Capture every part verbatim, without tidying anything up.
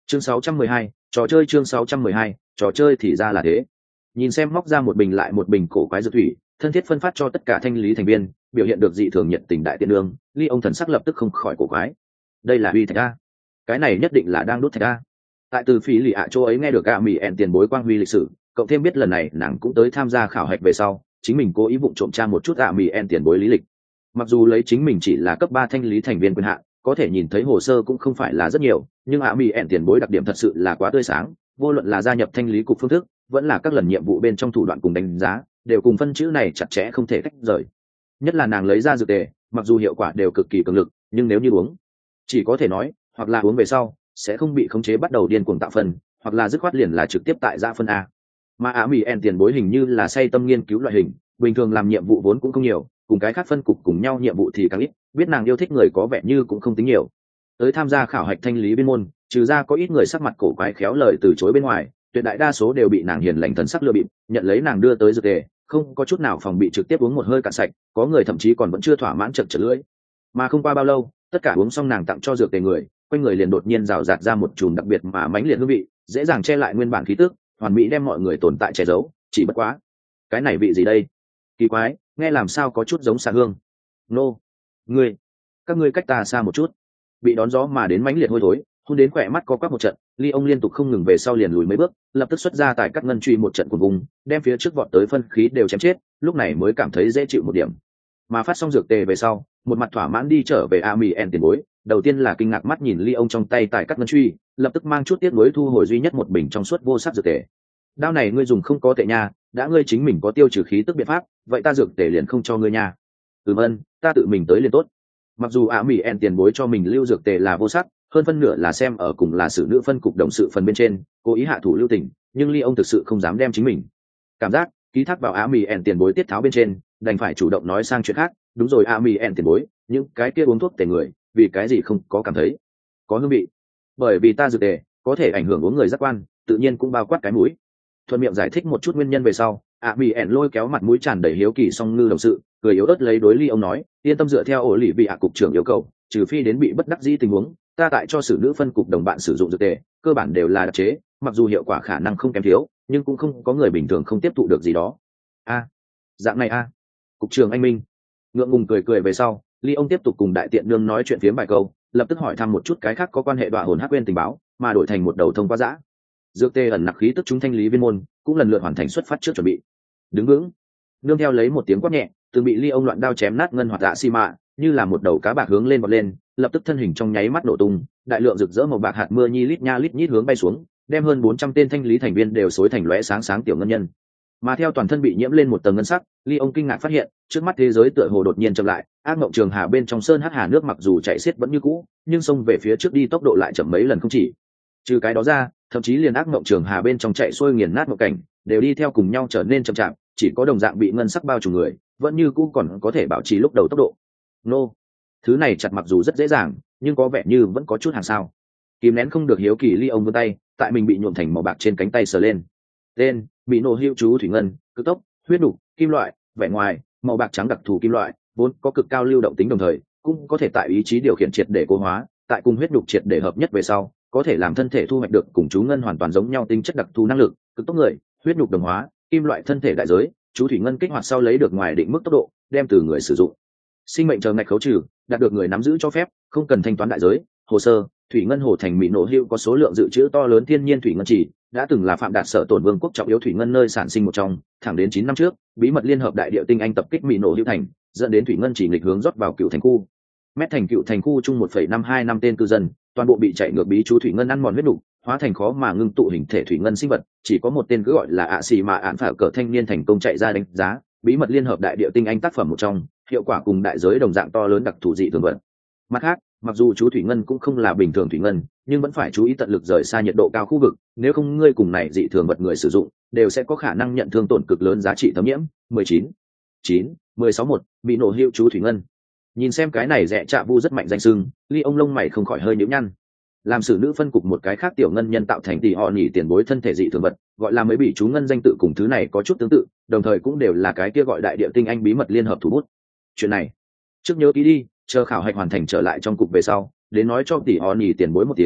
chương sáu trăm mười hai, trò chơi chương sáu trăm mười hai, trò chơi thì ra là thế. Nhìn xem móc ra một bình lại một bình cổ quái dược thủy, thân thiết phân phát cho tất cả thanh lý thành viên, biểu hiện được dị thường nhiệt tình đại tiên lương, ly ông thần sắc lập tức không khỏi cổ quái. Đây là uy thạch a, cái này nhất định là đang đốt thạch a. Tại từ phí lì ạ chỗ ấy nghe được gạ mỹ ẹn tiền bối quang huy lịch sử, cộng thêm biết lần này nàng cũng tới tham gia khảo hạch về sau, chính mình cố ý vụng trộm tra một chút gạ mỹ ẹn tiền bối lý lịch. Mặc dù lấy chính mình chỉ là cấp ba thanh lý thành viên quyền hạn, có thể nhìn thấy hồ sơ cũng không phải là rất nhiều, nhưng ạ mỹ ẹn tiền bối đặc điểm thật sự là quá tươi sáng, vô luận là gia nhập thanh lý cục phương thức, vẫn là các lần nhiệm vụ bên trong thủ đoạn cùng đánh giá, đều cùng phân chữ này chặt chẽ không thể tách rời. Nhất là nàng lấy ra dược tề, mặc dù hiệu quả đều cực kỳ cường lực, nhưng nếu như uống, chỉ có thể nói, hoặc là uống về sau sẽ không bị khống chế bắt đầu điên cuồng tạo phân, hoặc là dứt khoát liền là trực tiếp tại ra phân a. Mà ạ mỹ ẹn tiền bối hình như là say tâm nghiên cứu loại hình, bình thường làm nhiệm vụ vốn cũng không nhiều, cùng cái khác phân cục cùng nhau nhiệm vụ thì càng ít, biết nàng yêu thích người có vẻ như cũng không tính nhiều. Tới tham gia khảo hạch thanh lý biên môn, trừ ra có ít người sắc mặt cổ quái khéo lời từ chối bên ngoài, tuyệt đại đa số đều bị nàng hiền lành thần sắc lừa bịp, nhận lấy nàng đưa tới dược tề, không có chút nào phòng bị trực tiếp uống một hơi cạn sạch, có người thậm chí còn vẫn chưa thỏa mãn chật chật lưỡi. Mà không qua bao lâu, tất cả uống xong nàng tặng cho dược tề người, quanh người liền đột nhiên rào rạt ra một chùm đặc biệt mà mãnh liệt hương vị, dễ dàng che lại nguyên bản khí tức, hoàn mỹ đem mọi người tồn tại che giấu. Chỉ bất quá, cái này vị gì đây? Kỳ quái, nghe làm sao có chút giống xạ hương. Nô, ngươi, các ngươi cách ta xa một chút. Bị đón gió mà đến mãnh liệt hôi thối, hôn đến khỏe mắt co quắp một trận, ly ông liên tục không ngừng về sau liền lùi mấy bước, lập tức xuất ra tại các ngân truy một trận của vùng, đem phía trước vọt tới phân khí đều chém chết, lúc này mới cảm thấy dễ chịu một điểm. Mà phát xong dược tề về sau, một mặt thỏa mãn đi trở về a mỹ en tiền bối, đầu tiên là kinh ngạc mắt nhìn ly ông trong tay tại các ngân truy, lập tức mang chút tiếc nuối thu hồi duy nhất một bình trong suốt vô sắc dược tề. Đao này ngươi dùng không có tệ nha, đã ngươi chính mình có tiêu trừ khí tức biện pháp, vậy ta dược tề liền không cho ngươi nha. Ừm ân, ta tự mình tới liền tốt. Mặc dù a mỹ en tiền bối cho mình lưu dược tề là vô sắc, hơn phân nửa là xem ở cùng là sự nữ phân cục đồng sự phần bên trên, cố ý hạ thủ lưu tình, nhưng ly ông thực sự không dám đem chính mình cảm giác ký thác vào a mỹ en tiền bối tiết tháo bên trên, đành phải chủ động nói sang chuyện khác. Đúng rồi a mỹ en tiền bối, những cái kia uống thuốc tề người, vì cái gì không có cảm thấy có hương vị? Bởi vì ta dược tề có thể ảnh hưởng uống người giác quan, tự nhiên cũng bao quát cái mũi. Thuận miệng giải thích một chút nguyên nhân về sau, a mỹ en lôi kéo mặt mũi tràn đầy hiếu kỳ song ngư đồng sự, cười yếu ớt lấy đối ly ông nói, yên tâm, dựa theo ổ lì vị hạ cục trưởng yêu cầu, trừ phi đến bị bất đắc dĩ tình huống, ta tại cho sử nữ phân cục đồng bạn sử dụng dược tề, cơ bản đều là đặc chế, mặc dù hiệu quả khả năng không kém thiếu, nhưng cũng không có người bình thường không tiếp thụ được gì đó. A, dạng này a. Cục trưởng anh minh ngượng ngùng cười cười về sau, ly ông tiếp tục cùng đại tiện nương nói chuyện phiếm vài câu, lập tức hỏi thăm một chút cái khác có quan hệ đọa hồn hắc quên tình báo, mà đổi thành một đầu thông qua dã dược tê ẩn nặc khí tức chúng thanh lý viên môn cũng lần lượt hoàn thành xuất phát trước chuẩn bị. Đứng vững, nương theo lấy một tiếng quát nhẹ, từng bị ly ông loạn đao chém nát ngân hoạt dạ xi mạ, như là một đầu cá bạc hướng lên bật lên, lập tức thân hình trong nháy mắt nổ tung, đại lượng rực rỡ màu bạc hạt mưa nhi lít nha lít nhít hướng bay xuống, đem hơn bốn trăm tên thanh lý thành viên đều xối thành lóe sáng sáng tiểu ngân nhân. Mà theo toàn thân bị nhiễm lên một tầng ngân sắc, ly ông kinh ngạc phát hiện trước mắt thế giới tựa hồ đột nhiên chậm lại, ác mộng trường hà bên trong sơn hắc hà nước mặc dù chạy xiết vẫn như cũ, nhưng xông về phía trước đi tốc độ lại chậm mấy lần không chỉ. Trừ cái đó ra, thậm chí liền ác mộng trường hà bên trong chạy xuôi nghiền nát một cảnh đều đi theo cùng nhau trở nên chậm chạp, chỉ có đồng dạng bị ngân sắc bao trùm người vẫn như cũ còn có thể bảo trì lúc đầu tốc độ. Nô, thứ này chặt mặc dù rất dễ dàng, nhưng có vẻ như vẫn có chút hàng sao. Kìm nén không được hiếu kỳ, ly ông vươn tay tại mình bị nhuộm thành màu bạc trên cánh tay sờ lên. Tên: bị nổ hữu chú thủy ngân, cực tốc, huyết đục, kim loại, vẻ ngoài màu bạc trắng đặc thù kim loại, vốn có cực cao lưu động tính, đồng thời cũng có thể tại ý chí điều khiển triệt để cố hóa, tại cùng huyết đục triệt để hợp nhất về sau, có thể làm thân thể thu hoạch được cùng chú ngân hoàn toàn giống nhau tính chất đặc thù năng lực, cực tốc người, huyết đục đồng hóa, kim loại thân thể đại giới, chú thủy ngân kích hoạt sau lấy được ngoài định mức tốc độ, đem từ người sử dụng sinh mệnh chờ ngạch khấu trừ, đạt được người nắm giữ cho phép, không cần thanh toán đại giới. Hồ sơ: thủy ngân hồ thành mỹ nổ hữu có số lượng dự trữ to lớn thiên nhiên thủy ngân chỉ, đã từng là phạm đạt sở tổn vương quốc trọng yếu thủy ngân nơi sản sinh một trong, thẳng đến chín năm trước bí mật liên hợp đại địa tinh anh tập kích mỹ nổ hữu thành, dẫn đến thủy ngân chỉ nghịch hướng rót vào cựu thành khu. Mét thành cựu thành khu chung một phẩy năm hai năm tên cư dân, toàn bộ bị chạy ngược bí chú thủy ngân ăn mòn huyết đủ, hóa thành khó mà ngưng tụ hình thể thủy ngân sinh vật, chỉ có một tên cứ gọi là ạ xì mà án phả cờ thanh niên thành công chạy ra đánh giá bí mật liên hợp đại địa tinh anh tác phẩm một trong, hiệu quả cùng đại giới đồng dạng to lớn đặc thù dị thường vật. Mặt khác, mặc dù chú thủy ngân cũng không là bình thường thủy ngân, nhưng vẫn phải chú ý tận lực rời xa nhiệt độ cao khu vực, nếu không ngươi cùng này dị thường vật người sử dụng đều sẽ có khả năng nhận thương tổn cực lớn giá trị thấm nhiễm. mười chín chín mười sáu một bị nổ hữu chú thủy ngân. Nhìn xem cái này rẻ trạ vu rất mạnh danh sưng, ly ông lông mày không khỏi hơi nhíu nhăn. Làm sử nữ phân cục một cái khác tiểu ngân nhân tạo thành tỷ họ nhỉ tiền bối thân thể dị thường vật, gọi là mấy bị chú ngân danh tự cùng thứ này có chút tương tự, đồng thời cũng đều là cái kia gọi đại địa tinh anh bí mật liên hợp thủ bút. Chuyện này trước nhớ kỹ đi, chờ khảo hạch hoàn thành trở lại trong cục về sau đến nói cho tỷ họ nhỉ tiền bối một tiếng,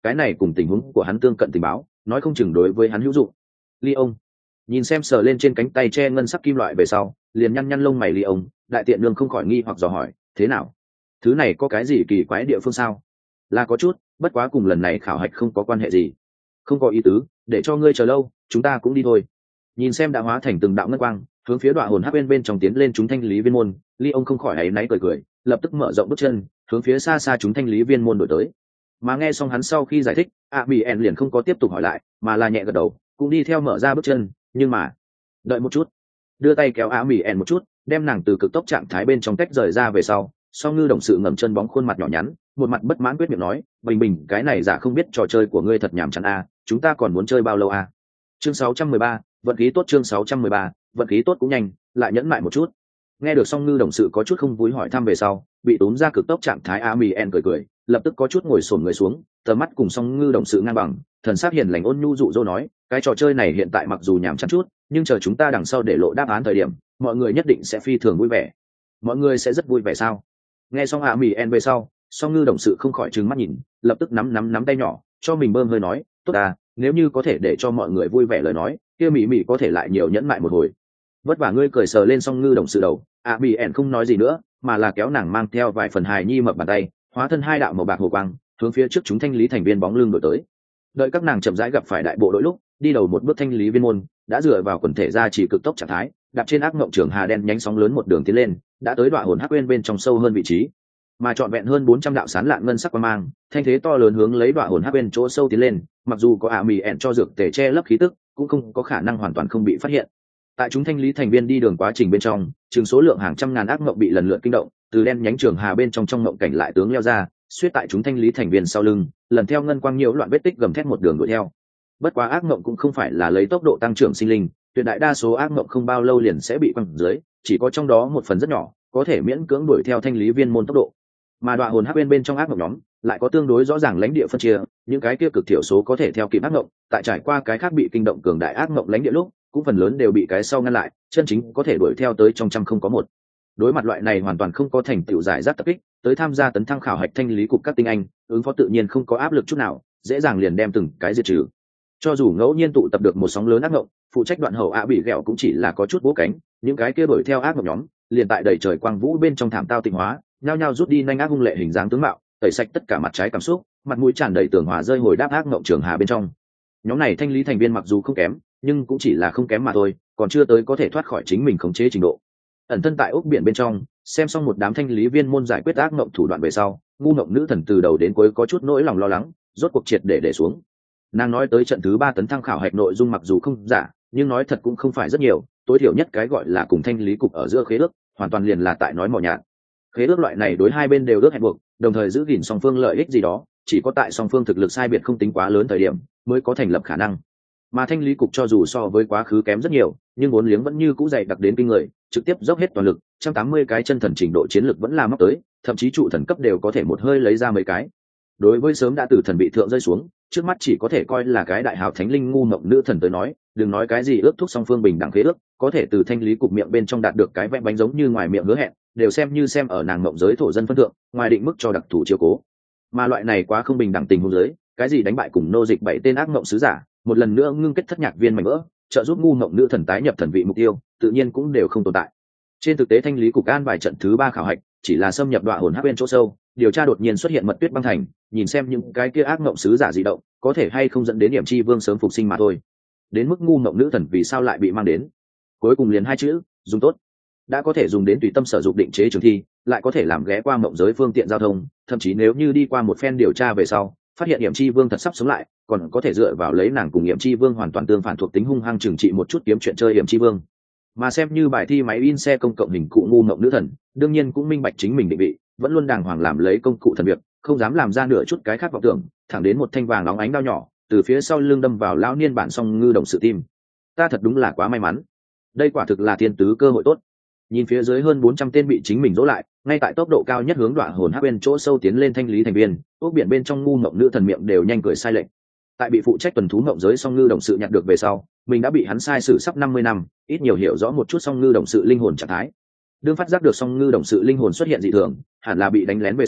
cái này cùng tình huống của hắn tương cận tình báo nói không chừng đối với hắn hữu dụng. Ly ông nhìn xem sờ lên trên cánh tay che ngân sắc kim loại về sau, liền nhăn nhăn lông mày. Ly ông, đại tiện nương không khỏi nghi hoặc dò hỏi, thế nào, thứ này có cái gì kỳ quái địa phương sao? Là có chút, bất quá cùng lần này khảo hạch không có quan hệ gì. Không có ý tứ, để cho ngươi chờ lâu, chúng ta cũng đi thôi. Nhìn xem đã hóa thành từng đạo ngân quang hướng phía đoạn hồn hắc bên bên trong tiến lên chúng thanh lý viên môn, Ly ông không khỏi áy náy cười cười, lập tức mở rộng bước chân hướng phía xa xa chúng thanh lý viên môn đổi tới. Mà nghe xong hắn sau khi giải thích, a mỹ en liền không có tiếp tục hỏi lại, mà là nhẹ gật đầu cũng đi theo mở ra bước chân. Nhưng mà đợi một chút, đưa tay kéo a mỹ en một chút, đem nàng từ cực tốc trạng thái bên trong tách rời ra về sau, song ngư đồng sự ngầm chân bóng khuôn mặt nhỏ nhắn, một mặt bất mãn quyết miệng nói, bình bình cái này giả không biết trò chơi của ngươi thật nhàm chán a, chúng ta còn muốn chơi bao lâu a? Chương sáu trăm mười ba, vận khí tốt. Chương sáu trăm mười ba, vận khí tốt cũng nhanh, lại nhẫn mại một chút. Nghe được song ngư đồng sự có chút không vui hỏi thăm về sau, bị túm ra cực tốc trạng thái a mỹ en cười cười, lập tức có chút ngồi xổm người xuống, tầm mắt cùng song ngư đồng sự ngang bằng, thần sắc hiền lành ôn nhu dụ dỗ nói, cái trò chơi này hiện tại mặc dù nhàm chán chút, nhưng chờ chúng ta đằng sau để lộ đáp án thời điểm, mọi người nhất định sẽ phi thường vui vẻ. Mọi người sẽ rất vui vẻ sao? Nghe xong a mỹ en về sau, song ngư đồng sự không khỏi trừng mắt nhìn, lập tức nắm nắm nắm tay nhỏ cho mình bơm hơi nói, tốt à, nếu như có thể để cho mọi người vui vẻ lời nói, kia mỹ mỹ có thể lại nhiều nhẫn mại một hồi. Vất vả ngươi. Cười sờ lên song ngư đồng sự đầu, a mỹ en không nói gì nữa, mà là kéo nàng mang theo vài phần hài nhi mập bàn tay, hóa thân hai đạo màu bạc hồ quang hướng phía trước chúng thanh lý thành viên bóng lưng đổi tới. Đợi các nàng chậm rãi gặp phải đại bộ đội lúc, đi đầu một bước thanh lý viên môn đã dựa vào quần thể ra chỉ cực tốc trạng thái, đạp trên ác ngộng trường hà đen nhánh sóng lớn một đường tiến lên, đã tới đoạn hồn hắc bên bên trong sâu hơn vị trí, mà trọn vẹn hơn bốn trăm đạo sán lạn ngân sắc quang mang, thanh thế to lớn hướng lấy đoạn hồn hắc bên chỗ sâu tiến lên. Mặc dù có ả mì ẹn cho dược tề che lấp khí tức, cũng không có khả năng hoàn toàn không bị phát hiện. Tại chúng thanh lý thành viên đi đường quá trình bên trong, chừng số lượng hàng trăm ngàn ác ngộng bị lần lượt kinh động, từ đen nhánh trường hà bên trong trong ngộng cảnh lại tướng leo ra, suýt tại chúng thanh lý thành viên sau lưng, lần theo ngân quang nhiễu loạn vết tích gầm thét một đường đuổi theo. Bất quá ác ngộng cũng không phải là lấy tốc độ tăng trưởng sinh linh, tuyệt đại đa số ác ngộng không bao lâu liền sẽ bị quăng dưới, chỉ có trong đó một phần rất nhỏ có thể miễn cưỡng đuổi theo thanh lý viên môn tốc độ. Mà đoạn hồn hắc bên bên trong ác ngộng nhóm lại có tương đối rõ ràng lãnh địa phân chia, những cái kia cực thiểu số có thể theo kịp ác ngộng, tại trải qua cái khác bị kinh động cường đại ác ngộng lãnh địa lúc, cũng phần lớn đều bị cái sau ngăn lại, chân chính có thể đuổi theo tới trong trăm không có một. Đối mặt loại này hoàn toàn không có thành tựu giải rác tập kích, tới tham gia tấn thăng khảo hạch thanh lý cục các tinh anh, ứng phó tự nhiên không có áp lực chút nào, dễ dàng liền đem từng cái diệt trừ. Cho dù ngẫu nhiên tụ tập được một sóng lớn ác ngộng, phụ trách đoạn hậu ạ bị ghẹo cũng chỉ là có chút vỗ cánh, những cái kia đuổi theo ác ngộng nhóm, liền tại đầy trời quang vũ bên trong thảm tao tịnh hóa, nhao nhao rút đi nhanh ác hung lệ hình dáng tướng mạo, tẩy sạch tất cả mặt trái cảm xúc, mặt mũi tràn đầy tường hòa rơi hồi đáp ác ngộng trường hà bên trong. Nhóm này thanh lý thành viên mặc dù không kém, nhưng cũng chỉ là không kém mà thôi, còn chưa tới có thể thoát khỏi chính mình khống chế trình độ. Ẩn thân tại ốc biển bên trong, xem xong một đám thanh lý viên môn giải quyết ác ngộng thủ đoạn về sau, ngu ngộng nữ thần từ đầu đến cuối có chút nỗi lòng lo lắng, rốt cuộc triệt để để xuống. Nàng nói tới trận thứ ba tấn thăng khảo hạch nội dung mặc dù không giả, nhưng nói thật cũng không phải rất nhiều, tối thiểu nhất cái gọi là cùng thanh lý cục ở giữa khế ước, hoàn toàn liền là tại nói mỏ nhạt. Khế ước loại này đối hai bên đều ước hẹn buộc, đồng thời giữ gìn song phương lợi ích gì đó, chỉ có tại song phương thực lực sai biệt không tính quá lớn thời điểm mới có thành lập khả năng. Mà thanh lý cục cho dù so với quá khứ kém rất nhiều, nhưng vốn liếng vẫn như cũ dày đặc đến kinh người, trực tiếp dốc hết toàn lực, một trăm tám mươi cái chân thần trình độ chiến lực vẫn là móc tới, thậm chí trụ thần cấp đều có thể một hơi lấy ra mấy cái. Đối với sớm đã từ thần bị thượng rơi xuống, trước mắt chỉ có thể coi là cái đại hào thánh linh ngu mộng nữ thần tới nói, đừng nói cái gì ước thúc song phương bình đẳng khế ước, có thể từ thanh lý cục miệng bên trong đạt được cái vẽ bánh giống như ngoài miệng hứa hẹn, đều xem như xem ở nàng mộng giới thổ dân phân thượng, ngoài định mức cho đặc thù chiếu cố. Mà loại này quá không bình đẳng tình huống giới, cái gì đánh bại cùng nô dịch bảy tên ác mộng sứ giả, một lần nữa ngưng kết thất nhạc viên mảnh vỡ, trợ giúp ngu mộng nữ thần tái nhập thần vị mục tiêu, tự nhiên cũng đều không tồn tại. Trên thực tế thanh lý cục an bài trận thứ ba khảo hạch, chỉ là xâm nhập đoạn hồn hắc bên chỗ sâu, điều tra đột nhiên xuất hiện mật tuyết băng thành, nhìn xem những cái kia ác mộng sứ giả dị động, có thể hay không dẫn đến điểm chi vương sớm phục sinh mà thôi. Đến mức ngu mộng nữ thần vì sao lại bị mang đến, cuối cùng liền hai chữ, dùng tốt. Đã có thể dùng đến tùy tâm sở dụng định chế trường thi, lại có thể làm ghé qua mộng giới phương tiện giao thông, thậm chí nếu như đi qua một phen điều tra về sau, phát hiện điểm chi vương thật sắp sống lại, còn có thể dựa vào lấy nàng cùng điểm chi vương hoàn toàn tương phản thuộc tính hung hăng trừng trị một chút kiếm chuyện chơi điểm chi vương. Mà xem như bài thi máy in xe công cộng hình cụ ngu mộng nữ thần, đương nhiên cũng minh bạch chính mình định vị, vẫn luôn đàng hoàng làm lấy công cụ thần việc, không dám làm ra nửa chút cái khác vọng tưởng, thẳng đến một thanh vàng óng ánh đao nhỏ từ phía sau lưng đâm vào lão niên bản song ngư đồng sự tim. Ta thật đúng là quá may mắn, đây quả thực là thiên tứ cơ hội tốt. Nhìn phía dưới hơn bốn trăm tên bị chính mình dỗ lại, ngay tại tốc độ cao nhất hướng đoạn hồn hắc bên chỗ sâu tiến lên thanh lý thành viên, ốc biển bên trong ngu mộng nữ thần miệng đều nhanh cười sai lệch. Tại bị phụ trách tuần thú mộng giới song ngư đồng sự nhặt được về sau, mình đã bị hắn sai sử sắp năm mươi năm, ít nhiều hiểu rõ một chút song ngư đồng sự linh hồn trạng thái. Đương phát giác được song ngư đồng sự linh hồn xuất hiện dị thường, hẳn là bị đánh lén về sau,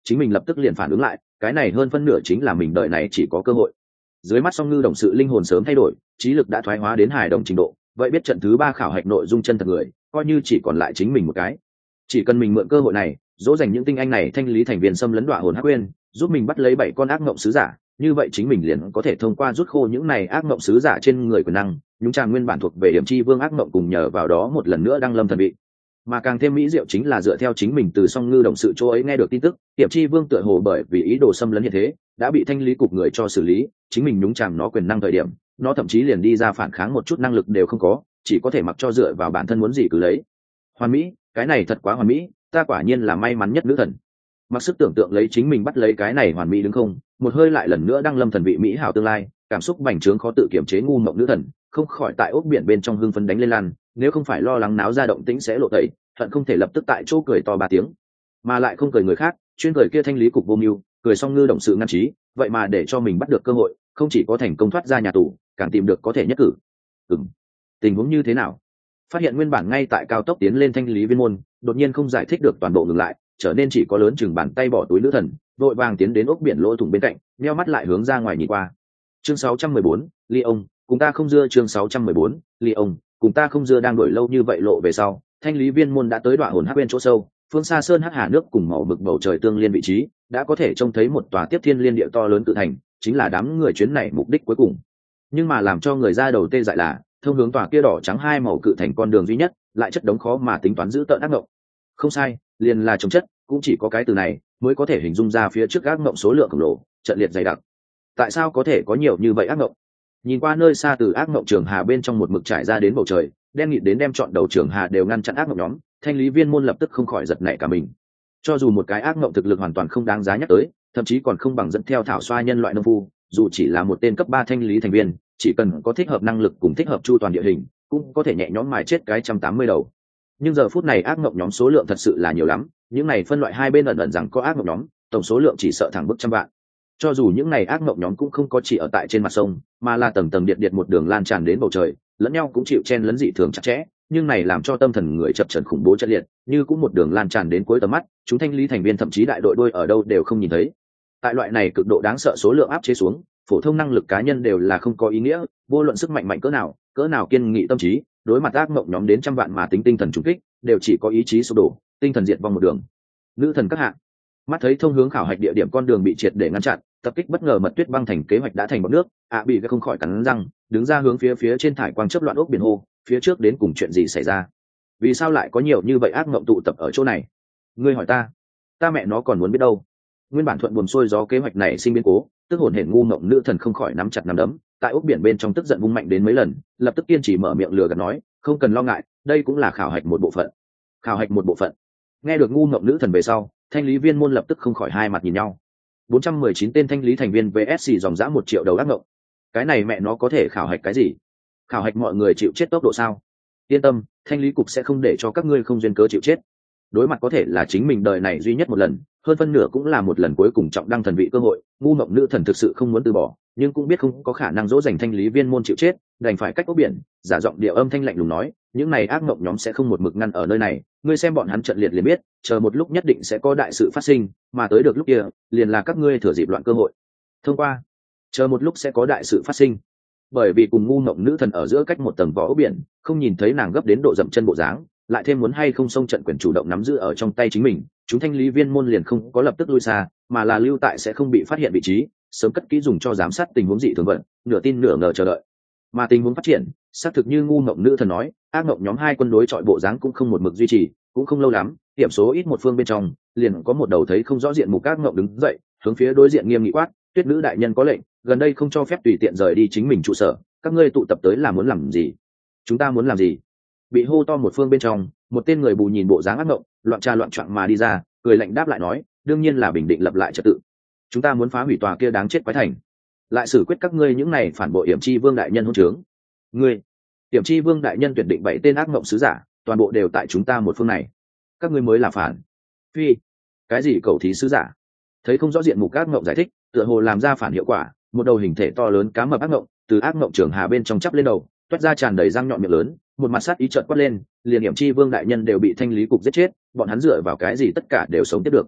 chính mình lập tức liền phản ứng lại, cái này hơn phân nửa chính là mình đợi này chỉ có cơ hội. Dưới mắt Song Ngư đồng sự linh hồn sớm thay đổi, trí lực đã thoái hóa đến hài đồng trình độ, vậy biết trận thứ ba khảo hạch nội dung chân thật người, coi như chỉ còn lại chính mình một cái. Chỉ cần mình mượn cơ hội này, dỗ dành những tinh anh này thanh lý thành viên xâm lấn đọa hồn hắc quên, giúp mình bắt lấy bảy con ác mộng sứ giả, như vậy chính mình liền có thể thông qua rút khô những này ác mộng sứ giả trên người quyền năng, nhúng tràng nguyên bản thuộc về hiểm chi vương ác mộng, cùng nhờ vào đó một lần nữa đăng lâm thần vị. Mà càng thêm mỹ diệu chính là dựa theo chính mình từ Song Ngư đồng sự chỗ ấy nghe được tin tức, hiểm chi vương tựa hồ bởi vì ý đồ xâm lấn hiện thế, đã bị thanh lý cục người cho xử lý, chính mình nhúng tràng nó quyền năng thời điểm, nó thậm chí liền đi ra phản kháng một chút năng lực đều không có, chỉ có thể mặc cho dựa vào bản thân muốn gì cứ lấy. Hoàn mỹ, cái này thật quá hoàn mỹ, ta quả nhiên là may mắn nhất nữ thần. Mặc sức tưởng tượng lấy chính mình bắt lấy cái này hoàn mỹ đứng không, một hơi lại lần nữa đăng lâm thần vị mỹ hảo tương lai, cảm xúc bành trướng khó tự kiểm chế ngu mộng nữ thần, không khỏi tại ốc biển bên trong hưng phấn đánh lên lan, nếu không phải lo lắng náo ra động tĩnh sẽ lộ tẩy, hận không thể lập tức tại chỗ cười to ba tiếng, mà lại không cười người khác, chuyên cười kia thanh lý cục vô mưu, cười Song Ngư đồng sự ngăn trí, vậy mà để cho mình bắt được cơ hội, không chỉ có thành công thoát ra nhà tù, càng tìm được có thể nhất cử. Ừm, tình huống như thế nào? Phát hiện nguyên bản ngay tại cao tốc tiến lên thanh lý viên môn, đột nhiên không giải thích được toàn bộ ngừng lại, trở nên chỉ có lớn chừng bàn tay bỏ túi nữ thần, vội vàng tiến đến ốc biển lỗ thủng bên cạnh, nheo mắt lại hướng ra ngoài nhìn qua. Chương sáu trăm mười bốn, Ly ông, cùng ta không dưa. Chương sáu trăm mười bốn, Ly ông, cùng ta không dưa. Đang đuổi lâu như vậy lộ về sau, thanh lý viên môn đã tới đoạn hồn hắc bên chỗ sâu, phương xa sơn hắc hà nước cùng màu mực bầu trời tương liên vị trí, đã có thể trông thấy một tòa tiếp thiên liên địa to lớn tự thành, chính là đám người chuyến này mục đích cuối cùng. Nhưng mà làm cho người ra đầu tê dại là, thông hướng tòa kia đỏ trắng hai màu cự thành con đường duy nhất, lại chất đống khó mà tính toán giữ tợn ác mộng. Không sai, liền là chống chất, cũng chỉ có cái từ này mới có thể hình dung ra phía trước ác mộng số lượng khổng lồ, trận liệt dày đặc. Tại sao có thể có nhiều như vậy ác mộng? Nhìn qua nơi xa từ ác mộng trường hà bên trong một mực trải ra đến bầu trời, đen nghịt đến đem trọn đầu trường hà đều ngăn chặn ác mộng nhóm, thanh lý viên môn lập tức không khỏi giật nảy cả mình. Cho dù một cái ác mộng thực lực hoàn toàn không đáng giá nhắc tới, thậm chí còn không bằng dẫn theo thảo xoa nhân loại nông phu, dù chỉ là một tên cấp ba thanh lý thành viên, chỉ cần có thích hợp năng lực cùng thích hợp chu toàn địa hình, cũng có thể nhẹ nhõm mài chết cái trăm tám mươi đầu. Nhưng giờ phút này ác mộng nhóm số lượng thật sự là nhiều lắm, những này phân loại hai bên ẩn ẩn rằng có ác mộng nhóm, tổng số lượng chỉ sợ thẳng bức trăm vạn. Cho dù những này ác mộng nhóm cũng không có chỉ ở tại trên mặt sông, mà là tầng tầng điện điện một đường lan tràn đến bầu trời, lẫn nhau cũng chịu chen lấn dị thường chặt chẽ, nhưng này làm cho tâm thần người chập chờn khủng bố trận liệt, như cũng một đường lan tràn đến cuối tầm mắt, chúng thanh lý thành viên thậm chí đại đội đôi ở đâu đều không nhìn thấy. Tại loại này cực độ đáng sợ số lượng áp chế xuống, phổ thông năng lực cá nhân đều là không có ý nghĩa, vô luận sức mạnh mạnh cỡ nào, cỡ nào kiên nghị tâm trí, đối mặt ác mộng nhóm đến trăm vạn mà tính tinh thần trùng kích, đều chỉ có ý chí sụp đổ, tinh thần diệt vong một đường. Nữ thần các hạ, mắt thấy thông hướng khảo hạch địa điểm con đường bị triệt để ngăn chặn, tập kích bất ngờ mật tuyết băng thành kế hoạch đã thành bọt nước, ạ bị cái không khỏi cắn răng, đứng ra hướng phía phía trên thải quang chớp loạn ốc biển hô, phía trước đến cùng chuyện gì xảy ra? Vì sao lại có nhiều như vậy ác mộng tụ tập ở chỗ này? Ngươi hỏi ta, ta mẹ nó còn muốn biết đâu. Nguyên bản thuận buồm xuôi gió kế hoạch này sinh biến cố, tức hồn hển ngu mộng nữ thần không khỏi nắm chặt nắm đấm, tại ốc biển bên trong tức giận vung mạnh đến mấy lần, lập tức kiên trì mở miệng lừa gạt nói, không cần lo ngại, đây cũng là khảo hạch một bộ phận. Khảo hạch một bộ phận. Nghe được ngu mộng nữ thần về sau, thanh lý viên môn lập tức không khỏi hai mặt nhìn nhau. bốn trăm mười chín tên thanh lý thành viên vs xì dòng dã một triệu đầu ác mộng. Cái này mẹ nó có thể khảo hạch cái gì? Khảo hạch mọi người chịu chết tốc độ sao? Yên tâm, thanh lý cục sẽ không để cho các ngươi không duyên cớ chịu chết. Đối mặt có thể là chính mình đời này duy nhất một lần, hơn phân nửa cũng là một lần cuối cùng trọng đăng thần vị cơ hội, ngu mộng nữ thần thực sự không muốn từ bỏ, nhưng cũng biết không có khả năng dỗ dành thanh lý viên môn chịu chết, đành phải cách ốc biển, giả giọng điệu âm thanh lạnh lùng nói, những này ác mộng nhóm sẽ không một mực ngăn ở nơi này, ngươi xem bọn hắn trận liệt liền biết, chờ một lúc nhất định sẽ có đại sự phát sinh, mà tới được lúc kia, liền là các ngươi thừa dịp loạn cơ hội. Thông qua, chờ một lúc sẽ có đại sự phát sinh. Bởi vì cùng ngu mộng nữ thần ở giữa cách một tầng vỏ ốc biển, không nhìn thấy nàng gấp đến độ dậm chân bộ dáng, lại thêm muốn hay không xông trận quyền chủ động nắm giữ ở trong tay chính mình, chúng thanh lý viên môn liền không có lập tức lui xa, mà là lưu tại sẽ không bị phát hiện vị trí, sớm cất kỹ dùng cho giám sát tình huống dị thường vận, nửa tin nửa ngờ chờ đợi. Mà tình huống phát triển, xác thực như ngu mộng nữ thần nói, ác mộng nhóm hai quân đối chọi bộ dáng cũng không một mực duy trì, cũng không lâu lắm, điểm số ít một phương bên trong, liền có một đầu thấy không rõ diện mục ác mộng đứng dậy, hướng phía đối diện nghiêm nghị quát, Tuyết nữ đại nhân có lệnh, gần đây không cho phép tùy tiện rời đi chính mình trụ sở, các ngươi tụ tập tới là muốn làm gì? Chúng ta muốn làm gì? Bị hô to một phương bên trong, một tên người bù nhìn bộ dáng ác mộng, loạn trà loạn choạng mà đi ra, cười lạnh đáp lại nói, đương nhiên là bình định lập lại trật tự. Chúng ta muốn phá hủy tòa kia đáng chết quái thành, lại xử quyết các ngươi những này phản bội Yểm Chi Vương đại nhân hôn trướng. Ngươi, Yểm Chi Vương đại nhân tuyển định bảy tên ác mộng sứ giả, toàn bộ đều tại chúng ta một phương này. Các ngươi mới là phản. Phi, cái gì cầu thí sứ giả? Thấy không rõ diện mục ác mộng giải thích, tựa hồ làm ra phản hiệu quả, một đầu hình thể to lớn cá mập ác mộng, từ ác mộng trường hà bên trong chắp lên đầu, toát ra tràn đầy răng nhọn miệng lớn, một mặt sát ý trợn quát lên, liền Yểm Chi Vương đại nhân đều bị thanh lý cục giết chết, bọn hắn dựa vào cái gì tất cả đều sống tiếp được?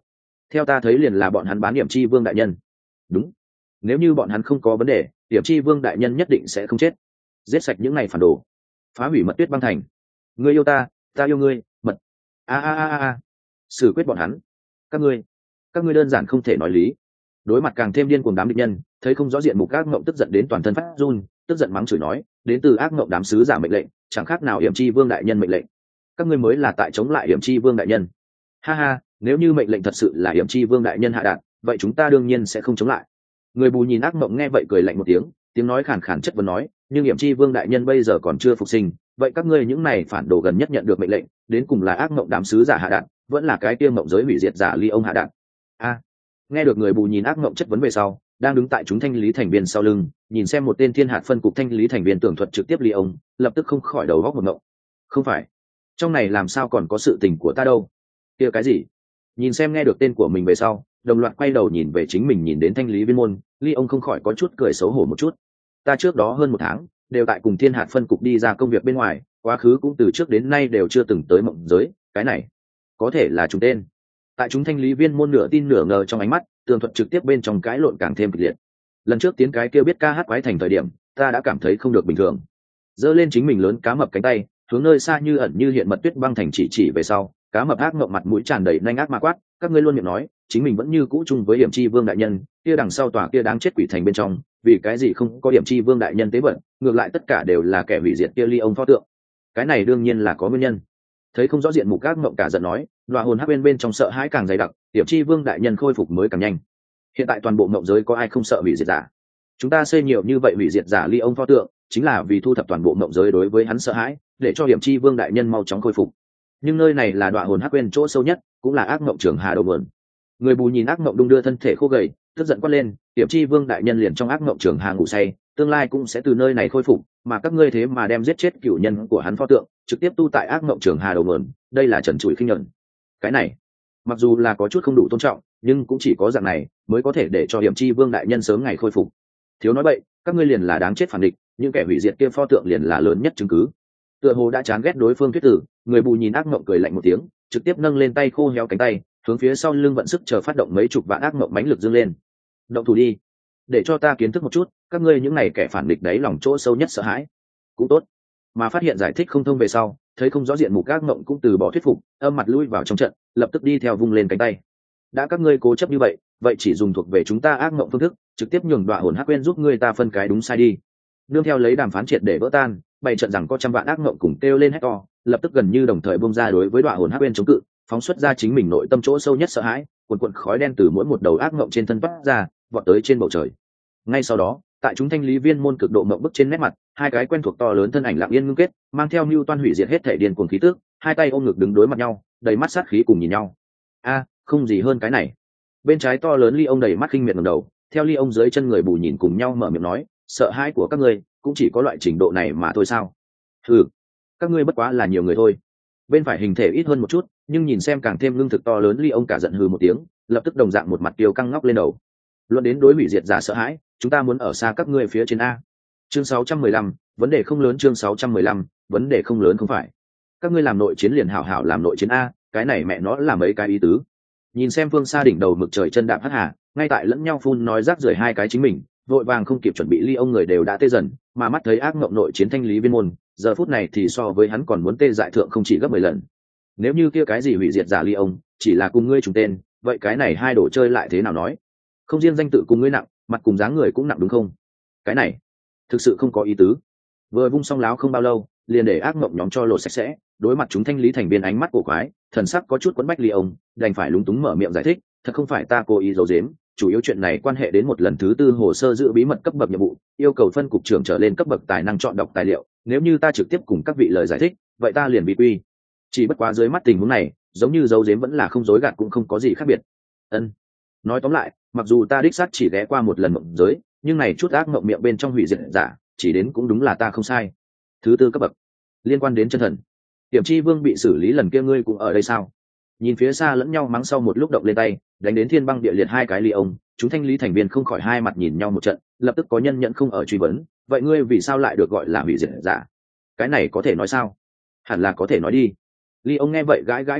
theo ta thấy liền là bọn hắn bán điểm chi vương đại nhân. Đúng, nếu như bọn hắn không có vấn đề, điểm chi vương đại nhân nhất định sẽ không chết. Giết sạch những này phản đồ, phá hủy mật tuyết băng thành. Ngươi yêu ta, ta yêu ngươi, mật. A a a a. Xử quyết bọn hắn. Các ngươi, các ngươi đơn giản không thể nói lý. Đối mặt càng thêm điên cuồng đám địch nhân, thấy không rõ diện mục ác mộng tức giận đến toàn thân phát run, tức giận mắng chửi nói, đến từ ác mộng đám sứ giả mệnh lệnh, chẳng khác nào hiểm chi vương đại nhân mệnh lệnh. Các ngươi mới là tại chống lại hiểm chi vương đại nhân. Ha ha, nếu như mệnh lệnh thật sự là hiểm chi vương đại nhân hạ đạt, vậy chúng ta đương nhiên sẽ không chống lại. Người bù nhìn ác mộng nghe vậy cười lạnh một tiếng, tiếng nói khàn khàn chất vấn nói, nhưng hiểm chi vương đại nhân bây giờ còn chưa phục sinh, vậy các ngươi những này phản đồ gần nhất nhận được mệnh lệnh, đến cùng là ác mộng đám sứ giả hạ đạt, vẫn là cái kia mộng giới hủy diệt giả ly ông hạ đạt. A, nghe được người bù nhìn ác mộng chất vấn về sau, đang đứng tại chúng thanh lý thành viên sau lưng, nhìn xem một tên thiên hạt phân cục thanh lý thành viên tưởng thuật trực tiếp ly ông, lập tức không khỏi đầu góc một ngộng. Không phải, trong này làm sao còn có sự tình của ta đâu? Kia cái gì? Nhìn xem nghe được tên của mình về sau, đồng loạt quay đầu nhìn về chính mình, nhìn đến thanh lý viên môn, ly ông không khỏi có chút cười xấu hổ một chút. Ta trước đó hơn một tháng đều tại cùng thiên hạt phân cục đi ra công việc bên ngoài, quá khứ cũng từ trước đến nay đều chưa từng tới mộng giới, cái này có thể là chúng tên. Tại chúng thanh lý viên môn nửa tin nửa ngờ trong ánh mắt, tường thuật trực tiếp bên trong cái lộn càng thêm kịch liệt. Lần trước tiến cái kia biết ca hát quái thành thời điểm, ta đã cảm thấy không được bình thường. Giơ lên chính mình lớn cá mập cánh tay, hướng nơi xa như ẩn như hiện mật tuyết băng thành chỉ chỉ về sau, cá mập ác ngậm mặt mũi tràn đầy nanh ác ma quát, các ngươi luôn miệng nói chính mình vẫn như cũ chung với hiểm chi vương đại nhân, kia đằng sau tòa kia đáng chết quỷ thành bên trong, vì cái gì không có hiểm chi vương đại nhân tế vận, ngược lại tất cả đều là kẻ hủy diệt kia ly ông pho tượng. Cái này đương nhiên là có nguyên nhân. Thấy không rõ diện mục ác ngậm cả giận nói, đoạ hồn hắc bên bên trong sợ hãi càng dày đặc, hiểm chi vương đại nhân khôi phục mới càng nhanh. Hiện tại toàn bộ mộng giới có ai không sợ hủy diệt giả? Chúng ta xây nhiều như vậy hủy diệt giả ly ông pho tượng, chính là vì thu thập toàn bộ mộng giới đối với hắn sợ hãi, để cho hiểm chi vương đại nhân mau chóng khôi phục. Nhưng nơi này là đoạ hồn hắc bên chỗ sâu nhất, cũng là ác mộng trường hà đầu nguồn. Người bù nhìn ác mộng đung đưa thân thể khô gầy, tức giận quát lên, hiểm chi vương đại nhân liền trong ác mộng trường hà ngủ say, tương lai cũng sẽ từ nơi này khôi phục, mà các ngươi thế mà đem giết chết cửu nhân của hắn pho tượng, trực tiếp tu tại ác mộng trường hà đầu nguồn, đây là trần trụi khinh nhẫn. Cái này mặc dù là có chút không đủ tôn trọng, nhưng cũng chỉ có dạng này mới có thể để cho hiểm chi vương đại nhân sớm ngày khôi phục. Thiếu nói bậy, các ngươi liền là đáng chết phản địch, những kẻ hủy diệt kia pho tượng liền là lớn nhất chứng cứ. Tựa hồ đã chán ghét đối phương thuyết tử, người bù nhìn ác mộng cười lạnh một tiếng, trực tiếp nâng lên tay khô héo cánh tay, hướng phía sau lưng vận sức chờ phát động mấy chục vạn ác mộng mãnh lực dâng lên. Động thủ đi, để cho ta kiến thức một chút các ngươi những này kẻ phản địch đấy lòng chỗ sâu nhất sợ hãi. Cũng tốt. Mà phát hiện giải thích không thông về sau, thấy không rõ diện mục ác mộng cũng từ bỏ thuyết phục, âm mặt lui vào trong trận, lập tức đi theo vung lên cánh tay. Đã các ngươi cố chấp như vậy, vậy chỉ dùng thuộc về chúng ta ác mộng phương thức, trực tiếp nhường đoạ hồn hắc quên giúp ngươi ta phân cái đúng sai đi. Nương theo lấy đàm phán triệt để vỡ tan, bày trận rằng có trăm vạn ác mộng cùng kêu lên hét to, lập tức gần như đồng thời bung ra đối với đoạ hồn hắc quên chống cự, phóng xuất ra chính mình nội tâm chỗ sâu nhất sợ hãi, cuồn cuộn khói đen từ mỗi một đầu ác mộng trên thân phát ra, vọt tới trên bầu trời. Ngay sau đó, tại chúng thanh lý viên môn cực độ mộng bức trên nét mặt, hai cái quen thuộc to lớn thân ảnh lặng yên ngưng kết, mang theo mưu toan hủy diệt hết thể điên cuồng khí tức, hai tay ôm ngực đứng đối mặt nhau, đầy mắt sát khí cùng nhìn nhau. A, không gì hơn cái này. Bên trái to lớn ly ông đầy mắt khinh miệt ngẩng đầu, theo ly ông dưới chân người bù nhìn cùng nhau mở miệng nói, sợ hãi của các ngươi cũng chỉ có loại trình độ này mà thôi sao? Ừ, các ngươi bất quá là nhiều người thôi. Bên phải hình thể ít hơn một chút, nhưng nhìn xem càng thêm lương thực to lớn ly ông cả giận hừ một tiếng, lập tức đồng dạng một mặt tiêu căng ngóc lên đầu. Luận đến đối hủy diệt giả sợ hãi, chúng ta muốn ở xa các ngươi phía trên a. Chương sáu trăm mười lăm, vấn đề không lớn. Chương sáu trăm mười lăm, vấn đề không lớn không phải. Các ngươi làm nội chiến liền hảo hảo làm nội chiến a, cái này mẹ nó là mấy cái ý tứ. Nhìn xem phương xa đỉnh đầu mực trời chân đạp hắc hà, ngay tại lẫn nhau phun nói rác rưởi hai cái chính mình, vội vàng không kịp chuẩn bị ly ông người đều đã tê dần, mà mắt thấy ác mộng nội chiến thanh lý viên môn, giờ phút này thì so với hắn còn muốn tê dại thượng không chỉ gấp mười lần. Nếu như kia cái gì hủy diệt giả ly ông, chỉ là cùng ngươi trùng tên, vậy cái này hai đồ chơi lại thế nào nói? Không riêng danh tự cùng ngươi nặng, mặt cùng dáng người cũng nặng đúng không? Cái này thực sự không có ý tứ. Vừa vung xong láo không bao lâu, liền để ác mộng nhóm cho lột sạch sẽ, đối mặt chúng thanh lý thành viên ánh mắt cổ quái, thần sắc có chút quấn bách ly ông, đành phải lúng túng mở miệng giải thích, thật không phải ta cố ý giấu giếm, chủ yếu chuyện này quan hệ đến một lần thứ tư hồ sơ giữ bí mật cấp bậc nhiệm vụ, yêu cầu phân cục trưởng trở lên cấp bậc tài năng chọn đọc tài liệu, nếu như ta trực tiếp cùng các vị lời giải thích, vậy ta liền bị quy. Chỉ bất quá dưới mắt tình huống này, giống như giấu giếm vẫn là không dối gạt cũng không có gì khác biệt. Ân. Nói tóm lại, mặc dù ta đích xác chỉ ghé qua một lần mộng giới, nhưng này chút ác mộng miệng bên trong hủy diệt giả, chỉ đến cũng đúng là ta không sai. Thứ tư cấp bậc, liên quan đến chân thần. Tiểm chi vương bị xử lý lần kia ngươi cũng ở đây sao? Nhìn phía xa lẫn nhau mắng sau một lúc động lên tay, đánh đến thiên băng địa liệt hai cái ly ông, chúng thanh lý thành viên không khỏi hai mặt nhìn nhau một trận, lập tức có nhân nhận không ở truy vấn, vậy ngươi vì sao lại được gọi là hủy diệt giả? Cái này có thể nói sao? Hẳn là có thể nói đi. Ly ông nghe vậy gãi gãi cái hót,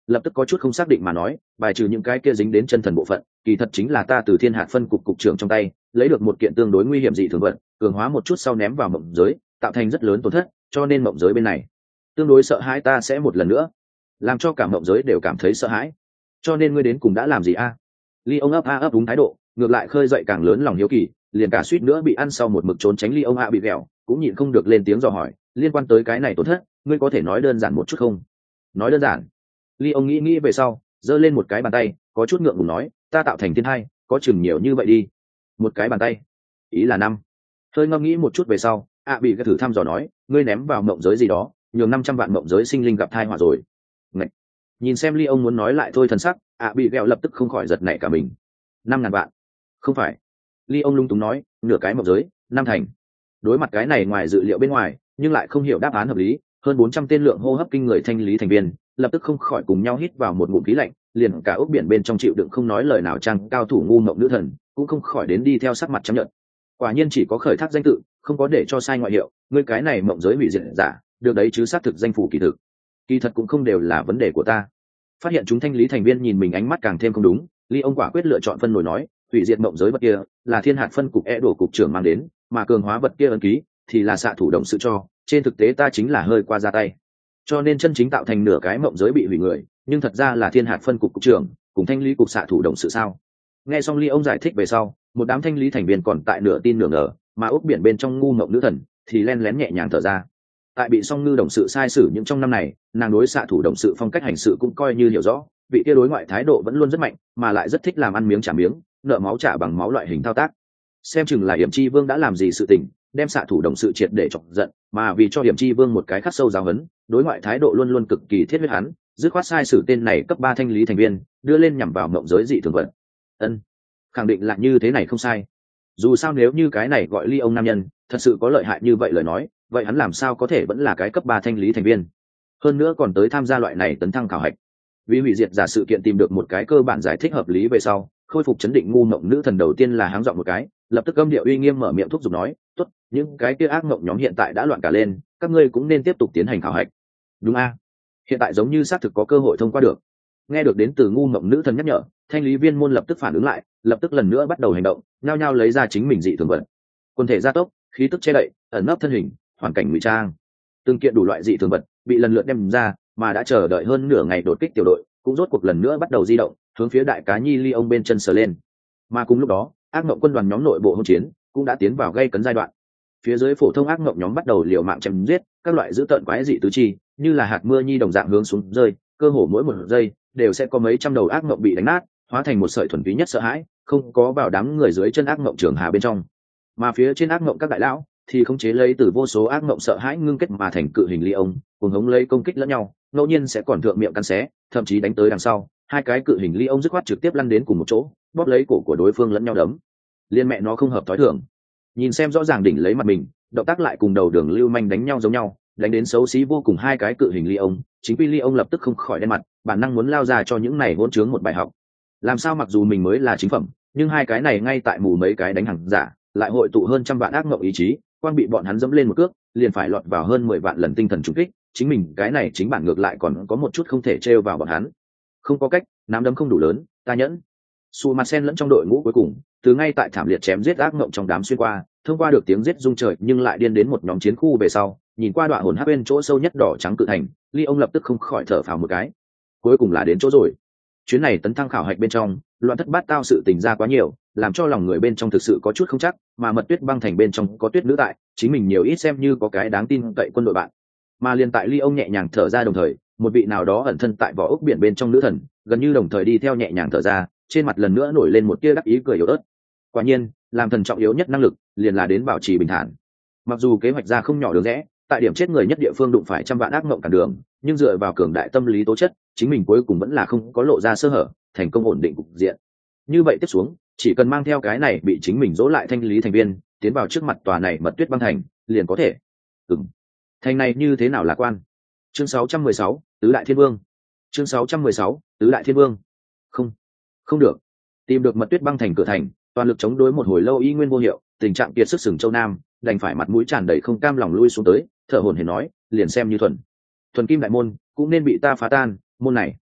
lập tức có chút không xác định mà nói, bài trừ những cái kia dính đến chân thần bộ phận, kỳ thật chính là ta từ thiên hạt phân cục cục trưởng trong tay lấy được một kiện tương đối nguy hiểm dị thường vật, cường hóa một chút sau ném vào mộng giới, tạo thành rất lớn tổn thất, cho nên mộng giới bên này tương đối sợ hãi ta sẽ một lần nữa làm cho cả mộng giới đều cảm thấy sợ hãi. Cho nên ngươi đến cùng đã làm gì a? Ly ông ấp a ấp đúng thái độ, ngược lại khơi dậy càng lớn lòng hiếu kỳ, liền cả suýt nữa bị ăn sau một mực trốn tránh Ly ông a bị ghẹo, cũng nhịn không được lên tiếng dò hỏi, liên quan tới cái này tổn thất, ngươi có thể nói đơn giản một chút không? Nói đơn giản. Ly ông nghĩ nghĩ về sau, giơ lên một cái bàn tay, có chút ngượng ngùng nói, ta tạo thành thiên hai, có chừng nhiều như vậy đi. Một cái bàn tay, ý là năm. Hơi ngẫm nghĩ một chút về sau, ạ bị cái thử thăm dò nói, ngươi ném vào mộng giới gì đó, nhường năm trăm vạn mộng giới sinh linh gặp tai họa rồi. Ngậy. Nhìn xem Ly ông muốn nói lại thôi thần sắc, ạ bị ghẹo lập tức không khỏi giật nảy cả mình. Năm ngàn vạn? Không phải. Ly ông lung túng nói, nửa cái mộng giới, năm thành. Đối mặt cái này ngoài dự liệu bên ngoài, nhưng lại không hiểu đáp án hợp lý, hơn bốn trăm tên lượng hô hấp kinh người thanh lý thành viên, lập tức không khỏi cùng nhau hít vào một ngụm khí lạnh, liền cả ốc biển bên trong chịu đựng không nói lời nào trang cao thủ ngu mộng nữ thần, cũng không khỏi đến đi theo sắc mặt trắng nhợt. Quả nhiên chỉ có khởi thác danh tự, không có để cho sai ngoại hiệu, ngươi cái này mộng giới hủy diệt giả, được đấy chứ xác thực danh phủ kỳ thực. Kỳ thật cũng không đều là vấn đề của ta. Phát hiện chúng thanh lý thành viên nhìn mình ánh mắt càng thêm không đúng, Ly ông quả quyết lựa chọn phân nổi nói, hủy diệt mộng giới vật kia là thiên hạt phân cục e đổ cục trưởng mang đến, mà cường hóa vật kia ấn ký thì là xạ thủ động sự cho, trên thực tế ta chính là hơi qua ra tay. Cho nên chân chính tạo thành nửa cái mộng giới bị hủy người, nhưng thật ra là thiên hạt phân cục cục trưởng cùng thanh lý cục xạ thủ động sự sao? Nghe xong Ly ông giải thích về sau, một đám thanh lý thành viên còn tại nửa tin nửa ngờ, mà ốc biển bên trong ngu mộng nữ thần thì len lén nhẹ nhàng thở ra. Tại bị song ngư đồng sự sai sử những trong năm này, nàng đối xạ thủ đồng sự phong cách hành sự cũng coi như hiểu rõ, vị kia đối ngoại thái độ vẫn luôn rất mạnh, mà lại rất thích làm ăn miếng trả miếng, nợ máu trả bằng máu loại hình thao tác. Xem chừng là Hiểm Chi Vương đã làm gì sự tình, đem xạ thủ đồng sự triệt để chọc giận, mà vì cho Hiểm Chi Vương một cái khắc sâu giáo huấn, đối ngoại thái độ luôn luôn cực kỳ thiết huyết hắn, dứt khoát sai sử tên này cấp ba thanh lý thành viên, đưa lên nhằm vào mộng giới dị thường vật. Ân, khẳng định là như thế này không sai. Dù sao nếu như cái này gọi Ly ông nam nhân thật sự có lợi hại như vậy lời nói, vậy hắn làm sao có thể vẫn là cái cấp ba thanh lý thành viên, hơn nữa còn tới tham gia loại này tấn thăng khảo hạch. Vì hủy diệt giả sự kiện tìm được một cái cơ bản giải thích hợp lý về sau, khôi phục chấn định ngu mộng nữ thần đầu tiên là háng dọn một cái, lập tức âm điệu uy nghiêm mở miệng thúc giục nói, tốt, những cái kia ác mộng nhóm hiện tại đã loạn cả lên, các ngươi cũng nên tiếp tục tiến hành khảo hạch. Đúng a, hiện tại giống như xác thực có cơ hội thông qua được. Nghe được đến từ ngu mộng nữ thần nhắc nhở, thanh lý viên môn lập tức phản ứng lại, lập tức lần nữa bắt đầu hành động, nhao nhao lấy ra chính mình dị thường vật. Quân thể gia tốc, khí tức che đậy, ẩn nấp thân hình, hoàn cảnh ngụy trang, từng kiện đủ loại dị thường vật bị lần lượt đem ra, mà đã chờ đợi hơn nửa ngày đột kích tiểu đội cũng rốt cuộc lần nữa bắt đầu di động, hướng phía đại cá nhi Ly ông bên chân sờ lên. Mà cùng lúc đó, ác mộng quân đoàn nhóm nội bộ hỗn chiến cũng đã tiến vào gây cấn giai đoạn. Phía dưới phổ thông ác mộng nhóm bắt đầu liều mạng chém giết các loại dữ tợn quái dị tứ chi, như là hạt mưa nhi đồng dạng hướng xuống rơi, cơ hồ mỗi một giây đều sẽ có mấy trăm đầu ác mộng bị đánh nát, hóa thành một sợi thuần túy nhất sợ hãi, không có vào đám người dưới chân ác mộng trường hà bên trong. Mà phía trên ác mộng các đại lão thì khống chế lấy từ vô số ác mộng sợ hãi ngưng kết mà thành cự hình Ly ông, cùng hống lấy công kích lẫn nhau, ngẫu nhiên sẽ còn thượng miệng cắn xé, thậm chí đánh tới đằng sau, hai cái cự hình Ly ông dứt khoát trực tiếp lăn đến cùng một chỗ, bóp lấy cổ của đối phương lẫn nhau đấm. Liên mẹ nó không hợp thói thường. Nhìn xem rõ ràng đỉnh lấy mặt mình, động tác lại cùng đầu đường lưu manh đánh nhau giống nhau, đánh đến xấu xí vô cùng hai cái cự hình Ly ông, chính quy Ly ông lập tức không khỏi đen mặt, bản năng muốn lao ra cho những này hỗn trướng một bài học. Làm sao mặc dù mình mới là chính phẩm, nhưng hai cái này ngay tại mù mấy cái đánh hàng giả, lại hội tụ hơn trăm vạn ác mộng ý chí, quan bị bọn hắn dẫm lên một cước, liền phải lọt vào hơn mười vạn lần tinh thần trùng kích, chính mình cái này chính bản ngược lại còn có một chút không thể trêu vào bọn hắn. Không có cách, nắm đấm không đủ lớn, ta nhẫn. Su mặt sen lẫn trong đội ngũ cuối cùng, từ ngay tại thảm liệt chém giết ác mộng trong đám xuyên qua, thông qua được tiếng giết rung trời nhưng lại điên đến một nhóm chiến khu về sau, nhìn qua đoạn hồn hắc bên chỗ sâu nhất đỏ trắng cự thành, Ly ông lập tức không khỏi thở phào một cái. Cuối cùng là đến chỗ rồi. Chuyến này tấn thăng khảo hạch bên trong, loạn thất bát tao sự tình ra quá nhiều, làm cho lòng người bên trong thực sự có chút không chắc, mà mật tuyết băng thành bên trong có tuyết nữ tại, chính mình nhiều ít xem như có cái đáng tin cậy quân đội bạn. Mà liền tại Ly ông nhẹ nhàng thở ra đồng thời, một vị nào đó ẩn thân tại vỏ ốc biển bên trong nữ thần, gần như đồng thời đi theo nhẹ nhàng thở ra, trên mặt lần nữa nổi lên một tia đắc ý cười yếu ớt. Quả nhiên, làm thần trọng yếu nhất năng lực, liền là đến bảo trì bình thản. Mặc dù kế hoạch ra không nhỏ đường rẽ, tại điểm chết người nhất địa phương đụng phải trăm vạn ác mộng cản đường, nhưng dựa vào cường đại tâm lý tố chất, chính mình cuối cùng vẫn là không có lộ ra sơ hở, thành công ổn định cục diện. Như vậy tiếp xuống, chỉ cần mang theo cái này bị chính mình dỗ lại thanh lý thành viên, tiến vào trước mặt tòa này mật tuyết băng thành, liền có thể. Ừm. Thành này như thế nào lạc quan? Chương sáu trăm mười sáu, tứ đại thiên vương. Chương sáu trăm mười sáu, tứ đại thiên vương. Không, không được. Tìm được mật tuyết băng thành cửa thành, toàn lực chống đối một hồi lâu y nguyên vô hiệu, tình trạng kiệt sức sừng châu nam, đành phải mặt mũi tràn đầy không cam lòng lui xuống tới, thở hổn hển nói, liền xem như thuần thuần kim đại môn cũng nên bị ta phá tan, môn này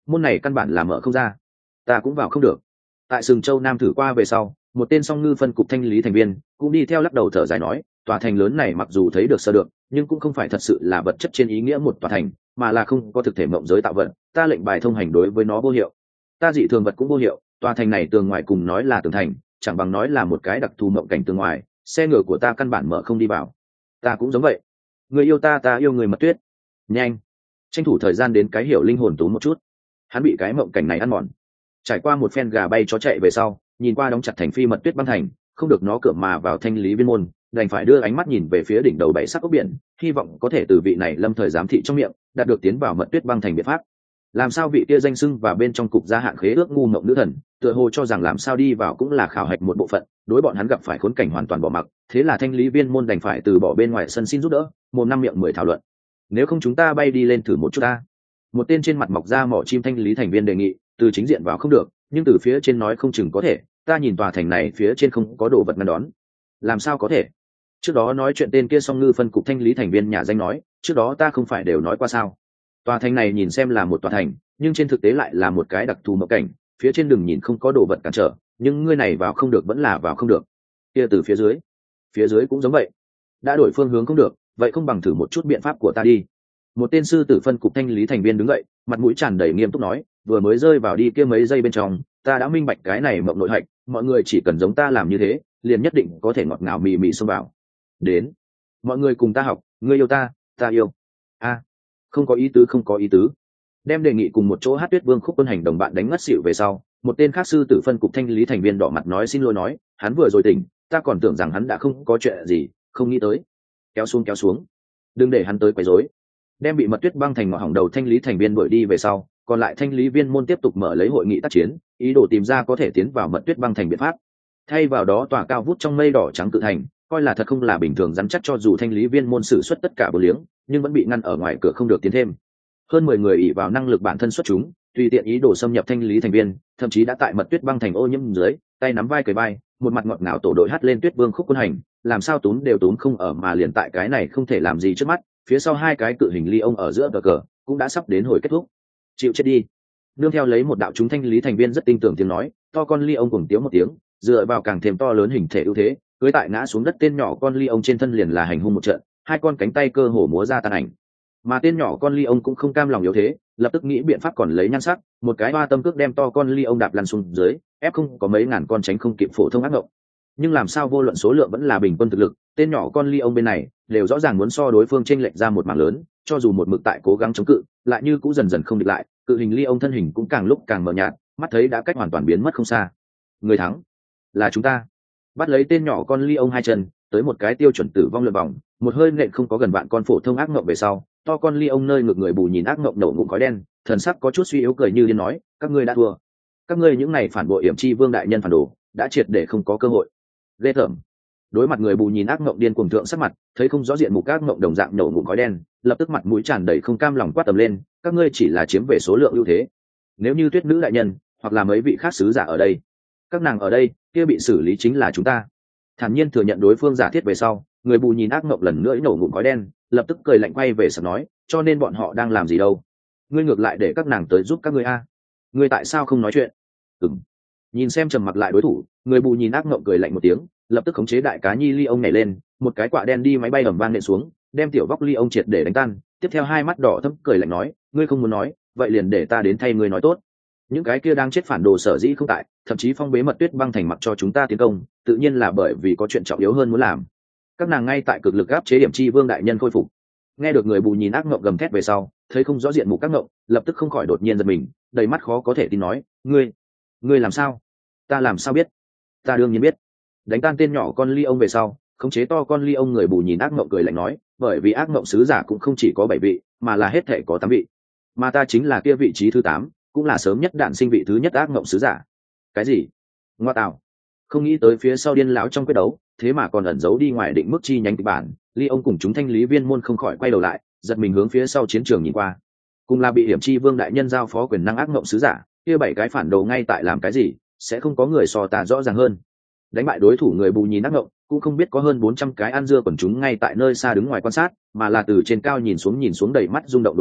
môn này căn bản là mở không ra, ta cũng vào không được. Tại sừng châu nam thử qua về sau, một tên song ngư phân cục thanh lý thành viên cũng đi theo lắc đầu thở dài nói, tòa thành lớn này mặc dù thấy được sơ được, nhưng cũng không phải thật sự là vật chất trên ý nghĩa một tòa thành, mà là không có thực thể mộng giới tạo vật, ta lệnh bài thông hành đối với nó vô hiệu, ta dị thường vật cũng vô hiệu. Tòa thành này tường ngoài cùng nói là tường thành, chẳng bằng nói là một cái đặc thù mộng cảnh tường ngoài, xe ngựa của ta căn bản mở không đi vào. Ta cũng giống vậy, người yêu ta ta yêu người Mật Tuyết. Nhanh, tranh thủ thời gian đến cái hiểu linh hồn tú một chút, hắn bị cái mộng cảnh này ăn mòn. Trải qua một phen gà bay chó chạy về sau, nhìn qua đóng chặt thành phi Mật Tuyết băng thành, không được nó cửa mà vào thanh lý viên môn, đành phải đưa ánh mắt nhìn về phía đỉnh đầu bảy sắc ốc biển, hy vọng có thể từ vị này lâm thời giám thị trong miệng đạt được tiến vào Mật Tuyết băng thành biện pháp. Làm sao vị kia danh xưng và bên trong cục gia hạn khế ước ngu mộng nữ thần tựa hồ cho rằng làm sao đi vào cũng là khảo hạch một bộ phận, đối bọn hắn gặp phải khốn cảnh hoàn toàn bỏ mặc, thế là thanh lý viên môn đành phải từ bỏ bên ngoài sân xin giúp đỡ, mồm năm miệng mười thảo luận. Nếu không chúng ta bay đi lên thử một chút ta. Một tên trên mặt mọc ra mỏ chim thanh lý thành viên đề nghị, từ chính diện vào không được, nhưng từ phía trên nói không chừng có thể, ta nhìn tòa thành này phía trên không có đồ vật ngăn đón. Làm sao có thể? Trước đó nói chuyện tên kia song ngư phân cục thanh lý thành viên nhà danh nói, trước đó ta không phải đều nói qua sao? Tòa thành này nhìn xem là một tòa thành, nhưng trên thực tế lại là một cái đặc thù mộng cảnh, phía trên đường nhìn không có đồ vật cản trở, nhưng ngươi này vào không được vẫn là vào không được. Kia từ phía dưới, phía dưới cũng giống vậy. Đã đổi phương hướng không được, vậy không bằng thử một chút biện pháp của ta đi. Một tên sư tử phân cục thanh lý thành viên đứng dậy, mặt mũi tràn đầy nghiêm túc nói, vừa mới rơi vào đi kia mấy giây bên trong, ta đã minh bạch cái này mộng nội hạch, mọi người chỉ cần giống ta làm như thế, liền nhất định có thể ngọt ngào mì mì xông vào. Đến, mọi người cùng ta học, ngươi yêu ta, ta yêu. A, không có ý tứ, không có ý tứ. Đem đề nghị cùng một chỗ hát Tuyết Vương khúc quân hành đồng bạn đánh ngất xỉu về sau, một tên khác sư tử phân cục thanh lý thành viên đỏ mặt nói xin lỗi nói, hắn vừa rồi tỉnh, ta còn tưởng rằng hắn đã không có chuyện gì, không nghĩ tới. Kéo xuống kéo xuống, đừng để hắn tới quấy rối. Đem bị Mật Tuyết băng thành ngọ hỏng đầu thanh lý thành viên đuổi đi về sau, còn lại thanh lý viên môn tiếp tục mở lấy hội nghị tác chiến, ý đồ tìm ra có thể tiến vào Mật Tuyết băng thành biện pháp. Thay vào đó tòa cao vút trong mây đỏ trắng cự thành, coi là thật không là bình thường rắn chắc, cho dù thanh lý viên môn sử xuất tất cả bờ liếng, nhưng vẫn bị ngăn ở ngoài cửa không được tiến thêm. Hơn mười người ỷ vào năng lực bản thân xuất chúng, tùy tiện ý đồ xâm nhập thanh lý thành viên, thậm chí đã tại Mật Tuyết băng thành ô nhiễm dưới, tay nắm vai cười vai, một mặt ngọt ngào tổ đội hát lên Tuyết Vương khúc quân hành, làm sao tún đều tún không ở, mà liền tại cái này không thể làm gì trước mắt, phía sau hai cái cự hình ly ông ở giữa cờ cờ cũng đã sắp đến hồi kết thúc. Chịu chết đi. Nương theo lấy một đạo chúng thanh lý thành viên rất tin tưởng tiếng nói, to con ly ông cùng tiếng một tiếng, dựa vào càng thêm to lớn hình thể ưu thế, cưới tại ngã xuống đất tên nhỏ con ly ông trên thân liền là hành hung một trận, hai con cánh tay cơ hồ múa ra tàn ảnh. Mà tên nhỏ con ly ông cũng không cam lòng yếu thế, lập tức nghĩ biện pháp còn lấy nhan sắc, một cái ba tâm cước đem to con ly ông đạp lăn xuống dưới, ép không có mấy ngàn con tránh không kịp phổ thông ác ngộng. Nhưng làm sao vô luận số lượng vẫn là bình quân thực lực, tên nhỏ con ly ông bên này đều rõ ràng muốn so đối phương chênh lệch ra một mảng lớn, cho dù một mực tại cố gắng chống cự, lại như cũng dần dần không địch lại, cự hình ly ông thân hình cũng càng lúc càng mờ nhạt, mắt thấy đã cách hoàn toàn biến mất không xa. Người thắng là chúng ta. Bắt lấy tên nhỏ con ly ông hai chân, tới một cái tiêu chuẩn tử vong lượt vòng, một hơi nện không có gần vạn con phổ thông ác ngộng về sau, to con ly ông nơi ngực người bù nhìn ác ngộng nổ ngụm khói đen, thần sắc có chút suy yếu cười như điên nói, các ngươi đã thua, các ngươi những này phản bội hiểm chi vương đại nhân phản đồ, đã triệt để không có cơ hội. Ghê tởm. Đối mặt người bù nhìn ác ngộng điên cuồng thượng sắc mặt, thấy không rõ diện mục ác ngộng đồng dạng nổ ngụm khói đen, lập tức mặt mũi tràn đầy không cam lòng quát tầm lên, các ngươi chỉ là chiếm về số lượng ưu thế. Nếu như Tuyết nữ đại nhân hoặc là mấy vị khác sứ giả ở đây, các nàng ở đây, kia bị xử lý chính là chúng ta. Thản nhiên thừa nhận đối phương giả thiết về sau, người bù nhìn ác ngộng lần nữa nổ ngụm khói đen, lập tức cười lạnh quay về sập nói, cho nên bọn họ đang làm gì đâu? Ngươi ngược lại để các nàng tới giúp các ngươi a? Ngươi tại sao không nói chuyện? Ừm. Nhìn xem trầm mặc lại đối thủ, người bù nhìn ác ngộng cười lạnh một tiếng, lập tức khống chế đại cá nhi ly ông nhảy lên, một cái quạ đen đi máy bay ầm vang nện xuống, đem tiểu vóc ly ông triệt để đánh tan. Tiếp theo hai mắt đỏ thẫm cười lạnh nói, ngươi không muốn nói, vậy liền để ta đến thay ngươi nói tốt. Những cái kia đang chết phản đồ sở dĩ không tại, thậm chí phong bế Mật Tuyết băng thành mặc cho chúng ta tiến công, tự nhiên là bởi vì có chuyện trọng yếu hơn muốn làm. Các nàng ngay tại cực lực áp chế điểm chi vương đại nhân khôi phục. Nghe được người bù nhìn ác ngộng gầm thét về sau, thấy không rõ diện mục các ngộng, lập tức không khỏi đột nhiên giật mình, đầy mắt khó có thể tin nói, ngươi, ngươi làm sao? Ta làm sao biết? Ta đương nhiên biết. Đánh tan tên nhỏ con ly ông về sau, khống chế to con ly ông người bù nhìn ác ngộng cười lạnh nói, bởi vì ác ngộng sứ giả cũng không chỉ có bảy vị, mà là hết thể có tám vị, mà ta chính là kia vị trí thứ tám, cũng là sớm nhất đạn sinh vị thứ nhất ác ngộng sứ giả. Cái gì? Ngoa tạo! Không nghĩ tới phía sau điên lão trong quyết đấu, thế mà còn ẩn giấu đi ngoài định mức chi nhánh kịch bản. Ly ông cùng chúng thanh lý viên môn không khỏi quay đầu lại, giật mình hướng phía sau chiến trường nhìn qua. Cùng là bị hiểm chi vương đại nhân giao phó quyền năng ác ngộng sứ giả, kia bảy cái phản đồ ngay tại làm cái gì, sẽ không có người so tà rõ ràng hơn. Đánh bại đối thủ người bù nhìn ác ngộng, cũng không biết có hơn bốn trăm cái ăn dưa quần chúng ngay tại nơi xa đứng ngoài quan sát, mà là từ trên cao nhìn xuống nhìn xuống đầy mắt rung động đối thủ,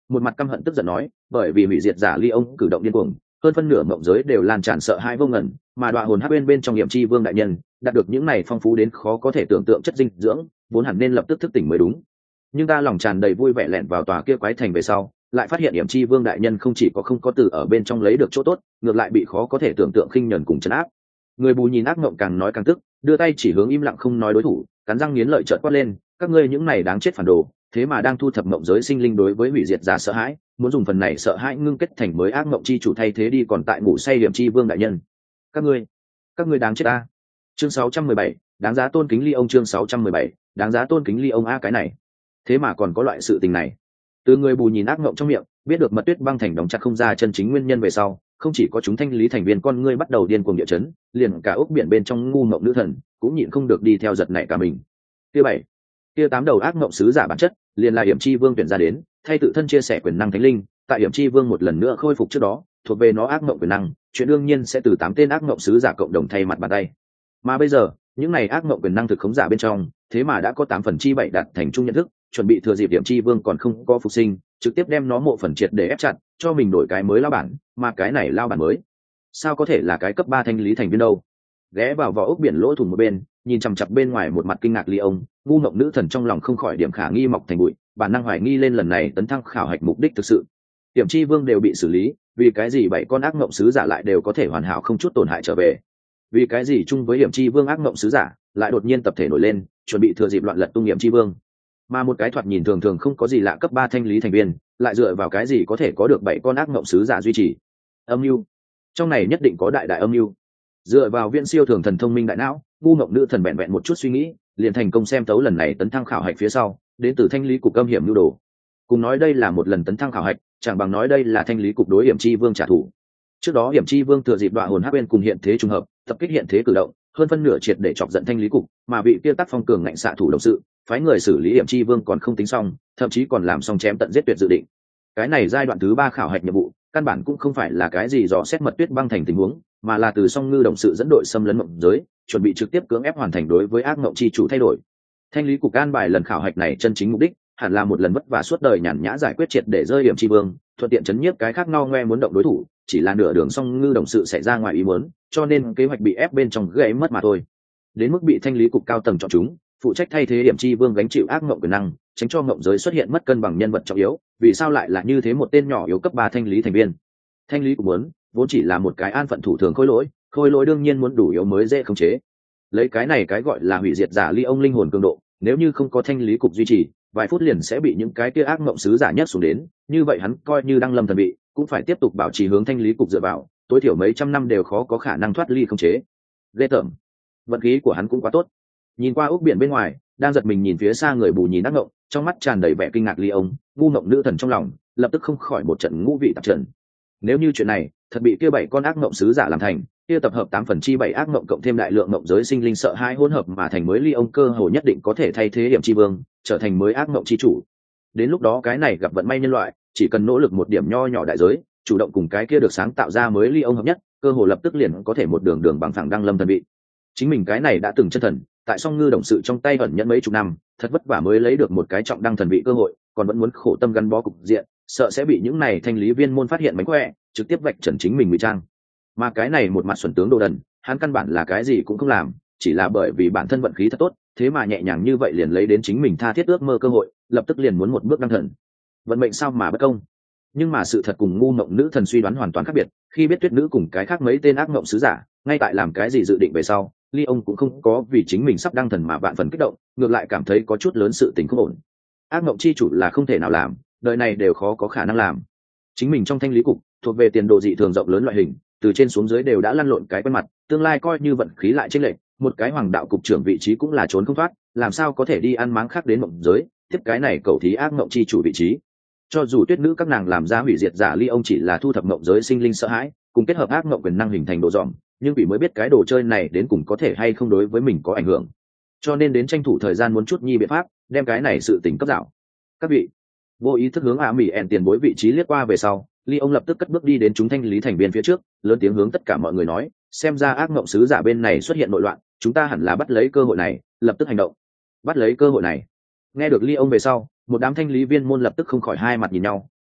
một mặt căm hận tức giận nói, bởi vì hủy diệt giả ly ông cử động điên cuồng, hơn phân nửa mộng giới đều lan tràn sợ hãi vô ngần, mà đoạn hồn hắc bên bên trong nghiệm chi vương đại nhân đạt được những này phong phú đến khó có thể tưởng tượng chất dinh dưỡng, vốn hẳn nên lập tức thức tỉnh mới đúng. Nhưng ta lòng tràn đầy vui vẻ lẹn vào tòa kia quái thành về sau, lại phát hiện nghiệm chi vương đại nhân không chỉ có không có từ ở bên trong lấy được chỗ tốt, ngược lại bị khó có thể tưởng tượng khinh nhẫn cùng trấn áp. Người bù nhìn ác mộng càng nói càng tức, đưa tay chỉ hướng im lặng không nói đối thủ, cắn răng nghiến lợi trợn quát lên, các ngươi những này đáng chết phản đồ, thế mà đang thu thập mộng giới sinh linh đối với hủy diệt giả sợ hãi, muốn dùng phần này sợ hãi ngưng kết thành mới ác mộng chi chủ thay thế đi còn tại ngủ say điểm chi vương đại nhân. Các ngươi, các ngươi đáng chết a. Chương sáu trăm mười bảy, đáng giá tôn kính ly ông. Chương sáu trăm mười bảy, đáng giá tôn kính ly ông. A cái này, thế mà còn có loại sự tình này. Từ người bù nhìn ác mộng trong miệng biết được mật tuyết băng thành đóng chặt không ra chân chính nguyên nhân về sau, không chỉ có chúng thanh lý thành viên con ngươi bắt đầu điên cuồng địa chấn, liền cả ốc biển bên trong ngu mộng nữ thần cũng nhịn không được đi theo giật nảy cả mình. Kia bảy, kia tám đầu ác mộng sứ giả bản chất liền là hiểm chi vương tuyển ra đến, thay tự thân chia sẻ quyền năng thánh linh, tại hiểm chi vương một lần nữa khôi phục trước đó, thuộc về nó ác mộng quyền năng, chuyện đương nhiên sẽ từ tám tên ác mộng sứ giả cộng đồng thay mặt bàn tay. Mà bây giờ, những này ác mộng quyền năng thực khống giả bên trong, thế mà đã có tám phần chi bảy đạt thành chung nhận thức, chuẩn bị thừa dịp hiểm chi vương còn không có phục sinh, trực tiếp đem nó mộ phần triệt để ép chặt, cho mình đổi cái mới lao bản, mà cái này lao bản mới, sao có thể là cái cấp ba thanh lý thành viên đâu? Ghé vào vỏ ốc biển lỗ thủng một bên, nhìn chằm chằm bên ngoài một mặt kinh ngạc ly ông, ngu mộng nữ thần trong lòng không khỏi điểm khả nghi mọc thành bụi, bản năng hoài nghi lên lần này tấn thăng khảo hạch mục đích thực sự. Hiểm chi vương đều bị xử lý, vì cái gì bảy con ác mộng sứ giả lại đều có thể hoàn hảo không chút tổn hại trở về? Vì cái gì chung với hiểm chi vương ác mộng sứ giả lại đột nhiên tập thể nổi lên, chuẩn bị thừa dịp loạn lật tung hiểm chi vương? Mà một cái thoạt nhìn thường thường không có gì lạ cấp ba thanh lý thành viên, lại dựa vào cái gì có thể có được bảy con ác mộng sứ giả duy trì? Âm mưu, trong này nhất định có đại đại âm mưu. Dựa vào viên siêu thường thần thông minh đại não, ngu mộng nữ thần vẹn vẹn một chút suy nghĩ, liền thành công xem tấu lần này tấn thăng khảo hạch phía sau đến từ thanh lý cục âm hiểm nhu đồ. Cùng nói đây là một lần tấn thăng khảo hạch, chẳng bằng nói đây là thanh lý cục đối hiểm chi vương trả thù. Trước đó hiểm chi vương thừa dịp đoạn hồn hắc bên cùng hiện thế trùng hợp, tập kích hiện thế cử động, hơn phân nửa triệt để chọc giận thanh lý cục, mà vị kia tác phong cường ngạnh xạ thủ đồng sự, phái người xử lý hiểm chi vương còn không tính xong, thậm chí còn làm xong chém tận giết tuyệt dự định. Cái này giai đoạn thứ ba khảo hạch nhiệm vụ, căn bản cũng không phải là cái gì dò xét mật tuyết băng thành tình huống, mà là từ song ngư đồng sự dẫn đội xâm lấn mộng giới, chuẩn bị trực tiếp cưỡng ép hoàn thành đối với ác mộng chi chủ thay đổi. Thanh lý cục an bài lần khảo hạch này chân chính mục đích hẳn là một lần vất vả suốt đời nhàn nhã giải quyết triệt để rơi hiểm chi vương, thuận tiện chấn nhiếp cái khác ngao ngoe muốn động đối thủ, chỉ là nửa đường song ngư đồng sự xảy ra ngoài ý muốn, cho nên kế hoạch bị ép bên trong gãy mất mà thôi. Đến mức bị thanh lý cục cao tầng chọn chúng, phụ trách thay thế hiểm chi vương gánh chịu ác mộng quyền năng, tránh cho mộng giới xuất hiện mất cân bằng nhân vật trọng yếu, vì sao lại là như thế một tên nhỏ yếu cấp ba thanh lý thành viên? Thanh lý cục muốn vốn chỉ là một cái an phận thủ thường khôi lỗi, khôi lỗi đương nhiên muốn đủ yếu mới dễ khống chế. Lấy cái này cái gọi là hủy diệt giả ly ông linh hồn cường độ, nếu như không có thanh lý cục duy trì, vài phút liền sẽ bị những cái kia ác mộng sứ giả nhất xuống đến, như vậy hắn coi như đang lâm thần bị, cũng phải tiếp tục bảo trì hướng thanh lý cục dựa vào, tối thiểu mấy trăm năm đều khó có khả năng thoát ly khống chế. Ghê tởm. Vận khí của hắn cũng quá tốt. Nhìn qua ốc biển bên ngoài, đang giật mình nhìn phía xa người bù nhìn ác mộng, trong mắt tràn đầy vẻ kinh ngạc ly ông, ngu mộng nữ thần trong lòng lập tức không khỏi một trận ngũ vị tạp trần. Nếu như chuyện này thật bị kia bảy con ác mộng sứ giả làm thành, kia tập hợp tám phần chi bảy ác mộng cộng thêm đại lượng mộng giới sinh linh sợ hai hỗn hợp mà thành mới ly ông cơ hồ nhất định có thể thay thế hiểm chi vương, trở thành mới ác mộng chi chủ. Đến lúc đó cái này gặp vận may nhân loại, chỉ cần nỗ lực một điểm nho nhỏ đại giới, chủ động cùng cái kia được sáng tạo ra mới ly ông hợp nhất, cơ hồ lập tức liền có thể một đường đường bằng phẳng đăng lâm thần vị. Chính mình cái này đã từng chân thần, tại song ngư đồng sự trong tay ẩn nhẫn mấy chục năm, thật vất vả mới lấy được một cái trọng đăng thần vị cơ hội, còn vẫn muốn khổ tâm gắn bó cục diện, sợ sẽ bị những này thanh lý viên môn phát hiện mánh khỏe, trực tiếp vạch trần chính mình ngụy trang. Mà cái này một mặt xuẩn tướng đồ đần, hắn căn bản là cái gì cũng không làm, chỉ là bởi vì bản thân vận khí thật tốt, thế mà nhẹ nhàng như vậy liền lấy đến chính mình tha thiết ước mơ cơ hội, lập tức liền muốn một bước đăng thần. Vận mệnh sao mà bất công. Nhưng mà sự thật cùng ngu mộng nữ thần suy đoán hoàn toàn khác biệt, khi biết tuyết nữ cùng cái khác mấy tên ác mộng sứ giả ngay tại làm cái gì dự định về sau, ly ông cũng không có vì chính mình sắp đăng thần mà vạn phần kích động, ngược lại cảm thấy có chút lớn sự tình không ổn. Ác mộng chi chủ là không thể nào làm, đời này đều khó có khả năng làm. Chính mình trong thanh lý cục thuộc về tiền đồ dị thường rộng lớn loại hình, từ trên xuống dưới đều đã lăn lộn cái quen mặt, tương lai coi như vận khí lại chênh lệch, một cái hoàng đạo cục trưởng vị trí cũng là trốn không thoát, làm sao có thể đi ăn máng khác đến mộng giới, tiếp cái này cầu thí ác mộng chi chủ vị trí. Cho dù tuyết nữ các nàng làm ra hủy diệt giả ly ông chỉ là thu thập mộng giới sinh linh sợ hãi, cùng kết hợp ác mộng quyền năng hình thành độ dòm, nhưng vì mới biết cái đồ chơi này đến cùng có thể hay không đối với mình có ảnh hưởng, cho nên đến tranh thủ thời gian muốn chút nhi biện pháp đem cái này sự tỉnh cấp dạo. Các vị, vô ý thức hướng ả mỹ ẻn tiền bối vị trí liếc qua về sau, ly ông lập tức cất bước đi đến chúng thanh lý thành viên phía trước, lớn tiếng hướng tất cả mọi người nói, xem ra ác mộng sứ giả bên này xuất hiện nội loạn, chúng ta hẳn là bắt lấy cơ hội này, lập tức hành động. Bắt lấy cơ hội này. Nghe được ly ông về sau, một đám thanh lý viên môn lập tức không khỏi hai mặt nhìn nhau,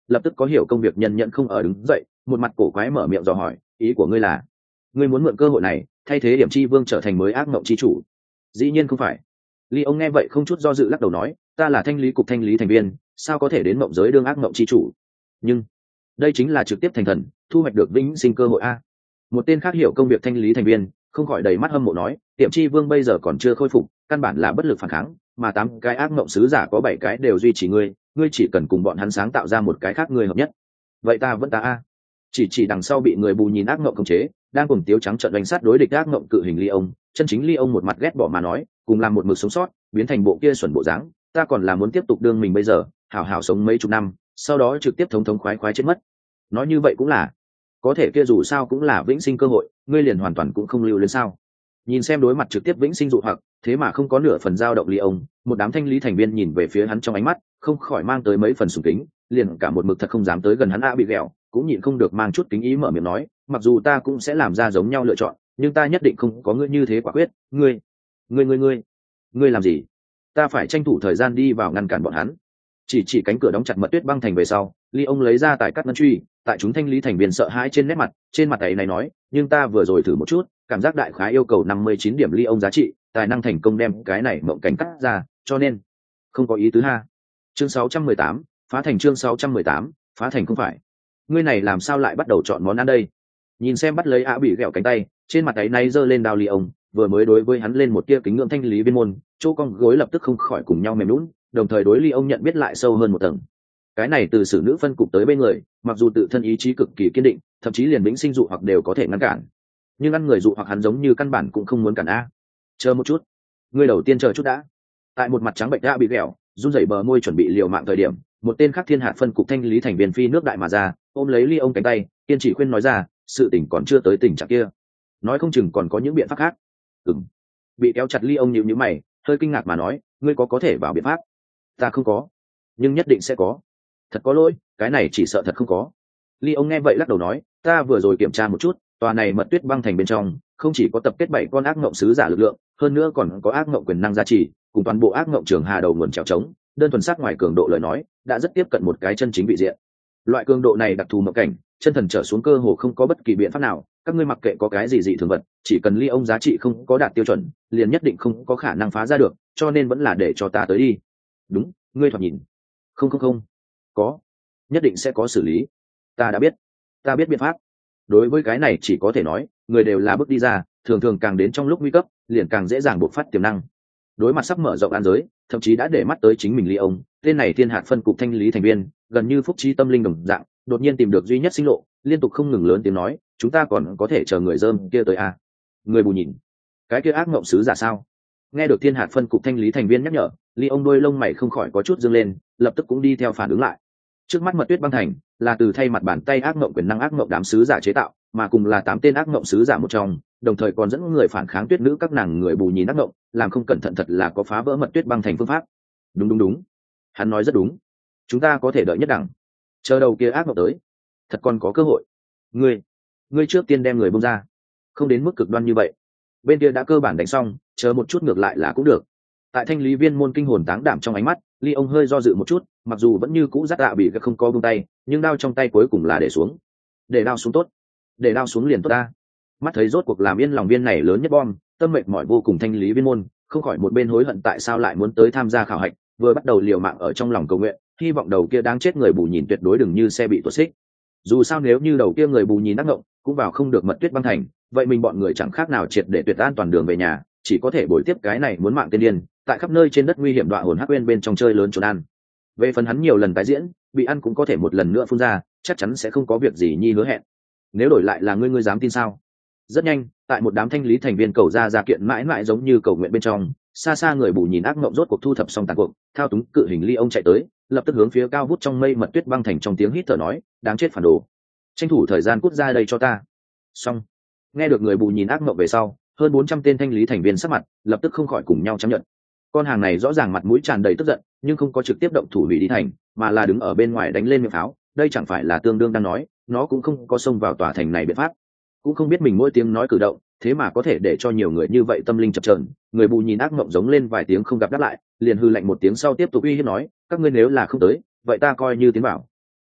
lập tức có hiểu công việc nhân nhận không ở đứng dậy, một mặt cổ quái mở miệng dò hỏi, ý của ngươi là ngươi muốn mượn cơ hội này thay thế điểm chi vương trở thành mới ác mộng chi chủ? Dĩ nhiên không phải. Ly ông nghe vậy không chút do dự lắc đầu nói, ta là thanh lý cục thanh lý thành viên, sao có thể đến mộng giới đương ác mộng chi chủ? Nhưng đây chính là trực tiếp thành thần, thu hoạch được vĩnh sinh cơ hội a. Một tên khác hiểu công việc thanh lý thành viên không khỏi đầy mắt hâm mộ nói, tiệm chi vương bây giờ còn chưa khôi phục, căn bản là bất lực phản kháng, mà tám cái ác mộng sứ giả có bảy cái đều duy trì ngươi, ngươi chỉ cần cùng bọn hắn sáng tạo ra một cái khác ngươi hợp nhất. Vậy ta vẫn ta a. Chỉ chỉ đằng sau bị người bù nhìn ác mộng khống chế, đang cùng tiếu trắng trận đánh sát đối địch ác mộng cự hình Ly ông, chân chính Ly ông một mặt ghét bỏ mà nói, cùng làm một mực sống sót, biến thành bộ kia xuẩn bộ dáng, ta còn là muốn tiếp tục đương mình bây giờ, hảo hảo sống mấy chục năm, sau đó trực tiếp thống thống khoái khoái chết mất. Nói như vậy cũng là, có thể kia dù sao cũng là vĩnh sinh cơ hội, ngươi liền hoàn toàn cũng không lưu lên sao? Nhìn xem đối mặt trực tiếp vĩnh sinh dụ hoặc, thế mà không có nửa phần dao động Ly ông, một đám thanh lý thành viên nhìn về phía hắn trong ánh mắt, không khỏi mang tới mấy phần sùng kính, liền cả một mực thật không dám tới gần hắn a bị ghẹo, cũng nhịn không được mang chút kính ý mở miệng nói, mặc dù ta cũng sẽ làm ra giống nhau lựa chọn, nhưng ta nhất định không có ngươi như thế quả quyết. Ngươi, ngươi ngươi ngươi, ngươi làm gì? Ta phải tranh thủ thời gian đi vào ngăn cản bọn hắn. Chỉ chỉ cánh cửa đóng chặt mật tuyết băng thành về sau, Ly ông lấy ra tài cắt ngân truy, tại chúng thanh lý thành viên sợ hãi trên nét mặt, trên mặt ấy này nói, nhưng ta vừa rồi thử một chút, cảm giác đại khái yêu cầu năm mươi chín điểm Ly ông giá trị, tài năng thành công đem cái này mộng cảnh cắt ra, cho nên không có ý tứ ha. Chương sáu trăm mười tám, phá thành chương sáu trăm mười tám, phá thành không phải. Ngươi này làm sao lại bắt đầu chọn món ăn đây? Nhìn xem bắt lấy ạ bị ghẹo cánh tay, trên mặt ấy này giơ lên đao Ly ông, vừa mới đối với hắn lên một tia kính ngưỡng thanh lý viên môn, chỗ con gối lập tức không khỏi cùng nhau mềm lún, đồng thời đối Ly ông nhận biết lại sâu hơn một tầng. Cái này từ sử nữ phân cục tới bên người, mặc dù tự thân ý chí cực kỳ kiên định, thậm chí liền vĩnh sinh dụ hoặc đều có thể ngăn cản, nhưng ăn người dụ hoặc hắn giống như căn bản cũng không muốn cản a. Chờ một chút, ngươi đầu tiên chờ chút đã. Tại một mặt trắng bệnh đã bị ghẹo, run rẩy bờ môi chuẩn bị liều mạng thời điểm, một tên khác thiên hạt phân cục thanh lý thành viên phi nước đại mà ra, ôm lấy Ly ông cánh tay, kiên trì khuyên nói ra, sự tình còn chưa tới tình trạng kia, nói không chừng còn có những biện pháp khác. Ừm. Bị kéo chặt Ly ông nhíu nhíu mày, hơi kinh ngạc mà nói, ngươi có có thể vào biện pháp? Ta không có, nhưng nhất định sẽ có. Thật có lỗi, cái này chỉ sợ thật không có. Ly ông nghe vậy lắc đầu nói, ta vừa rồi kiểm tra một chút, tòa này mật tuyết băng thành bên trong không chỉ có tập kết bảy con ác ngộng sứ giả lực lượng, hơn nữa còn có ác ngộng quyền năng gia trì, cùng toàn bộ ác ngộng trường hà đầu nguồn trèo trống, đơn thuần sát ngoài cường độ lời nói đã rất tiếp cận một cái chân chính vị diện. Loại cường độ này đặc thù mộng cảnh, chân thần trở xuống cơ hồ không có bất kỳ biện pháp nào, các ngươi mặc kệ có cái gì dị thường vật, chỉ cần Ly ông giá trị không có đạt tiêu chuẩn, liền nhất định không có khả năng phá ra được, cho nên vẫn là để cho ta tới đi. Đúng, ngươi thoạt nhìn. Không không không, có, nhất định sẽ có xử lý. Ta đã biết, ta biết biện pháp. Đối với cái này chỉ có thể nói, người đều là bước đi ra, thường thường càng đến trong lúc nguy cấp, liền càng dễ dàng bộc phát tiềm năng. Đối mặt sắp mở rộng an giới, thậm chí đã để mắt tới chính mình Ly ông, tên này thiên hạt phân cục thanh lý thành viên, gần như phúc trí tâm linh đồng dạng, đột nhiên tìm được duy nhất sinh lộ, liên tục không ngừng lớn tiếng nói, chúng ta còn có thể chờ người dơm kia tới à? Người bù nhìn, cái kia ác ngộng sứ giả sao? Nghe được thiên hạt phân cục thanh lý thành viên nhắc nhở, Ly ông đôi lông mày không khỏi có chút dương lên, lập tức cũng đi theo phản ứng lại. Trước mắt mật tuyết băng thành là từ thay mặt bàn tay ác ngộng quyền năng ác ngộng đám sứ giả chế tạo, mà cùng là tám tên ác ngộng sứ giả một trong, đồng thời còn dẫn người phản kháng tuyết nữ các nàng người bù nhìn ác ngộng, làm không cẩn thận thật là có phá vỡ mật tuyết băng thành phương pháp. Đúng đúng đúng, hắn nói rất đúng, chúng ta có thể đợi nhất đẳng, chờ đầu kia ác ngộng tới, thật còn có cơ hội. Ngươi, ngươi trước tiên đem người bông ra, không đến mức cực đoan như vậy. Bên kia đã cơ bản đánh xong, chờ một chút ngược lại là cũng được. Tại thanh lý viên môn kinh hồn táng đảm trong ánh mắt, Ly ông hơi do dự một chút, mặc dù vẫn như cũ dắt đạ bị không có buông tay, nhưng đao trong tay cuối cùng là để xuống. Để đao xuống tốt, để đao xuống liền tốt ta. Mắt thấy rốt cuộc làm yên lòng viên này lớn nhất bom, tâm mệt mỏi vô cùng thanh lý viên môn, không khỏi một bên hối hận tại sao lại muốn tới tham gia khảo hạch, vừa bắt đầu liều mạng ở trong lòng cầu nguyện, hy vọng đầu kia đáng chết người bù nhìn tuyệt đối đừng như xe bị tuột xích. Dù sao nếu như đầu kia người bù nhìn ác ngộng cũng vào không được mật tuyết băng thành, vậy mình bọn người chẳng khác nào triệt để tuyệt an toàn đường về nhà, chỉ có thể bồi tiếp cái này muốn mạng tiên điên, tại khắp nơi trên đất nguy hiểm đọa hồn hắc quên bên trong chơi lớn trốn ăn. Về phần hắn nhiều lần tái diễn, bị ăn cũng có thể một lần nữa phun ra, chắc chắn sẽ không có việc gì nhi hứa hẹn. Nếu đổi lại là ngươi ngươi dám tin sao? Rất nhanh, tại một đám thanh lý thành viên cầu ra ra kiện mãi mãi giống như cầu nguyện bên trong, xa xa người bù nhìn ác mộng rốt cuộc thu thập xong tàn cuộc, thao túng cự hình Ly ông chạy tới, lập tức hướng phía cao vút trong mây mật tuyết băng thành trong tiếng hít thở nói, đáng chết phản đồ, tranh thủ thời gian cút ra đây cho ta. Xong, nghe được người bù nhìn ác mộng về sau, hơn bốn trăm tên thanh lý thành viên sắc mặt lập tức không khỏi cùng nhau chấp nhận. Con hàng này rõ ràng mặt mũi tràn đầy tức giận, nhưng không có trực tiếp động thủ hủy đi thành, mà là đứng ở bên ngoài đánh lên miệng pháo. Đây chẳng phải là tương đương đang nói, nó cũng không có xông vào tòa thành này biện pháp, cũng không biết mình mỗi tiếng nói cử động, thế mà có thể để cho nhiều người như vậy tâm linh chập chờn. Người bù nhìn ác mộng giống lên vài tiếng không gặp đáp lại, liền hư lạnh một tiếng sau tiếp tục uy hiếp nói, các ngươi nếu là không tới, vậy ta coi như tiến bảo.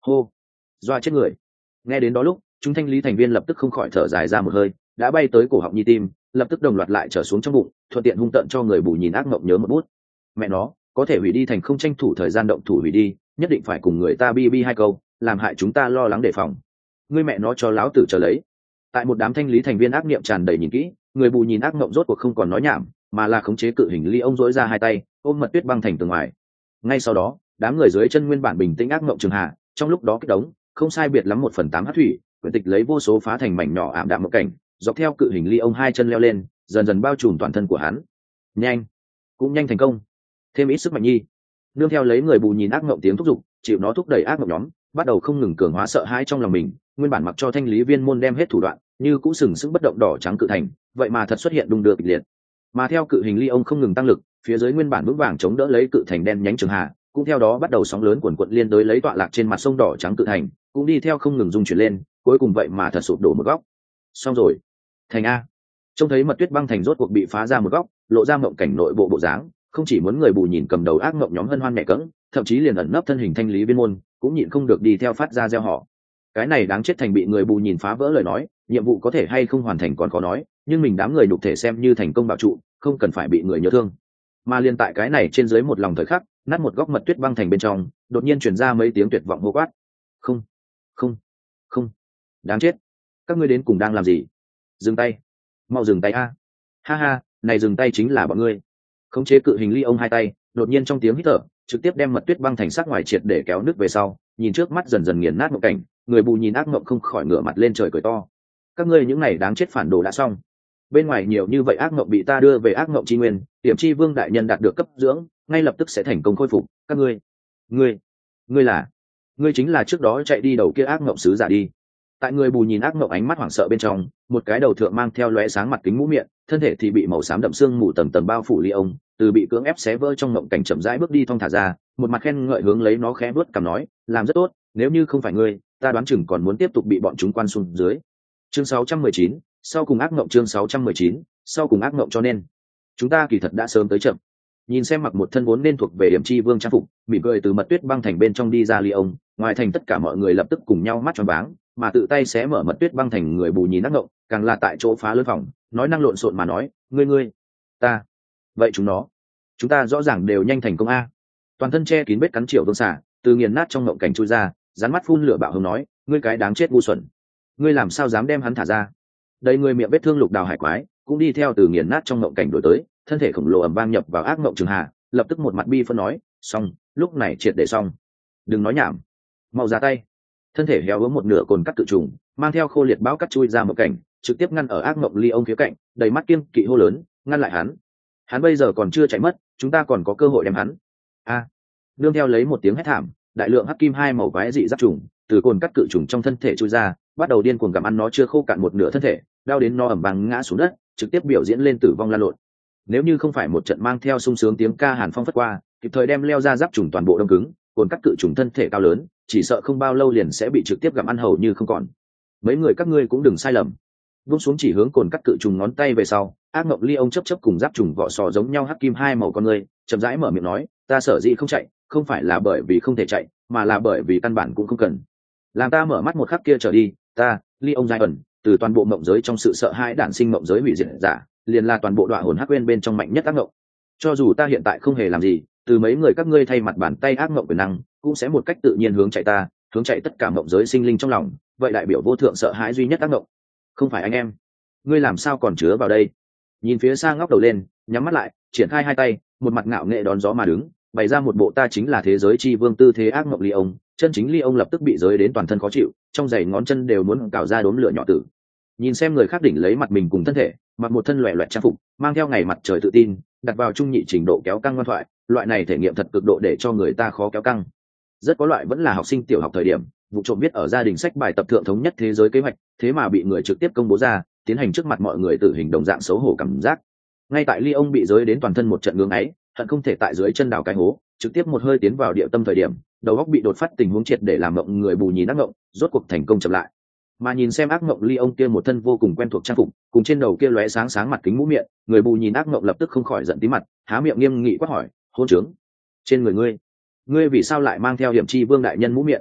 hô, doa chết người. Nghe đến đó lúc chúng thanh lý thành viên lập tức không khỏi thở dài ra một hơi, đã bay tới cổ họng nhi tim, lập tức đồng loạt lại trở xuống trong bụng, thuận tiện hung tợn cho người bù nhìn ác mộng nhớ một bút. Mẹ nó, có thể hủy đi thành không tranh thủ thời gian động thủ hủy đi, nhất định phải cùng người ta bi bi hai câu, làm hại chúng ta lo lắng đề phòng. Ngươi mẹ nó cho láo tử chờ lấy. Tại một đám thanh lý thành viên ác niệm tràn đầy nhìn kỹ, người bù nhìn ác mộng rốt cuộc không còn nói nhảm, mà là khống chế cự hình ly ông dỗi ra hai tay ôm mật tuyết băng thành tường ngoài. Ngay sau đó đám người dưới chân nguyên bản bình tĩnh ác mộng trường hạ, trong lúc đó kích đống không sai biệt lắm một phần tám hát thủy quyển tịch lấy vô số phá thành mảnh nhỏ ảm đạm một cảnh, dọc theo cự hình ly ông hai chân leo lên, dần dần bao trùm toàn thân của hắn. Nhanh, cũng nhanh thành công, thêm ít sức mạnh nhi. Nương theo lấy người bù nhìn ác mộng tiếng thúc giục, chịu nó thúc đẩy ác mộng nhóm bắt đầu không ngừng cường hóa sợ hãi trong lòng mình. Nguyên bản mặc cho thanh lý viên môn đem hết thủ đoạn, như cũ sừng sững bất động đỏ trắng cự thành, vậy mà thật xuất hiện đung đưa kịch liệt. Mà theo cự hình ly ông không ngừng tăng lực, phía dưới nguyên bản vững vàng chống đỡ lấy cự thành đen nhánh trường hạ cũng theo đó bắt đầu sóng lớn cuồn cuộn liên đối lấy tọa lạc trên mặt sông đỏ trắng cự thành, cũng đi theo không ngừng rung chuyển lên, cuối cùng vậy mà thật sụp đổ một góc. Xong rồi, thành a. Trông thấy mật tuyết băng thành rốt cuộc bị phá ra một góc, lộ ra mộng cảnh nội bộ bộ dáng, không chỉ muốn người bù nhìn cầm đầu ác mộng nhóm hân hoan mẹ cẫng, thậm chí liền ẩn nấp thân hình thanh lý viên môn cũng nhịn không được đi theo phát ra gieo họ. Cái này đáng chết thành bị người bù nhìn phá vỡ lời nói, nhiệm vụ có thể hay không hoàn thành còn khó nói, nhưng mình đám người nhục thể xem như thành công bảo trụ, không cần phải bị người nhớ thương. Mà liên tại cái này trên dưới một lòng thời khắc, nát một góc mật tuyết băng thành bên trong đột nhiên truyền ra mấy tiếng tuyệt vọng hô quát. Không, không, không, đáng chết, các ngươi đến cùng đang làm gì? Dừng tay, mau dừng tay a. Ha ha, này dừng tay chính là bọn ngươi. Khống chế cự hình ly ông hai tay đột nhiên trong tiếng hít thở trực tiếp đem mật tuyết băng thành sắc ngoài triệt để kéo nước về sau, nhìn trước mắt dần dần nghiền nát một cảnh, người bù nhìn ác mộng không khỏi ngửa mặt lên trời cười to. Các ngươi những này đáng chết phản đồ đã xong. Bên ngoài nhiều như vậy ác mộng bị ta đưa về ác mộng chi nguyên, Tiềm Chi Vương đại nhân đạt được cấp dưỡng, ngay lập tức sẽ thành công khôi phục. Các ngươi, ngươi, ngươi là, ngươi chính là trước đó chạy đi đầu kia ác mộng sứ giả đi. Tại người bù nhìn ác mộng ánh mắt hoảng sợ bên trong, một cái đầu thượng mang theo lóe sáng mặt kính mũ miệng, thân thể thì bị màu xám đậm xương mù tầng tầng bao phủ ly ông, từ bị cưỡng ép xé vỡ trong mộng cảnh chậm rãi bước đi thong thả ra, một mặt khen ngợi hướng lấy nó khẽ vuốt cằm nói, làm rất tốt, nếu như không phải ngươi, ta đoán chừng còn muốn tiếp tục bị bọn chúng quan xuống dưới. Chương sáu trăm mười chín, sau cùng ác mộng. Chương sáu trăm mười chín, sau cùng ác mộng. Cho nên chúng ta kỳ thật đã sớm tới chậm. Nhìn xem mặc một thân vốn nên thuộc về Điểm Chi Vương trang phục, mỉm cười từ mật tuyết băng thành bên trong đi ra ly ông, ngoài thành tất cả mọi người lập tức cùng nhau mắt tròn váng, mà tự tay xé mở mật tuyết băng thành người bù nhìn ác mộng, càng là tại chỗ phá lớn phòng, nói năng lộn xộn mà nói, ngươi ngươi, ta, vậy chúng nó, chúng ta rõ ràng đều nhanh thành công a. Toàn thân che kín vết cắn triệu vương xả, từ nghiền nát trong mộng cảnh chui ra, rắn mắt phun lửa bạo hùng nói, ngươi cái đáng chết ngu xuẩn, ngươi làm sao dám đem hắn thả ra? Đây người miệng vết thương lục đào hải quái cũng đi theo từ nghiền nát trong mộng cảnh đổi tới, thân thể khổng lồ ầm vang nhập vào ác mộng trường hạ, lập tức một mặt bi phân nói, xong, lúc này triệt để xong, đừng nói nhảm, mau ra tay. Thân thể héo ốm một nửa cồn cắt tự trùng, mang theo khô liệt bão cắt chui ra một cảnh, trực tiếp ngăn ở ác mộng ly ông phía cạnh, đầy mắt kiêng kỵ hô lớn, ngăn lại hắn, hắn bây giờ còn chưa chạy mất, chúng ta còn có cơ hội đem hắn. A, nương theo lấy một tiếng hét thảm, đại lượng hắc kim hai màu quái dị giáp trùng từ cồn cắt cự trùng trong thân thể chui ra, bắt đầu điên cuồng gặm ăn nó chưa khô cạn một nửa thân thể, đau đến nó ẩm vang ngã xuống đất, trực tiếp biểu diễn lên tử vong la lộn. Nếu như không phải một trận mang theo sung sướng tiếng ca hàn phong phất qua, kịp thời đem leo ra giáp trùng toàn bộ đông cứng, cồn cắt cự trùng thân thể cao lớn, chỉ sợ không bao lâu liền sẽ bị trực tiếp gặm ăn hầu như không còn. Mấy người các ngươi cũng đừng sai lầm. Vung xuống chỉ hướng cồn cắt cự trùng ngón tay về sau, ác mộng ly ông chấp chấp cùng giáp trùng vỏ sò giống nhau hắc kim hai màu con người, chậm rãi mở miệng nói, ta sở dĩ không chạy, không phải là bởi vì không thể chạy, mà là bởi vì căn bản cũng không cần. Làm ta mở mắt một khắc kia trở đi, ta, ly ông giai ẩn, từ toàn bộ mộng giới trong sự sợ hãi đản sinh mộng giới hủy diệt giả, liền là toàn bộ đoạn hồn hắc quên bên trong mạnh nhất ác mộng. Cho dù ta hiện tại không hề làm gì, từ mấy người các ngươi thay mặt bàn tay ác mộng quyền năng, cũng sẽ một cách tự nhiên hướng chạy ta, hướng chạy tất cả mộng giới sinh linh trong lòng, vậy đại biểu vô thượng sợ hãi duy nhất ác mộng. Không phải anh em, ngươi làm sao còn chứa vào đây? Nhìn phía xa ngóc đầu lên, nhắm mắt lại, triển khai hai tay, một mặt ngạo nghệ đón gió mà đứng, bày ra một bộ ta chính là thế giới chi vương tư thế ác mộng ly ông, chân chính ly ông lập tức bị giới đến toàn thân khó chịu, trong giày ngón chân đều muốn cào ra đốm lửa nhỏ tử. Nhìn xem người khác đỉnh lấy mặt mình cùng thân thể, mặc một thân loẻ loẹt trang phục, mang theo ngày mặt trời tự tin, đặt vào trung nhị trình độ kéo căng ngoan thoại, loại này thể nghiệm thật cực độ để cho người ta khó kéo căng. Rất có loại vẫn là học sinh tiểu học thời điểm, vụ trộm viết ở gia đình sách bài tập thượng thống nhất thế giới kế hoạch, thế mà bị người trực tiếp công bố ra, tiến hành trước mặt mọi người tử hình đồng dạng xấu hổ cảm giác. Ngay tại ly ông bị giới đến toàn thân một trận ngưỡng ấy, hận không thể tại dưới chân đào cái hố, trực tiếp một hơi tiến vào địa tâm thời điểm, đầu óc bị đột phát tình huống triệt để làm mộng người bù nhìn ác mộng, rốt cuộc thành công chậm lại. Mà nhìn xem ác mộng ly ông kia một thân vô cùng quen thuộc trang phục, cùng trên đầu kia lóe sáng sáng mặt kính mũ miệng, người bù nhìn ác mộng lập tức không khỏi giận tí mặt, há miệng nghiêm nghị quát hỏi, hôn trướng, trên người ngươi, ngươi vì sao lại mang theo Hiểm Chi Vương đại nhân mũ miệng?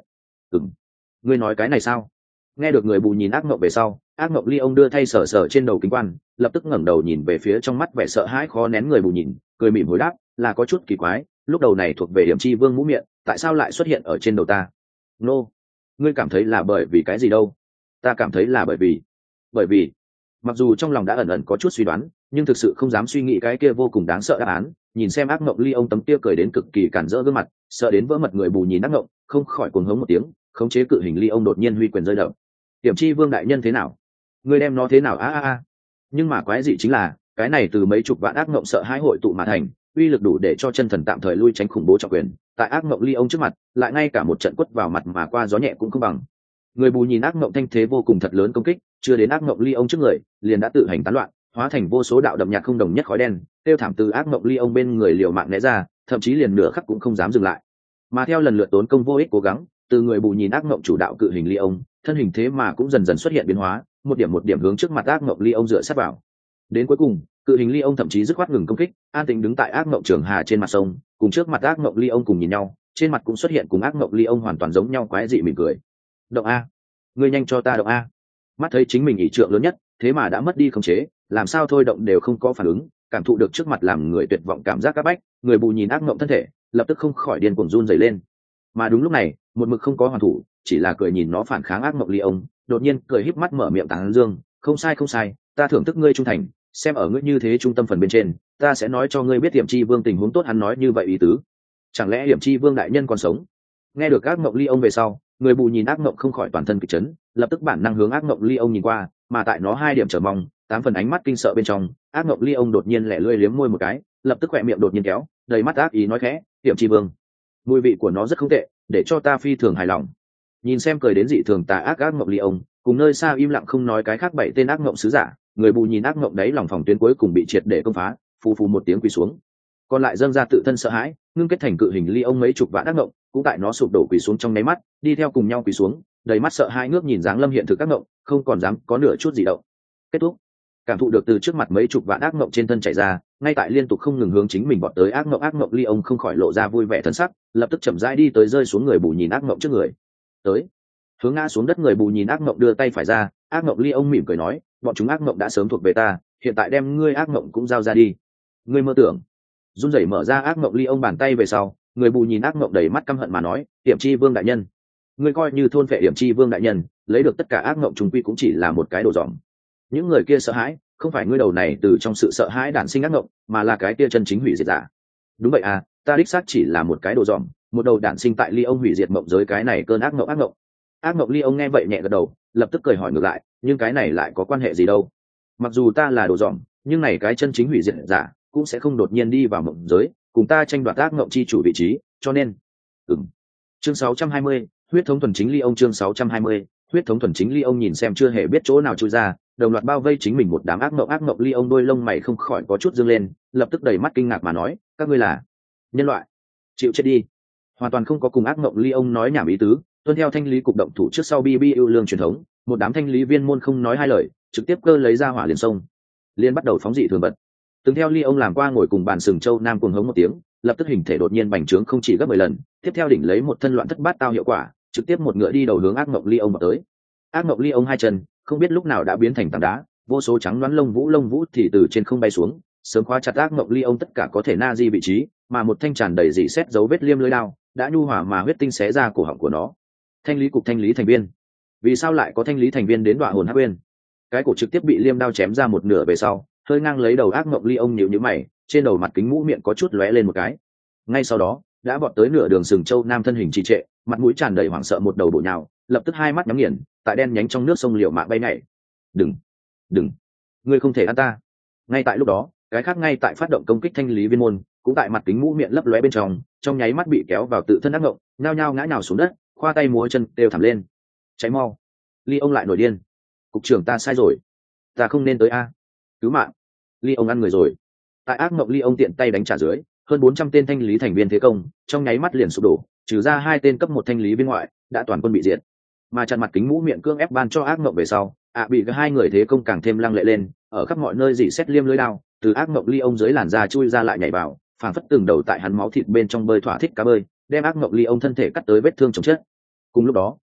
Ừm, ngươi nói cái này sao? Nghe được người bù nhìn ác mộng về sau, ác mộng ly ông đưa thay sờ sờ trên đầu kính quan, lập tức ngẩng đầu nhìn về phía trong mắt vẻ sợ hãi khó nén người bù nhìn, cười mỉm hồi đáp, là có chút kỳ quái, lúc đầu này thuộc về điểm chi vương mũ miệng, tại sao lại xuất hiện ở trên đầu ta? Nô, ngươi cảm thấy là bởi vì cái gì đâu? Ta cảm thấy là bởi vì, bởi vì, mặc dù trong lòng đã ẩn ẩn có chút suy đoán, nhưng thực sự không dám suy nghĩ cái kia vô cùng đáng sợ đáp án. Nhìn xem ác mộng ly ông tấm kia cười đến cực kỳ cản rỡ gương mặt, sợ đến vỡ mật người bù nhìn ác mộng, không khỏi cuồng hống một tiếng, khống chế cự hình ly ông đột nhiên huy quyền rơi đập. Điểm chi vương đại nhân thế nào? Ngươi đem nó thế nào a a a? Nhưng mà quái dị chính là, cái này từ mấy chục vạn ác mộng sợ hãi hội tụ mà thành, uy lực đủ để cho chân thần tạm thời lui tránh khủng bố trọng quyền, tại ác mộng ly ông trước mặt, lại ngay cả một trận quất vào mặt mà qua gió nhẹ cũng không bằng. Người bù nhìn ác mộng thanh thế vô cùng thật lớn công kích, chưa đến ác mộng ly ông trước người, liền đã tự hành tán loạn, hóa thành vô số đạo đậm nhạt không đồng nhất khói đen, tiêu thảm từ ác mộng ly ông bên người liều mạng né ra, thậm chí liền nửa khắc cũng không dám dừng lại. Mà theo lần lượt tốn công vô ích cố gắng, từ người bù nhìn ác mộng chủ đạo cự hình ly ông, thân hình thế mà cũng dần dần xuất hiện biến hóa, một điểm một điểm hướng trước mặt ác mộng ly ông dựa sát vào. Đến cuối cùng, cự hình ly ông thậm chí dứt khoát ngừng công kích, an tĩnh đứng tại ác mộng trường hà trên mặt sông, cùng trước mặt ác mộng ly ông cùng nhìn nhau, trên mặt cũng xuất hiện cùng ác mộng ly ông hoàn toàn giống nhau quái dị mỉm cười. Động a, ngươi nhanh cho ta động a. Mắt thấy chính mình ỷ trượng lớn nhất, thế mà đã mất đi khống chế, làm sao thôi động đều không có phản ứng, cảm thụ được trước mặt làm người tuyệt vọng cảm giác áp bách, người bù nhìn ác mộng thân thể, lập tức không khỏi điên cuồng run rẩy lên. Mà đúng lúc này, một mực không có hoàn thủ, chỉ là cười nhìn nó phản kháng ác mộng ly ông, đột nhiên cười híp mắt mở miệng tán dương, không sai không sai, ta thưởng thức ngươi trung thành, xem ở ngươi như thế trung tâm phần bên trên, ta sẽ nói cho ngươi biết Hiểm Chi Vương tình huống tốt. Hắn nói như vậy ý tứ, chẳng lẽ Hiểm Chi Vương đại nhân còn sống? Nghe được ác mộng ly ông về sau, người bù nhìn ác mộng không khỏi toàn thân kịch chấn, lập tức bản năng hướng ác mộng ly ông nhìn qua, mà tại nó hai điểm chờ mong, tám phần ánh mắt kinh sợ bên trong, ác mộng ly ông đột nhiên lẻ lươi liếm môi một cái, lập tức khỏe miệng đột nhiên kéo, đầy mắt ác ý nói khẽ, Hiểm Chi Vương, mùi vị của nó rất không tệ, để cho ta phi thường hài lòng. Nhìn xem cười đến dị thường tà ác ác mộng ly ông, cùng nơi xa im lặng không nói cái khác bảy tên ác mộng sứ giả, người bù nhìn ác mộng đấy lòng phòng tuyến cuối cùng bị triệt để công phá, phù phù một tiếng quỳ xuống. Còn lại dâng ra tự thân sợ hãi, ngưng kết thành cự hình ly ông mấy chục vạn ác mộng, cũng tại nó sụp đổ quỳ xuống trong nháy mắt, đi theo cùng nhau quỳ xuống, đầy mắt sợ hãi ngước nhìn dáng lâm hiện thực ác mộng, không còn dám có nửa chút gì động. Kết thúc. Cảm thụ được từ trước mặt mấy chục vạn ác mộng trên thân chạy ra, ngay tại liên tục không ngừng hướng chính mình bọn tới ác mộng ác mộng ly ông không khỏi lộ ra vui vẻ thân sắc, lập tức chậm rãi đi tới rơi xuống người bù nhìn ác mộng trước người. Tới. Hướng ngã xuống đất người bù nhìn ác mộng đưa tay phải ra, ác mộng ly ông mỉm cười nói, bọn chúng ác mộng đã sớm thuộc về ta, hiện tại đem ngươi ác mộng cũng giao ra đi. Ngươi mơ tưởng. Run rẩy mở ra ác mộng ly ông bàn tay về sau, người bù nhìn ác mộng đầy mắt căm hận mà nói, Hiểm Chi Vương đại nhân, ngươi coi như thôn phệ Hiểm Chi Vương đại nhân, lấy được tất cả ác mộng trùng quy cũng chỉ là một cái đồ dỏm. Những người kia sợ hãi, không phải ngươi đầu này từ trong sự sợ hãi đản sinh ác mộng, mà là cái kia chân chính hủy diệt giả. Đúng vậy à, ta đích xác chỉ là một cái đồ dỏm, một đầu đản sinh tại ly ông hủy diệt mộng giới cái này cơn ác mộng ác mộng. Ác mộng ly ông nghe vậy nhẹ gật đầu, lập tức cười hỏi ngược lại, nhưng cái này lại có quan hệ gì đâu? Mặc dù ta là đồ dỏm, nhưng này cái chân chính hủy diệt giả cũng sẽ không đột nhiên đi vào mộng giới, cùng ta tranh đoạt ác mộng chi chủ vị trí, cho nên, ừm. Chương sáu trăm hai mươi, huyết thống thuần chính ly ông chương sáu trăm hai mươi, huyết thống thuần chính ly ông nhìn xem chưa hề biết chỗ nào chui ra, đồng loạt bao vây chính mình một đám ác mộng ác mộng ly ông đôi lông mày không khỏi có chút dương lên, lập tức đầy mắt kinh ngạc mà nói, các ngươi là nhân loại, chịu chết đi. Hoàn toàn không có cùng ác mộng ly ông nói nhảm ý tứ, tuân theo thanh lý cục động thủ trước sau bi bi ưu lương truyền thống, một đám thanh lý viên môn không nói hai lời, trực tiếp cơ lấy ra hỏa liền sông, liền bắt đầu phóng dị thường vật. Từng theo ly ông làm qua ngồi cùng bàn sừng châu nam cuồng hống một tiếng, lập tức hình thể đột nhiên bành trướng không chỉ gấp mười lần, tiếp theo đỉnh lấy một thân loạn thất bát tao hiệu quả, trực tiếp một ngựa đi đầu hướng ác mộng ly ông vào tới. Ác mộng ly ông hai chân không biết lúc nào đã biến thành tảng đá, vô số trắng đoán lông vũ lông vũ thì từ trên không bay xuống, sớm khóa chặt ác mộng ly ông tất cả có thể na di vị trí, mà một thanh tràn đầy dị xét dấu vết liêm lưỡi đao đã nhu hỏa mà huyết tinh xé ra cổ họng của nó. Thanh lý cục thanh lý thành viên, vì sao lại có thanh lý thành viên đến đọa hồn hắc quên? Cái cổ trực tiếp bị liêm đao chém ra một nửa về sau, hơi ngang lấy đầu ác mộng ly ông nhíu nhíu mày, trên đầu mặt kính mũ miệng có chút lóe lên một cái. Ngay sau đó đã vọt tới nửa đường sừng châu nam thân hình trì trệ, mặt mũi tràn đầy hoảng sợ một đầu bổ nhào, lập tức hai mắt nhắm nghiền, tại đen nhánh trong nước sông liều mạng bay nhảy. Đừng, đừng, ngươi không thể ăn ta. Ngay tại lúc đó, cái khác ngay tại phát động công kích thanh lý viên môn, cũng tại mặt kính mũ miệng lấp lóe bên trong, trong nháy mắt bị kéo vào tự thân ác mộng, nhao nhao ngã nhào xuống đất, khoa tay múa chân đều thẳng lên. Cháy mau, ly ông lại nổi điên. Cục trưởng ta sai rồi, ta không nên tới a. Cứu mạng, ly ông ăn người rồi. Tại ác mộng ly ông tiện tay đánh trả dưới, hơn bốn trăm tên thanh lý thành viên thế công trong nháy mắt liền sụp đổ, trừ ra hai tên cấp một thanh lý viên ngoại đã toàn quân bị diệt. Mà chặn mặt kính mũ miệng cương ép ban cho ác mộng về sau, ạ bị cả hai người thế công càng thêm lăng lệ lên, ở khắp mọi nơi dỉ xét liêm lưới đao từ ác mộng ly ông dưới làn da chui ra lại nhảy vào, phảng phất từng đầu tại hắn máu thịt bên trong bơi thỏa thích cá bơi, đem ác mộng ly ông thân thể cắt tới vết thương chồng chết. Cùng lúc đó,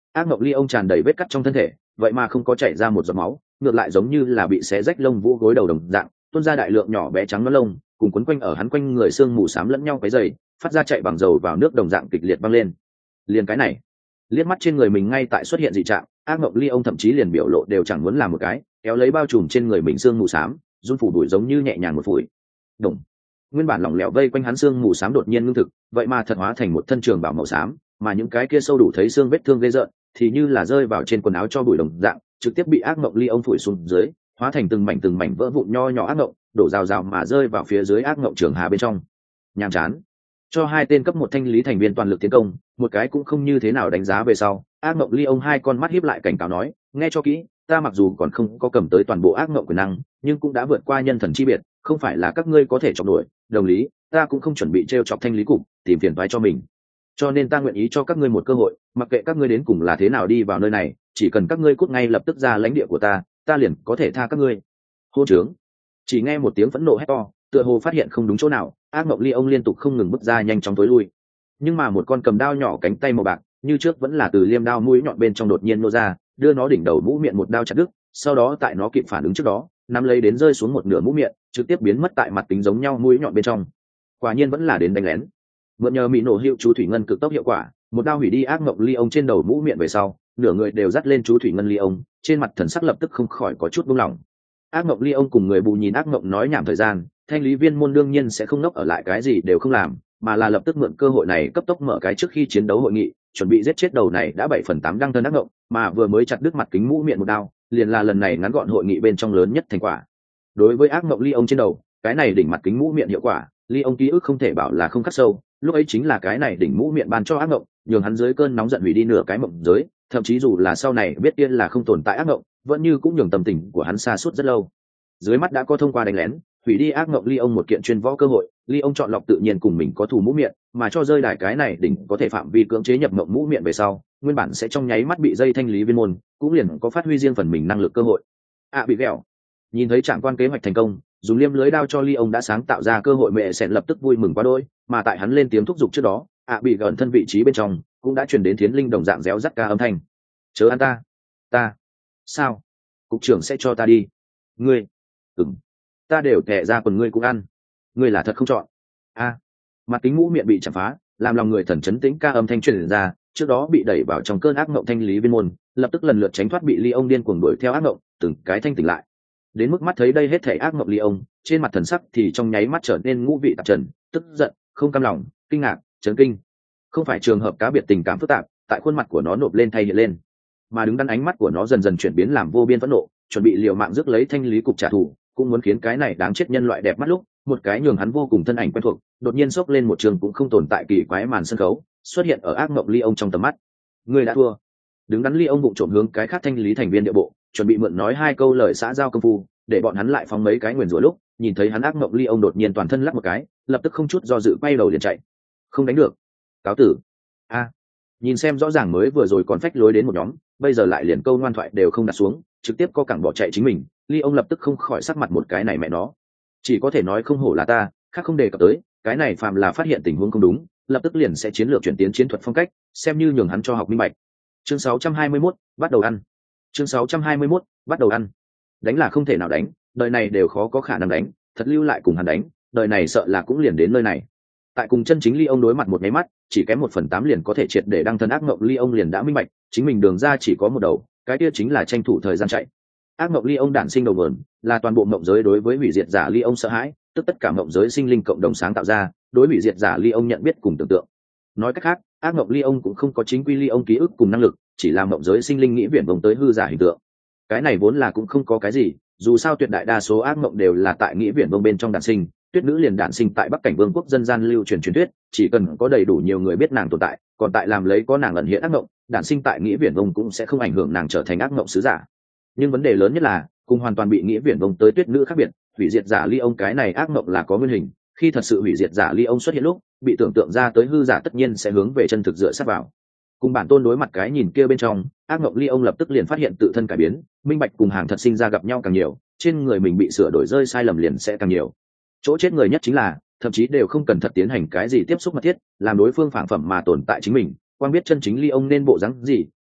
ác mộng ly ông tràn đầy vết cắt trong thân thể, vậy mà không có chảy ra một giọt máu, ngược lại giống như là bị xé rách lông vũ gối đầu đồng dạng, tuôn ra đại lượng nhỏ bé trắng nõn lông, cùng quấn quanh ở hắn quanh người xương mù xám lẫn nhau cái dày, phát ra chạy bằng dầu vào nước đồng dạng kịch liệt văng lên. Liền cái này, liếc mắt trên người mình ngay tại xuất hiện dị trạng, ác mộng ly ông thậm chí liền biểu lộ đều chẳng muốn làm một cái, kéo lấy bao trùm trên người mình xương mù xám, run phủ đuổi giống như nhẹ nhàng một phủi. Đồng. Nguyên bản lỏng lẻo vây quanh hắn xương mù xám đột nhiên ngưng thực, vậy mà thật hóa thành một thân trường bảo màu xám, mà những cái kia sâu đủ thấy xương vết thương ghê rợn, thì như là rơi vào trên quần áo cho bụi đồng dạng, trực tiếp bị ác mộng ly ông phủi xuống dưới, hóa thành từng mảnh từng mảnh vỡ vụn nho nhỏ ác mộng, đổ rào rào mà rơi vào phía dưới ác mộng trường hà bên trong. Nhàm chán. Cho hai tên cấp một thanh lý thành viên toàn lực tiến công, một cái cũng không như thế nào đánh giá về sau, ác mộng ly ông hai con mắt híp lại cảnh cáo nói, nghe cho kỹ, ta mặc dù còn không có cầm tới toàn bộ ác mộng quyền năng, nhưng cũng đã vượt qua nhân thần chi biệt, không phải là các ngươi có thể chọc nổi, đồng lý, ta cũng không chuẩn bị trêu chọc thanh lý cục, tìm phiền toái cho mình. Cho nên ta nguyện ý cho các ngươi một cơ hội, mặc kệ các ngươi đến cùng là thế nào đi vào nơi này, chỉ cần các ngươi cút ngay lập tức ra lãnh địa của ta, ta liền có thể tha các ngươi. Hô trướng. Chỉ nghe một tiếng phẫn nộ hét to, tựa hồ phát hiện không đúng chỗ nào, ác mộng ly ông liên tục không ngừng bước ra nhanh chóng tối lui. Nhưng mà một con cầm đao nhỏ cánh tay màu bạc, như trước vẫn là từ liêm đao mũi nhọn bên trong đột nhiên nô ra, đưa nó đỉnh đầu mũ miệng một đao chặt đứt, sau đó tại nó kịp phản ứng trước đó, nắm lấy đến rơi xuống một nửa mũ miệng, trực tiếp biến mất tại mặt kính giống nhau mũi nhọn bên trong. Quả nhiên vẫn là đến đánh lén. Mượn nhờ mỹ nổ hiệu chú thủy ngân cực tốc hiệu quả, một đao hủy đi ác mộng ly ông trên đầu mũ miệng về sau, nửa người đều dắt lên chú thủy ngân ly ông, trên mặt thần sắc lập tức không khỏi có chút buông lỏng. Ác mộng ly ông cùng người bù nhìn ác mộng nói nhảm thời gian, thanh lý viên môn đương nhiên sẽ không ngốc ở lại cái gì đều không làm, mà là lập tức mượn cơ hội này cấp tốc mở cái trước khi chiến đấu hội nghị, chuẩn bị giết chết đầu này đã bảy phần tám đăng thân ác mộng, mà vừa mới chặt đứt mặt kính mũ miệng một đao, liền là lần này ngắn gọn hội nghị bên trong lớn nhất thành quả. Đối với ác mộng ly ông trên đầu, cái này đỉnh mặt kính mũ miệng hiệu quả, ly ông ký ức không thể bảo là không khắc sâu, lúc ấy chính là cái này đỉnh mũ miệng ban cho ác mộng, nhường hắn dưới cơn nóng giận hủy đi nửa cái mộng giới, thậm chí dù là sau này biết tiên là không tồn tại ác mộng, vẫn như cũng nhường tâm tình của hắn xa suốt rất lâu. Dưới mắt đã có thông qua đánh lén, hủy đi ác mộng ly ông một kiện chuyên võ cơ hội, ly ông chọn lọc tự nhiên cùng mình có thù mũ miệng, mà cho rơi đài cái này đỉnh có thể phạm vi cưỡng chế nhập mộng mũ miệng về sau, nguyên bản sẽ trong nháy mắt bị dây thanh lý viên môn, cũng liền có phát huy riêng phần mình năng lực cơ hội. À bị ghẹo. Nhìn thấy trạng quan kế hoạch thành công, dùng liêm lưới đao cho ly ông đã sáng tạo ra cơ hội, mẹ sẽ lập tức vui mừng quá đôi, mà tại hắn lên tiếng thúc giục trước đó, ạ bị gần thân vị trí bên trong cũng đã truyền đến thiến linh đồng dạng réo rắt ca âm thanh. Chớ ăn ta. Ta. Sao? Cục trưởng sẽ cho ta đi. Ngươi. Ừm. Ta đều kẻ ra còn ngươi cũng ăn. Ngươi là thật không chọn. A. Mặt kính mũ miệng bị chạm phá, làm lòng người thần chấn tĩnh ca âm thanh truyền ra, trước đó bị đẩy vào trong cơn ác mộng thanh lý viên môn, lập tức lần lượt tránh thoát bị ly ông điên cuồng đuổi theo ác mộng, từng cái thanh tỉnh lại. Đến mức mắt thấy đây hết thảy ác mộng ly ông, trên mặt thần sắc thì trong nháy mắt trở nên ngũ vị tạp trần, tức giận, không cam lòng, kinh ngạc, chấn kinh. Không phải trường hợp cá biệt tình cảm phức tạp, tại khuôn mặt của nó nộp lên thay hiện lên, mà đứng đắn ánh mắt của nó dần dần chuyển biến làm vô biên phẫn nộ, chuẩn bị liều mạng rước lấy thanh lý cục trả thù, cũng muốn khiến cái này đáng chết nhân loại đẹp mắt lúc, một cái nhường hắn vô cùng thân ảnh quen thuộc, đột nhiên xốc lên một trường cũng không tồn tại kỳ quái màn sân khấu, xuất hiện ở ác mộng ly ông trong tầm mắt. Người đã thua. Đứng đắn ly ông vụng trộm hướng cái khác thanh lý thành viên địa bộ, chuẩn bị mượn nói hai câu lời xã giao công phu, để bọn hắn lại phóng mấy cái nguyền rủa lúc, nhìn thấy hắn ác mộng ly ông đột nhiên toàn thân lắc một cái, lập tức không chút do dự quay đầu liền chạy. Không đánh được. Cáo tử. A. Nhìn xem rõ ràng mới vừa rồi còn phách lối đến một nhóm, bây giờ lại liền câu ngoan thoại đều không đặt xuống, trực tiếp co cẳng bỏ chạy chính mình, ly ông lập tức không khỏi sắc mặt một cái này mẹ nó. Chỉ có thể nói không hổ là ta, khác không đề cập tới, cái này phàm là phát hiện tình huống không đúng, lập tức liền sẽ chiến lược chuyển tiến chiến thuật phong cách, xem như nhường hắn cho học minh bạch. Chương sáu trăm hai mươi mốt, bắt đầu ăn. Chương sáu trăm hai mươi mốt, bắt đầu ăn. Đánh là không thể nào đánh, đời này đều khó có khả năng đánh, thật lưu lại cùng hắn đánh, đời này sợ là cũng liền đến nơi này. Tại cùng chân chính ly ông đối mặt một cái mắt, chỉ kém một phần tám liền có thể triệt để đăng thân ác mộng ly ông liền đã minh bạch, chính mình đường ra chỉ có một đầu, cái kia chính là tranh thủ thời gian chạy. Ác mộng ly ông đản sinh đầu vườn, là toàn bộ mộng giới đối với hủy diệt giả ly ông sợ hãi, tức tất cả mộng giới sinh linh cộng đồng sáng tạo ra, đối hủy diệt giả ly ông nhận biết cùng tưởng tượng. Nói cách khác, ác mộng ly ông cũng không có chính quy ly ông ký ức cùng năng lực, chỉ là mộng giới sinh linh nghĩ viển vông tới hư giả hình tượng. Cái này vốn là cũng không có cái gì, dù sao tuyệt đại đa số ác mộng đều là tại nghĩ viển vông bên trong đản sinh, tuyết nữ liền đản sinh tại bắc cảnh vương quốc dân gian lưu truyền truyền thuyết, chỉ cần có đầy đủ nhiều người biết nàng tồn tại, còn tại làm lấy có nàng ẩn hiện ác mộng, đản sinh tại nghĩa viển vông cũng sẽ không ảnh hưởng nàng trở thành ác mộng sứ giả. Nhưng vấn đề lớn nhất là, cùng hoàn toàn bị nghĩa viển vông tới tuyết nữ khác biệt, hủy diệt giả ly ông cái này ác mộng là có nguyên hình, khi thật sự hủy diệt giả ly ông xuất hiện lúc, bị tưởng tượng ra tới hư giả tất nhiên sẽ hướng về chân thực dựa sát vào. Cùng bản tôn đối mặt cái nhìn kia bên trong, ác mộng ly ông lập tức liền phát hiện tự thân cải biến, minh bạch cùng hàng thật sinh ra gặp nhau càng nhiều, trên người mình bị sửa đổi rơi sai lầm liền sẽ càng nhiều. Chỗ chết người nhất chính là, thậm chí đều không cần thật tiến hành cái gì tiếp xúc mật thiết, làm đối phương phản phẩm mà tồn tại chính mình, quan biết chân chính ly ông nên bộ dáng gì,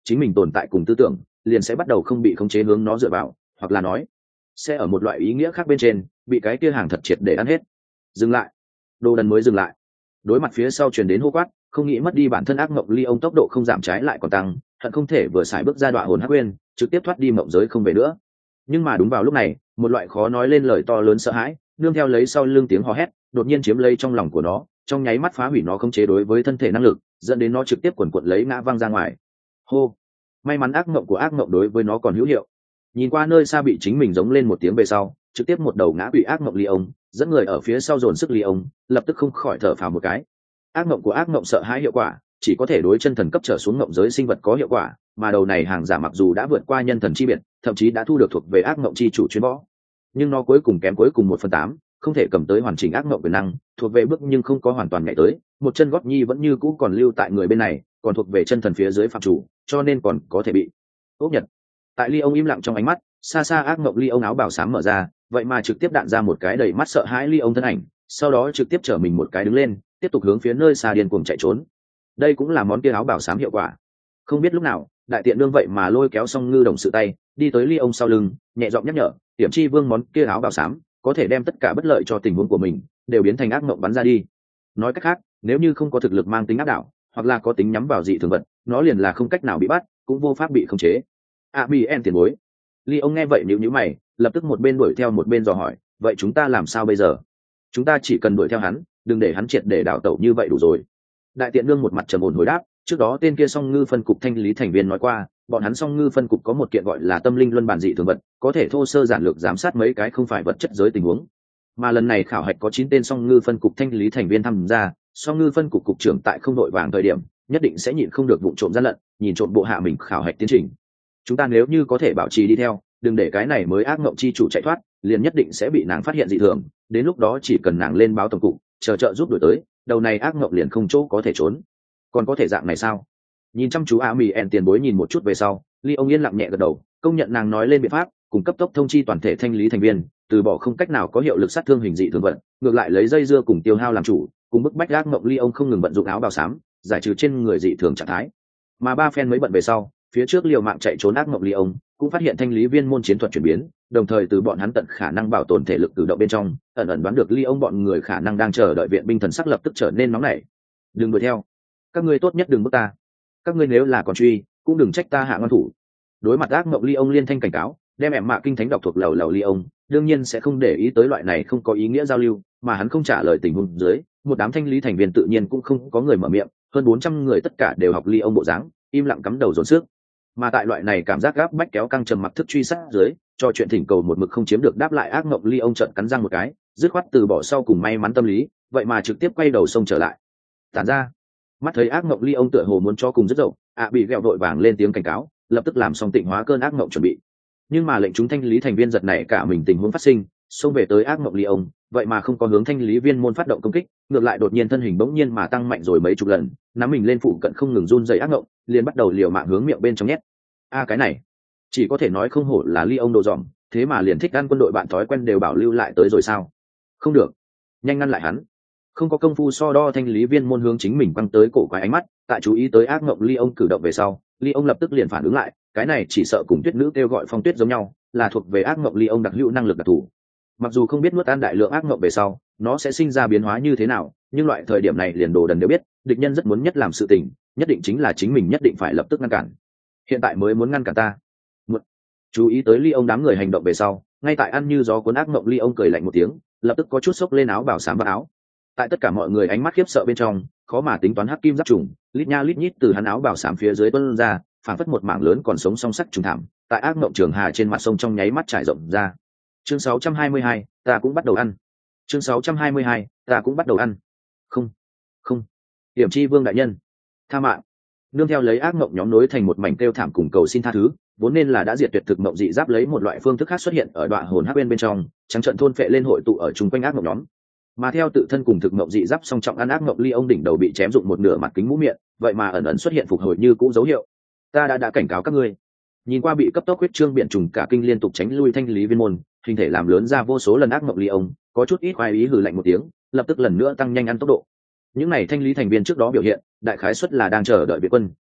chính mình tồn tại cùng tư tưởng liền sẽ bắt đầu không bị khống chế hướng nó dựa vào, hoặc là nói sẽ ở một loại ý nghĩa khác bên trên bị cái kia hàng thật triệt để ăn hết. Dừng lại. Đồ đần mới dừng lại. Đối mặt phía sau truyền đến hô quát, không nghĩ mất đi bản thân ác mộng ly ông tốc độ không giảm trái lại còn tăng, hận không thể vừa xài bước ra đoạn hồn hắc quên trực tiếp thoát đi mộng giới không về nữa. Nhưng mà đúng vào lúc này, một loại khó nói lên lời to lớn sợ hãi nương theo lấy sau lưng tiếng hò hét đột nhiên chiếm lấy trong lòng của nó, trong nháy mắt phá hủy nó khống chế đối với thân thể năng lực, dẫn đến nó trực tiếp quần quật lấy ngã văng ra ngoài. Hô. May mắn ác mộng của ác mộng đối với nó còn hữu hiệu. Nhìn qua nơi xa bị chính mình giống lên một tiếng về sau, trực tiếp một đầu ngã bị ác mộng ly ông, dẫn người ở phía sau dồn sức ly ông, lập tức không khỏi thở phào một cái. Ác mộng của ác mộng sợ hãi hiệu quả chỉ có thể đối chân thần cấp trở xuống mộng giới sinh vật có hiệu quả, mà đầu này hàng giả mặc dù đã vượt qua nhân thần chi biệt, thậm chí đã thu được thuộc về ác mộng chi chủ chuyên võ, nhưng nó cuối cùng kém cuối cùng một phần tám, không thể cầm tới hoàn chỉnh ác mộng quyền năng, thuộc về bước nhưng không có hoàn toàn nhảy tới, một chân gót nhi vẫn như cũ còn lưu tại người bên này, còn thuộc về chân thần phía dưới phạm chủ, cho nên còn có thể bị ốp nhật. Tại ly ông im lặng trong ánh mắt, xa xa ác mộng ly ông áo bào xám mở ra, vậy mà trực tiếp đạn ra một cái đầy mắt sợ hãi ly ông thân ảnh, sau đó trực tiếp trở mình một cái đứng lên, tiếp tục hướng phía nơi xa điên cuồng chạy trốn. Đây cũng là món kia áo bào xám hiệu quả. Không biết lúc nào, đại tiện đương vậy mà lôi kéo xong ngư đồng sự tay, đi tới ly ông sau lưng, nhẹ giọng nhắc nhở, tiểm chi vương món kia áo bào xám có thể đem tất cả bất lợi cho tình huống của mình đều biến thành ác mộng bắn ra đi. Nói cách khác, nếu như không có thực lực mang tính áp đảo, hoặc là có tính nhắm vào dị thường vật, nó liền là không cách nào bị bắt, cũng vô pháp bị khống chế. A B N tiền bối. Ly ông nghe vậy nhíu nhíu mày, lập tức một bên đuổi theo một bên dò hỏi, vậy chúng ta làm sao bây giờ? Chúng ta chỉ cần đuổi theo hắn, đừng để hắn triệt để đảo tẩu như vậy đủ rồi. Đại tiện nương một mặt trầm ổn hồi đáp, trước đó tên kia song ngư phân cục thanh lý thành viên nói qua, bọn hắn song ngư phân cục có một kiện gọi là tâm linh luân bản dị thường vật, có thể thô sơ giản lược giám sát mấy cái không phải vật chất giới tình huống. Mà lần này khảo hạch có chín tên song ngư phân cục thanh lý thành viên tham gia, song ngư phân cục cục trưởng tại không đội vàng thời điểm, nhất định sẽ nhịn không được vụ trộm gian lận, nhìn trộm bộ hạ mình khảo hạch tiến trình. Chúng ta nếu như có thể bảo trì đi theo, đừng để cái này mới ác mộng chi chủ chạy thoát, liền nhất định sẽ bị nàng phát hiện dị thường, đến lúc đó chỉ cần nàng lên báo tổng cục, chờ trợ giúp đuổi tới, đầu này ác mộng liền không chỗ có thể trốn. Còn có thể dạng này sao? Nhìn chăm chú a mì en tiền bối nhìn một chút về sau, ly ông yên lặng nhẹ gật đầu, công nhận nàng nói lên biện pháp, cùng cấp tốc thông chi toàn thể thanh lý thành viên, từ bỏ không cách nào có hiệu lực sát thương hình dị thường vận, ngược lại lấy dây dưa cùng tiêu hao làm chủ, cùng bức bách ác mộng ly ông không ngừng vận dụng áo bào xám, giải trừ trên người dị thường trạng thái. Mà ba phen mới bận về sau, phía trước liều mạng chạy trốn ác mộng ly ông cũng phát hiện thanh lý viên môn chiến thuật chuyển biến, đồng thời từ bọn hắn tận khả năng bảo tồn thể lực tự động bên trong, ẩn ẩn đoán được ly ông bọn người khả năng đang chờ đợi viện binh thần sắc lập tức trở nên nóng nảy. Đừng đuổi theo, các ngươi tốt nhất đừng bước ta, các ngươi nếu là còn truy cũng đừng trách ta hạ ngon thủ. Đối mặt ác mộng ly ông liên thanh cảnh cáo, đem em mạ kinh thánh đọc thuộc lầu lầu ly ông đương nhiên sẽ không để ý tới loại này không có ý nghĩa giao lưu, mà hắn không trả lời tình huống dưới, một đám thanh lý thành viên tự nhiên cũng không có người mở miệng, hơn bốn trăm người tất cả đều học ly ông bộ dáng, im lặng cắm đầu dồn sức. Mà tại loại này cảm giác gáp bách kéo căng trầm mặc thức truy sát dưới, cho chuyện thỉnh cầu một mực không chiếm được đáp lại, ác mộng ly ông trợn cắn răng một cái, dứt khoát từ bỏ sau cùng may mắn tâm lý, vậy mà trực tiếp quay đầu xông trở lại. Tản ra. Mắt thấy ác mộng ly ông tựa hồ muốn cho cùng rất dậu, ạ bị ghẹo đội vàng lên tiếng cảnh cáo, lập tức làm xong tịnh hóa cơn ác mộng chuẩn bị. Nhưng mà lệnh chúng thanh lý thành viên giật này cả mình tình huống phát sinh, xông về tới ác mộng ly ông, vậy mà không có hướng thanh lý viên môn phát động công kích, ngược lại đột nhiên thân hình bỗng nhiên mà tăng mạnh rồi mấy chục lần, nắm mình lên phụ cận không ngừng run rẩy ác mộng, liền bắt đầu liều mạng hướng miệng bên trong nhét. A cái này, chỉ có thể nói không hổ là ly ông đồ dòm, thế mà liền thích ăn quân đội bạn thói quen đều bảo lưu lại tới rồi sao? Không được, nhanh ngăn lại hắn. Không có công phu so đo thanh lý viên môn hướng chính mình quăng tới cổ quái ánh mắt, tại chú ý tới ác mộng ly ông cử động về sau, ly ông lập tức liền phản ứng lại, cái này chỉ sợ cùng tuyết nữ kêu gọi phong tuyết giống nhau, là thuộc về ác mộng ly ông đặc hữu năng lực đặc thù. Mặc dù không biết nuốt ăn đại lượng ác mộng về sau nó sẽ sinh ra biến hóa như thế nào, nhưng loại thời điểm này liền đồ đần đều biết, địch nhân rất muốn nhất làm sự tình, nhất định chính là chính mình nhất định phải lập tức ngăn cản. Hiện tại mới muốn ngăn cản ta. Một. Chú ý tới ly ông đám người hành động về sau, ngay tại ăn như gió cuốn ác mộng ly ông cười lạnh một tiếng, lập tức có chút xốc lên áo bảo xám và áo. Tại tất cả mọi người ánh mắt khiếp sợ bên trong, khó mà tính toán hắc kim giáp trùng lít nha lít nhít từ hắn áo bảo xám phía dưới tuôn ra, phảng phất một mảng lớn còn sống song sắc trùng thảm tại ác mộng trường hà trên mặt sông trong nháy mắt trải rộng ra. Chương sáu trăm hai mươi hai, ta cũng bắt đầu ăn. Chương sáu trăm hai mươi hai, ta cũng bắt đầu ăn. Không, không, Tiểm Chi Vương đại nhân, tha mạng. Nương theo lấy ác mộng nhóm nối thành một mảnh kêu thảm cùng cầu xin tha thứ, vốn nên là đã diệt tuyệt thực mộng dị giáp lấy một loại phương thức khác xuất hiện ở đoạn hồn hắc bên bên trong, trắng trận thôn phệ lên hội tụ ở chung quanh ác mộng nhóm. Mà theo tự thân cùng thực mộng dị giáp song trọng ăn ác mộng ly ông đỉnh đầu bị chém dụng một nửa mặt kính mũ miệng, vậy mà ẩn ẩn xuất hiện phục hồi như cũ dấu hiệu. Ta đã đã cảnh cáo các ngươi. Nhìn qua bị cấp tốc huyết trương biển trùng cả kinh liên tục tránh lui thanh lý viên môn, hình thể làm lớn ra vô số lần ác mộng ly ông, có chút ít khoái ý hừ lạnh một tiếng, lập tức lần nữa tăng nhanh ăn tốc độ. Những này thanh lý thành viên trước đó biểu hiện, đại khái suất là đang chờ đợi viện quân,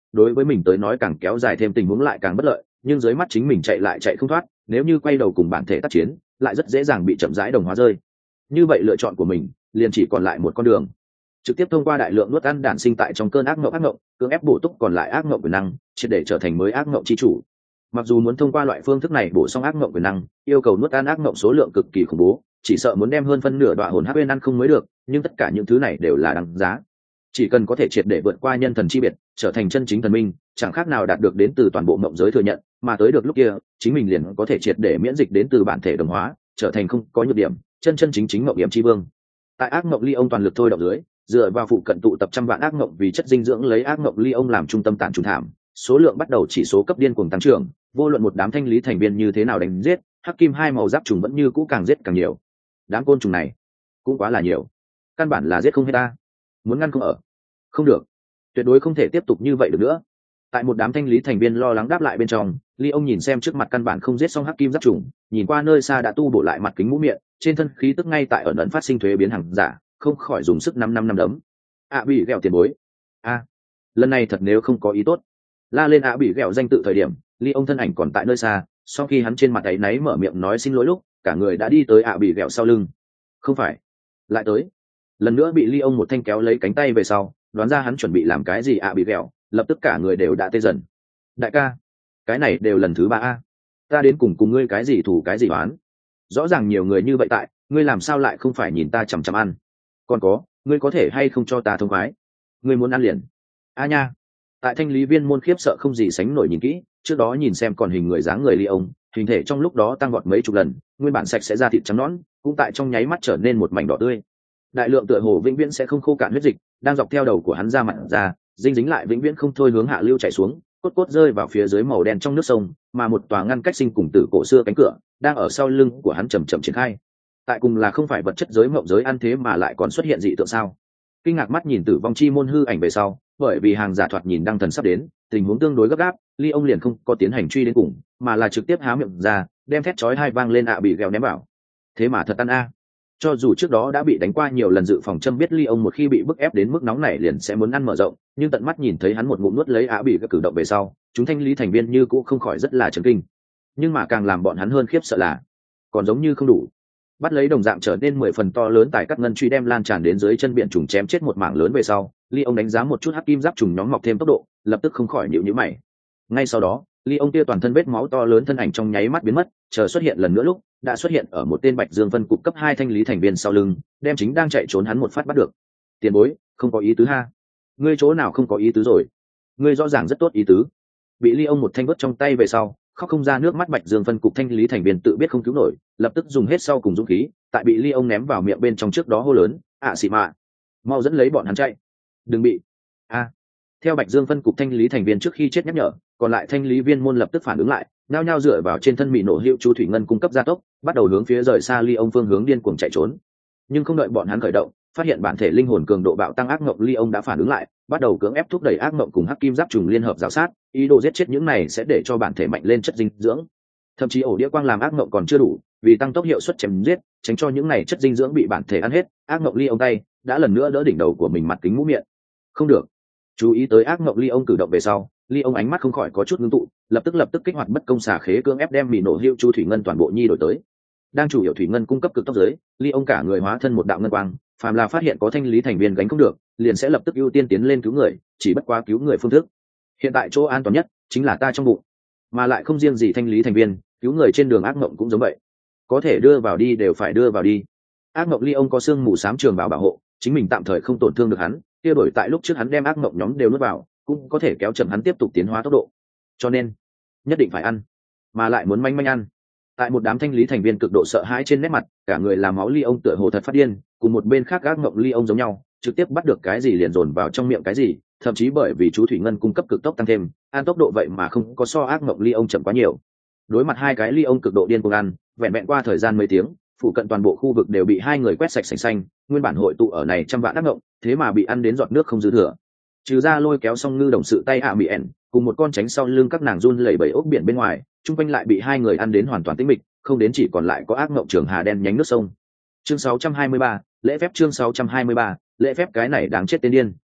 đối với mình tới nói càng kéo dài thêm tình huống lại càng bất lợi, nhưng dưới mắt chính mình chạy lại chạy không thoát, nếu như quay đầu cùng bản thể tác chiến lại rất dễ dàng bị chậm rãi đồng hóa rơi. Như vậy lựa chọn của mình liền chỉ còn lại một con đường, trực tiếp thông qua đại lượng nuốt ăn đản sinh tại trong cơn ác mộng ác mộng, cưỡng ép bổ túc còn lại ác mộng quyền năng, triệt để trở thành mới ác mộng chi chủ. Mặc dù muốn thông qua loại phương thức này bổ sung ác mộng quyền năng, yêu cầu nuốt ăn ác mộng số lượng cực kỳ khủng bố, chỉ sợ muốn đem hơn phân nửa đoạn hồn hắc bên ăn không mới được, nhưng tất cả những thứ này đều là đáng giá. Chỉ cần có thể triệt để vượt qua nhân thần chi biệt, trở thành chân chính thần minh, chẳng khác nào đạt được đến từ toàn bộ mộng giới thừa nhận, mà tới được lúc kia, chính mình liền có thể triệt để miễn dịch đến từ bản thể đồng hóa, trở thành không có nhược điểm, chân chân chính chính mộng điểm chi vương. Tại ác mộng ly ông toàn lực thôi động dưới, dựa vào phụ cận tụ tập trăm vạn ác mộng vì chất dinh dưỡng lấy ác mộng ly ông làm trung tâm tản trùng thảm, số lượng bắt đầu chỉ số cấp điên cuồng tăng trưởng, vô luận một đám thanh lý thành viên như thế nào đánh giết, hắc kim hai màu giáp trùng vẫn như cũ càng giết càng nhiều. Đám côn trùng này cũng quá là nhiều, căn bản là giết không hết ta. Muốn ngăn không ở, không được, tuyệt đối không thể tiếp tục như vậy được nữa. Tại một đám thanh lý thành viên lo lắng đáp lại bên trong, ly ông nhìn xem trước mặt căn bản không giết xong hắc kim giáp trùng, nhìn qua nơi xa đã tu bổ lại mặt kính mũ miệng, trên thân khí tức ngay tại ẩn ẩn phát sinh thuế biến hàng giả, không khỏi dùng sức năm năm năm đấm. ạ bị ghẹo tiền bối, a lần này thật nếu không có ý tốt, la lên ạ bị ghẹo danh tự thời điểm, ly ông thân ảnh còn tại nơi xa, sau khi hắn trên mặt ấy náy mở miệng nói xin lỗi lúc, cả người đã đi tới ạ bị ghẹo sau lưng. Không phải, lại tới. Lần nữa bị ly ông một thanh kéo lấy cánh tay về sau, đoán ra hắn chuẩn bị làm cái gì ạ bị ghẹo, lập tức cả người đều đã tê dần. Đại ca, cái này đều lần thứ ba a, ta đến cùng cùng ngươi cái gì thủ cái gì oán? Rõ ràng nhiều người như vậy tại, ngươi làm sao lại không phải nhìn ta chằm chằm ăn? Còn có, ngươi có thể hay không cho ta thông khoái? Ngươi muốn ăn liền. A nha. Tại thanh lý viên môn khiếp sợ không gì sánh nổi nhìn kỹ, trước đó nhìn xem còn hình người dáng người ly ông, hình thể trong lúc đó tăng vọt mấy chục lần, nguyên bản sạch sẽ ra thịt trắng nõn, cũng tại trong nháy mắt trở nên một mảnh đỏ tươi. Đại lượng tựa hồ vĩnh viễn sẽ không khô cạn huyết dịch, đang dọc theo đầu của hắn ra mặt ra, dính dính lại vĩnh viễn không thôi hướng hạ lưu chảy xuống, cốt cốt rơi vào phía dưới màu đen trong nước sông, mà một tòa ngăn cách sinh cùng tử cổ xưa cánh cửa đang ở sau lưng của hắn chậm chậm triển khai. Tại cùng là không phải vật chất giới mộng giới ăn thế mà lại còn xuất hiện dị tượng sao? Kinh ngạc mắt nhìn tử vong chi môn hư ảnh về sau, bởi vì hàng giả thoạt nhìn đăng thần sắp đến, tình huống tương đối gấp gáp, ly ông liền không có tiến hành truy đến cùng, mà là trực tiếp há miệng ra, đem thét chói hai vang lên ạ bị ghẹo ném vào. Thế mà thật ăn a. Cho dù trước đó đã bị đánh qua nhiều lần dự phòng châm biết ly ông một khi bị bức ép đến mức nóng này liền sẽ muốn ăn mở rộng, nhưng tận mắt nhìn thấy hắn một ngụm nuốt lấy ạ bị các cử động về sau, chúng thanh lý thành viên như cũ không khỏi rất là chấn kinh. Nhưng mà càng làm bọn hắn hơn khiếp sợ là, còn giống như không đủ. Bắt lấy đồng dạng trở nên mười phần to lớn tại các ngân truy đem lan tràn đến dưới chân biển trùng chém chết một mảng lớn về sau, ly ông đánh giá một chút hắc kim giáp trùng nhóm mọc thêm tốc độ, lập tức không khỏi nhíu nhíu mày. Ngay sau đó, ly ông kia toàn thân vết máu to lớn thân ảnh trong nháy mắt biến mất, chờ xuất hiện lần nữa lúc đã xuất hiện ở một tên bạch dương vân cục cấp hai thanh lý thành viên sau lưng, đem chính đang chạy trốn hắn một phát bắt được. Tiền bối, không có ý tứ ha. Ngươi chỗ nào không có ý tứ rồi? Ngươi rõ ràng rất tốt ý tứ. Bị ly ông một thanh vớt trong tay về sau, khóc không ra nước mắt bạch dương vân cục thanh lý thành viên tự biết không cứu nổi, lập tức dùng hết sau cùng dũng khí, tại bị ly ông ném vào miệng bên trong trước đó hô lớn, ạ xì mạ, mau dẫn lấy bọn hắn chạy, đừng bị a. Theo bạch dương phân cục thanh lý thành viên trước khi chết nhắc nhở, còn lại thanh lý viên môn lập tức phản ứng lại, nhao nhao dựa vào trên thân bị nổ hiệu chu thủy ngân cung cấp gia tốc, bắt đầu hướng phía rời xa ly ông phương hướng điên cuồng chạy trốn. Nhưng không đợi bọn hắn khởi động, phát hiện bản thể linh hồn cường độ bạo tăng ác ngộng ly ông đã phản ứng lại, bắt đầu cưỡng ép thúc đẩy ác ngộng cùng hắc kim giáp trùng liên hợp giáo sát, ý đồ giết chết những này sẽ để cho bản thể mạnh lên chất dinh dưỡng. Thậm chí ổ đĩa quang làm ác ngộng còn chưa đủ, vì tăng tốc hiệu suất chém giết, tránh cho những này chất dinh dưỡng bị bản thể ăn hết, ác ngộng ly ông tay đã lần nữa đỡ đỉnh đầu của mình mặt kính mũ miệng. Không được. Chú ý tới ác ngộng ly ông cử động về sau, ly ông ánh mắt không khỏi có chút ngưng tụ, lập tức lập tức kích hoạt bất công xà khế cưỡng ép đem bị nổ hiệu chu thủy ngân toàn bộ nhi đổi tới. Đang chủ yếu thủy ngân cung cấp cực tốc giới, ly ông cả người hóa thân một đạo ngân quang, phàm là phát hiện có thanh lý thành viên gánh không được, liền sẽ lập tức ưu tiên tiến lên cứu người, chỉ bất quá cứu người phương thức. Hiện tại chỗ an toàn nhất chính là ta trong bụng, mà lại không riêng gì thanh lý thành viên, cứu người trên đường ác ngộng cũng giống vậy, có thể đưa vào đi đều phải đưa vào đi. Ác ngộng ly ông có xương mù xám trường bảo bảo hộ, chính mình tạm thời không tổn thương được hắn, kia đổi tại lúc trước hắn đem ác ngộng nhóm đều nuốt vào, cũng có thể kéo chậm hắn tiếp tục tiến hóa tốc độ. Cho nên nhất định phải ăn, mà lại muốn manh manh ăn. Tại một đám thanh lý thành viên cực độ sợ hãi trên nét mặt, cả người làm máu ly ông tựa hồ thật phát điên, cùng một bên khác ác ngộng ly ông giống nhau, trực tiếp bắt được cái gì liền dồn vào trong miệng cái gì, thậm chí bởi vì chú thủy ngân cung cấp cực tốc tăng thêm, ăn tốc độ vậy mà không có so ác ngộng ly ông chậm quá nhiều. Đối mặt hai cái ly ông cực độ điên cuồng ăn, vẹn vẹn qua thời gian mấy tiếng, phụ cận toàn bộ khu vực đều bị hai người quét sạch sành xanh, nguyên bản hội tụ ở này trăm vạn ác ngộng, thế mà bị ăn đến giọt nước không dư thừa. Trừ ra lôi kéo xong ngư đồng sự tay ạ mịn, cùng một con tránh sau lưng các nàng run lẩy bẩy ốc biển bên ngoài, chung quanh lại bị hai người ăn đến hoàn toàn tĩnh mịch, không đến chỉ còn lại có ác ngộng trường hà đen nhánh nước sông. Chương sáu trăm hai mươi ba, lễ phép chương sáu trăm hai mươi ba, lễ phép cái này đáng chết tên điên.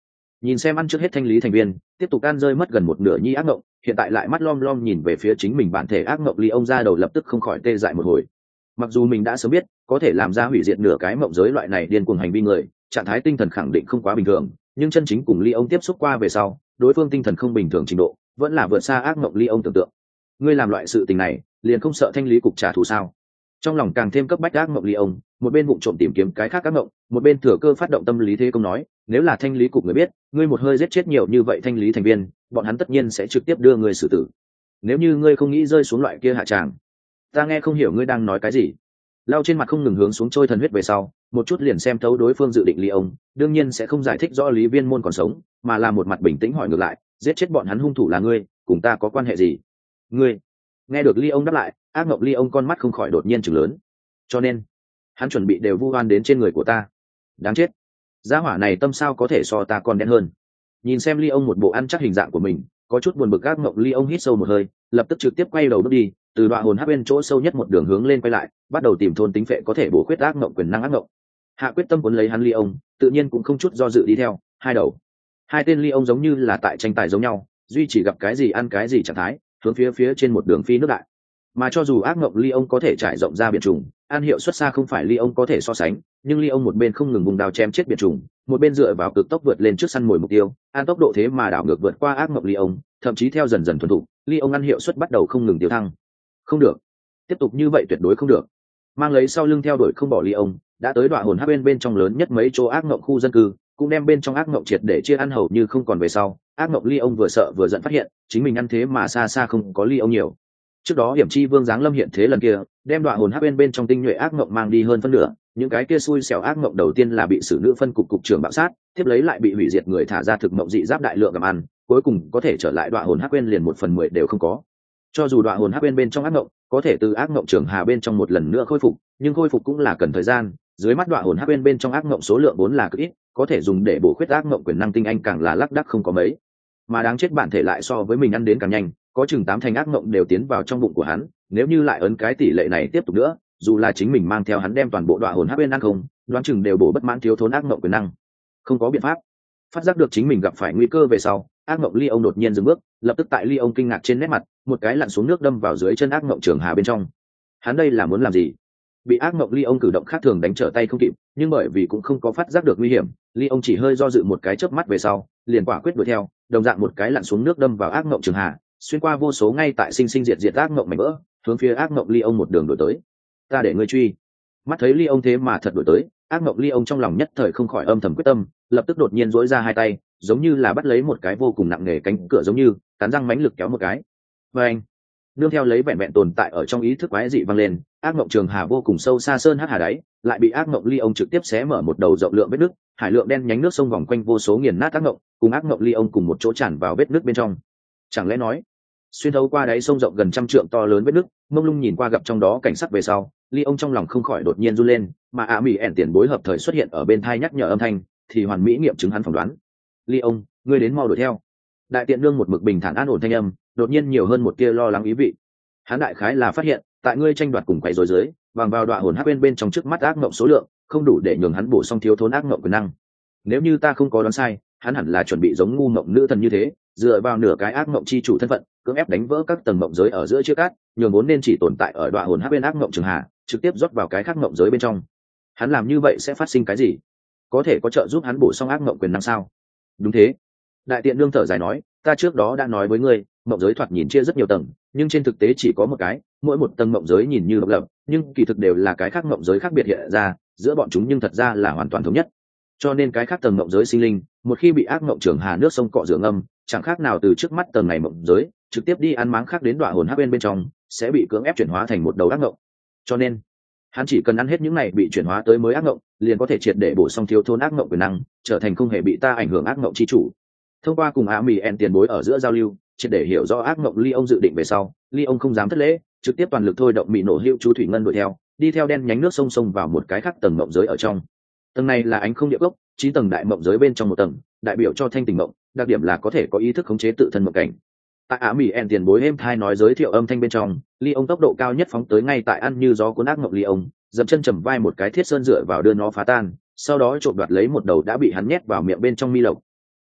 Nhìn xem ăn trước hết thanh lý thành viên, tiếp tục ăn rơi mất gần một nửa nhi ác mộng, hiện tại lại mắt lom lom nhìn về phía chính mình bản thể ác mộng ly ông ra đầu lập tức không khỏi tê dại một hồi. Mặc dù mình đã sớm biết có thể làm ra hủy diệt nửa cái mộng giới loại này điên cuồng hành vi người, trạng thái tinh thần khẳng định không quá bình thường, nhưng chân chính cùng ly ông tiếp xúc qua về sau, đối phương tinh thần không bình thường trình độ vẫn là vượt xa ác mộng ly ông tưởng tượng. Ngươi làm loại sự tình này liền không sợ thanh lý cục trả thù sao? Trong lòng càng thêm cấp bách ác mộng ly ông, một bên vụng trộm tìm kiếm cái khác ác mộng, một bên thừa cơ phát động tâm lý thế công nói, nếu là thanh lý cục người biết ngươi một hơi giết chết nhiều như vậy thanh lý thành viên, bọn hắn tất nhiên sẽ trực tiếp đưa ngươi xử tử. Nếu như ngươi không nghĩ rơi xuống loại kia hạ tràng, ta nghe không hiểu ngươi đang nói cái gì. Lao trên mặt không ngừng hướng xuống trôi thần huyết về sau, một chút liền xem thấu đối phương dự định ly ông, đương nhiên sẽ không giải thích rõ lý viên môn còn sống, mà là một mặt bình tĩnh hỏi ngược lại, giết chết bọn hắn hung thủ là ngươi, cùng ta có quan hệ gì? Ngươi? Nghe được ly ông đáp lại, ác mộng ly ông con mắt không khỏi đột nhiên chừng lớn. Cho nên hắn chuẩn bị đều vu oan đến trên người của ta. Đáng chết, gia hỏa này tâm sao có thể so ta còn đen hơn. Nhìn xem ly ông một bộ ăn chắc hình dạng của mình, có chút buồn bực, ác mộng ly ông hít sâu một hơi, lập tức trực tiếp quay đầu bước đi, từ đoạn hồn hắc bên chỗ sâu nhất một đường hướng lên quay lại, bắt đầu tìm thôn tính phệ có thể bổ khuyết ác mộng quyền năng ác mộng. Hạ quyết tâm cuốn lấy hắn ly ông, tự nhiên cũng không chút do dự đi theo. Hai đầu hai tên ly ông giống như là tại tranh tài giống nhau, duy chỉ gặp cái gì ăn cái gì trạng thái, hướng phía phía trên một đường phi nước đại. Mà cho dù ác mộng ly ông có thể trải rộng ra biển trùng, an hiệu xuất xa không phải ly ông có thể so sánh, nhưng ly ông một bên không ngừng vùng đào chém chết biển trùng, một bên dựa vào cực tốc vượt lên trước săn mồi mục tiêu, an tốc độ thế mà đảo ngược vượt qua ác mộng ly ông, thậm chí theo dần dần thuần thục, ly ông ăn hiệu suất bắt đầu không ngừng tiêu thăng. Không được, tiếp tục như vậy tuyệt đối không được. Mang lấy sau lưng theo đuổi không bỏ ly ông, đã tới đoạn hồn hắc bên bên trong lớn nhất mấy chỗ ác mộng khu dân cư, cũng đem bên trong ác mộng triệt để chia ăn hầu như không còn về sau. Ác mộng ly ông vừa sợ vừa giận phát hiện chính mình ăn thế mà xa xa không có ly ông nhiều. Trước đó hiểm chi vương giáng lâm hiện thế lần kia, đem đoạn hồn hắc bên bên trong tinh nhuệ ác mộng mang đi hơn phân nửa, những cái kia xui xẻo ác mộng đầu tiên là bị xử nữ phân cục cục trưởng bạo sát, tiếp lấy lại bị hủy diệt người thả ra thực mộng dị giáp đại lượng gặm ăn, cuối cùng có thể trở lại đoạn hồn hắc bên liền một phần mười đều không có. Cho dù đoạn hồn hắc bên bên trong ác mộng có thể từ ác mộng trường hà bên trong một lần nữa khôi phục, nhưng khôi phục cũng là cần thời gian, dưới mắt đoạn hồn hắc bên bên trong ác mộng số lượng vốn là cực ít, có thể dùng để bổ khuyết ác mộng quyền năng tinh anh càng là lác đác không có mấy. Mà đáng chết bản thể lại so với mình ăn đến càng nhanh, có chừng tám thành ác mộng đều tiến vào trong bụng của hắn, nếu như lại ấn cái tỷ lệ này tiếp tục nữa, dù là chính mình mang theo hắn đem toàn bộ đoạn hồn hắc bên ăn không, đoán chừng đều bổ bất mãn thiếu thốn ác mộng quyền năng. Không có biện pháp. Phát giác được chính mình gặp phải nguy cơ về sau, ác mộng ly ông đột nhiên dừng bước, lập tức tại ly ông kinh ngạc trên nét mặt, một cái lặn xuống nước đâm vào dưới chân ác mộng trường hà bên trong. Hắn đây là muốn làm gì? Bị ác mộng ly ông cử động khác thường đánh trở tay không kịp, nhưng bởi vì cũng không có phát giác được nguy hiểm, ly ông chỉ hơi do dự một cái chớp mắt về sau, liền quả quyết đuổi theo, đồng dạng một cái lặn xuống nước đâm vào ác mộng trường hà, xuyên qua vô số ngay tại sinh sinh diệt diệt ác mộng mảnh vỡ, hướng phía ác mộng ly ông một đường đuổi tới. Ta để ngươi truy. Mắt thấy ly ông thế mà thật đuổi tới, ác mộng ly ông trong lòng nhất thời không khỏi âm thầm quyết tâm, lập tức đột nhiên duỗi ra hai tay, giống như là bắt lấy một cái vô cùng nặng nề cánh cửa giống như, cắn răng mãnh lực kéo một cái. Và anh, nương theo lấy vẹn vẹn tồn tại ở trong ý thức quái dị vang lên, ác mộng trường hà vô cùng sâu xa sơn hắc hà đáy, lại bị ác mộng ly ông trực tiếp xé mở một đầu rộng lượng vết nước, hải lượng đen nhánh nước sông vòng quanh vô số nghiền nát ác mộng, cùng ác mộng ly ông cùng một chỗ tràn vào vết nước bên trong. Chẳng lẽ nói, xuyên thấu qua đáy sông rộng gần trăm trượng to lớn vết nước, mông lung nhìn qua gặp trong đó cảnh sắc về sau, ly ông trong lòng không khỏi đột nhiên run lên, mà ạ mỹ ẻn tiền bối hợp thời xuất hiện ở bên thai nhắc nhở âm thanh, thì hoàn mỹ nghiệm chứng hắn phỏng đoán. Ly ông, ngươi đến mau đuổi theo. Đại tiện nương một mực bình thản an ổn thanh âm, đột nhiên nhiều hơn một tia lo lắng ý vị. Hắn đại khái là phát hiện, tại ngươi tranh đoạt cùng quấy rối dưới, bằng vào đoạn hồn hắc bên bên trong trước mắt ác mộng số lượng, không đủ để nhường hắn bổ sung thiếu thốn ác mộng quyền năng. Nếu như ta không có đoán sai, hắn hẳn là chuẩn bị giống ngu mộng nữ thần như thế, dựa vào nửa cái ác mộng chi chủ thân phận, cưỡng ép đánh vỡ các tầng mộng giới ở giữa chia cắt, nhường vốn nên chỉ tồn tại ở đoạn hồn hắc bên ác mộng trường hạ, trực tiếp rót vào cái khác mộng giới bên trong. Hắn làm như vậy sẽ phát sinh cái gì? Có thể có trợ giúp hắn bổ sung ác mộng quyền năng sao? Đúng thế. Đại tiện nương thở dài nói, ta trước đó đã nói với ngươi, mộng giới thoạt nhìn chia rất nhiều tầng, nhưng trên thực tế chỉ có một cái, mỗi một tầng mộng giới nhìn như độc lập, nhưng kỳ thực đều là cái khác mộng giới khác biệt hiện ra, giữa bọn chúng nhưng thật ra là hoàn toàn thống nhất. Cho nên cái khác tầng mộng giới sinh linh, một khi bị ác mộng trường hà nước sông cọ rửa ngâm, chẳng khác nào từ trước mắt tầng này mộng giới trực tiếp đi ăn máng khác đến đoạn hồn hắc bên bên trong, sẽ bị cưỡng ép chuyển hóa thành một đầu ác mộng. Cho nên hắn chỉ cần ăn hết những này bị chuyển hóa tới mới ác mộng, liền có thể triệt để bổ sung thiếu thốn ác mộng quyền năng, trở thành không hề bị ta ảnh hưởng ác mộng chi chủ. Thông qua cùng á mỹ en tiền bối ở giữa giao lưu, triệt để hiểu rõ ác mộng ly ông dự định về sau, ly ông không dám thất lễ, trực tiếp toàn lực thôi động mỹ nổ hữu chú thủy ngân đuổi theo, đi theo đen nhánh nước sông sông vào một cái khác tầng mộng giới ở trong. Tầng này là ánh không địa gốc, chín tầng đại mộng giới bên trong một tầng, đại biểu cho thanh tình mộng, đặc điểm là có thể có ý thức khống chế tự thân mộng cảnh. Tại á mỹ en tiền bối êm thai nói giới thiệu âm thanh bên trong, ly ông tốc độ cao nhất phóng tới ngay tại ăn như gió cuốn ác mộng ly ông, dậm chân chầm vai một cái thiết sơn dựa vào đưa nó phá tan, sau đó trộm đoạt lấy một đầu đã bị hắn nhét vào miệng bên trong mi lộc.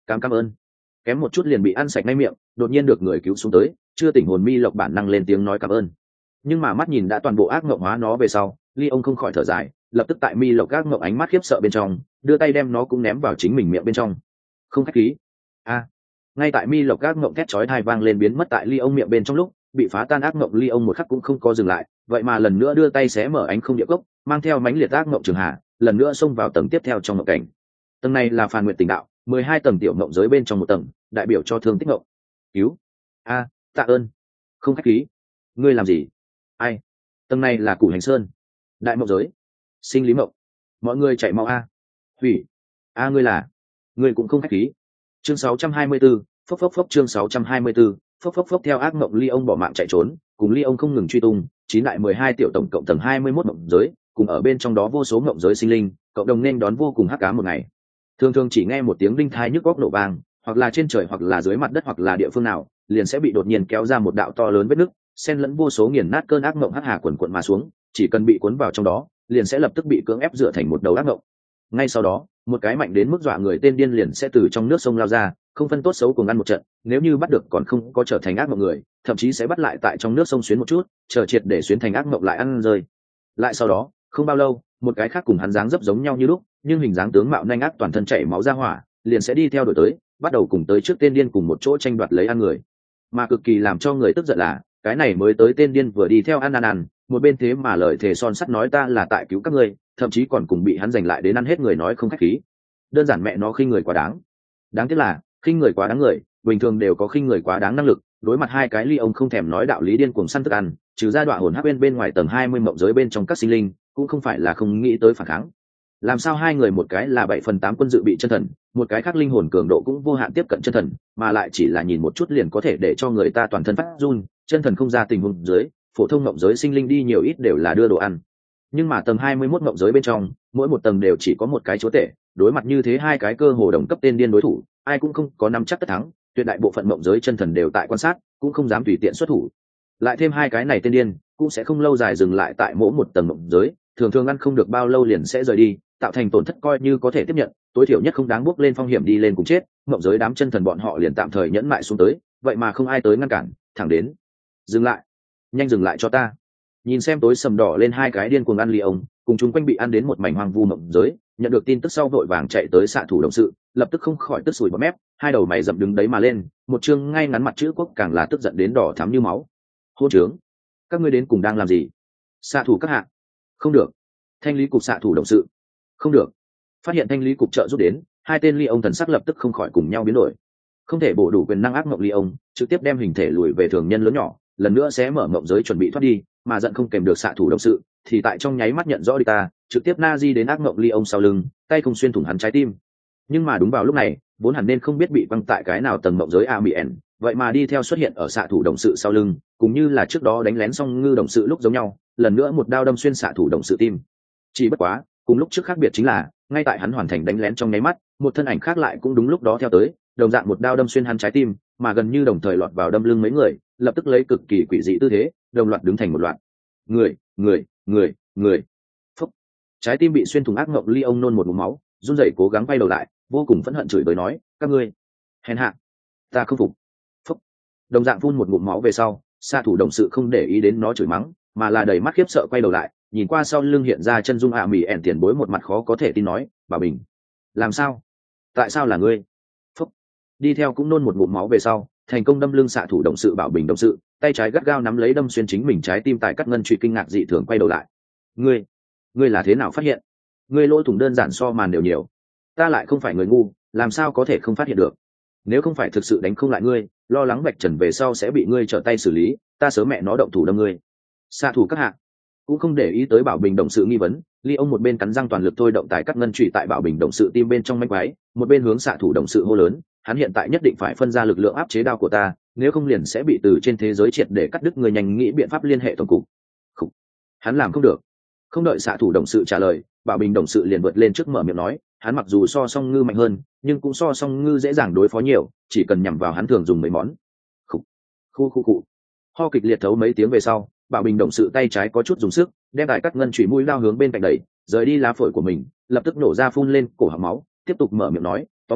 cảm cảm ơn. Kém một chút liền bị ăn sạch ngay miệng, đột nhiên được người cứu xuống tới, chưa tỉnh hồn mi lộc bản năng lên tiếng nói cảm ơn. Nhưng mà mắt nhìn đã toàn bộ ác mộng hóa nó về sau, ly ông không khỏi thở dài, lập tức tại mi lộc ác mộng ánh mắt khiếp sợ bên trong, đưa tay đem nó cũng ném vào chính mình miệng bên trong. Không khách khí. A. Ngay tại mi lộc ác mộng thét chói tai vang lên biến mất tại ly ông miệng bên trong lúc, bị phá tan ác mộng ly ông một khắc cũng không có dừng lại, vậy mà lần nữa đưa tay xé mở ánh không địa cốc, mang theo mãnh liệt ác mộng trường hạ, lần nữa xông vào tầng tiếp theo trong mộng cảnh. Tầng này là Phàn Nguyệt Tình Đạo, mười hai tầng tiểu mộng giới bên trong một tầng, đại biểu cho thương tích mộng. Cứu. A, tạ ơn. Không khách khí. Ngươi làm gì? Ai? Tầng này là Củ Hành Sơn, đại mộng giới, sinh lý mộng. Mọi người chạy mau a. Hủy. A ngươi là? Ngươi cũng không khách khí. Chương sáu trăm hai mươi 624, phốc phốc phốc chương sáu trăm hai mươi 624, phốc phốc phốc theo ác mộng ly ông bỏ mạng chạy trốn, cùng ly ông không ngừng truy tung, chín đại mười hai tiểu tổng cộng tầng hai mươi mốt mộng giới, cùng ở bên trong đó vô số mộng giới sinh linh, cộng đồng nên đón vô cùng hắc ám một ngày. Thường thường chỉ nghe một tiếng đinh thai nhức góc nổ vang, hoặc là trên trời hoặc là dưới mặt đất hoặc là địa phương nào, liền sẽ bị đột nhiên kéo ra một đạo to lớn vết nứt, xen lẫn vô số nghiền nát cơn ác mộng hắc hà quần quần mà xuống, chỉ cần bị cuốn vào trong đó, liền sẽ lập tức bị cưỡng ép dựa thành một đầu ác mộng. Ngay sau đó, một cái mạnh đến mức dọa người tên điên liền sẽ từ trong nước sông lao ra, không phân tốt xấu cùng ăn một trận, nếu như bắt được còn không có trở thành ác mộng người, thậm chí sẽ bắt lại tại trong nước sông xuyến một chút, chờ triệt để xuyến thành ác mộng lại ăn rơi. Lại sau đó, không bao lâu, một cái khác cùng hắn dáng dấp giống nhau như lúc, nhưng hình dáng tướng mạo nhanh ác toàn thân chảy máu ra hỏa, liền sẽ đi theo đuổi tới, bắt đầu cùng tới trước tên điên cùng một chỗ tranh đoạt lấy ăn người. Mà cực kỳ làm cho người tức giận là, cái này mới tới tên điên vừa đi theo ăn ăn ăn, một bên thế mà lời thề son sắt nói ta là tại cứu các ngươi, thậm chí còn cùng bị hắn giành lại đến ăn hết người nói không khách khí. Đơn giản mẹ nó khinh người quá đáng. Đáng tiếc là, khinh người quá đáng người, bình thường đều có khinh người quá đáng năng lực, đối mặt hai cái ly ông không thèm nói đạo lý điên cuồng săn thức ăn, trừ ra đoạn hồn hắc bên bên ngoài tầng hai mươi mộng giới bên trong các sinh linh, cũng không phải là không nghĩ tới phản kháng. Làm sao hai người một cái là bảy phần tám quân dự bị chân thần, một cái khác linh hồn cường độ cũng vô hạn tiếp cận chân thần, mà lại chỉ là nhìn một chút liền có thể để cho người ta toàn thân phát run, chân thần không ra tình huống dưới, phổ thông mộng giới sinh linh đi nhiều ít đều là đưa đồ ăn. Nhưng mà tầng hai mươi mốt mộng giới bên trong, mỗi một tầng đều chỉ có một cái chúa tể, đối mặt như thế hai cái cơ hồ đồng cấp tên điên đối thủ, ai cũng không có nắm chắc tất thắng, tuyệt đại bộ phận mộng giới chân thần đều tại quan sát, cũng không dám tùy tiện xuất thủ. Lại thêm hai cái này tên điên, cũng sẽ không lâu dài dừng lại tại mỗi một tầng mộng giới, thường thường ăn không được bao lâu liền sẽ rời đi, tạo thành tổn thất coi như có thể tiếp nhận, tối thiểu nhất không đáng bước lên phong hiểm đi lên cùng chết, mộng giới đám chân thần bọn họ liền tạm thời nhẫn mại xuống tới, vậy mà không ai tới ngăn cản, thẳng đến. Dừng lại, nhanh dừng lại cho ta. Nhìn xem tối sầm đỏ lên hai cái điên cuồng ăn ly ông, cùng chúng quanh bị ăn đến một mảnh hoang vu mộng giới, nhận được tin tức sau vội vàng chạy tới xạ thủ động sự, lập tức không khỏi tức sủi bọt mép, hai đầu mày rậm đứng đấy mà lên, một chương ngay ngắn mặt chữ quốc càng là tức giận đến đỏ thắm như máu. Hôn trướng, các ngươi đến cùng đang làm gì? Xạ thủ các hạ, không được. Thanh lý cục xạ thủ động sự, không được. Phát hiện thanh lý cục trợ giúp đến, hai tên ly ông thần sắc lập tức không khỏi cùng nhau biến đổi. Không thể bổ đủ quyền năng ác mộng ly ông, trực tiếp đem hình thể lùi về thường nhân lớn nhỏ, lần nữa sẽ mở mộng giới chuẩn bị thoát đi, mà giận không kèm được xạ thủ động sự, thì tại trong nháy mắt nhận rõ đi ta, trực tiếp na di đến ác mộng ly ông sau lưng, tay không xuyên thủng hắn trái tim. Nhưng mà đúng vào lúc này, vốn hẳn nên không biết bị văng tại cái nào tầng mộng giới a mỹ ẻn, vậy mà đi theo xuất hiện ở xạ thủ động sự sau lưng, cũng như là trước đó đánh lén xong ngư động sự lúc giống nhau, lần nữa một đao đâm xuyên xạ thủ động sự tim. Chỉ bất quá, cùng lúc trước khác biệt chính là, ngay tại hắn hoàn thành đánh lén trong nháy mắt, một thân ảnh khác lại cũng đúng lúc đó theo tới, đồng dạng một đao đâm xuyên hắn trái tim, mà gần như đồng thời lọt vào đâm lưng mấy người, lập tức lấy cực kỳ quỷ dị tư thế, đồng loạt đứng thành một loạt. Người, người, người, người. Phúc. Trái tim bị xuyên thủng ác mộng ly ông nôn một ngụm máu, run rẩy cố gắng quay đầu lại, vô cùng phẫn hận chửi bới nói, các ngươi, hèn hạ, ta không phục. Phúc. Đồng dạng phun một ngụm máu về sau, xạ thủ đồng sự không để ý đến nó chửi mắng, mà là đầy mắt khiếp sợ quay đầu lại, nhìn qua sau lưng hiện ra chân dung ạ mỉ ẻn tiền bối một mặt khó có thể tin nói, bà bình, làm sao? Tại sao là ngươi? Phúc. Đi theo cũng nôn một ngụm máu về sau, thành công đâm lưng xạ thủ động sự bảo bình động sự, tay trái gắt gao nắm lấy đâm xuyên chính mình trái tim tại cắt ngân trụy kinh ngạc dị thường quay đầu lại. Ngươi, ngươi là thế nào phát hiện? Ngươi lỗ thủng đơn giản so màn đều nhiều. Ta lại không phải người ngu, làm sao có thể không phát hiện được? Nếu không phải thực sự đánh không lại ngươi, lo lắng vạch trần về sau sẽ bị ngươi trở tay xử lý, ta sớm mẹ nó động thủ đâm ngươi. Xạ thủ các hạ cũng không để ý tới bảo bình động sự nghi vấn, ly ông một bên cắn răng toàn lực thôi động tài cắt ngân trụy tại bảo bình động sự tim bên trong manh quái, một bên hướng xạ thủ động sự hô lớn, hắn hiện tại nhất định phải phân ra lực lượng áp chế đao của ta, nếu không liền sẽ bị từ trên thế giới triệt để cắt đứt, người nhanh nghĩ biện pháp liên hệ tổng cục. Khủ. Hắn làm không được. Không đợi xạ thủ động sự trả lời, bảo bình động sự liền vượt lên trước mở miệng nói, hắn mặc dù so song ngư mạnh hơn, nhưng cũng so song ngư dễ dàng đối phó nhiều, chỉ cần nhằm vào hắn thường dùng mấy món. Khủ. Khu khu cụ. Ho kịch liệt thấu mấy tiếng về sau, bảo bình động sự tay trái có chút dùng sức, đem đại cắt ngân chủy mũi lao hướng bên cạnh đẩy, rời đi lá phổi của mình, lập tức nổ ra phun lên cổ họng máu, tiếp tục mở miệng nói, tóm lại,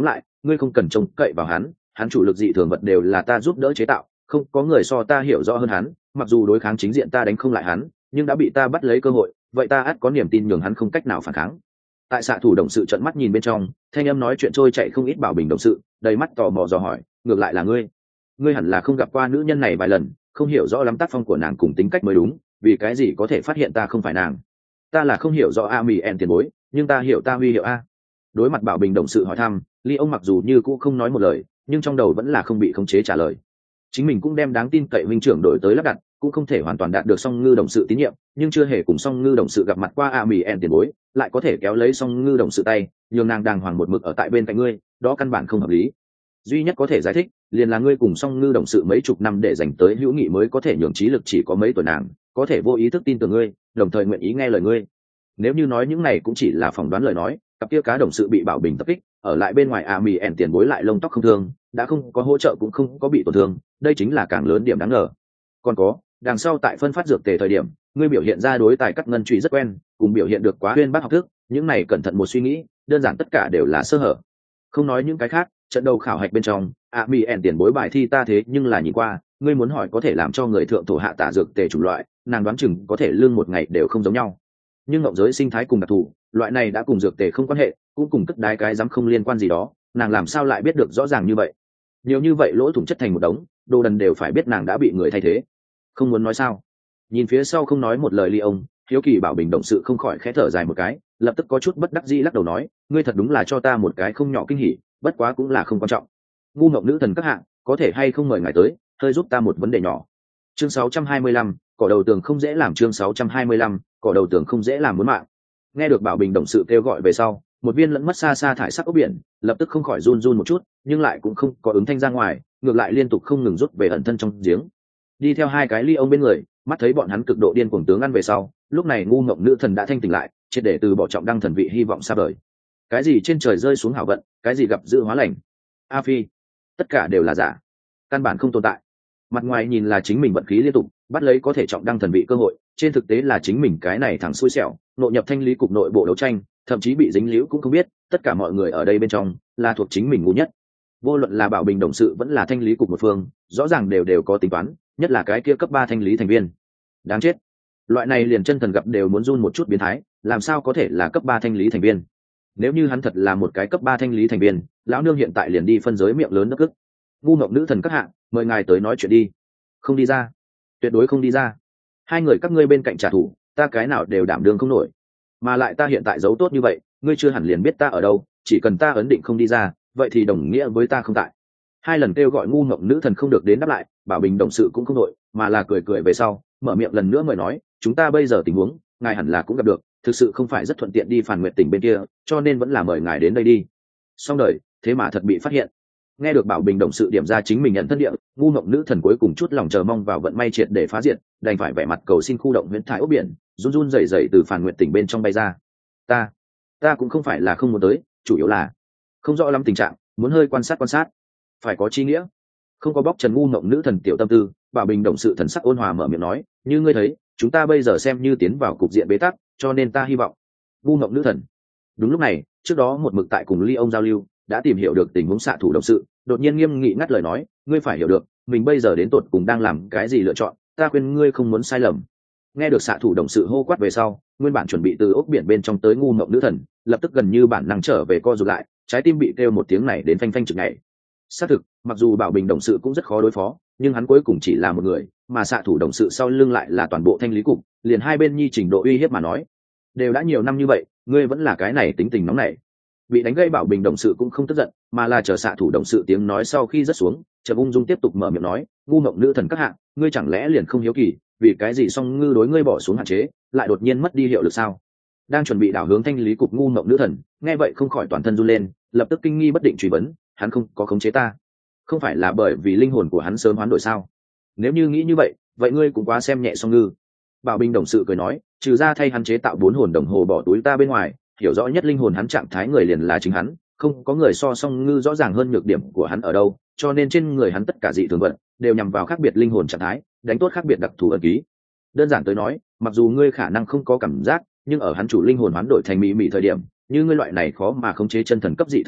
ngươi không cần trông cậy vào hắn, hắn chủ lực dị thường vật đều là ta giúp đỡ chế tạo, không có người so ta hiểu rõ hơn hắn, mặc dù đối kháng chính diện ta đánh không lại hắn, nhưng đã bị ta bắt lấy cơ hội, vậy ta ắt có niềm tin nhường hắn không cách nào phản kháng. Tại xạ thủ đồng sự trợn mắt nhìn bên trong, thanh âm nói chuyện trôi chạy không ít Bảo Bình đồng sự, đầy mắt tò mò dò hỏi, ngược lại là ngươi, ngươi hẳn là không gặp qua nữ nhân này vài lần, không hiểu rõ lắm tác phong của nàng cùng tính cách mới đúng, vì cái gì có thể phát hiện ta không phải nàng? Ta là không hiểu rõ a mì en tiền bối, nhưng ta hiểu ta huy hiệu a. Đối mặt Bảo Bình đồng sự hỏi thăm, Ly ông mặc dù như cũ không nói một lời, nhưng trong đầu vẫn là không bị khống chế trả lời. Chính mình cũng đem đáng tin cậy huynh trưởng đổi tới lắp đặt, cũng không thể hoàn toàn đạt được song ngư đồng sự tín nhiệm, nhưng chưa hề cùng song ngư đồng sự gặp mặt qua a mì en tiền bối, lại có thể kéo lấy song ngư đồng sự tay, nhường nàng đàng hoàng một mực ở tại bên cạnh ngươi, đó căn bản không hợp lý. Duy nhất có thể giải thích liền là ngươi cùng song ngư đồng sự mấy chục năm để dành tới hữu nghị mới có thể nhường trí lực chỉ có mấy tuổi nàng có thể vô ý thức tin tưởng ngươi, đồng thời nguyện ý nghe lời ngươi. Nếu như nói những này cũng chỉ là phỏng đoán lời nói, cặp kia cá đồng sự bị Bảo Bình tập kích, ở lại bên ngoài a mì ẻn tiền bối lại lông tóc không thương, đã không có hỗ trợ cũng không có bị tổn thương, đây chính là càng lớn điểm đáng ngờ. Còn có, đằng sau tại phân phát dược tề thời điểm, ngươi biểu hiện ra đối tài cắt ngân trụy rất quen, cùng biểu hiện được quá uyên bác học thức, những này cẩn thận một suy nghĩ, đơn giản tất cả đều là sơ hở. Không nói những cái khác, trận đầu khảo hạch bên trong, a mì ẻn tiền bối bài thi ta thế nhưng là nhìn qua, ngươi muốn hỏi có thể làm cho người thượng thổ hạ tả dược tề chủng loại, nàng đoán chừng có thể lương một ngày đều không giống nhau. Nhưng ngộng giới sinh thái cùng đặc thù, loại này đã cùng dược tề không quan hệ, cũng cùng cất đái cái dám không liên quan gì đó, nàng làm sao lại biết được rõ ràng như vậy? Nhiều như vậy lỗ thủng chất thành một đống, đồ đần đều phải biết nàng đã bị người thay thế. Không muốn nói sao? Nhìn phía sau không nói một lời Ly ông, hiếu kỳ Bảo Bình động sự không khỏi khẽ thở dài một cái, lập tức có chút bất đắc dĩ lắc đầu nói, ngươi thật đúng là cho ta một cái không nhỏ kinh hỉ, bất quá cũng là không quan trọng. Ngu ngọc nữ thần các hạng, có thể hay không mời ngài tới, hơi giúp ta một vấn đề nhỏ. Chương sáu trăm hai mươi lăm, cỏ đầu tường không dễ làm. Chương sáu trăm hai mươi lăm, cỏ đầu tường không dễ làm muốn mạng. Nghe được Bảo Bình động sự kêu gọi về sau, một viên lẫn mất xa xa thải sắc ốc biển, lập tức không khỏi run run một chút, nhưng lại cũng không có ứng thanh ra ngoài, ngược lại liên tục không ngừng rút về ẩn thân trong giếng. Đi theo hai cái Ly ông bên người, mắt thấy bọn hắn cực độ điên cuồng tướng ăn về sau, lúc này ngu ngọc nữ thần đã thanh tỉnh lại, triệt để từ bỏ trọng đăng thần vị hy vọng xa vời. Cái gì trên trời rơi xuống hảo vận, cái gì gặp dự hóa lành, a phi, tất cả đều là giả, căn bản không tồn tại. Mặt ngoài nhìn là chính mình vận khí liên tục bắt lấy có thể trọng đăng thần vị cơ hội, trên thực tế là chính mình cái này thằng xui xẻo nội nhập thanh lý cục nội bộ đấu tranh, thậm chí bị dính líu cũng không biết. Tất cả mọi người ở đây bên trong là thuộc chính mình ngu nhất. Vô luận là Bảo Bình đồng sự vẫn là thanh lý cục một phương, rõ ràng đều đều có tính toán, nhất là cái kia cấp ba thanh lý thành viên. Đáng chết, loại này liền chân thần gặp đều muốn run một chút biến thái, làm sao có thể là cấp ba thanh lý thành viên? Nếu như hắn thật là một cái cấp ba thanh lý thành viên, lão nương hiện tại liền đi phân giới miệng lớn đất ức. Ngu ngọc nữ thần các hạng, mời ngài tới nói chuyện đi. Không đi ra, tuyệt đối không đi ra. Hai người các ngươi bên cạnh trả thù, ta cái nào đều đảm đương không nổi. Mà lại ta hiện tại giấu tốt như vậy, ngươi chưa hẳn liền biết ta ở đâu, chỉ cần ta ấn định không đi ra, vậy thì đồng nghĩa với ta không tại. Hai lần kêu gọi ngu ngọc nữ thần không được đến đáp lại, Bảo Bình đồng sự cũng không nổi, mà là cười cười về sau, mở miệng lần nữa mời nói, chúng ta bây giờ tình huống, ngài hẳn là cũng gặp được, thực sự không phải rất thuận tiện đi Phàn Nguyệt tỉnh bên kia, cho nên vẫn là mời ngài đến đây đi. Xong đời, thế mà thật bị phát hiện. Nghe được Bảo Bình đồng sự điểm ra chính mình nhận thân địa, ngu ngọc nữ thần cuối cùng chút lòng chờ mong vào vận may triệt để phá diệt, đành phải vẻ mặt cầu xin khu động huyễn thải ốc biển, run run rẩy rẩy từ Phàn Nguyệt tỉnh bên trong bay ra. Ta, ta cũng không phải là không muốn tới, chủ yếu là không rõ lắm tình trạng, muốn hơi quan sát quan sát, phải có chi nghĩa. Không có bóc trần ngu ngọc nữ thần tiểu tâm tư, Bảo Bình đồng sự thần sắc ôn hòa mở miệng nói, như ngươi thấy, chúng ta bây giờ xem như tiến vào cục diện bế tắc, cho nên ta hy vọng. Ngu ngọc nữ thần. Đúng lúc này, trước đó một mực tại cùng Ly ông giao lưu, đã tìm hiểu được tình huống xạ thủ đồng sự, đột nhiên nghiêm nghị ngắt lời nói, ngươi phải hiểu được, mình bây giờ đến tột cùng đang làm cái gì lựa chọn, ta khuyên ngươi không muốn sai lầm. Nghe được xạ thủ đồng sự hô quát về sau, nguyên bản chuẩn bị từ ốc biển bên trong tới ngu ngọc nữ thần, lập tức gần như bản năng trở về co rụt lại, trái tim bị kêu một tiếng này đến phanh phanh chực nhảy. Xác thực, mặc dù Bảo Bình đồng sự cũng rất khó đối phó, nhưng hắn cuối cùng chỉ là một người, mà xạ thủ đồng sự sau lưng lại là toàn bộ thanh lý cục, liền hai bên nhi trình độ uy hiếp mà nói, đều đã nhiều năm như vậy, ngươi vẫn là cái này tính tình nóng nảy. Bị đánh gây Bảo Bình đồng sự cũng không tức giận, mà là chờ xạ thủ đồng sự tiếng nói sau khi rớt xuống, Trầm ung dung tiếp tục mở miệng nói, ngu ngọc nữ thần các hạng, ngươi chẳng lẽ liền không hiếu kỳ, vì cái gì song ngư đối ngươi bỏ xuống hạn chế, lại đột nhiên mất đi hiệu lực sao? Đang chuẩn bị đảo hướng thanh lý cục ngu ngọc nữ thần, nghe vậy không khỏi toàn thân run lên, lập tức kinh nghi bất định truy vấn, hắn không có khống chế ta, không phải là bởi vì linh hồn của hắn sớm hoán đổi sao? Nếu như nghĩ như vậy, vậy ngươi cũng quá xem nhẹ song ngư. Bảo Bình đồng sự cười nói, trừ ra thay hắn chế tạo bốn hồn đồng hồ bỏ túi ta bên ngoài, hiểu rõ nhất linh hồn hắn trạng thái người liền là chính hắn, không có người so song ngư rõ ràng hơn nhược điểm của hắn ở đâu, cho nên trên người hắn tất cả dị thường vận đều nhằm vào khác biệt linh hồn trạng thái, đánh tốt khác biệt đặc thù ẩn ký. Đơn giản tới nói, mặc dù ngươi khả năng không có cảm giác, nhưng ở hắn chủ linh hồn hoán đổi thành mỹ mỹ thời điểm, như ngươi loại này khó mà khống chế chân thần cấp dị thường vận,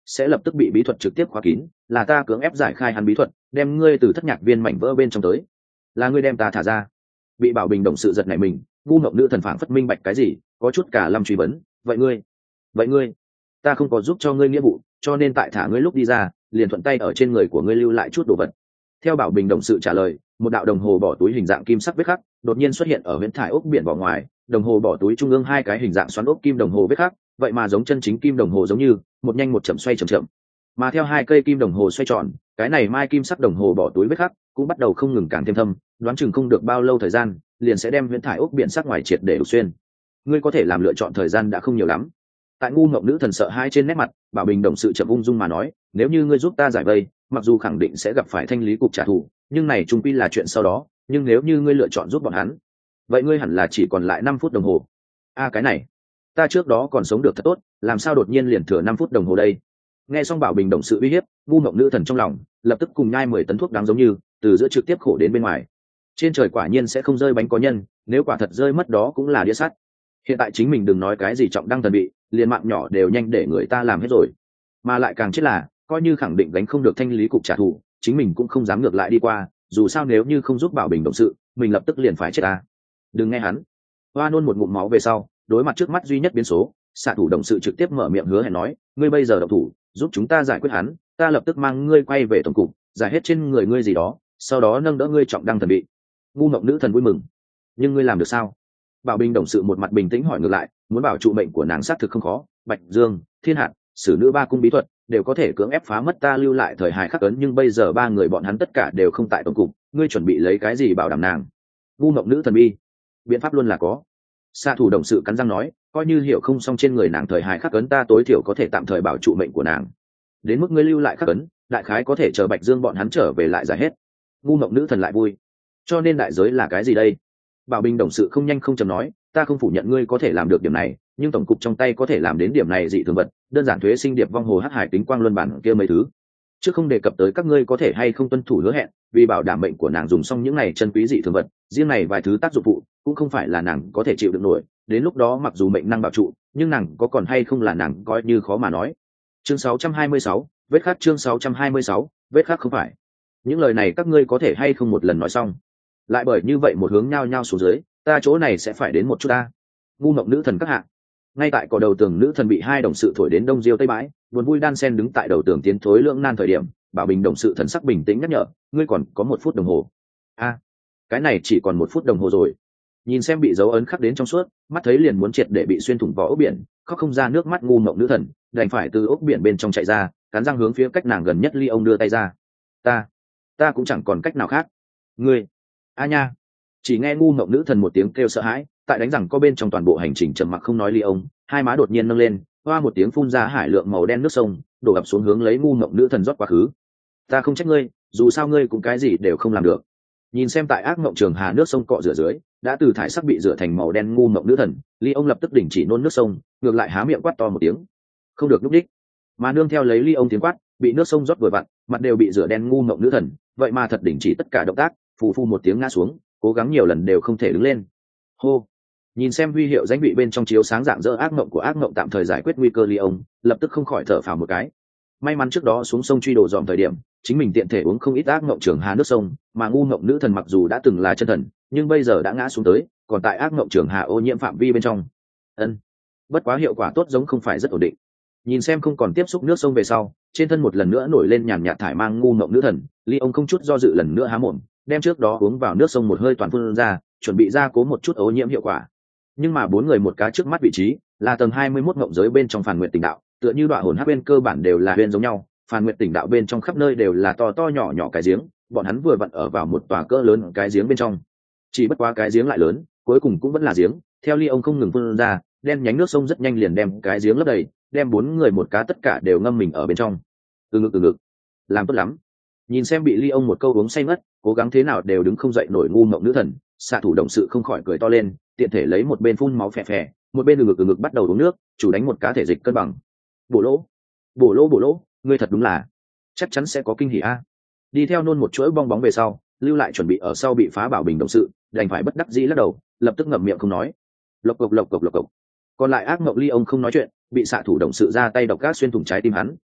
sẽ lập tức bị bí thuật trực tiếp khóa kín, là ta cưỡng ép giải khai hắn bí thuật, đem ngươi từ thất nhạc viên mảnh vỡ bên trong tới. Là ngươi đem ta thả ra. Bị Bảo Bình đồng sự giật nảy mình, ngu ngọc nữ thần phảng phất minh bạch cái gì, có chút cả lâm truy vấn, vậy ngươi vậy ngươi ta không có giúp cho ngươi nghĩa vụ, cho nên tại thả ngươi lúc đi ra liền thuận tay ở trên người của ngươi lưu lại chút đồ vật. Theo Bảo Bình đồng sự trả lời, một đạo đồng hồ bỏ túi hình dạng kim sắc vết khắc đột nhiên xuất hiện ở huyễn thải ốc biển vỏ ngoài. Đồng hồ bỏ túi trung ương hai cái hình dạng xoắn ốc kim đồng hồ vết khắc, vậy mà giống chân chính kim đồng hồ giống như một nhanh một chậm xoay chậm chậm. Mà theo hai cây kim đồng hồ xoay tròn, cái này mai kim sắc đồng hồ bỏ túi vết khắc cũng bắt đầu không ngừng càng thêm thâm, đoán chừng không được bao lâu thời gian liền sẽ đem huyễn thải ốc biển sắc ngoài triệt để đục xuyên. Ngươi có thể làm lựa chọn thời gian đã không nhiều lắm. Tại ngu ngọc nữ thần sợ hai trên nét mặt, Bảo Bình đồng sự chậm ung dung mà nói, nếu như ngươi giúp ta giải vây, mặc dù khẳng định sẽ gặp phải thanh lý cục trả thù, nhưng này trung quy là chuyện sau đó, nhưng nếu như ngươi lựa chọn giúp bọn hắn, vậy ngươi hẳn là chỉ còn lại năm phút đồng hồ. A cái này, ta trước đó còn sống được thật tốt, làm sao đột nhiên liền thừa năm phút đồng hồ đây? Nghe xong Bảo Bình đồng sự uy hiếp, ngu ngọc nữ thần trong lòng lập tức cùng nhai mười tấn thuốc đáng giống như từ giữa trực tiếp khổ đến bên ngoài. Trên trời quả nhiên sẽ không rơi bánh có nhân, nếu quả thật rơi mất đó cũng là đĩa sắt. Hiện tại chính mình đừng nói cái gì trọng đăng thần bị, liền mạng nhỏ đều nhanh để người ta làm hết rồi, mà lại càng chết là coi như khẳng định đánh không được thanh lý cục trả thù, chính mình cũng không dám ngược lại đi qua, dù sao nếu như không giúp Bảo Bình đồng sự, mình lập tức liền phải chết ta. Đừng nghe hắn. Hoa nôn một ngụm máu về sau, đối mặt trước mắt duy nhất biến số, xạ thủ đồng sự trực tiếp mở miệng hứa hẹn nói, ngươi bây giờ động thủ giúp chúng ta giải quyết hắn, ta lập tức mang ngươi quay về tổng cục, giải hết trên người ngươi gì đó, sau đó nâng đỡ ngươi trọng đăng thần bị. Ngu ngọc nữ thần vui mừng, nhưng ngươi làm được sao? Bảo Bình đồng sự một mặt bình tĩnh hỏi ngược lại, muốn bảo trụ mệnh của nàng xác thực không khó, Bạch Dương, Thiên Hạt, Sử Nữ ba cung bí thuật đều có thể cưỡng ép phá mất ta lưu lại thời hài khắc ấn, nhưng bây giờ ba người bọn hắn tất cả đều không tại tổng cục, ngươi chuẩn bị lấy cái gì bảo đảm nàng? Ngu ngọc nữ thần bi, biện pháp luôn là có. Xạ thủ đồng sự cắn răng nói, coi như hiểu không xong trên người nàng thời hài khắc ấn, ta tối thiểu có thể tạm thời bảo trụ mệnh của nàng. Đến mức ngươi lưu lại khắc ấn, đại khái có thể chờ Bạch Dương bọn hắn trở về lại giải hết. Ngu ngọc nữ thần lại vui, cho nên đại giới là cái gì đây? Bảo Bình đồng sự không nhanh không chậm nói, ta không phủ nhận ngươi có thể làm được điểm này, nhưng tổng cục trong tay có thể làm đến điểm này dị thường vật, đơn giản thuế sinh điệp vong hồ hắc hải tính quang luân bản kia mấy thứ, chứ không đề cập tới các ngươi có thể hay không tuân thủ hứa hẹn, vì bảo đảm mệnh của nàng dùng xong những này chân quý dị thường vật, riêng này vài thứ tác dụng phụ cũng không phải là nàng có thể chịu được nổi, đến lúc đó mặc dù mệnh năng bảo trụ, nhưng nàng có còn hay không là nàng coi như khó mà nói. Chương sáu trăm hai mươi sáu, vết khắc. Chương sáu trăm hai mươi sáu, vết khắc. Không phải những lời này các ngươi có thể hay không một lần nói xong, lại bởi như vậy một hướng nhau nhau xuống dưới, ta chỗ này sẽ phải đến một chút ta. Ngu ngọc nữ thần các hạ. Ngay tại cỏ đầu tường nữ thần bị hai đồng sự thổi đến đông diêu tây bãi, buồn vui đan sen đứng tại đầu tường tiến thối lưỡng nan thời điểm, Bảo Bình đồng sự thần sắc bình tĩnh nhắc nhở, ngươi còn có một phút đồng hồ. A, cái này chỉ còn một phút đồng hồ rồi. Nhìn xem bị dấu ấn khắc đến trong suốt, mắt thấy liền muốn triệt để bị xuyên thủng vỏ ốc biển, khóc không ra nước mắt ngu ngọc nữ thần đành phải từ ốc biển bên trong chạy ra, cắn răng hướng phía cách nàng gần nhất ly ông đưa tay ra. Ta, ta cũng chẳng còn cách nào khác. Ngươi, a nha. Chỉ nghe ngu ngọc nữ thần một tiếng kêu sợ hãi, tại đánh rằng có bên trong toàn bộ hành trình trầm mặc không nói ly ông, hai má đột nhiên nâng lên, hoa một tiếng phun ra hải lượng màu đen nước sông, đổ ập xuống hướng lấy ngu ngọc nữ thần rót quá khứ. Ta không trách ngươi, dù sao ngươi cũng cái gì đều không làm được. Nhìn xem tại ác mộng trường hà nước sông cọ rửa dưới, đã từ thải sắc bị rửa thành màu đen ngu ngọc nữ thần, ly ông lập tức đình chỉ nôn nước sông, ngược lại há miệng quát to một tiếng, không được núp đích. Mà nương theo lấy ly ông tiếng quát, bị nước sông rót vừa vặn, mặt đều bị rửa đen ngu ngọc nữ thần, vậy mà thật đình chỉ tất cả động tác, phù phu một tiếng ngã xuống, cố gắng nhiều lần đều không thể đứng lên. Hô. Nhìn xem huy hiệu danh vị bên trong chiếu sáng dạng dỡ ác mộng của ác mộng tạm thời giải quyết nguy cơ ly ông, lập tức không khỏi thở phào một cái. May mắn trước đó xuống sông truy đồ dòm thời điểm, chính mình tiện thể uống không ít ác mộng trường hà nước sông, mà ngu ngộng nữ thần mặc dù đã từng là chân thần, nhưng bây giờ đã ngã xuống tới, còn tại ác mộng trường hà ô nhiễm phạm vi bên trong. Ân. Bất quá hiệu quả tốt giống không phải rất ổn định. Nhìn xem không còn tiếp xúc nước sông về sau, trên thân một lần nữa nổi lên nhàn nhạt thải mang ngu ngộng nữ thần, ly ông không chút do dự lần nữa há mồm, đem trước đó uống vào nước sông một hơi toàn phun ra, chuẩn bị gia cố một chút ô nhiễm hiệu quả. Nhưng mà bốn người một cá trước mắt vị trí là tầng hai mươi mốt ngộng giới bên trong Phàn Nguyệt Tỉnh đạo, tựa như đoạn hồn hắc bên cơ bản đều là huyền giống nhau, Phàn Nguyệt Tỉnh đạo bên trong khắp nơi đều là to to nhỏ nhỏ cái giếng, bọn hắn vừa vặn ở vào một tòa cỡ lớn cái giếng bên trong. Chỉ bất quá cái giếng lại lớn, cuối cùng cũng vẫn là giếng, theo ly ông không ngừng phun ra, đen nhánh nước sông rất nhanh liền đem cái giếng lấp đầy, đem bốn người một cá tất cả đều ngâm mình ở bên trong. Từ ngực từ ngực, làm tốt lắm. Nhìn xem bị ly ông một câu uống say mất, cố gắng thế nào đều đứng không dậy nổi ngu ngộng nữ thần, xạ thủ động sự không khỏi cười to lên, tiện thể lấy một bên phun máu phè phè, một bên từ ngực từ ngực bắt đầu uống nước, chủ đánh một cá thể dịch cân bằng. Bổ lỗ, bổ lỗ, bổ lỗ, ngươi thật đúng là, chắc chắn sẽ có kinh hỉ a. Đi theo nôn một chuỗi bong bóng về sau, lưu lại chuẩn bị ở sau bị phá Bảo Bình động sự, đành phải bất đắc dĩ lắc đầu, lập tức ngậm miệng không nói. Lộc cộc lộc cộc lộc cộc. Còn lại ác mộng ly ông không nói chuyện, bị xạ thủ động sự ra tay độc ác xuyên thủng trái tim hắn,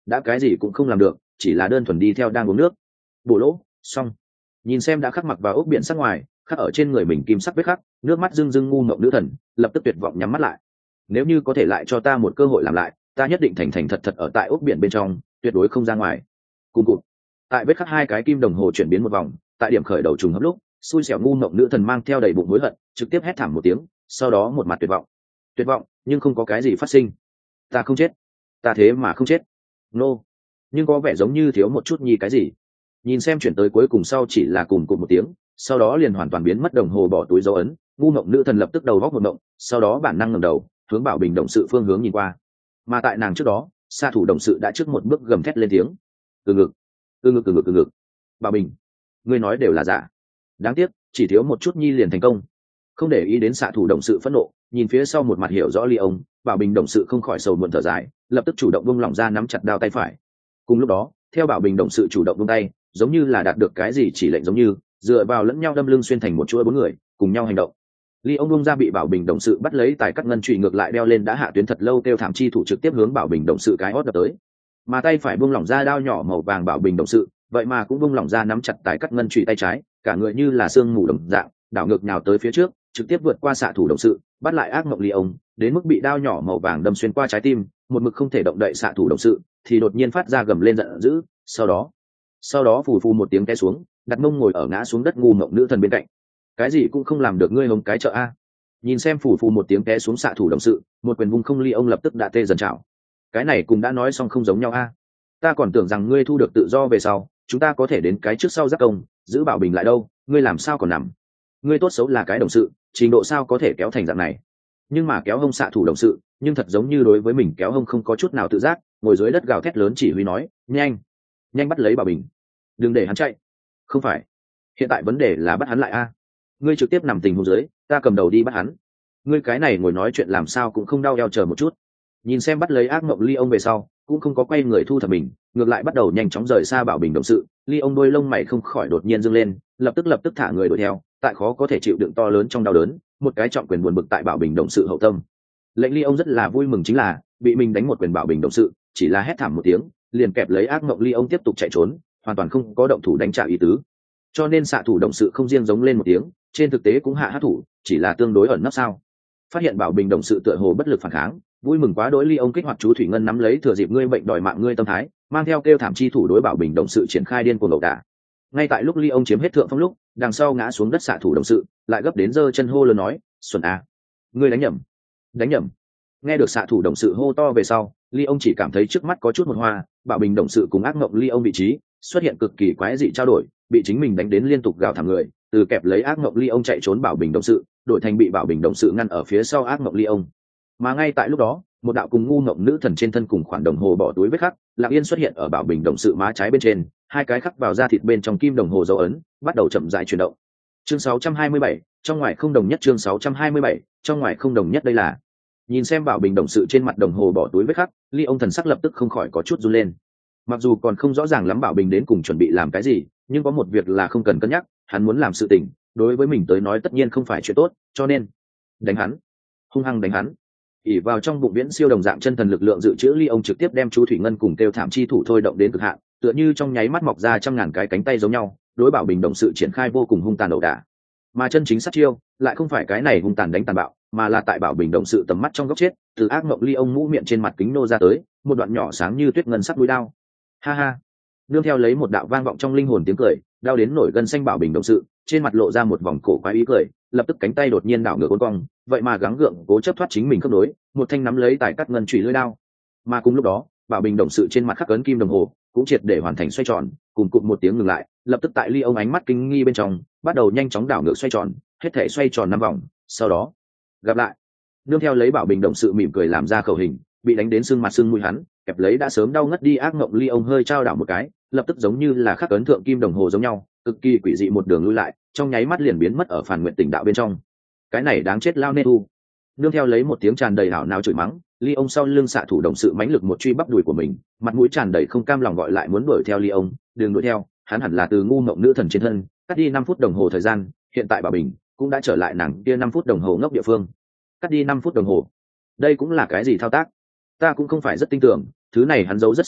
đã cái gì cũng không làm được, chỉ là đơn thuần đi theo đang uống nước. Bổ lỗ xong. Nhìn xem đã khắc mặc vào ốc biển sắc ngoài, khắc ở trên người mình kim sắc vết khắc, nước mắt rưng rưng ngu mộng nữ thần lập tức tuyệt vọng nhắm mắt lại. Nếu như có thể lại cho ta một cơ hội làm lại, ta nhất định thành thành thật thật ở tại ốc biển bên trong, tuyệt đối không ra ngoài. Cùng cụt. Tại vết khắc hai cái kim đồng hồ chuyển biến một vòng, tại điểm khởi đầu trùng hợp lúc, xui xẻo ngu mộng nữ thần mang theo đầy bụng hối hận, trực tiếp hét thảm một tiếng, sau đó một mặt tuyệt vọng. Tuyệt vọng, nhưng không có cái gì phát sinh. Ta không chết, ta thế mà không chết. Nô. No. Nhưng có vẻ giống như thiếu một chút nhi cái gì. Nhìn xem chuyển tới cuối cùng sau chỉ là cùng cụt một tiếng, sau đó liền hoàn toàn biến mất đồng hồ bỏ túi dấu ấn, ngu mộng nữ thần lập tức đầu góc một động, sau đó bản năng ngẩng đầu, hướng Bảo Bình đồng sự phương hướng nhìn qua. Mà tại nàng trước đó, xạ thủ đồng sự đã trước một bước gầm thét lên tiếng. Từ ngực, từ ngực từ ngực từ ngực. Bảo Bình, ngươi nói đều là giả. Đáng tiếc, chỉ thiếu một chút nhi liền thành công. Không để ý đến xạ thủ đồng sự phẫn nộ, nhìn phía sau một mặt hiểu rõ ly ông, Bảo Bình đồng sự không khỏi sầu muộn thở dài, lập tức chủ động buông lỏng ra nắm chặt đao tay phải. Cùng lúc đó, theo Bảo Bình đồng sự chủ động buông tay, giống như là đạt được cái gì chỉ lệnh giống như, dựa vào lẫn nhau đâm lưng xuyên thành một chuỗi bốn người, cùng nhau hành động. Ly ông buông ra bị Bảo Bình đồng sự bắt lấy tài cắt ngân chùy ngược lại đeo lên đã hạ tuyến thật lâu tiêu thảm chi thủ trực tiếp hướng Bảo Bình đồng sự cái hót đập tới. Mà tay phải buông lỏng ra đao nhỏ màu vàng Bảo Bình đồng sự, vậy mà cũng buông lỏng ra nắm chặt tài cắt ngân chùy tay trái, cả người như là xương mù đồng dạng, đảo ngược nhào tới phía trước, trực tiếp vượt qua xạ thủ đồng sự, bắt lại ác mộng Ly ông, đến mức bị đao nhỏ màu vàng đâm xuyên qua trái tim, một mực không thể động đậy xạ thủ đồng sự, thì đột nhiên phát ra gầm lên giận dữ, sau đó, sau đó phù phù một tiếng té xuống, đặt mông ngồi ở ngã xuống đất ngu mộng nữ thần bên cạnh. Cái gì cũng không làm được ngươi hống cái chợ a. Nhìn xem phù phù một tiếng té xuống xạ thủ đồng sự, một quyền vung không Ly ông lập tức đã tê dần chảo. Cái này cũng đã nói xong không giống nhau a. Ta còn tưởng rằng ngươi thu được tự do về sau, chúng ta có thể đến cái trước sau giác công, giữ Bảo Bình lại đâu, ngươi làm sao còn nằm. Ngươi tốt xấu là cái đồng sự, trình độ sao có thể kéo thành dạng này. Nhưng mà kéo hông xạ thủ đồng sự, nhưng thật giống như đối với mình kéo hông không có chút nào tự giác, ngồi dưới đất gào thét lớn chỉ huy nói, nhanh, nhanh bắt lấy Bảo Bình, đừng để hắn chạy. Không phải, hiện tại vấn đề là bắt hắn lại a. Ngươi trực tiếp nằm tình huống dưới, ta cầm đầu đi bắt hắn. Ngươi cái này ngồi nói chuyện làm sao cũng không đau eo chờ một chút. Nhìn xem bắt lấy ác mộng Ly ông về sau, cũng không có quay người thu thập mình, ngược lại bắt đầu nhanh chóng rời xa Bảo Bình đồng sự. Ly ông đôi lông mày không khỏi đột nhiên dâng lên, lập tức lập tức thả người đuổi theo, tại khó có thể chịu đựng to lớn trong đau đớn, một cái trọng quyền buồn bực tại Bảo Bình đồng sự hậu tâm. Lệnh Ly ông rất là vui mừng chính là bị mình đánh một quyền Bảo Bình đồng sự, chỉ là hét thảm một tiếng, liền kẹp lấy ác mộng Ly ông tiếp tục chạy trốn, hoàn toàn không có động thủ đánh trả ý tứ. Cho nên xạ thủ đồng sự không riêng giống lên một tiếng, trên thực tế cũng hạ hát thủ, chỉ là tương đối ẩn nấp sao. Phát hiện Bảo Bình đồng sự tựa hồ bất lực phản kháng, vui mừng quá đỗi Ly ông kích hoạt chú thủy ngân nắm lấy thừa dịp ngươi bệnh đòi mạng ngươi tâm thái, mang theo kêu thảm chi thủ đối Bảo Bình đồng sự triển khai điên cuồng ẩu đả. Ngay tại lúc Ly ông chiếm hết thượng phong lúc, đằng sau ngã xuống đất xạ thủ đồng sự lại gấp đến giơ chân hô lớn nói, xuẩn a, ngươi đánh nhầm, đánh nhầm. Nghe được xạ thủ đồng sự hô to về sau, Ly ông chỉ cảm thấy trước mắt có chút một hoa, Bảo Bình đồng sự cùng ác mộng Ly ông vị trí xuất hiện cực kỳ quái dị trao đổi, bị chính mình đánh đến liên tục gào thảm người, từ kẹp lấy ác mộng Ly ông chạy trốn Bảo Bình đồng sự, đổi thành bị Bảo Bình đồng sự ngăn ở phía sau ác mộng Ly ông. Mà ngay tại lúc đó, một đạo cùng ngu mộng nữ thần trên thân cùng khoản đồng hồ bỏ túi vết khắc lặng yên xuất hiện ở Bảo Bình đồng sự má trái bên trên, hai cái khắc vào da thịt bên trong kim đồng hồ dấu ấn bắt đầu chậm rãi chuyển động. Chương sáu trăm hai mươi bảy, trong ngoài không đồng nhất. Chương sáu trăm hai mươi bảy, trong ngoài không đồng nhất. Đây là nhìn xem Bảo Bình đồng sự trên mặt đồng hồ bỏ túi vết khắc, Ly ông thần sắc lập tức không khỏi có chút run lên. Mặc dù còn không rõ ràng lắm Bảo Bình đến cùng chuẩn bị làm cái gì, nhưng có một việc là không cần cân nhắc, hắn muốn làm sự tình, đối với mình tới nói tất nhiên không phải chuyện tốt, cho nên đánh hắn, hung hăng đánh hắn. ỉ vào trong bụng viễn siêu đồng dạng chân thần lực lượng dự trữ, Ly ông trực tiếp đem chú thủy ngân cùng kêu thảm chi thủ thôi động đến cực hạn, tựa như trong nháy mắt mọc ra trăm ngàn cái cánh tay giống nhau, đối Bảo Bình đồng sự triển khai vô cùng hung tàn ẩu đả. Mà chân chính sát chiêu lại không phải cái này hung tàn đánh tàn bạo, mà là tại Bảo Bình đồng sự tầm mắt trong góc chết, từ ác mộng Ly ông mũ miệng trên mặt kính nô ra tới một đoạn nhỏ sáng như tuyết ngân sắc mũi đao. Ha ha. Nương theo lấy một đạo vang vọng trong linh hồn tiếng cười, đau đến nổi gân xanh Bảo Bình đồng sự trên mặt lộ ra một vòng cổ quái ý cười, lập tức cánh tay đột nhiên đảo ngược uốn cong, vậy mà gắng gượng cố chấp thoát chính mình khớp nối, một thanh nắm lấy tài cắt ngân chùy lưỡi đao. Mà cùng lúc đó, Bảo Bình đồng sự trên mặt khắc ấn kim đồng hồ cũng triệt để hoàn thành xoay tròn, cùng cụm một tiếng ngừng lại, lập tức tại Ly ông ánh mắt kinh nghi bên trong bắt đầu nhanh chóng đảo ngược xoay tròn, hết thể xoay tròn năm vòng, sau đó gặp lại. Nương theo lấy Bảo Bình đồng sự mỉm cười làm ra khẩu hình, bị đánh đến sưng mặt sưng mũi hắn kẹp lấy đã sớm đau ngất đi ác mộng Ly ông hơi trao đảo một cái, lập tức giống như là khắc ấn thượng kim đồng hồ giống nhau, cực kỳ quỷ dị một đường lui lại, trong nháy mắt liền biến mất ở phản nguyện tỉnh đạo bên trong. Cái này đáng chết lao nê u. Nương theo lấy một tiếng tràn đầy hảo nào chửi mắng, Ly ông sau lưng xạ thủ đồng sự mãnh lực một truy bắp đùi của mình, mặt mũi tràn đầy không cam lòng gọi lại muốn đuổi theo Ly ông, đừng đuổi theo, hắn hẳn là từ ngu mộng nữ thần trên thân cắt đi năm phút đồng hồ thời gian, hiện tại Bảo Bình cũng đã trở lại nàng kia năm phút đồng hồ ngốc địa phương. Cắt đi năm phút đồng hồ, đây cũng là cái gì thao tác? Ta cũng không phải rất tin tưởng, thứ này hắn giấu rất sâu,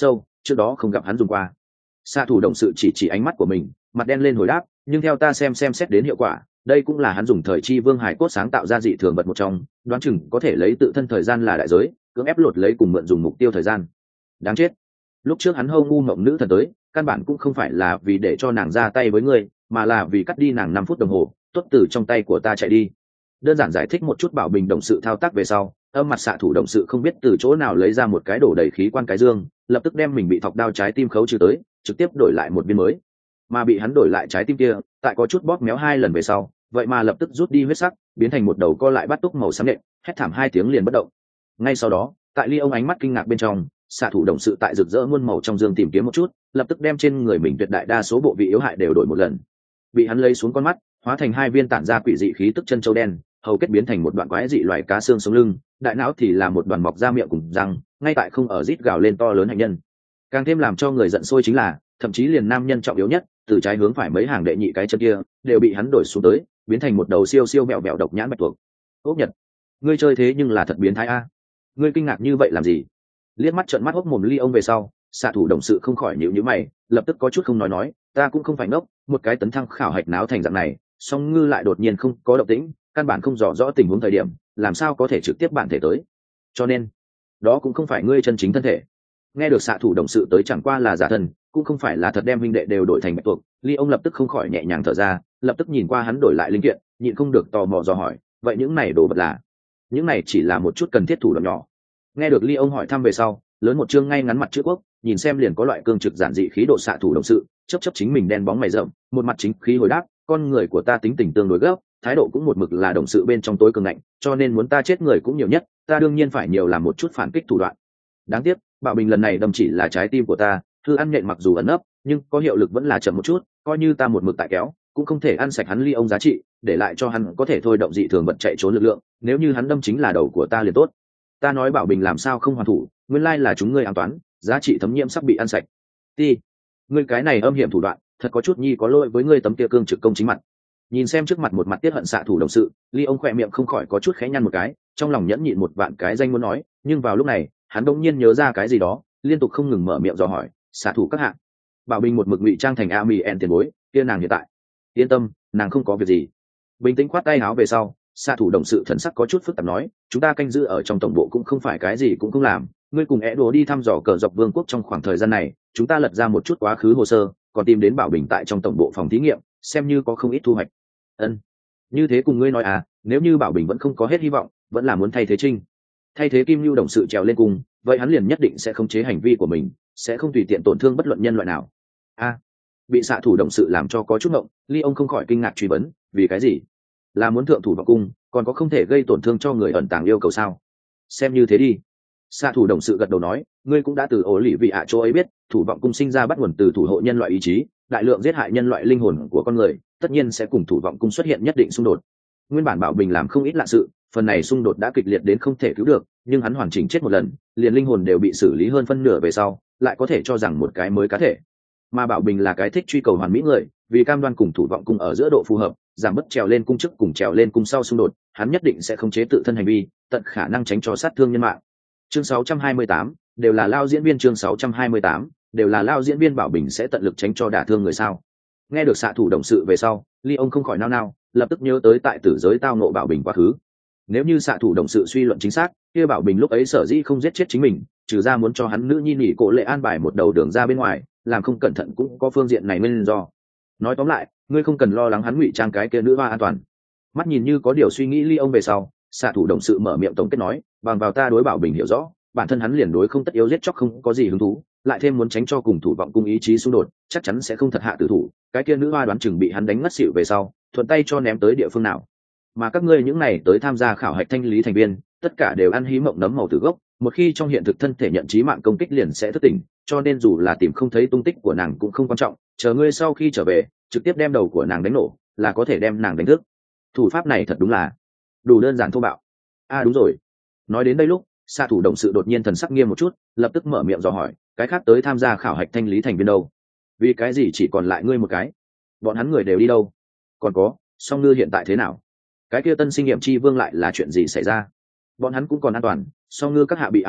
trước đó không gặp hắn dùng qua. Xạ thủ động sự chỉ chỉ ánh mắt của mình, mặt đen lên hồi đáp, nhưng theo ta xem xem xét đến hiệu quả, đây cũng là hắn dùng thời chi vương hải cốt sáng tạo ra dị thường vật một trong, đoán chừng có thể lấy tự thân thời gian là đại giới, cưỡng ép lột lấy cùng mượn dùng mục tiêu thời gian. Đáng chết, lúc trước hắn hâu ngu mộng nữ thần tới, căn bản cũng không phải là vì để cho nàng ra tay với ngươi, mà là vì cắt đi nàng năm phút đồng hồ, tốt từ trong tay của ta chạy đi. Đơn giản giải thích một chút Bảo Bình đồng sự thao tác về sau, âm mặt xạ thủ đồng sự không biết từ chỗ nào lấy ra một cái đổ đầy khí quan cái dương, lập tức đem mình bị thọc đao trái tim khấu trừ tới, trực tiếp đổi lại một viên mới. Mà bị hắn đổi lại trái tim kia, tại có chút bóp méo hai lần về sau, vậy mà lập tức rút đi huyết sắc, biến thành một đầu co lại bắt túc màu xám nện, hét thảm hai tiếng liền bất động. Ngay sau đó, tại Ly ông ánh mắt kinh ngạc bên trong, xạ thủ đồng sự tại rực rỡ muôn màu trong dương tìm kiếm một chút, lập tức đem trên người mình tuyệt đại đa số bộ vị yếu hại đều đổi một lần. Bị hắn lấy xuống con mắt, hóa thành hai viên tản ra quỷ dị khí tức chân châu đen, hầu kết biến thành một đoạn quái dị loài cá xương sống lưng, đại não thì là một đoàn mọc ra miệng cùng răng, ngay tại không ở rít gào lên to lớn hành nhân. Càng thêm làm cho người giận sôi chính là, thậm chí liền nam nhân trọng yếu nhất, từ trái hướng phải mấy hàng đệ nhị cái chân kia, đều bị hắn đổi xuống tới, biến thành một đầu siêu siêu mẹo mẹo độc nhãn bạch tuộc. Ốc Nhật, ngươi chơi thế nhưng là thật biến thái a. Ngươi kinh ngạc như vậy làm gì? Liếc mắt trợn mắt hốc mồm Ly ông về sau, xạ thủ đồng sự không khỏi nhíu nhíu mày, lập tức có chút không nói nói, ta cũng không phải ngốc, một cái tấn thăng khảo hạch náo thành dạng này, song ngư lại đột nhiên không có động tĩnh, căn bản không rõ rõ tình huống thời điểm, làm sao có thể trực tiếp bản thể tới. Cho nên, đó cũng không phải ngươi chân chính thân thể. Nghe được xạ thủ đồng sự tới chẳng qua là giả thân, cũng không phải là thật đem huynh đệ đều đổi thành bạch tuộc. Ly ông lập tức không khỏi nhẹ nhàng thở ra, lập tức nhìn qua hắn đổi lại linh kiện, nhịn không được tò mò dò hỏi, vậy những này đồ vật là? Những này chỉ là một chút cần thiết thủ đoạn nhỏ. Nghe được Ly ông hỏi thăm về sau, lớn một chương ngay ngắn mặt chữ quốc, nhìn xem liền có loại cương trực giản dị khí độ xạ thủ đồng sự, chấp chấp chính mình đen bóng mày rậm, một mặt chính khí hồi đáp, con người của ta tính tình tương đối gấp, thái độ cũng một mực là đồng sự bên trong tối cường ngạnh, cho nên muốn ta chết người cũng nhiều nhất, ta đương nhiên phải nhiều làm một chút phản kích thủ đoạn. Đáng tiếc, Bảo Bình lần này đâm chỉ là trái tim của ta, thư ăn nhện mặc dù ẩn ấp, nhưng có hiệu lực vẫn là chậm một chút, coi như ta một mực tại kéo, cũng không thể ăn sạch hắn Ly ông giá trị, để lại cho hắn có thể thôi động dị thường vật chạy trốn lực lượng, nếu như hắn đâm chính là đầu của ta liền tốt. Ta nói Bảo Bình làm sao không hoàn thủ, nguyên lai là chúng ngươi ám toán, giá trị thấm nhiễm sắp bị ăn sạch. Ti, ngươi cái này âm hiểm thủ đoạn, thật có chút nhi có lỗi với ngươi tấm kia cương trực công chính mặt. Nhìn xem trước mặt một mặt tiết hận xạ thủ đồng sự, Ly ông khỏe miệng không khỏi có chút khẽ nhăn một cái, trong lòng nhẫn nhịn một vạn cái danh muốn nói, nhưng vào lúc này, hắn đột nhiên nhớ ra cái gì đó, liên tục không ngừng mở miệng dò hỏi, xạ thủ các hạng. Bảo Bình một mực ngụy trang thành a mi en tiền bối, kia nàng hiện tại, yên tâm, nàng không có việc gì. Bình tĩnh khoát tay áo về sau, xạ thủ đồng sự thần sắc có chút phức tạp nói, chúng ta canh giữ ở trong tổng bộ cũng không phải cái gì cũng không làm, ngươi cùng é đồ đi thăm dò cờ dọc vương quốc trong khoảng thời gian này, chúng ta lật ra một chút quá khứ hồ sơ, còn tìm đến Bảo Bình tại trong tổng bộ phòng thí nghiệm, xem như có không ít thu hoạch. Ân, như thế cùng ngươi nói à, nếu như Bảo Bình vẫn không có hết hy vọng, vẫn là muốn thay thế Trinh, thay thế Kim Lưu đồng sự trèo lên cùng, vậy hắn liền nhất định sẽ khống chế hành vi của mình, sẽ không tùy tiện tổn thương bất luận nhân loại nào. A, à, bị xạ thủ đồng sự làm cho có chút ngộng, Ly ông không khỏi kinh ngạc truy vấn, vì cái gì? Là muốn thượng thủ vào cung, còn có không thể gây tổn thương cho người ẩn tàng yêu cầu sao? Xem như thế đi. Xạ thủ đồng sự gật đầu nói, ngươi cũng đã từ ổ lì vị ạ chỗ ấy biết, thủ vọng cung sinh ra bắt nguồn từ thủ hộ nhân loại ý chí, đại lượng giết hại nhân loại linh hồn của con người, tất nhiên sẽ cùng thủ vọng cung xuất hiện nhất định xung đột. Nguyên bản Bảo Bình làm không ít lạ sự, phần này xung đột đã kịch liệt đến không thể cứu được, nhưng hắn hoàn chỉnh chết một lần, liền linh hồn đều bị xử lý hơn phân nửa về sau, lại có thể cho rằng một cái mới cá thể. Mà Bảo Bình là cái thích truy cầu hoàn mỹ người, vì cam đoan cùng thủ vọng cung ở giữa độ phù hợp, giảm bớt trèo lên cung trước cùng trèo lên cung sau xung đột, hắn nhất định sẽ khống chế tự thân hành vi, tận khả năng tránh cho sát thương nhân mạng. Chương sáu trăm hai mươi tám, đều là lao diễn viên. Chương sáu trăm hai mươi tám, đều là lao diễn viên. Bảo Bình sẽ tận lực tránh cho đả thương người sao? Nghe được xạ thủ đồng sự về sau, Ly ông không khỏi nao nao, lập tức nhớ tới tại tử giới tao nộ Bảo Bình quá khứ. Nếu như xạ thủ đồng sự suy luận chính xác, kia Bảo Bình lúc ấy sở dĩ không giết chết chính mình, trừ ra muốn cho hắn nữ nhi nỉ cổ lệ an bài một đầu đường ra bên ngoài, làm không cẩn thận cũng có phương diện này nguyên do. Nói tóm lại, ngươi không cần lo lắng hắn ngụy trang cái kia nữ hoa an toàn. Mắt nhìn như có điều suy nghĩ Ly ông về sau, xạ thủ đồng sự mở miệng tổng kết nói, bằng vào ta đối Bảo Bình hiểu rõ, bản thân hắn liền đối không tất yếu giết chóc không có gì hứng thú, lại thêm muốn tránh cho cùng thủ vọng cung ý chí xung đột, chắc chắn sẽ không thật hạ tử thủ. Cái kia nữ hoa đoán chừng bị hắn đánh ngất xỉu về sau, thuận tay cho ném tới địa phương nào. Mà các ngươi những này tới tham gia khảo hạch thanh lý thành viên, tất cả đều ăn hí mộng nấm màu từ gốc, một khi trong hiện thực thân thể nhận chí mạng công kích liền sẽ thức tỉnh, cho nên dù là tìm không thấy tung tích của nàng cũng không quan trọng, chờ ngươi sau khi trở về, trực tiếp đem đầu của nàng đánh nổ, là có thể đem nàng đánh thức. Thủ pháp này thật đúng là đủ đơn giản thô bạo. À đúng rồi. Nói đến đây lúc, xạ thủ đồng sự đột nhiên thần sắc nghiêm một chút, lập tức mở miệng dò hỏi, cái khác tới tham gia khảo hạch thanh lý thành viên đâu? Vì cái gì chỉ còn lại ngươi một cái? Bọn hắn người đều đi đâu? Còn có, song ngư hiện tại thế nào? Cái kia tân sinh nghiệm chi vương lại là chuyện gì xảy ra? Bọn hắn cũng còn an toàn, song ngư các hạ bị an toán,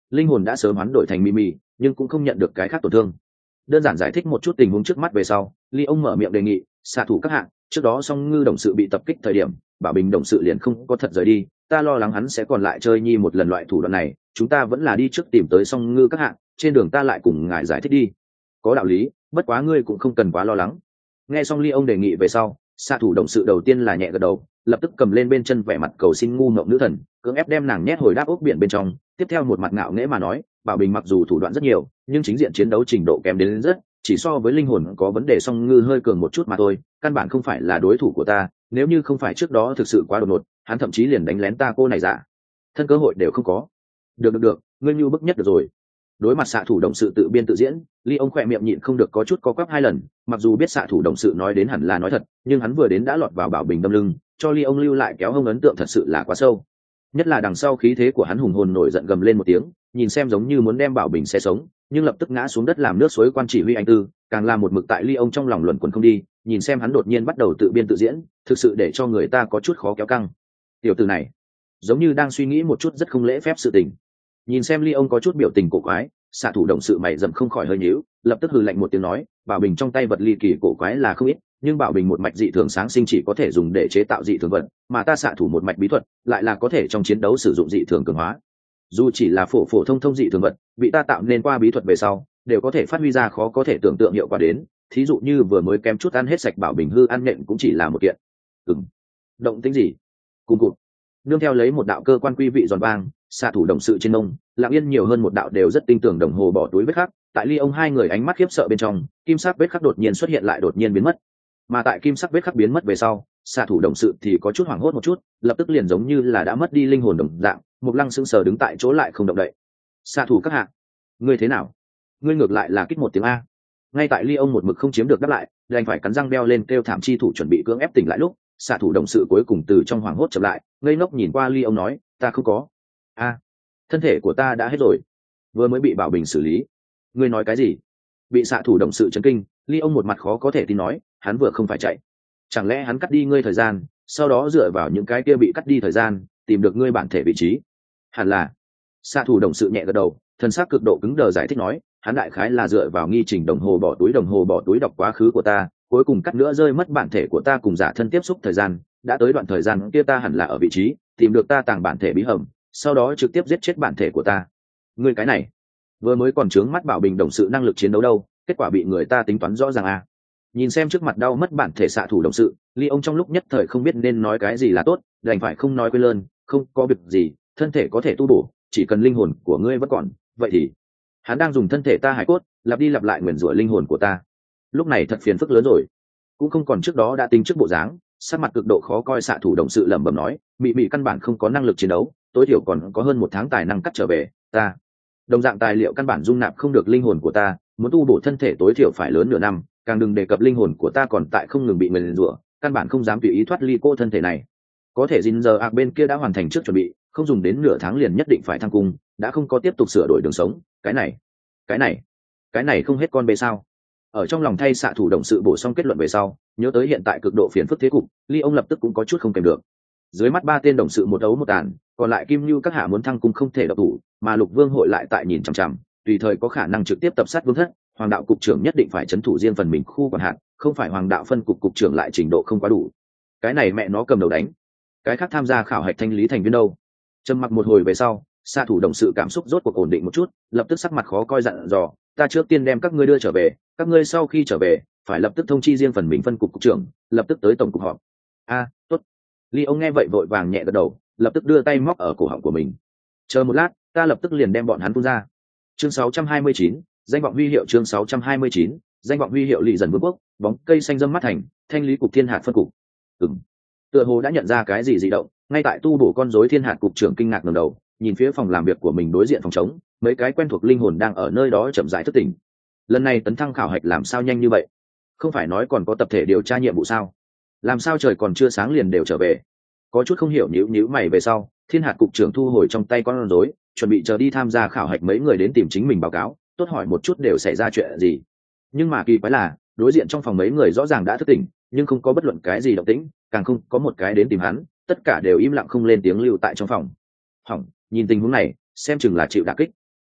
linh hồn đã sớm hoán đổi thành mimi, nhưng cũng không nhận được cái khác tổn thương. Đơn giản giải thích một chút tình huống trước mắt về sau, ly ông mở miệng đề nghị xạ thủ các hạng, trước đó song ngư đồng sự bị tập kích thời điểm bảo bình đồng sự liền không có thật rời đi, ta lo lắng hắn sẽ còn lại chơi nhi một lần loại thủ đoạn này, chúng ta vẫn là đi trước tìm tới song ngư các hạng, trên đường ta lại cùng ngài giải thích đi. Có đạo lý, bất quá ngươi cũng không cần quá lo lắng. Nghe xong ly ông đề nghị về sau, xạ thủ đồng sự đầu tiên là nhẹ gật đầu, lập tức cầm lên bên chân vẻ mặt cầu xin ngu ngộng nữ thần, cưỡng ép đem nàng nhét hồi đáp ốc biển bên trong. Tiếp theo một mặt ngạo nghễ mà nói, bảo bình mặc dù thủ đoạn rất nhiều, nhưng chính diện chiến đấu trình độ kém đến rất, chỉ so với linh hồn có vấn đề song ngư hơi cường một chút mà thôi, căn bản không phải là đối thủ của ta. Nếu như không phải trước đó thực sự quá đột ngột, hắn thậm chí liền đánh lén ta cô này giả thân cơ hội đều không có. Được được được, ngươi như bức nhất được rồi. Đối mặt xạ thủ đồng sự tự biên tự diễn, ly ông khỏe miệng nhịn không được có chút co quắp hai lần. Mặc dù biết xạ thủ đồng sự nói đến hẳn là nói thật, nhưng hắn vừa đến đã lọt vào bảo bình đâm lưng, cho ly ông lưu lại kéo hông ấn tượng thật sự là quá sâu. Nhất là đằng sau khí thế của hắn hùng hồn nổi giận gầm lên một tiếng, nhìn xem giống như muốn đem bảo bình xe sống, nhưng lập tức ngã xuống đất làm nước suối quan chỉ huy anh tư, càng là một mực tại ly ông trong lòng luẩn quẩn không đi. Nhìn xem hắn đột nhiên bắt đầu tự biên tự diễn, thực sự để cho người ta có chút khó kéo căng. Tiểu tử này giống như đang suy nghĩ một chút rất không lễ phép sự tình. Nhìn xem ly ông có chút biểu tình cổ quái, xạ thủ đồng sự mày dầm không khỏi hơi nhíu, lập tức hừ lạnh một tiếng nói, bảo bình trong tay vật ly kỳ cổ quái là không ít, nhưng bảo bình một mạch dị thường sáng sinh chỉ có thể dùng để chế tạo dị thường vật, mà ta xạ thủ một mạch bí thuật lại là có thể trong chiến đấu sử dụng dị thường cường hóa. Dù chỉ là phổ phổ thông thông dị thường vật, bị ta tạo nên qua bí thuật về sau, đều có thể phát huy ra khó có thể tưởng tượng hiệu quả đến. Thí dụ như vừa mới kém chút ăn hết sạch bảo bình hư ăn nhện cũng chỉ là một kiện. Ừm. Động tĩnh gì? Cùng cụt. Nương theo lấy một đạo cơ quan quy vị giòn vang, xạ thủ đồng sự trên nông lặng yên nhiều hơn một đạo đều rất tinh tường đồng hồ bỏ túi vết khắc. Tại ly ông hai người ánh mắt khiếp sợ bên trong, kim sắc vết khắc đột nhiên xuất hiện lại đột nhiên biến mất. Mà tại kim sắc vết khắc biến mất về sau, xạ thủ đồng sự thì có chút hoảng hốt một chút, lập tức liền giống như là đã mất đi linh hồn đồng dạng, Mục Lăng sững sờ đứng tại chỗ lại không động đậy. Xạ thủ các hạ, ngươi thế nào? Ngươi ngược lại là kích một tiếng a. Ngay tại ly ông một mực không chiếm được đáp lại, đành phải cắn răng đeo lên kêu thảm chi thủ chuẩn bị cưỡng ép tỉnh lại lúc, xạ thủ đồng sự cuối cùng từ trong hoảng hốt chậm lại, ngây ngốc nhìn qua ly ông nói, ta không có. A, thân thể của ta đã hết rồi, vừa mới bị bảo bình xử lý. Ngươi nói cái gì? Bị xạ thủ đồng sự chấn kinh, ly ông một mặt khó có thể tin nói, hắn vừa không phải chạy, chẳng lẽ hắn cắt đi ngươi thời gian, sau đó dựa vào những cái kia bị cắt đi thời gian tìm được ngươi bản thể vị trí? Hẳn là. Xạ thủ đồng sự nhẹ gật đầu, thân xác cực độ cứng đờ giải thích nói, hắn đại khái là dựa vào nghi trình đồng hồ bỏ túi đồng hồ bỏ túi đọc quá khứ của ta, cuối cùng cắt nữa rơi mất bản thể của ta cùng giả thân tiếp xúc thời gian, đã tới đoạn thời gian kia ta hẳn là ở vị trí, tìm được ta tàng bản thể bí hầm, sau đó trực tiếp giết chết bản thể của ta. Ngươi cái này, vừa mới còn trướng mắt bảo bình đồng sự năng lực chiến đấu đâu, kết quả bị người ta tính toán rõ ràng à. Nhìn xem trước mặt đau mất bản thể xạ thủ đồng sự, ly ông trong lúc nhất thời không biết nên nói cái gì là tốt, đành phải không nói quên lơn, không có việc gì, thân thể có thể tu bổ, chỉ cần linh hồn của ngươi vẫn còn, vậy thì hắn đang dùng thân thể ta hải cốt lặp đi lặp lại nguyền rủa linh hồn của ta. Lúc này thật phiền phức lớn rồi, cũng không còn trước đó đã tính trước bộ dáng, sắc mặt cực độ khó coi xạ thủ đồng sự lẩm bẩm nói, mị mị căn bản không có năng lực chiến đấu, tối thiểu còn có hơn một tháng tài năng cắt trở về, ta đồng dạng tài liệu căn bản dung nạp không được linh hồn của ta, muốn tu bổ thân thể tối thiểu phải lớn nửa năm, càng đừng đề cập linh hồn của ta còn tại không ngừng bị nguyền rủa, căn bản không dám tùy ý thoát ly cô thân thể này. Có thể Jin giờ ạc bên kia đã hoàn thành trước chuẩn bị, không dùng đến nửa tháng liền nhất định phải thăng cung, đã không có tiếp tục sửa đổi đường sống, cái này cái này cái này không hết con bê sao? Ở trong lòng thay xạ thủ đồng sự bổ xong kết luận về sau, nhớ tới hiện tại cực độ phiền phức thế cục, ly ông lập tức cũng có chút không kèm được. Dưới mắt ba tên đồng sự một đấu một tàn, còn lại kim như các hạ muốn thăng cung không thể độc thủ, mà lục vương hội lại tại nhìn chằm chằm, tùy thời có khả năng trực tiếp tập sát vương thất. Hoàng đạo cục trưởng nhất định phải chấn thủ riêng phần mình khu quản hạt, không phải hoàng đạo phân cục cục trưởng lại trình độ không quá đủ, cái này mẹ nó cầm đầu đánh. Cái khác tham gia khảo hạch thanh lý thành viên đâu? Trầm mặc một hồi về sau, xạ thủ đồng sự cảm xúc rốt cuộc ổn định một chút, lập tức sắc mặt khó coi dặn dò, ta trước tiên đem các ngươi đưa trở về, các ngươi sau khi trở về phải lập tức thông chi riêng phần mình phân cục cục trưởng, lập tức tới tổng cục họp. A, tốt. Ly ông nghe vậy vội vàng nhẹ gật đầu, lập tức đưa tay móc ở cổ họng của mình. Chờ một lát, ta lập tức liền đem bọn hắn phun ra. Chương sáu trăm hai mươi chín, danh vọng huy hiệu. Chương sáu trăm hai mươi chín, danh vọng huy hiệu. Lỵ dần vương quốc, bóng cây xanh râm mắt thành, thanh lý cục thiên hạt phân cục. Ừm. Tựa hồ đã nhận ra cái gì dị động, ngay tại tu bổ con rối thiên hạt cục trưởng kinh ngạc ngẩng đầu, nhìn phía phòng làm việc của mình đối diện phòng trống, mấy cái quen thuộc linh hồn đang ở nơi đó chậm rãi thức tỉnh. Lần này tấn thăng khảo hạch làm sao nhanh như vậy? Không phải nói còn có tập thể điều tra nhiệm vụ sao? Làm sao trời còn chưa sáng liền đều trở về? Có chút không hiểu, nhíu nhíu mày về sau, thiên hạt cục trưởng thu hồi trong tay con rối, chuẩn bị chờ đi tham gia khảo hạch mấy người đến tìm chính mình báo cáo, tốt hỏi một chút đều xảy ra chuyện gì. Nhưng mà kỳ quái là, đối diện trong phòng mấy người rõ ràng đã thức tỉnh, nhưng không có bất luận cái gì động tĩnh, càng không có một cái đến tìm hắn, tất cả đều im lặng không lên tiếng lưu tại trong phòng. Hỏng, nhìn tình huống này, xem chừng là chịu đả kích.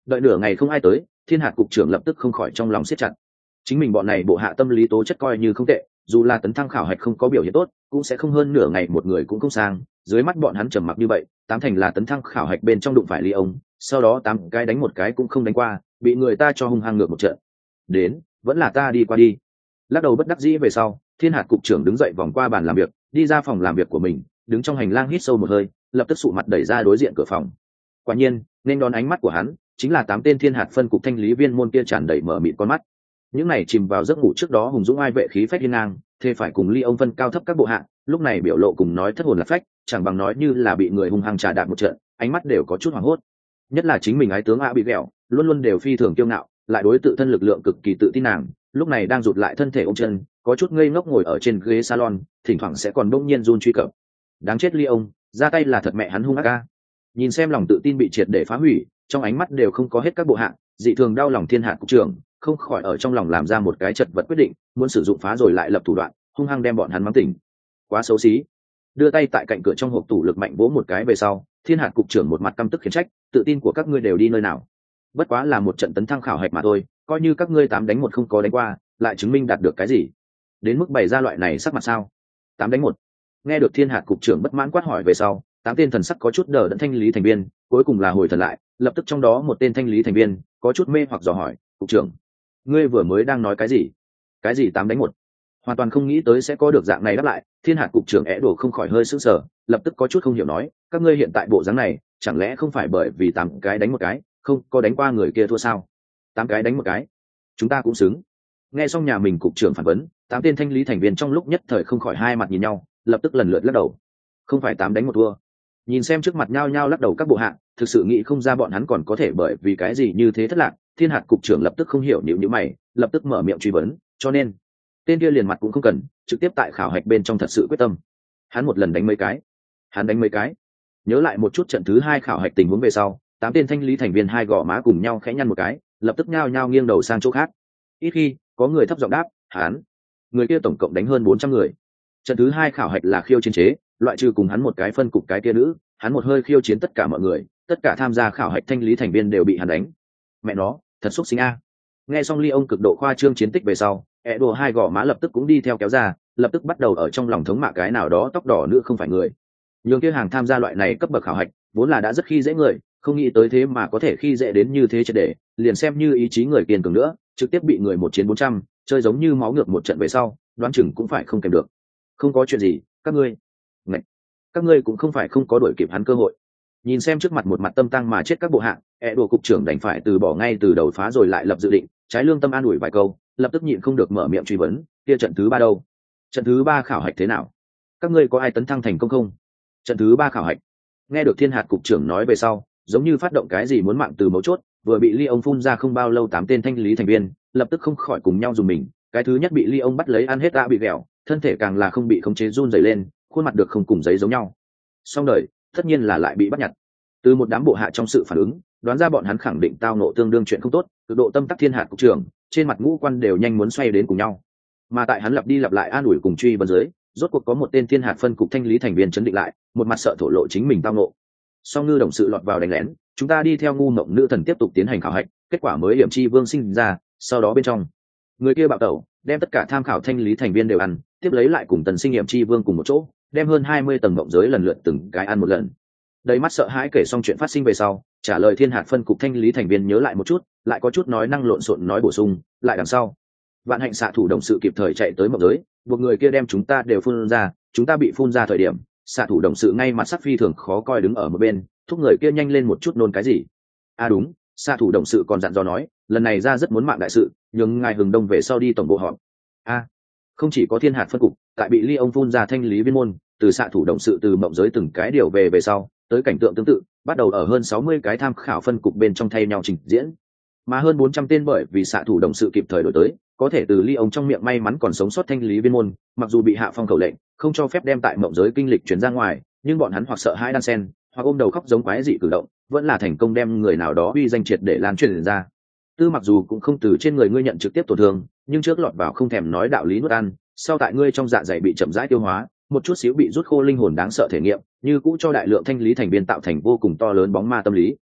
Đợi nửa ngày không ai tới, thiên hạt cục trưởng lập tức không khỏi trong lòng siết chặt. Chính mình bọn này bộ hạ tâm lý tố chất coi như không tệ, dù là tấn thăng khảo hạch không có biểu hiện tốt cũng sẽ không hơn nửa ngày một người cũng không sang. Dưới mắt bọn hắn trầm mặc như vậy, tám thành là tấn thăng khảo hạch bên trong đụng phải ly ông, sau đó tám cái đánh một cái cũng không đánh qua, bị người ta cho hung hăng ngược một trận. Đến, vẫn là ta đi qua đi. Lắc đầu bất đắc dĩ về sau, thiên hạt cục trưởng đứng dậy vòng qua bàn làm việc, đi ra phòng làm việc của mình, đứng trong hành lang hít sâu một hơi, lập tức sụ mặt đẩy ra đối diện cửa phòng. Quả nhiên, nên đón ánh mắt của hắn chính là tám tên thiên hạt phân cục thanh lý viên môn kia tràn đầy mở mịt con mắt. Những này chìm vào giấc ngủ trước đó hùng dũng ai vệ khí phách hiên ngang, thề phải cùng ly ông phân cao thấp các bộ hạ, lúc này biểu lộ cùng nói thất hồn lạc phách, chẳng bằng nói như là bị người hung hăng trà đạp một trận, ánh mắt đều có chút hoảng hốt. Nhất là chính mình ái tướng A bị ghẹo, luôn luôn đều phi thường kiêu ngạo, lại đối tự thân lực lượng cực kỳ tự tin nàng, lúc này đang rụt lại thân thể ôm chân, có chút ngây ngốc ngồi ở trên ghế salon, thỉnh thoảng sẽ còn bỗng nhiên run truy cập. Đáng chết ly ông, ra tay là thật mẹ hắn hung ác a. Nhìn xem lòng tự tin bị triệt để phá hủy, trong ánh mắt đều không có hết các bộ hạ, dị thường đau lòng thiên hạt cục trưởng, không khỏi ở trong lòng làm ra một cái chật vật quyết định, muốn sử dụng phá rồi lại lập thủ đoạn, hung hăng đem bọn hắn mắng tỉnh. Quá xấu xí. Đưa tay tại cạnh cửa trong hộp tủ lực mạnh vỗ một cái về sau, thiên hạt cục trưởng một mặt căm tức khiển trách, tự tin của các ngươi đều đi nơi nào? Bất quá là một trận tấn thăng khảo hạch mà thôi, coi như các ngươi tám đánh một không có đánh qua, lại chứng minh đạt được cái gì? Đến mức bày ra loại này sắc mặt sao? Tám đánh một. Nghe được thiên hạt cục trưởng bất mãn quát hỏi về sau, tám tên thần sắc có chút đờ đẫn thanh lý thành viên, cuối cùng là hồi thần lại, lập tức trong đó một tên thanh lý thành viên có chút mê hoặc dò hỏi, cục trưởng, ngươi vừa mới đang nói cái gì? Cái gì tám đánh một? Hoàn toàn không nghĩ tới sẽ có được dạng này đáp lại, thiên hạt cục trưởng é đổ không khỏi hơi sững sờ, lập tức có chút không hiểu nói, các ngươi hiện tại bộ dáng này, chẳng lẽ không phải bởi vì tám cái đánh một cái, không có đánh qua người kia thua sao? Tám cái đánh một cái, chúng ta cũng xứng. Nghe xong nhà mình cục trưởng phản vấn, tám tên thanh lý thành viên trong lúc nhất thời không khỏi hai mặt nhìn nhau, lập tức lần lượt lắc đầu. Không phải tám đánh một thua. Nhìn xem trước mặt nhau nhau lắc đầu các bộ hạ, thực sự nghĩ không ra bọn hắn còn có thể bởi vì cái gì như thế thất lạc. Thiên hạt cục trưởng lập tức không hiểu nhíu nhíu mày, lập tức mở miệng truy vấn, cho nên tên kia liền mặt cũng không cần, trực tiếp tại khảo hạch bên trong thật sự quyết tâm. Hắn một lần đánh mấy cái? Hắn đánh mấy cái? Nhớ lại một chút trận thứ hai khảo hạch tình huống về sau, tám tên thanh lý thành viên hai gò má cùng nhau khẽ nhăn một cái, lập tức nhao nhao nghiêng đầu sang chỗ khác. Ít khi có người thấp giọng đáp, hắn. Người kia tổng cộng đánh hơn bốn trăm người. Trận thứ hai khảo hạch là khiêu chiến chế, loại trừ cùng hắn một cái phân cục cái kia nữ, hắn một hơi khiêu chiến tất cả mọi người, tất cả tham gia khảo hạch thanh lý thành viên đều bị hắn đánh. Mẹ nó, thật xúc sinh a. Nghe xong ly ông cực độ khoa trương chiến tích về sau, ẹ đồ hai gò má lập tức cũng đi theo kéo ra, lập tức bắt đầu ở trong lòng thống mạ cái nào đó tóc đỏ nữ không phải người. Nhường kia hàng tham gia loại này cấp bậc khảo hạch vốn là đã rất khi dễ người, không nghĩ tới thế mà có thể khi dễ đến như thế triệt để, liền xem như ý chí người kiên cường nữa, trực tiếp bị người một chiến bốn trăm, chơi giống như máu ngược một trận về sau, đoán chừng cũng phải không kèm được. Không có chuyện gì, các ngươi, Ngậy. các ngươi cũng không phải không có đuổi kịp hắn cơ hội. Nhìn xem trước mặt một mặt tâm tăng mà chết các bộ hạng, ẹ đồ cục trưởng đành phải từ bỏ ngay từ đầu phá rồi lại lập dự định, trái lương tâm an ủi vài câu, lập tức nhịn không được mở miệng truy vấn, kia trận thứ ba đâu? Trận thứ ba khảo hạch thế nào? Các ngươi có ai tấn thăng thành công không? Trận thứ ba khảo hạch. Nghe được thiên hạt cục trưởng nói về sau, giống như phát động cái gì muốn mạng từ mấu chốt, vừa bị ly ông phun ra không bao lâu tám tên thanh lý thành viên lập tức không khỏi cùng nhau dùng mình. Cái thứ nhất bị ly ông bắt lấy ăn hết đã bị ghẹo, thân thể càng là không bị khống chế run rẩy lên, khuôn mặt được không cùng giấy giống nhau. Xong đời, tất nhiên là lại bị bắt nhặt. Từ một đám bộ hạ trong sự phản ứng, đoán ra bọn hắn khẳng định tao nộ tương đương chuyện không tốt, cực độ tâm tắc thiên hạt cục trưởng, trên mặt ngũ quan đều nhanh muốn xoay đến cùng nhau. Mà tại hắn lặp đi lặp lại an ủi cùng truy vấn dưới, rốt cuộc có một tên thiên hạt phân cục thanh lý thành viên chấn định lại, một mặt sợ thổ lộ chính mình tao nộ. Song ngư đồng sự lọt vào đánh lén, chúng ta đi theo ngu mộng nữ thần tiếp tục tiến hành khảo hạch, kết quả mới hiểm chi vương sinh ra, sau đó bên trong người kia bạo tẩu, đem tất cả tham khảo thanh lý thành viên đều ăn, tiếp lấy lại cùng tần sinh hiểm chi vương cùng một chỗ, đem hơn hai mươi tầng mộng giới lần lượt từng cái ăn một lần. Đầy mắt sợ hãi kể xong chuyện phát sinh về sau, trả lời thiên hạt phân cục thanh lý thành viên nhớ lại một chút, lại có chút nói năng lộn xộn nói bổ sung, lại đằng sau vạn hạnh xạ thủ đồng sự kịp thời chạy tới mộng giới, buộc người kia đem chúng ta đều phun ra, chúng ta bị phun ra thời điểm xạ thủ đồng sự ngay mặt sắc phi thường khó coi đứng ở một bên, thúc người kia nhanh lên một chút nôn cái gì. À đúng, xạ thủ đồng sự còn dặn dò nói, lần này ra rất muốn mạng đại sự, nhưng ngài hừng đông về sau đi tổng bộ họp. A, à, không chỉ có thiên hạt phân cục, tại bị ly ông phun ra thanh lý viên môn, từ xạ thủ đồng sự từ mộng giới từng cái điều về về sau, tới cảnh tượng tương tự, bắt đầu ở hơn sáu mươi cái tham khảo phân cục bên trong thay nhau trình diễn. Mà hơn bốn trăm tên bởi vì xạ thủ đồng sự kịp thời đổi tới, có thể từ ly ông trong miệng may mắn còn sống sót thanh lý viên môn, mặc dù bị hạ phong khẩu lệnh, không cho phép đem tại mộng giới kinh lịch chuyển ra ngoài, nhưng bọn hắn hoặc sợ hãi đan sen, hoặc ôm đầu khóc giống quái dị cử động, vẫn là thành công đem người nào đó uy danh triệt để lan truyền ra. Tư mặc dù cũng không từ trên người ngươi nhận trực tiếp tổn thương, nhưng trước lọt vào không thèm nói đạo lý nuốt ăn, sau tại ngươi trong dạ dày bị chậm rãi tiêu hóa, một chút xíu bị rút khô linh hồn đáng sợ thể nghiệm, như cũ cho đại lượng thanh lý thành viên tạo thành vô cùng to lớn bóng ma tâm lý.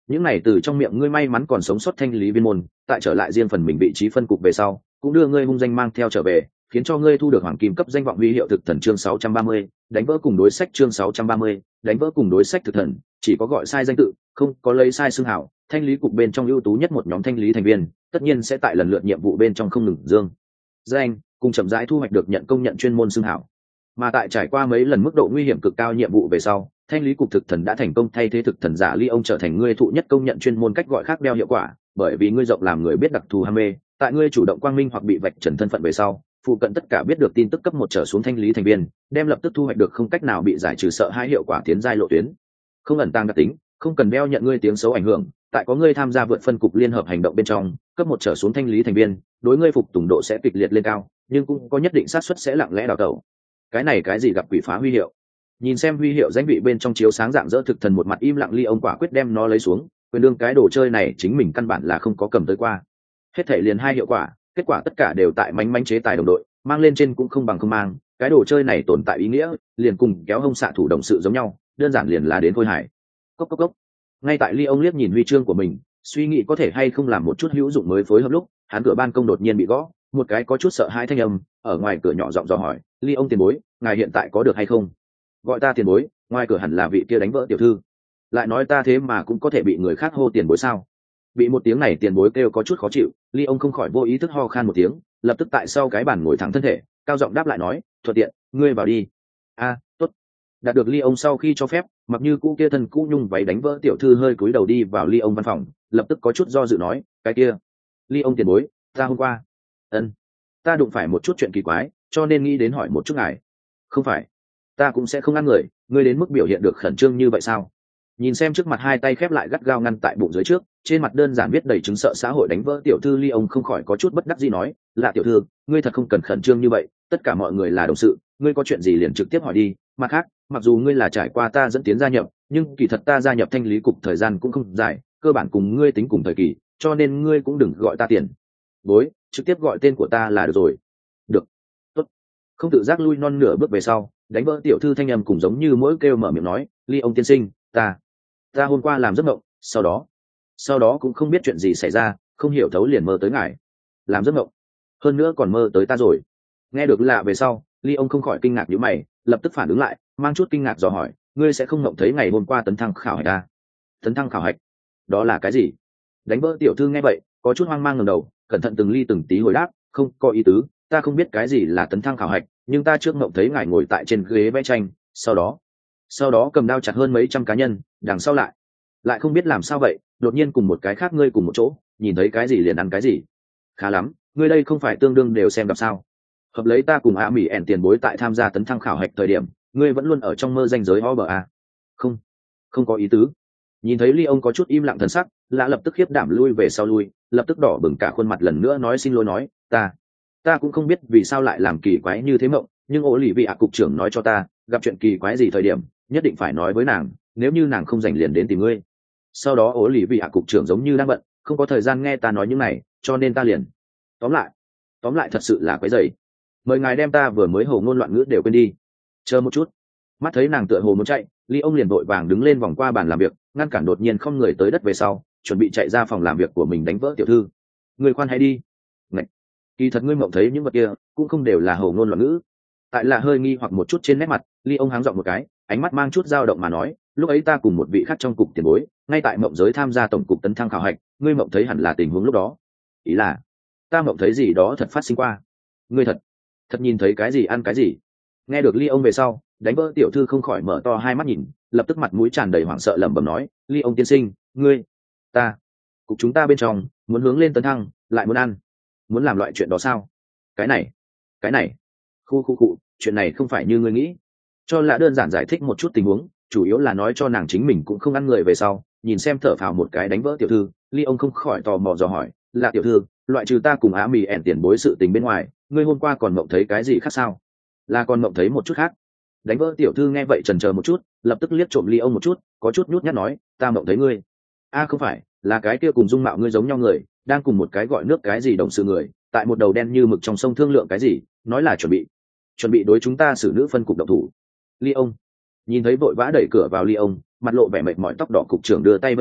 những này từ trong miệng ngươi may mắn còn sống sót thanh lý viên môn tại trở lại riêng phần mình vị trí phân cục về sau cũng đưa ngươi hung danh mang theo trở về, khiến cho ngươi thu được hoàng kim cấp danh vọng huy hiệu thực thần. Chương sáu trăm ba mươi, đánh vỡ cùng đối sách. Chương sáu trăm ba mươi, đánh vỡ cùng đối sách thực thần, chỉ có gọi sai danh tự, không có lấy sai xưng hảo. Thanh lý cục bên trong ưu tú nhất một nhóm thanh lý thành viên, tất nhiên sẽ tại lần lượt nhiệm vụ bên trong không ngừng dương danh, cùng chậm rãi thu hoạch được nhận công nhận chuyên môn xưng hảo. Mà tại trải qua mấy lần mức độ nguy hiểm cực cao nhiệm vụ về sau, thanh lý cục thực thần đã thành công thay thế thực thần giả Ly ông trở thành ngươi thụ nhất công nhận chuyên môn cách gọi khác đeo hiệu quả, bởi vì ngươi rộng làm người biết đặc thù ham mê, tại ngươi chủ động quang minh hoặc bị vạch trần thân phận về sau, phụ cận tất cả biết được tin tức cấp một trở xuống thanh lý thành viên, đem lập tức thu hoạch được không cách nào bị giải trừ sợ hãi hiệu quả tiến giai lộ tuyến. Không ẩn tàng đặc tính, không cần đeo nhận ngươi tiếng xấu ảnh hưởng, tại có ngươi tham gia vượt phân cục liên hợp hành động bên trong, cấp một trở xuống thanh lý thành viên, đối ngươi phục tùng độ sẽ kịch liệt lên cao, nhưng cũng có nhất định xác suất sẽ lặng lẽ đào tẩu. Cái này cái gì gặp quỷ phá huy hiệu? Nhìn xem huy hiệu danh vị bên trong chiếu sáng dạng dỡ thực thần một mặt im lặng, Ly ông quả quyết đem nó lấy xuống, quyền đương cái đồ chơi này chính mình căn bản là không có cầm tới qua. Hết thể liền hai hiệu quả, kết quả tất cả đều tại mánh mánh chế tài đồng đội, mang lên trên cũng không bằng không mang, cái đồ chơi này tồn tại ý nghĩa, liền cùng kéo hông xạ thủ đồng sự giống nhau, đơn giản liền là đến thôi hải. Cốc cốc cốc. Ngay tại Ly ông liếc nhìn huy chương của mình, suy nghĩ có thể hay không làm một chút hữu dụng mới phối hợp lúc, hắn cửa ban công đột nhiên bị gõ, một cái có chút sợ hãi thanh âm ở ngoài cửa nhỏ giọng dò hỏi, Ly ông tiền bối, ngài hiện tại có được hay không? Gọi ta tiền bối, ngoài cửa hẳn là vị kia đánh vỡ tiểu thư. Lại nói ta thế mà cũng có thể bị người khác hô tiền bối sao? Bị một tiếng này tiền bối kêu có chút khó chịu, Ly ông không khỏi vô ý thức ho khan một tiếng, lập tức tại sau cái bàn ngồi thẳng thân thể, cao giọng đáp lại nói, thuận tiện, ngươi vào đi. A, tốt. Đạt được Ly ông sau khi cho phép, mặc như cũ kia thân cũ nhung váy đánh vỡ tiểu thư hơi cúi đầu đi vào Ly ông văn phòng, lập tức có chút do dự nói, cái kia, Ly ông tiền bối, ta hôm qua, ân, ta đụng phải một chút chuyện kỳ quái, cho nên nghĩ đến hỏi một chút ngài. Không phải, ta cũng sẽ không ăn người, ngươi đến mức biểu hiện được khẩn trương như vậy sao? Nhìn xem trước mặt hai tay khép lại gắt gao ngăn tại bụng dưới trước, trên mặt đơn giản viết đầy chứng sợ xã hội đánh vỡ tiểu thư Ly ông không khỏi có chút bất đắc dĩ nói, là tiểu thư, ngươi thật không cần khẩn trương như vậy, tất cả mọi người là đồng sự, ngươi có chuyện gì liền trực tiếp hỏi đi. Mặt khác, mặc dù ngươi là trải qua ta dẫn tiến gia nhập, nhưng kỳ thật ta gia nhập thanh lý cục thời gian cũng không dài, cơ bản cùng ngươi tính cùng thời kỳ, cho nên ngươi cũng đừng gọi ta tiền bối, trực tiếp gọi tên của ta là được rồi. Được, tốt. Không tự giác lui non nửa bước về sau, đánh vỡ tiểu thư thanh âm cùng giống như mỗi kêu mở miệng nói, Ly ông tiên sinh, ta ta hôm qua làm giấc mộng, sau đó sau đó cũng không biết chuyện gì xảy ra, không hiểu thấu liền mơ tới ngài. Làm giấc mộng, hơn nữa còn mơ tới ta rồi. Nghe được lạ về sau, Ly ông không khỏi kinh ngạc nhíu mày, lập tức phản ứng lại, mang chút kinh ngạc dò hỏi, ngươi sẽ không mộng thấy ngày hôm qua tấn thăng khảo hạch à? Tấn thăng khảo hạch, đó là cái gì? Đánh vỡ tiểu thư nghe vậy, có chút hoang mang ngẩng đầu, cẩn thận từng ly từng tí hồi đáp, không có ý tứ, ta không biết cái gì là tấn thăng khảo hạch, nhưng ta trước mộng thấy ngài ngồi tại trên ghế vẽ tranh, sau đó sau đó cầm đao chặt hơn mấy trăm cá nhân, đằng sau lại lại không biết làm sao vậy, đột nhiên cùng một cái khác ngươi cùng một chỗ, nhìn thấy cái gì liền ăn cái gì. Khá lắm, ngươi đây không phải tương đương đều xem gặp sao? Hợp lấy ta cùng a mỹ ẻn tiền bối tại tham gia tấn thăng khảo hạch thời điểm, ngươi vẫn luôn ở trong mơ danh giới o bờ a. Không, không có ý tứ. Nhìn thấy Ly ông có chút im lặng thần sắc, lạ lập tức khiếp đảm lui về sau lui, lập tức đỏ bừng cả khuôn mặt lần nữa nói xin lỗi nói, ta ta cũng không biết vì sao lại làm kỳ quái như thế mộng, nhưng ổ lì vị ạ cục trưởng nói cho ta, gặp chuyện kỳ quái gì thời điểm nhất định phải nói với nàng, nếu như nàng không rảnh liền đến tìm ngươi. Sau đó ổ lì vị ạ cục trưởng giống như đang bận, không có thời gian nghe ta nói những này, cho nên ta liền tóm lại tóm lại thật sự là quấy rầy, mời ngài đem ta vừa mới hồ ngôn loạn ngữ đều quên đi. Chờ một chút. Mắt thấy nàng tựa hồ muốn chạy, Ly ông liền vội vàng đứng lên vòng qua bàn làm việc, ngăn cản đột nhiên không người tới đất về sau, chuẩn bị chạy ra phòng làm việc của mình đánh vỡ tiểu thư. Người khoan hãy đi. Ngậy. Kỳ thật ngươi mộng thấy những vật kia cũng không đều là hồ ngôn loạn ngữ. Tại là hơi nghi hoặc một chút trên nét mặt, Ly ông háng giọng một cái, ánh mắt mang chút dao động mà nói, lúc ấy ta cùng một vị khác trong cục tiền bối, ngay tại mộng giới tham gia tổng cục tấn thăng khảo hạch, ngươi mộng thấy hẳn là tình huống lúc đó. Ý là, ta mộng thấy gì đó thật phát sinh qua. Ngươi thật, thật nhìn thấy cái gì ăn cái gì. Nghe được Ly ông về sau, đánh vỡ tiểu thư không khỏi mở to hai mắt nhìn, lập tức mặt mũi tràn đầy hoảng sợ lẩm bẩm nói, Ly ông tiên sinh, ngươi, ta, cục chúng ta bên trong muốn hướng lên tấn thăng, lại muốn ăn, muốn làm loại chuyện đó sao? Cái này, cái này, khu khu cụ, chuyện này không phải như ngươi nghĩ. Cho lạ đơn giản giải thích một chút tình huống, chủ yếu là nói cho nàng chính mình cũng không ăn người về sau, nhìn xem thở phào một cái đánh vỡ tiểu thư, Ly ông không khỏi tò mò dò hỏi, là tiểu thư, loại trừ ta cùng á mì ẻn tiền bối sự tình bên ngoài, ngươi hôm qua còn mộng thấy cái gì khác sao? Là còn mộng thấy một chút khác. Đánh vỡ tiểu thư nghe vậy chần chờ một chút, lập tức liếc trộm Ly ông một chút, có chút nhút nhát nói, ta mộng thấy ngươi. A không phải, là cái kia cùng dung mạo ngươi giống nhau người, đang cùng một cái gọi nước cái gì đồng sự người, tại một đầu đen như mực trong sông thương lượng cái gì, nói là chuẩn bị chuẩn bị đối chúng ta xử nữ phân cục động thủ. Ly ông nhìn thấy vội vã đẩy cửa vào Ly ông, mặt lộ vẻ mệt mỏi tóc đỏ cục trưởng đưa tay vẫy vẫy,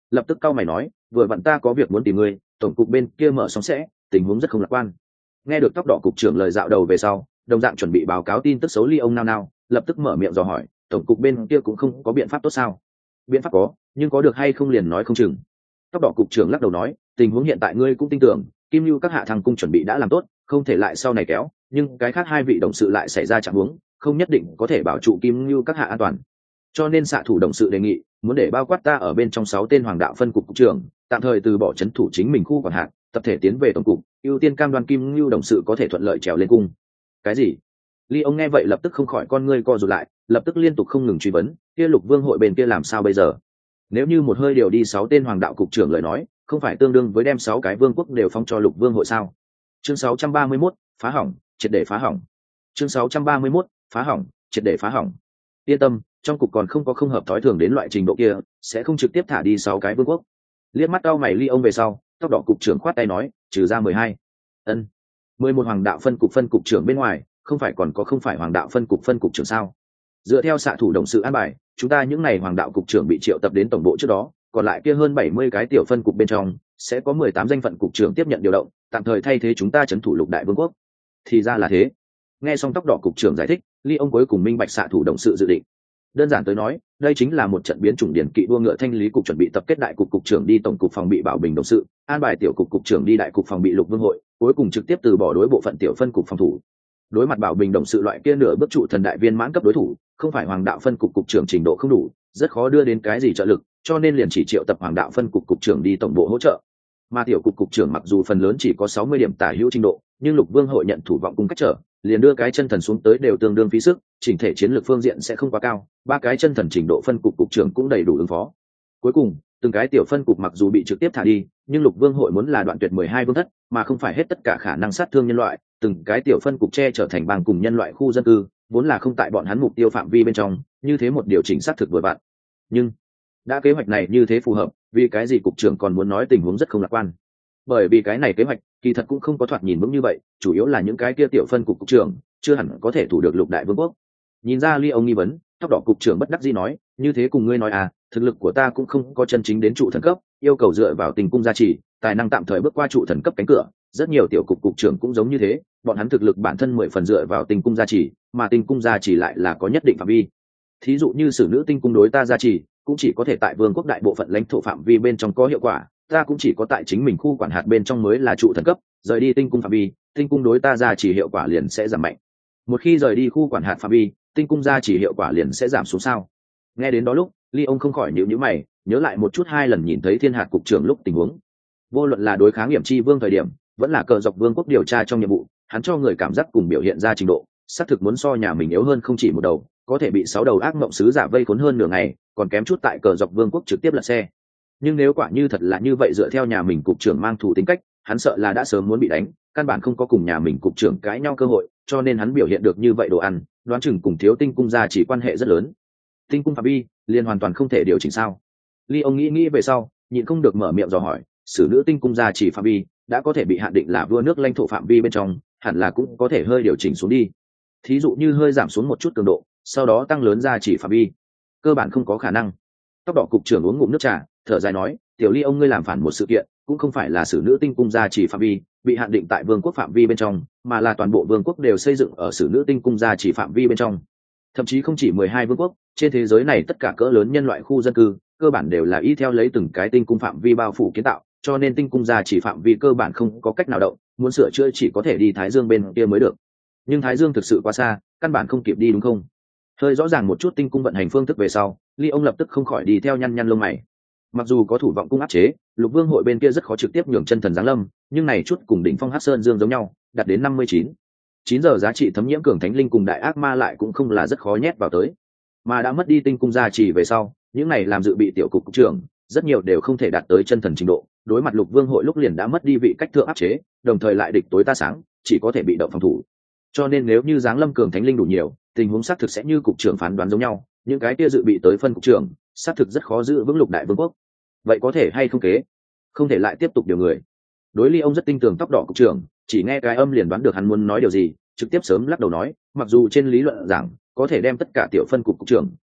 lập tức cau mày nói, vừa vặn ta có việc muốn tìm ngươi, tổng cục bên kia mở xong sẽ, tình huống rất không lạc quan. Nghe được tóc đỏ cục trưởng lời dạo đầu về sau, đồng dạng chuẩn bị báo cáo tin tức xấu ly ông nao nao, lập tức mở miệng dò hỏi, tổng cục bên kia cũng không có biện pháp tốt sao? Biện pháp có, nhưng có được hay không liền nói không chừng. Tóc đỏ cục trưởng lắc đầu nói, tình huống hiện tại ngươi cũng tin tưởng, kim lưu các hạ thăng cung chuẩn bị đã làm tốt, không thể lại sau này kéo, nhưng cái khác hai vị đồng sự lại xảy ra trạng huống, không nhất định có thể bảo trụ kim lưu các hạ an toàn. Cho nên xạ thủ đồng sự đề nghị, muốn để bao quát ta ở bên trong sáu tên hoàng đạo phân cục cục trưởng, tạm thời từ bỏ chấn thủ chính mình khu quản hạt, tập thể tiến về tổng cục, ưu tiên cam đoan kim lưu đồng sự có thể thuận lợi trèo lên cung. Cái gì? Ly ông nghe vậy lập tức không khỏi con ngươi co rụt lại, lập tức liên tục không ngừng truy vấn, kia Lục Vương hội bên kia làm sao bây giờ? Nếu như một hơi điều đi sáu tên hoàng đạo cục trưởng lời nói, không phải tương đương với đem sáu cái vương quốc đều phong cho Lục Vương hội sao? Chương sáu trăm ba mươi mốt, phá hỏng, triệt để phá hỏng. Chương sáu trăm ba mươi mốt, phá hỏng, triệt để phá hỏng. Yên tâm, trong cục còn không có không hợp thói thường đến loại trình độ kia, sẽ không trực tiếp thả đi sáu cái vương quốc. Liếc mắt cau mày Ly ông về sau, tóc đỏ cục trưởng khoát tay nói, trừ ra mười hai. Ân. mười một hoàng đạo phân cục phân cục trưởng bên ngoài, không phải còn có không phải hoàng đạo phân cục phân cục trưởng sao? Dựa theo xạ thủ đồng sự an bài, chúng ta những ngày hoàng đạo cục trưởng bị triệu tập đến tổng bộ trước đó, còn lại kia hơn bảy mươi cái tiểu phân cục bên trong, sẽ có mười tám danh phận cục trưởng tiếp nhận điều động, tạm thời thay thế chúng ta trấn thủ lục đại vương quốc. Thì ra là thế. Nghe xong tóc đỏ cục trưởng giải thích, Ly ông cuối cùng minh bạch xạ thủ đồng sự dự định. Đơn giản tới nói, đây chính là một trận biến chủng điển kỵ đua ngựa thanh lý cục chuẩn bị tập kết đại cục cục trưởng đi tổng cục phòng bị bảo bình đồng sự, an bài tiểu cục cục trưởng đi đại cục phòng bị lục vương hội, cuối cùng trực tiếp từ bỏ đối bộ phận tiểu phân cục phòng thủ. Đối mặt bảo bình đồng sự loại kia nửa bước trụ thần đại viên mãn cấp đối thủ, không phải hoàng đạo phân cục cục trưởng trình độ không đủ, rất khó đưa đến cái gì trợ lực, cho nên liền chỉ triệu tập hoàng đạo phân cục cục trưởng đi tổng bộ hỗ trợ. Mà tiểu cục cục trưởng mặc dù phần lớn chỉ có sáu mươi điểm tả hữu trình độ, nhưng lục vương hội nhận thủ vọng cung cách trở, liền đưa cái chân thần xuống tới đều tương đương phí sức, chỉnh thể chiến lược phương diện sẽ không quá cao, ba cái chân thần trình độ phân cục cục trưởng cũng đầy đủ ứng phó. Cuối cùng, từng cái tiểu phân cục mặc dù bị trực tiếp thả đi, nhưng lục vương hội muốn là đoạn tuyệt mười hai vương thất, mà không phải hết tất cả khả năng sát thương nhân loại, từng cái tiểu phân cục che trở thành bang cùng nhân loại khu dân cư, vốn là không tại bọn hắn mục tiêu phạm vi bên trong, như thế một điều chỉnh xác thực vừa vặn. Nhưng đã kế hoạch này như thế phù hợp, vì cái gì cục trưởng còn muốn nói tình huống rất không lạc quan? Bởi vì cái này kế hoạch kỳ thật cũng không có thoạt nhìn vững như vậy, chủ yếu là những cái kia tiểu phân cục cục trưởng chưa hẳn có thể thủ được lục đại vương quốc. Nhìn ra Ly ông nghi vấn, tóc đỏ cục trưởng bất đắc dĩ nói, như thế cùng ngươi nói à, thực lực của ta cũng không có chân chính đến trụ thần cấp, yêu cầu dựa vào tình cung gia trì, tài năng tạm thời bước qua trụ thần cấp cánh cửa. Rất nhiều tiểu cục cục trưởng cũng giống như thế, bọn hắn thực lực bản thân mười phần dựa vào tình cung gia trì, mà tình cung gia trì lại là có nhất định phạm vi. Thí dụ như sử nữ tinh cung đối ta gia trì, cũng chỉ có thể tại vương quốc đại bộ phận lãnh thổ phạm vi bên trong có hiệu quả, ta cũng chỉ có tại chính mình khu quản hạt bên trong mới là trụ thần cấp, rời đi tinh cung phạm vi, tinh cung đối ta gia trì hiệu quả liền sẽ giảm mạnh. Một khi rời đi khu quản hạt phạm vi, tinh cung gia trì hiệu quả liền sẽ giảm xuống sao? Nghe đến đó lúc, Ly ông không khỏi nhíu nhíu mày, nhớ lại một chút hai lần nhìn thấy Thiên Hạt cục trưởng lúc tình huống. Vô luận là đối kháng Nghiệm Chi Vương thời điểm, vẫn là cờ dọc vương quốc điều tra trong nhiệm vụ, hắn cho người cảm giác cùng biểu hiện ra trình độ, xác thực muốn so nhà mình yếu hơn không chỉ một đầu, có thể bị sáu đầu ác mộng sứ giả vây khốn hơn nửa ngày, còn kém chút tại cờ dọc vương quốc trực tiếp lật xe. Nhưng nếu quả như thật là như vậy, dựa theo nhà mình cục trưởng mang thủ tính cách, hắn sợ là đã sớm muốn bị đánh, căn bản không có cùng nhà mình cục trưởng cãi nhau cơ hội, cho nên hắn biểu hiện được như vậy đồ ăn, đoán chừng cùng thiếu tinh cung gia chỉ quan hệ rất lớn. Tinh cung phạm vi liền hoàn toàn không thể điều chỉnh sao? Ly ông nghĩ nghĩ về sau, nhịn không được mở miệng dò hỏi, sử nữ tinh cung gia chỉ phạm vi đã có thể bị hạn định là vua nước lãnh thổ phạm vi bên trong, hẳn là cũng có thể hơi điều chỉnh xuống đi. Thí dụ như hơi giảm xuống một chút cường độ, sau đó tăng lớn gia chỉ phạm vi, cơ bản không có khả năng. Tóc đỏ cục trưởng uống ngụm nước trà, thở dài nói, tiểu Ly ông ngươi làm phản một sự kiện, cũng không phải là sử nữ tinh cung gia chỉ phạm vi bị hạn định tại vương quốc phạm vi bên trong, mà là toàn bộ vương quốc đều xây dựng ở sử nữ tinh cung gia chỉ phạm vi bên trong. Thậm chí không chỉ mười hai vương quốc, trên thế giới này tất cả cỡ lớn nhân loại khu dân cư cơ bản đều là y theo lấy từng cái tinh cung phạm vi bao phủ kiến tạo, cho nên tinh cung gia chỉ phạm vi cơ bản không có cách nào động, muốn sửa chữa chỉ có thể đi Thái Dương bên kia mới được. Nhưng Thái Dương thực sự quá xa, căn bản không kịp đi đúng không? Hơi rõ ràng một chút tinh cung vận hành phương thức về sau, Ly ông lập tức không khỏi đi theo nhăn nhăn lông mày. Mặc dù có thủ vọng cung áp chế, lục vương hội bên kia rất khó trực tiếp nhường chân thần giáng lâm, nhưng này chút cùng đỉnh phong Hắc Sơn Dương giống nhau, đạt đến năm mươi chín chín giờ giá trị thấm nhiễm cường thánh linh cùng đại ác ma lại cũng không là rất khó nhét vào tới. Mà đã mất đi tinh cung gia trì về sau, những này làm dự bị tiểu cục cục trưởng rất nhiều đều không thể đạt tới chân thần trình độ, đối mặt lục vương hội lúc liền đã mất đi vị cách thượng áp chế, đồng thời lại địch tối ta sáng, chỉ có thể bị động phòng thủ. Cho nên nếu như giáng lâm cường thánh linh đủ nhiều, tình huống xác thực sẽ như cục trưởng phán đoán giống nhau, những cái kia dự bị tới phân cục trưởng xác thực rất khó giữ vững lục đại vương quốc. Vậy có thể hay không kế? Không thể lại tiếp tục điều người. Đối Ly ông rất tin tưởng tóc đỏ cục trưởng, chỉ nghe cái âm liền đoán được hắn muốn nói điều gì, trực tiếp sớm lắc đầu nói, mặc dù trên lý luận giảng có thể đem tất cả tiểu phân cục cục trưởng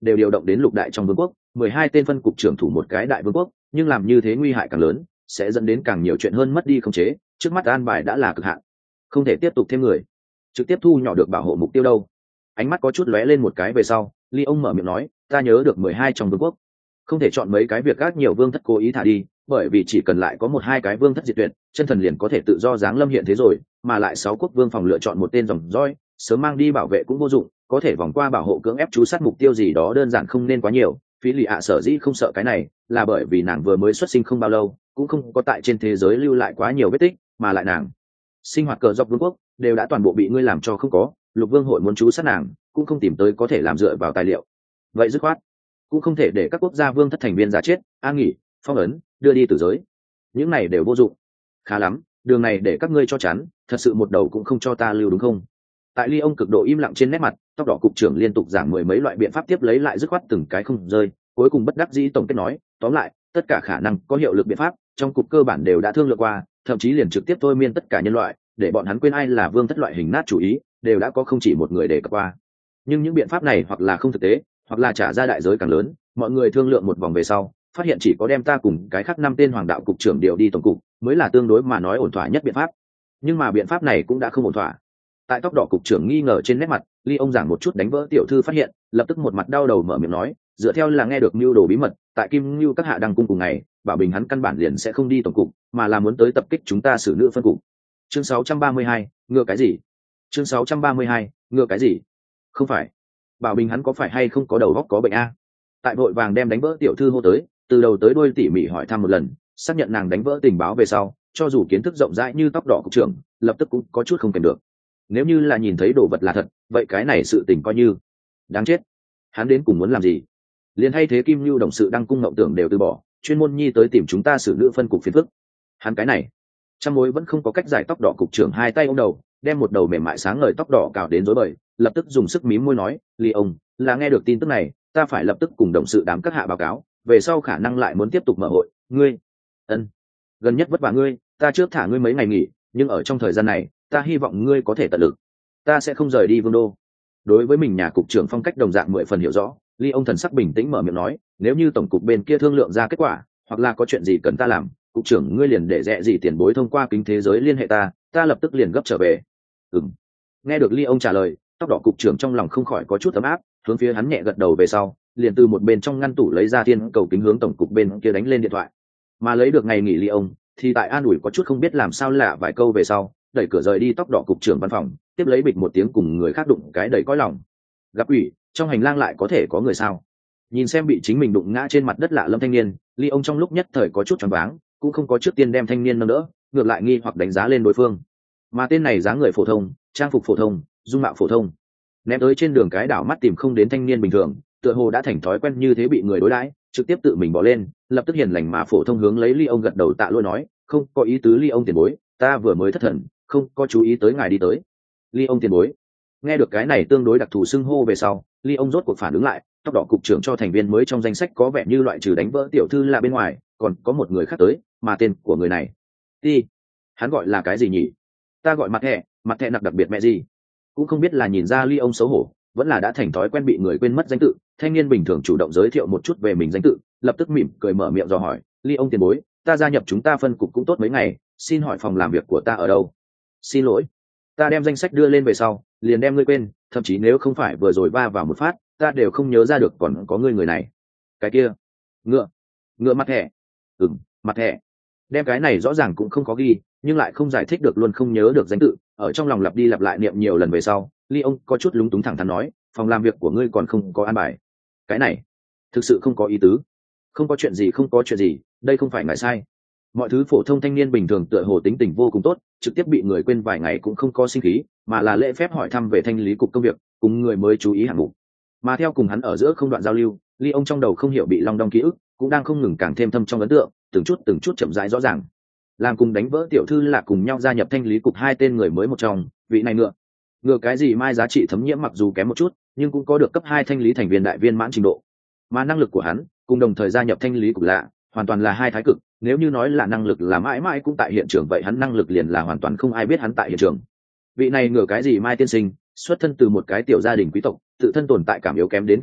đều điều động đến lục đại trong vương quốc, mười hai tên phân cục trưởng thủ một cái đại vương quốc, nhưng làm như thế nguy hại càng lớn, sẽ dẫn đến càng nhiều chuyện hơn mất đi khống chế, trước mắt an bài đã là cực hạn, không thể tiếp tục thêm người, trực tiếp thu nhỏ được bảo hộ mục tiêu đâu. Ánh mắt có chút lóe lên một cái về sau, Ly ông mở miệng nói, ta nhớ được mười hai trong vương quốc, không thể chọn mấy cái việc gác nhiều vương thất cố ý thả đi, bởi vì chỉ cần lại có một hai cái vương thất diệt tuyệt, chân thần liền có thể tự do giáng lâm hiện thế rồi, mà lại sáu quốc vương phòng lựa chọn một tên dòng roi, sớm mang đi bảo vệ cũng vô dụng, có thể vòng qua bảo hộ cưỡng ép chú sát mục tiêu gì đó đơn giản không nên quá nhiều. Phí lì ạ sở dĩ không sợ cái này là bởi vì nàng vừa mới xuất sinh không bao lâu, cũng không có tại trên thế giới lưu lại quá nhiều vết tích, mà lại nàng sinh hoạt cờ dọc vương quốc đều đã toàn bộ bị ngươi làm cho không có, lục vương hội muốn chú sát nàng cũng không tìm tới có thể làm dựa vào tài liệu, vậy dứt khoát cũng không thể để các quốc gia vương thất thành viên giả chết, an nghỉ, phong ấn, đưa đi tử giới, những này đều vô dụng. Khá lắm, đường này để các ngươi cho chắn, thật sự một đầu cũng không cho ta lưu đúng không? Tại Ly ông cực độ im lặng trên nét mặt, tóc đỏ cục trưởng liên tục giảng mười mấy loại biện pháp tiếp lấy lại dứt khoát từng cái không rơi, cuối cùng bất đắc dĩ tổng kết nói, tóm lại tất cả khả năng có hiệu lực biện pháp trong cục cơ bản đều đã thương lượng qua, thậm chí liền trực tiếp thôi miên tất cả nhân loại để bọn hắn quên ai là vương thất loại hình nát chủ ý đều đã có không chỉ một người đề cập qua. Nhưng những biện pháp này hoặc là không thực tế, hoặc là trả ra đại giới càng lớn. Mọi người thương lượng một vòng về sau, phát hiện chỉ có đem ta cùng cái khác năm tên hoàng đạo cục trưởng điều đi tổng cục mới là tương đối mà nói ổn thỏa nhất biện pháp. Nhưng mà biện pháp này cũng đã không ổn thỏa. Tại tóc đỏ cục trưởng nghi ngờ trên nét mặt, Ly ông giảng một chút đánh vỡ tiểu thư phát hiện, lập tức một mặt đau đầu mở miệng nói, dựa theo là nghe được mưu đồ bí mật tại Kim Nưu các hạ đăng cung cùng ngày, Bảo Bình hắn căn bản liền sẽ không đi tổng cục, mà là muốn tới tập kích chúng ta xử nữ phân cục. Chương sáu trăm ba mươi hai, ngựa cái gì? Chương sáu trăm ba mươi hai, ngựa cái gì? Không phải. Bảo Bình hắn có phải hay không có đầu óc có bệnh a? Tại vội vàng đem đánh vỡ tiểu thư hô tới, từ đầu tới đuôi tỉ mỉ hỏi thăm một lần, xác nhận nàng đánh vỡ tình báo về sau, cho dù kiến thức rộng rãi như tóc đỏ cục trưởng, lập tức cũng có chút không kèm được. Nếu như là nhìn thấy đồ vật là thật, vậy cái này sự tình coi như đáng chết. Hắn đến cùng muốn làm gì? Liên hay thế Kim Nưu đồng sự đăng cung ngộng tưởng đều từ bỏ, chuyên môn nhi tới tìm chúng ta xử nữ phân cục phiền phức. Hắn cái này, trăm mối vẫn không có cách giải. Tóc đỏ cục trưởng hai tay ôm đầu, đem một đầu mềm mại sáng ngời tóc đỏ cào đến rối bời, lập tức dùng sức mím môi nói, Ly ông, là nghe được tin tức này, ta phải lập tức cùng đồng sự đám các hạ báo cáo, về sau khả năng lại muốn tiếp tục mở hội. Ngươi, ân, gần nhất vất vả ngươi, ta trước thả ngươi mấy ngày nghỉ, nhưng ở trong thời gian này, ta hy vọng ngươi có thể tận lực, ta sẽ không rời đi vương đô. Đối với mình nhà cục trưởng phong cách đồng dạng mười phần hiểu rõ, Ly ông thần sắc bình tĩnh mở miệng nói, nếu như tổng cục bên kia thương lượng ra kết quả, hoặc là có chuyện gì cần ta làm, cục trưởng ngươi liền để rẽ gì tiền bối thông qua kính thế giới liên hệ ta, ta lập tức liền gấp trở về. Ừm. Nghe được Ly ông trả lời, tóc đỏ cục trưởng trong lòng không khỏi có chút ấm áp, hướng phía hắn nhẹ gật đầu về sau, liền từ một bên trong ngăn tủ lấy ra thiên cầu kính hướng tổng cục bên kia đánh lên điện thoại. Mà lấy được ngày nghỉ Ly ông, thì tại an ủi có chút không biết làm sao lạ vài câu về sau, đẩy cửa rời đi. Tóc đỏ cục trưởng văn phòng, tiếp lấy bịch một tiếng cùng người khác đụng cái đầy cõi lòng. Gặp ủy, trong hành lang lại có thể có người sao? Nhìn xem bị chính mình đụng ngã trên mặt đất lạ lâm thanh niên, Ly ông trong lúc nhất thời có chút choáng váng, cũng không có trước tiên đem thanh niên nâng đỡ, ngược lại nghi hoặc đánh giá lên đối phương. Mà tên này dáng người phổ thông, trang phục phổ thông, dung mạo phổ thông, ném tới trên đường cái đảo mắt tìm không đến thanh niên bình thường, tựa hồ đã thành thói quen như thế bị người đối đãi, trực tiếp tự mình bỏ lên, lập tức hiền lành mà phổ thông hướng lấy Ly ông gật đầu tạ lỗi nói, không có ý tứ Ly ông tiền bối, ta vừa mới thất thần, không có chú ý tới ngài đi tới. Ly ông tiền bối. Nghe được cái này tương đối đặc thù xưng hô về sau, Ly ông rốt cuộc phản ứng lại, tóc đỏ cục trưởng cho thành viên mới trong danh sách có vẻ như loại trừ đánh vỡ tiểu thư là bên ngoài, còn có một người khác tới, mà tên của người này, đi, hắn gọi là cái gì nhỉ? Ta gọi mặt thẻ, mặt thẻ nặc đặc biệt mẹ gì? Cũng không biết là nhìn ra Ly ông xấu hổ, vẫn là đã thành thói quen bị người quên mất danh tự. Thanh niên bình thường chủ động giới thiệu một chút về mình danh tự, lập tức mỉm cười mở miệng dò hỏi, Ly ông tiền bối, ta gia nhập chúng ta phân cục cũng tốt mấy ngày, xin hỏi phòng làm việc của ta ở đâu? Xin lỗi, ta đem danh sách đưa lên về sau, liền đem ngươi quên, thậm chí nếu không phải vừa rồi va vào một phát, ta đều không nhớ ra được còn có ngươi người này. Cái kia, ngựa, ngựa mặt thẻ, ừm, mặt thẻ, đem cái này rõ ràng cũng không có ghi, nhưng lại không giải thích được luôn không nhớ được danh tự, ở trong lòng lặp đi lặp lại niệm nhiều lần về sau, Ly ông có chút lúng túng thẳng thắn nói, phòng làm việc của ngươi còn không có an bài. Cái này, thực sự không có ý tứ. Không có chuyện gì, không có chuyện gì, đây không phải ngài sai. Mọi thứ phổ thông thanh niên bình thường tựa hồ tính tình vô cùng tốt, trực tiếp bị người quên vài ngày cũng không có sinh khí, mà là lễ phép hỏi thăm về thanh lý cục công việc, cùng người mới chú ý hạng mục. Mà theo cùng hắn ở giữa không đoạn giao lưu, Ly ông trong đầu không hiểu bị long đong ký ức, cũng đang không ngừng càng thêm thâm trong ấn tượng, từng chút từng chút chậm rãi rõ ràng. Làm cùng đánh vỡ tiểu thư là cùng nhau gia nhập thanh lý cục hai tên người mới một trong, vị này ngựa. Ngựa cái gì mai giá trị thấm nhiễm mặc dù kém một chút, nhưng cũng có được cấp hai thanh lý thành viên đại viên mãn trình độ. Mà năng lực của hắn, cùng đồng thời gia nhập thanh lý cục lạ, hoàn toàn là hai thái cực. Nếu như nói là năng lực là mãi mãi cũng tại hiện trường, vậy hắn năng lực liền là hoàn toàn không ai biết hắn tại hiện trường. Vị này ngựa cái gì mai tiên sinh, xuất thân từ một cái tiểu gia đình quý tộc, tự thân tồn tại cảm yếu kém đến kinh người,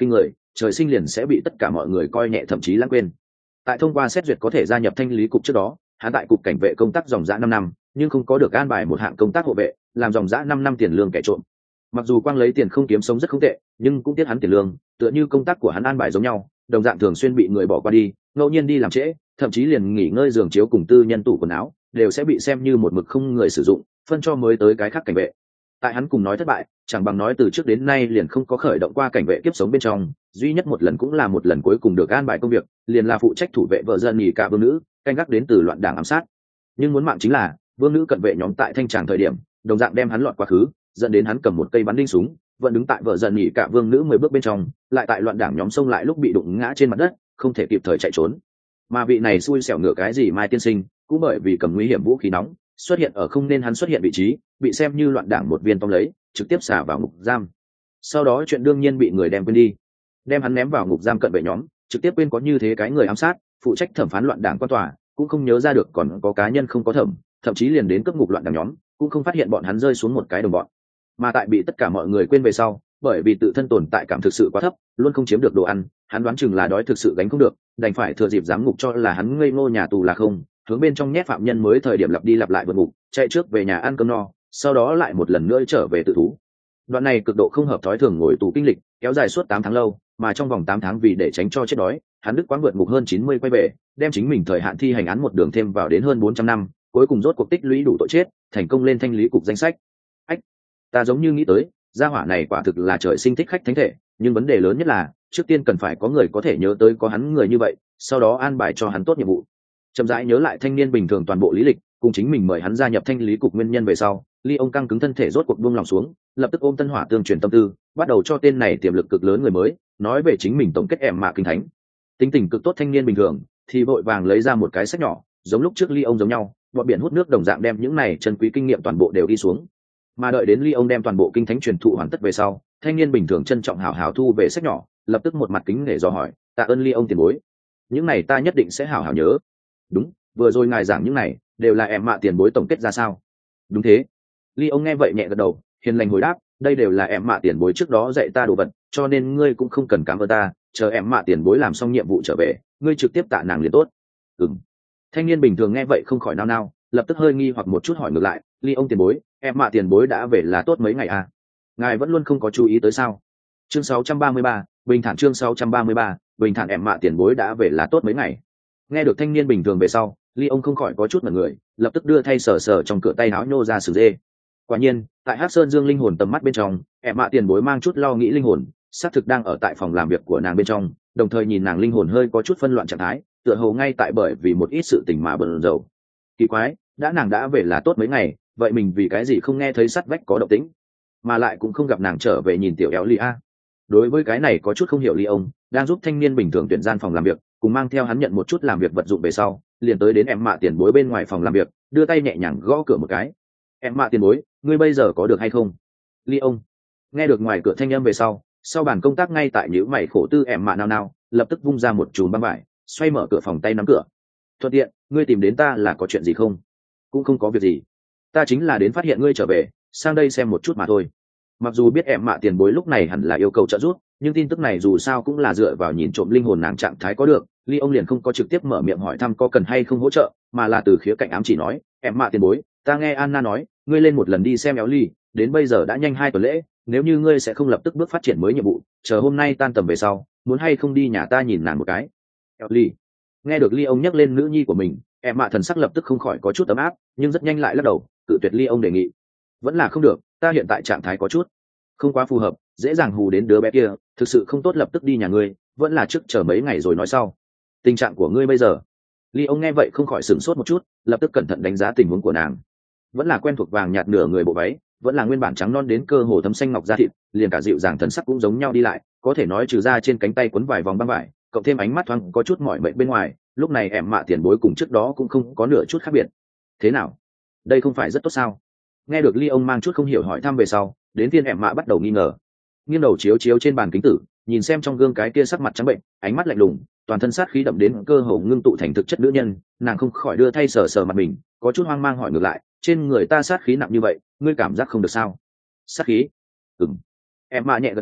trời sinh liền sẽ bị tất cả mọi người coi nhẹ thậm chí lãng quên. Tại thông qua xét duyệt có thể gia nhập thanh lý cục trước đó, hắn tại cục cảnh vệ công tác dòng dã năm năm, nhưng không có được an bài một hạng công tác hộ vệ, làm dòng dã năm năm tiền lương kẻ trộm. Mặc dù quang lấy tiền không kiếm sống rất không tệ, nhưng cũng tiếc hắn tiền lương, tựa như công tác của hắn an bài giống nhau, đồng dạng thường xuyên bị người bỏ qua đi, ngẫu nhiên đi làm trễ, thậm chí liền nghỉ ngơi giường chiếu cùng tư nhân tủ quần áo, đều sẽ bị xem như một mực không người sử dụng, phân cho mới tới cái khác cảnh vệ. Tại hắn cùng nói thất bại, chẳng bằng nói từ trước đến nay liền không có khởi động qua cảnh vệ kiếp sống bên trong, duy nhất một lần cũng là một lần cuối cùng được an bài công việc, liền là phụ trách thủ vệ vợ dân nghỉ cả vương nữ, canh gác đến từ loạn đảng ám sát. Nhưng muốn mạng chính là, vương nữ cận vệ nhóm tại thanh tràng thời điểm, đồng dạng đem hắn lọt quá khứ, dẫn đến hắn cầm một cây bắn đinh súng, vẫn đứng tại vợ dần nghỉ cả vương nữ mười bước bên trong, lại tại loạn đảng nhóm xông lại lúc bị đụng ngã trên mặt đất, không thể kịp thời chạy trốn. Mà vị này xui xẻo ngựa cái gì Mai tiên sinh, cũng bởi vì cầm nguy hiểm vũ khí nóng, xuất hiện ở không nên hắn xuất hiện vị trí, bị xem như loạn đảng một viên tông lấy, trực tiếp xả vào ngục giam. Sau đó chuyện đương nhiên bị người đem quên đi, đem hắn ném vào ngục giam cận vệ nhóm, trực tiếp quên có như thế cái người ám sát, phụ trách thẩm phán loạn đảng quan tòa, cũng không nhớ ra được còn có cá nhân không có thẩm, thậm chí liền đến cướp ngục loạn đảng nhóm, cũng không phát hiện bọn hắn rơi xuống một cái đồng bọn. Mà tại bị tất cả mọi người quên về sau, bởi vì tự thân tồn tại cảm thực sự quá thấp, luôn không chiếm được đồ ăn, hắn đoán chừng là đói thực sự gánh không được, đành phải thừa dịp giám ngục cho là hắn ngây ngô nhà tù là không, hướng bên trong nhét phạm nhân mới thời điểm lặp đi lặp lại vượt ngục, chạy trước về nhà ăn cơm no, sau đó lại một lần nữa trở về tự thú. Đoạn này cực độ không hợp thói thường ngồi tù kinh lịch, kéo dài suốt tám tháng lâu, mà trong vòng tám tháng vì để tránh cho chết đói, hắn đứt quãng vượt ngục hơn chín mươi quay về, đem chính mình thời hạn thi hành án một đường thêm vào đến hơn bốn trăm năm, cuối cùng rốt cuộc tích lũy đủ tội chết, thành công lên thanh lý cục danh sách. Ách, ta giống như nghĩ tới, gia hỏa này quả thực là trời sinh thích khách thánh thể, nhưng vấn đề lớn nhất là, trước tiên cần phải có người có thể nhớ tới có hắn người như vậy, sau đó an bài cho hắn tốt nhiệm vụ. Chậm rãi nhớ lại thanh niên bình thường toàn bộ lý lịch, cùng chính mình mời hắn gia nhập thanh lý cục nguyên nhân về sau, Ly ông căng cứng thân thể rốt cuộc buông lòng xuống, lập tức ôm tân hỏa tương truyền tâm tư, bắt đầu cho tên này tiềm lực cực lớn người mới, nói về chính mình tổng kết ẻm mạ kinh thánh. Tính tình cực tốt thanh niên bình thường, thì vội vàng lấy ra một cái sách nhỏ, giống lúc trước Ly ông giống nhau, bọn biển hút nước đồng dạng đem những này chân quý kinh nghiệm toàn bộ đều đi xuống. Mà đợi đến Ly ông đem toàn bộ kinh thánh truyền thụ hoàn tất về sau, thanh niên bình thường trân trọng hảo hảo thu về sách nhỏ, lập tức một mặt kính nể dò hỏi, tạ ơn Ly ông tiền bối, những này ta nhất định sẽ hảo hảo nhớ. Đúng, vừa rồi ngài giảng những này đều là ẻm mạ tiền bối tổng kết ra sao? Đúng thế. Ly ông nghe vậy nhẹ gật đầu, hiền lành hồi đáp, đây đều là ẻm mạ tiền bối trước đó dạy ta đồ vật, cho nên ngươi cũng không cần cảm ơn ta, chờ ẻm mạ tiền bối làm xong nhiệm vụ trở về, ngươi trực tiếp tạ nàng liền tốt. Ừm. Thanh niên bình thường nghe vậy không khỏi nao nao, lập tức hơi nghi hoặc một chút hỏi ngược lại, Ly ông tiền bối, ẻm mạ tiền bối đã về là tốt mấy ngày à? Ngài vẫn luôn không có chú ý tới sao? Chương sáu trăm ba mươi ba, bình thản chương sáu trăm ba mươi ba, bình thản ẻm mạ tiền bối đã về là tốt mấy ngày. Nghe được thanh niên bình thường về sau, Ly ông không khỏi có chút mặt người, lập tức đưa thay sờ sờ trong cửa tay áo nhô ra sử dê. Quả nhiên, tại Hắc Sơn Dương linh hồn tầm mắt bên trong, ẻm mạ tiền bối mang chút lo nghĩ linh hồn, xác thực đang ở tại phòng làm việc của nàng bên trong, đồng thời nhìn nàng linh hồn hơi có chút phân loạn trạng thái, tựa hồ ngay tại bởi vì một ít sự tình mà bận rộn. Kỳ quái, đã nàng đã về là tốt mấy ngày, vậy mình vì cái gì không nghe thấy sắt vách có động tĩnh, mà lại cũng không gặp nàng trở về nhìn tiểu éo Ly a. Đối với cái này có chút không hiểu, Ly ông đang giúp thanh niên bình thường tuyển gian phòng làm việc, cùng mang theo hắn nhận một chút làm việc vật dụng về sau, liền tới đến em mạ tiền bối bên ngoài phòng làm việc, đưa tay nhẹ nhàng gõ cửa một cái. Em mạ tiền bối, ngươi bây giờ có được hay không? Ly ông nghe được ngoài cửa thanh âm về sau, sau bàn công tác ngay tại nhíu mày khổ tư em mạ nao nao, lập tức vung ra một chùm băng vải, xoay mở cửa phòng tay nắm cửa. Thuận tiện, ngươi tìm đến ta là có chuyện gì không? Cũng không có việc gì, ta chính là đến phát hiện ngươi trở về, sang đây xem một chút mà thôi. Mặc dù biết em mạ tiền bối lúc này hẳn là yêu cầu trợ giúp, nhưng tin tức này dù sao cũng là dựa vào nhìn trộm linh hồn nàng trạng thái có được, Ly ông liền không có trực tiếp mở miệng hỏi thăm có cần hay không hỗ trợ, mà là từ khía cạnh ám chỉ nói, em mạ tiền bối, ta nghe Anna nói, ngươi lên một lần đi xem éo Ly, đến bây giờ đã nhanh hai tuần lễ, nếu như ngươi sẽ không lập tức bước phát triển mới nhiệm vụ, chờ hôm nay tan tầm về sau, muốn hay không đi nhà ta nhìn nàng một cái. Éo Ly nghe được Ly ông nhắc lên nữ nhi của mình, em mạ thần sắc lập tức không khỏi có chút ấm áp, nhưng rất nhanh lại lắc đầu, cự tuyệt Ly ông đề nghị. Vẫn là không được, ta hiện tại trạng thái có chút không quá phù hợp, dễ dàng hù đến đứa bé kia, thực sự không tốt lập tức đi nhà ngươi, vẫn là trước chờ mấy ngày rồi nói sau. Tình trạng của ngươi bây giờ? Ly ông nghe vậy không khỏi sửng sốt một chút, lập tức cẩn thận đánh giá tình huống của nàng. Vẫn là quen thuộc vàng nhạt nửa người bộ váy, vẫn là nguyên bản trắng non đến cơ hồ thấm xanh ngọc da thịt, liền cả dịu dàng thần sắc cũng giống nhau đi lại, có thể nói trừ ra trên cánh tay quấn vài vòng băng vải, cộng thêm ánh mắt thoáng có chút mỏi mệt bên ngoài, lúc này em mạ tiền bối cùng trước đó cũng không có nửa chút khác biệt. Thế nào? Đây không phải rất tốt sao? Nghe được Ly ông mang chút không hiểu hỏi thăm về sau, đến tiên em mạ bắt đầu nghi ngờ, nghiêng đầu chiếu chiếu trên bàn kính tử, nhìn xem trong gương cái kia sắc mặt trắng bệnh, ánh mắt lạnh lùng, toàn thân sát khí đậm đến cơ hồ ngưng tụ thành thực chất nữ nhân, nàng không khỏi đưa thay sờ sờ mặt mình, có chút hoang mang hỏi ngược lại, trên người ta sát khí nặng như vậy, ngươi cảm giác không được sao? Sát khí? Ừm. Em mạ nhẹ gật đầu,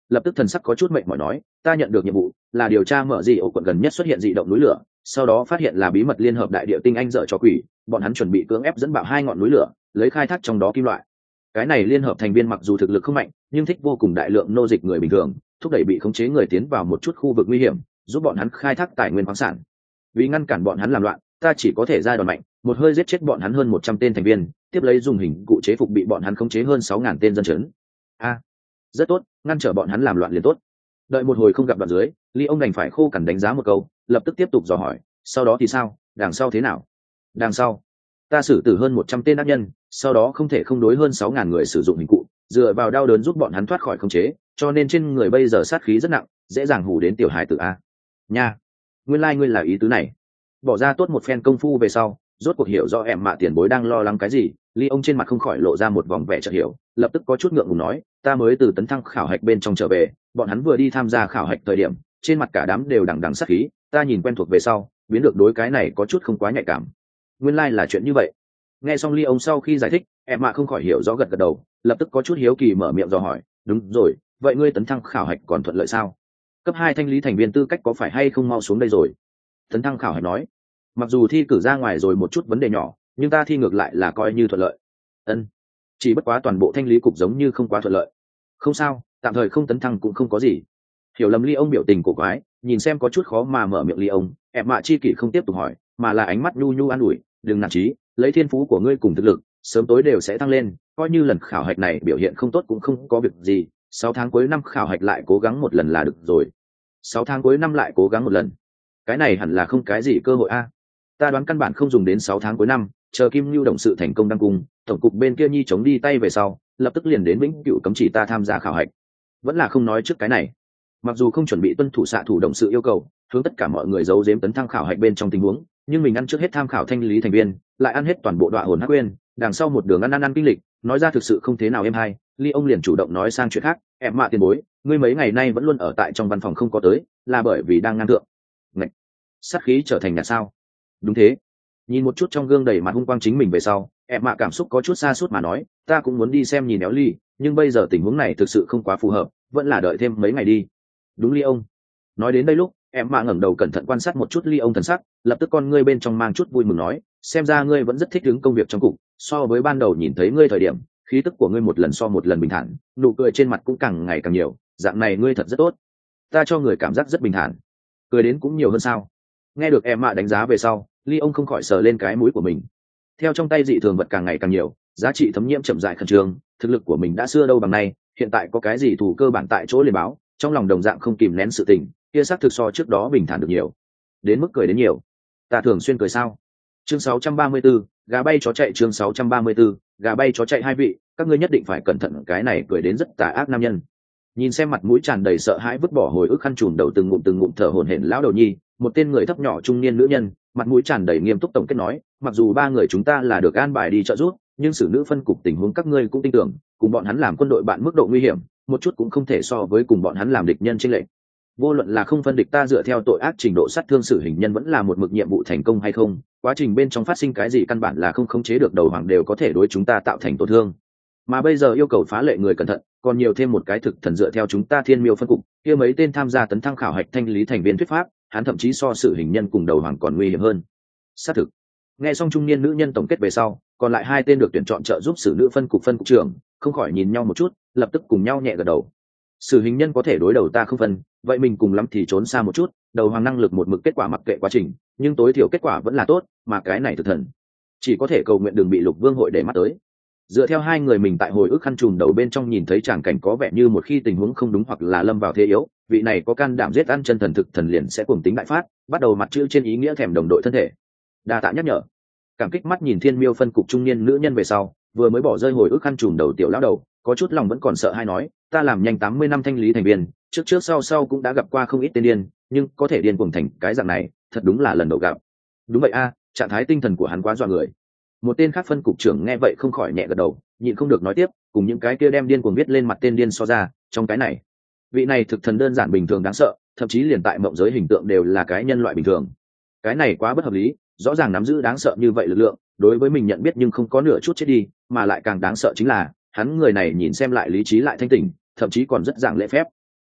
lập tức thần sắc có chút mệt mỏi nói, ta nhận được nhiệm vụ là điều tra mở gì ổ quận gần nhất xuất hiện dị động núi lửa, sau đó phát hiện là bí mật liên hợp đại địa tinh anh dở cho quỷ, bọn hắn chuẩn bị cưỡng ép dẫn bạo hai ngọn núi lửa, lấy khai thác trong đó kim loại. Cái này liên hợp thành viên mặc dù thực lực không mạnh, nhưng thích vô cùng đại lượng nô dịch người bình thường, thúc đẩy bị khống chế người tiến vào một chút khu vực nguy hiểm, giúp bọn hắn khai thác tài nguyên khoáng sản. Vì ngăn cản bọn hắn làm loạn, ta chỉ có thể ra đòn mạnh, một hơi giết chết bọn hắn hơn một trăm tên thành viên, tiếp lấy dùng hình cụ chế phục bị bọn hắn khống chế hơn sáu ngàn tên dân chấn. A, rất tốt, ngăn trở bọn hắn làm loạn liền tốt. Đợi một hồi không gặp đoạn dưới, Ly ông đành phải khô cằn đánh giá một câu, lập tức tiếp tục dò hỏi, sau đó thì sao, đằng sau thế nào? Đằng sau, ta xử tử hơn một trăm tên ác nhân, sau đó không thể không đối hơn sáu ngàn người sử dụng hình cụ, dựa vào đau đớn giúp bọn hắn thoát khỏi khống chế, cho nên trên người bây giờ sát khí rất nặng, dễ dàng hù đến tiểu hài tử a. Nha, nguyên lai like ngươi là ý tứ này. Bỏ ra tốt một phen công phu về sau, rốt cuộc hiểu rõ em mạ tiền bối đang lo lắng cái gì. Ly ông trên mặt không khỏi lộ ra một vòng vẻ chợt hiểu, lập tức có chút ngượng ngùng nói, ta mới từ tấn thăng khảo hạch bên trong trở về, bọn hắn vừa đi tham gia khảo hạch thời điểm, trên mặt cả đám đều đằng đằng sát khí, ta nhìn quen thuộc về sau, biến được đối cái này có chút không quá nhạy cảm. Nguyên lai like là chuyện như vậy. Nghe xong Ly ông sau khi giải thích, em mạ không khỏi hiểu rõ gật gật đầu, lập tức có chút hiếu kỳ mở miệng dò hỏi, đúng rồi, vậy ngươi tấn thăng khảo hạch còn thuận lợi sao? Cấp hai thanh lý thành viên tư cách có phải hay không mau xuống đây rồi? Tấn thăng khảo hạch nói, mặc dù thi cử ra ngoài rồi một chút vấn đề nhỏ, nhưng ta thi ngược lại là coi như thuận lợi. Ân, chỉ bất quá toàn bộ thanh lý cục giống như không quá thuận lợi. Không sao, tạm thời không tấn thăng cũng không có gì. Hiểu lầm Ly ông biểu tình cổ quái, nhìn xem có chút khó mà mở miệng Ly ông, em mạ chi kỷ không tiếp tục hỏi, mà là ánh mắt nhu nhu an ủi, đừng nản chí, lấy thiên phú của ngươi cùng thực lực, sớm tối đều sẽ tăng lên, coi như lần khảo hạch này biểu hiện không tốt cũng không có việc gì, sáu tháng cuối năm khảo hạch lại cố gắng một lần là được rồi. Sáu tháng cuối năm lại cố gắng một lần, cái này hẳn là không cái gì cơ hội a. Ta đoán căn bản không dùng đến sáu tháng cuối năm, chờ Kim Nưu đồng sự thành công đăng cung, tổng cục bên kia nhi chống đi tay về sau, lập tức liền đến vĩnh cửu cấm chỉ ta tham gia khảo hạch. Vẫn là không nói trước cái này. Mặc dù không chuẩn bị tuân thủ xạ thủ đồng sự yêu cầu, hướng tất cả mọi người giấu giếm tấn thăng khảo hạch bên trong tình huống, nhưng mình ăn trước hết tham khảo thanh lý thành viên, lại ăn hết toàn bộ đoạn hồn hắc quên, đằng sau một đường ăn ăn ăn kinh lịch, nói ra thực sự không thế nào êm hay. Ly ông liền chủ động nói sang chuyện khác, em mạ tiền bối, ngươi mấy ngày nay vẫn luôn ở tại trong văn phòng không có tới, là bởi vì đang ngăn thượng. Ngạch, sát khí trở thành nhà sao? Đúng thế. Nhìn một chút trong gương đầy mặt hung quang chính mình về sau, em mạ cảm xúc có chút xa suốt mà nói, ta cũng muốn đi xem nhìn éo Ly, nhưng bây giờ tình huống này thực sự không quá phù hợp, vẫn là đợi thêm mấy ngày đi. Đúng Ly ông. Nói đến đây lúc, em mạ ngẩng đầu cẩn thận quan sát một chút Ly ông thần sắc, lập tức con ngươi bên trong mang chút vui mừng nói, xem ra ngươi vẫn rất thích ứng công việc trong cục, so với ban đầu nhìn thấy ngươi thời điểm, khí tức của ngươi một lần so một lần bình thản, nụ cười trên mặt cũng càng ngày càng nhiều, dạng này ngươi thật rất tốt. Ta cho người cảm giác rất bình thản, cười đến cũng nhiều hơn sao? Nghe được em mạ đánh giá về sau, Ly ông không khỏi sờ lên cái mũi của mình. Theo trong tay dị thường vật càng ngày càng nhiều, giá trị thấm nhiễm chậm rãi khẩn trương, thực lực của mình đã xưa đâu bằng nay, hiện tại có cái gì thủ cơ bản tại chỗ liền báo, trong lòng đồng dạng không kìm nén sự tình, kia xác thực so trước đó bình thản được nhiều. Đến mức cười đến nhiều. Ta thường xuyên cười sao? Chương sáu trăm ba mươi 34, gà bay chó chạy chương sáu trăm ba mươi 34, gà bay chó chạy hai vị, các ngươi nhất định phải cẩn thận, cái này cười đến rất tà ác nam nhân. Nhìn xem mặt mũi tràn đầy sợ hãi vứt bỏ hồi ức khăn trùm đầu từng ngụm từng ngụm thở hổn hển lão đầu nhi, một tên người thấp nhỏ trung niên nữ nhân, mặt mũi tràn đầy nghiêm túc tổng kết nói, mặc dù ba người chúng ta là được an bài đi trợ giúp, nhưng xử nữ phân cục tình huống các ngươi cũng tin tưởng, cùng bọn hắn làm quân đội bạn mức độ nguy hiểm, một chút cũng không thể so với cùng bọn hắn làm địch nhân chênh lệch. Vô luận là không phân địch ta dựa theo tội ác trình độ sát thương xử hình nhân vẫn là một mực nhiệm vụ thành công hay không, quá trình bên trong phát sinh cái gì căn bản là không khống chế được đầu hoàng đều có thể đối chúng ta tạo thành tổn thương. Mà bây giờ yêu cầu phá lệ người cẩn thận, còn nhiều thêm một cái thực thần dựa theo chúng ta thiên miêu phân cục, kia mấy tên tham gia tấn thăng khảo hạch thanh lý thành viên thuyết pháp, hắn thậm chí so sự hình nhân cùng đầu hoàng còn nguy hiểm hơn. Xác thực. Nghe xong trung niên nữ nhân tổng kết về sau, còn lại hai tên được tuyển chọn trợ giúp xử nữ phân cục phân cục trưởng, không khỏi nhìn nhau một chút, lập tức cùng nhau nhẹ gật đầu. Xử hình nhân có thể đối đầu ta không phân, vậy mình cùng lắm thì trốn xa một chút, đầu hoàng năng lực một mực kết quả mặc kệ quá trình, nhưng tối thiểu kết quả vẫn là tốt, mà cái này thực thần, chỉ có thể cầu nguyện đừng bị Lục Vương hội để mắt tới. Dựa theo hai người mình tại hồi ức khăn trùm đầu bên trong nhìn thấy tràng cảnh có vẻ như một khi tình huống không đúng hoặc là lâm vào thế yếu, vị này có can đảm giết ăn chân thần thực thần liền sẽ cuồng tính đại phát, bắt đầu mặt chữ trên ý nghĩa thèm đồng đội thân thể. Đa tạ nhắc nhở. Cảm kích mắt nhìn thiên miêu phân cục trung niên nữ nhân về sau, vừa mới bỏ rơi hồi ức khăn trùm đầu tiểu lão đầu, có chút lòng vẫn còn sợ hay nói, ta làm nhanh tám mươi năm thanh lý thành viên, trước trước sau sau cũng đã gặp qua không ít tên điên, nhưng có thể điên cuồng thành cái dạng này, thật đúng là lần đầu gặp. Đúng vậy a, trạng thái tinh thần của hắn quá dọa người. Một tên khác phân cục trưởng nghe vậy không khỏi nhẹ gật đầu, nhịn không được nói tiếp, cùng những cái kia đem điên cuồng viết lên mặt tên điên so ra, trong cái này, vị này thực thần đơn giản bình thường đáng sợ, thậm chí liền tại mộng giới hình tượng đều là cái nhân loại bình thường. Cái này quá bất hợp lý, rõ ràng nắm giữ đáng sợ như vậy lực lượng, đối với mình nhận biết nhưng không có nửa chút chết đi, mà lại càng đáng sợ chính là, hắn người này nhìn xem lại lý trí lại thanh tỉnh, thậm chí còn rất giảng lễ phép.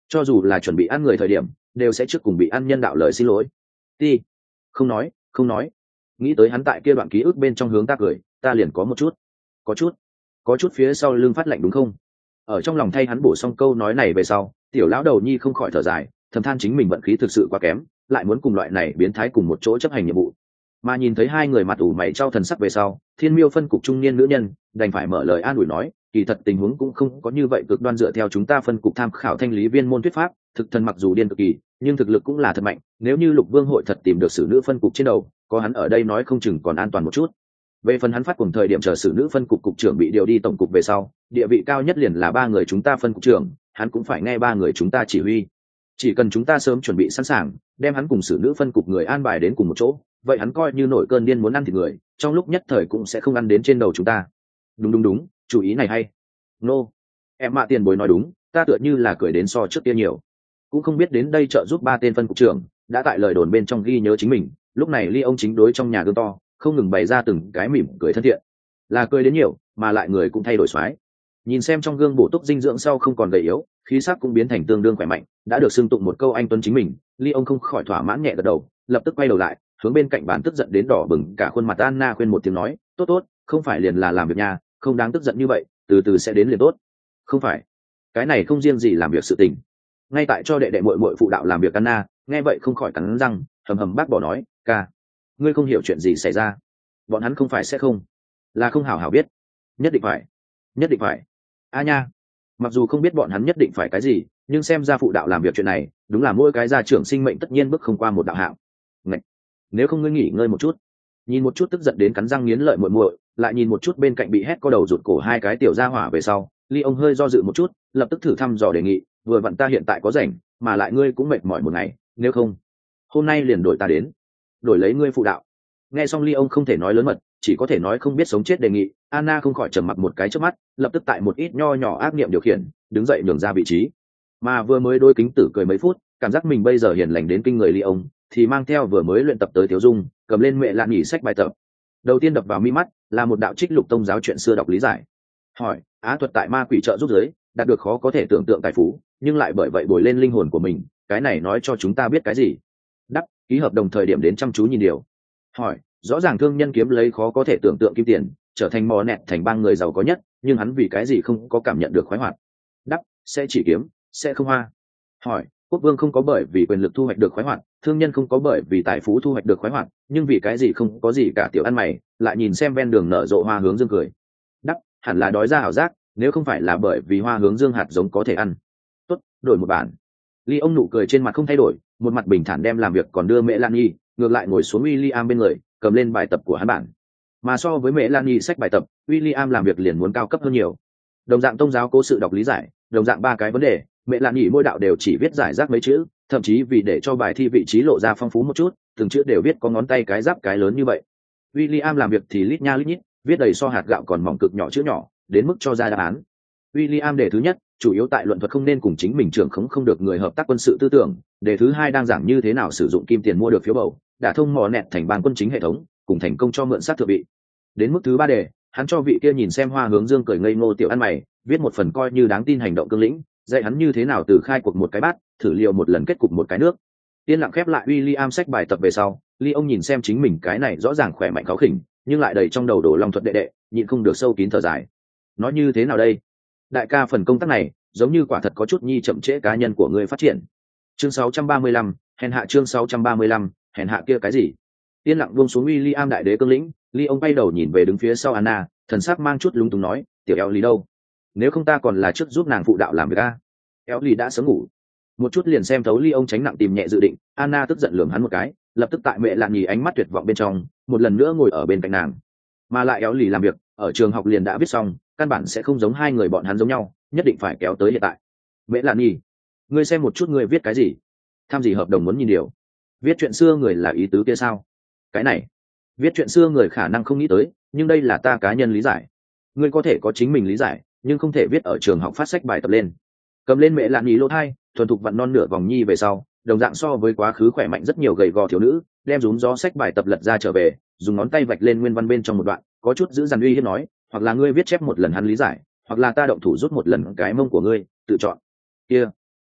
cho dù là chuẩn bị ăn người thời điểm đều sẽ trước cùng bị ăn nhân đạo lời xin lỗi. Ti, không nói không nói. Nghĩ tới hắn tại kia đoạn ký ức bên trong hướng ta cười, ta liền có một chút có chút có chút phía sau lưng phát lạnh đúng không? Ở trong lòng thay hắn bổ xong câu nói này về sau, tiểu lão đầu nhi không khỏi thở dài, thầm than chính mình vận khí thực sự quá kém, lại muốn cùng loại này biến thái cùng một chỗ chấp hành nhiệm vụ. Mà nhìn thấy hai người mặt ủ mày trao thần sắc về sau, Thiên Miêu phân cục trung niên nữ nhân đành phải mở lời an ủi nói, kỳ thật tình huống cũng không có như vậy cực đoan, dựa theo chúng ta phân cục tham khảo thanh lý viên môn thuyết pháp, thực thần mặc dù điên cực kỳ, nhưng thực lực cũng là thật mạnh, nếu như Lục Vương hội thật tìm được xử nữ phân cục trên đầu, có hắn ở đây nói không chừng còn an toàn một chút. Về phần hắn phát cùng thời điểm chờ xử nữ phân cục cục trưởng bị điều đi tổng cục về sau, địa vị cao nhất liền là ba người chúng ta phân cục trưởng, hắn cũng phải nghe ba người chúng ta chỉ huy. Chỉ cần chúng ta sớm chuẩn bị sẵn sàng, đem hắn cùng xử nữ phân cục người an bài đến cùng một chỗ, vậy hắn coi như nổi cơn điên muốn ăn thịt người, trong lúc nhất thời cũng sẽ không ăn đến trên đầu chúng ta. Đúng đúng đúng, chủ ý này hay. Nô, no. Em mạ tiền bối nói đúng, ta tựa như là cười đến so trước kia nhiều. Cũng không biết đến đây trợ giúp ba tên phân cục trưởng, đã tại lời đồn bên trong ghi nhớ chính mình, lúc này Ly ông chính đối trong nhà gương to, không ngừng bày ra từng cái mỉm cười thân thiện. Là cười đến nhiều, mà lại người cũng thay đổi xoái. Nhìn xem trong gương bổ túc dinh dưỡng sau không còn gầy yếu, khí sắc cũng biến thành tương đương khỏe mạnh, đã được xưng tụng một câu anh tuấn chính mình, Ly ông không khỏi thỏa mãn nhẹ gật đầu, lập tức quay đầu lại, hướng bên cạnh bàn tức giận đến đỏ bừng cả khuôn mặt Anna khuyên một tiếng nói, tốt tốt, không phải liền là làm việc nhà, không đáng tức giận như vậy, từ từ sẽ đến liền tốt. Không phải, cái này không riêng gì làm việc sự tình, ngay tại cho đệ đệ muội muội phụ đạo làm việc. Anna nghe vậy không khỏi cắn răng, hầm hầm bác bỏ nói, ca, ngươi không hiểu chuyện gì xảy ra, bọn hắn không phải sẽ không, là không hảo hảo biết, nhất định phải, nhất định phải. A nha, mặc dù không biết bọn hắn nhất định phải cái gì, nhưng xem ra phụ đạo làm việc chuyện này đúng là mỗi cái gia trưởng sinh mệnh tất nhiên bước không qua một đạo hạng. Ngạch, nếu không ngươi nghỉ ngơi một chút. Nhìn một chút tức giận đến cắn răng nghiến lợi muội muội, lại nhìn một chút bên cạnh bị hét co đầu rụt cổ hai cái tiểu gia hỏa về sau, Ly ông hơi do dự một chút, lập tức thử thăm dò đề nghị, vừa vặn ta hiện tại có rảnh, mà lại ngươi cũng mệt mỏi một ngày, nếu không hôm nay liền đổi ta đến, đổi lấy ngươi phụ đạo. Nghe xong Ly ông không thể nói lớn mật, chỉ có thể nói không biết sống chết đề nghị, Anna không khỏi trầm mặc một cái trước mắt, lập tức tại một ít nho nhỏ ác niệm điều khiển, đứng dậy nhường ra vị trí. Mà vừa mới đôi kính tử cười mấy phút, cảm giác mình bây giờ hiền lành đến kinh người Ly ông, thì mang theo vừa mới luyện tập tới Tiểu Dung, cầm lên mẹ lạn nhỉ sách bài tập. Đầu tiên đập vào mi mắt là một đạo trích lục tông giáo chuyện xưa đọc lý giải. Hỏi, á thuật tại ma quỷ trợ giúp giới, đạt được khó có thể tưởng tượng tài phú, nhưng lại bởi vậy bồi lên linh hồn của mình, cái này nói cho chúng ta biết cái gì? Đắp, ký hợp đồng thời điểm đến chăm chú nhìn điều. Hỏi, rõ ràng thương nhân kiếm lấy khó có thể tưởng tượng kim tiền, trở thành mò nẹt thành bang người giàu có nhất, nhưng hắn vì cái gì không có cảm nhận được khoái hoạt? Đắp, sẽ chỉ kiếm, sẽ không hoa. Hỏi, quốc vương không có bởi vì quyền lực thu hoạch được khoái hoạt, thương nhân không có bởi vì tài phú thu hoạch được khoái hoạt, nhưng vì cái gì không có gì cả tiểu ăn mày lại nhìn xem ven đường nở rộ hoa hướng dương cười? Đắp, hẳn là đói ra ảo giác, nếu không phải là bởi vì hoa hướng dương hạt giống có thể ăn. Tốt, đổi một bản. Ly ông nụ cười trên mặt không thay đổi, một mặt bình thản đem làm việc còn đưa mẹ Lan Nhi ngược lại ngồi xuống William bên người, cầm lên bài tập của hắn bản. Mà so với mẹ Lan Nhi sách bài tập, William làm việc liền muốn cao cấp hơn nhiều. Đồng dạng tông giáo cố sự đọc lý giải, đồng dạng ba cái vấn đề, mẹ Lan Nhi mỗi đạo đều chỉ viết giải rác mấy chữ, thậm chí vì để cho bài thi vị trí lộ ra phong phú một chút, từng chữ đều viết có ngón tay cái giáp cái lớn như vậy. William làm việc thì lít nha lít nhít, viết đầy so hạt gạo còn mỏng cực nhỏ chữ nhỏ, đến mức cho ra đáp án. William đề thứ nhất, chủ yếu tại luận thuật không nên cùng chính mình trưởng khống không được người hợp tác quân sự tư tưởng. Đề thứ hai đang giảng như thế nào sử dụng kim tiền mua được phiếu bầu, đã thông mò nẹt thành ban quân chính hệ thống, cùng thành công cho mượn sát thượng vị. Đến mức thứ ba đề, hắn cho vị kia nhìn xem hoa hướng dương cười ngây ngô tiểu ăn mày, viết một phần coi như đáng tin hành động cương lĩnh, dạy hắn như thế nào từ khai cuộc một cái bát, thử liệu một lần kết cục một cái nước. Tiên lặng khép lại William sách bài tập về sau, Ly ông nhìn xem chính mình cái này rõ ràng khỏe mạnh kháo khỉnh, nhưng lại đầy trong đầu đổ lòng thuật đệ đệ, nhịn không được sâu kín thở dài. Nói như thế nào đây? Đại ca phần công tác này, giống như quả thật có chút nhi chậm trễ cá nhân của ngươi phát triển. Chương sáu trăm ba mươi lăm, hèn hạ chương sáu trăm ba mươi lăm, hèn hạ kia cái gì? Tiên lặng buông xuống William đại đế cương lĩnh, Ly ông bay đầu nhìn về đứng phía sau Anna, thần sắc mang chút lúng túng nói, tiểu eo lì đâu? Nếu không ta còn là trước giúp nàng phụ đạo làm việc a. Eo lì đã sớm ngủ. Một chút liền xem thấu Ly ông tránh nặng tìm nhẹ dự định, Anna tức giận lườm hắn một cái, lập tức tại mẹ lạn nhì ánh mắt tuyệt vọng bên trong, một lần nữa ngồi ở bên cạnh nàng. Mà lại Eo lì làm việc, ở trường học liền đã viết xong, căn bản sẽ không giống hai người bọn hắn giống nhau, nhất định phải kéo tới hiện tại. Mẹ lạn nhì, ngươi xem một chút ngươi viết cái gì? Tham gì hợp đồng muốn nhìn điều? Viết chuyện xưa người là ý tứ kia sao? Cái này, viết chuyện xưa người khả năng không nghĩ tới, nhưng đây là ta cá nhân lý giải. Ngươi có thể có chính mình lý giải, nhưng không thể viết ở trường học phát sách bài tập lên. Cầm lên mẹ lạn nhì lỗ thai, thuần thục vặn non nửa vòng nhi về sau, đồng dạng so với quá khứ khỏe mạnh rất nhiều gầy gò thiếu nữ, đem rúm gió sách bài tập lật ra trở về, dùng ngón tay vạch lên nguyên văn bên trong một đoạn, có chút giữ dằn uy hiếp nói, hoặc là ngươi viết chép một lần hắn lý giải, hoặc là ta động thủ rút một lần cái mông của ngươi, tự chọn. Kia,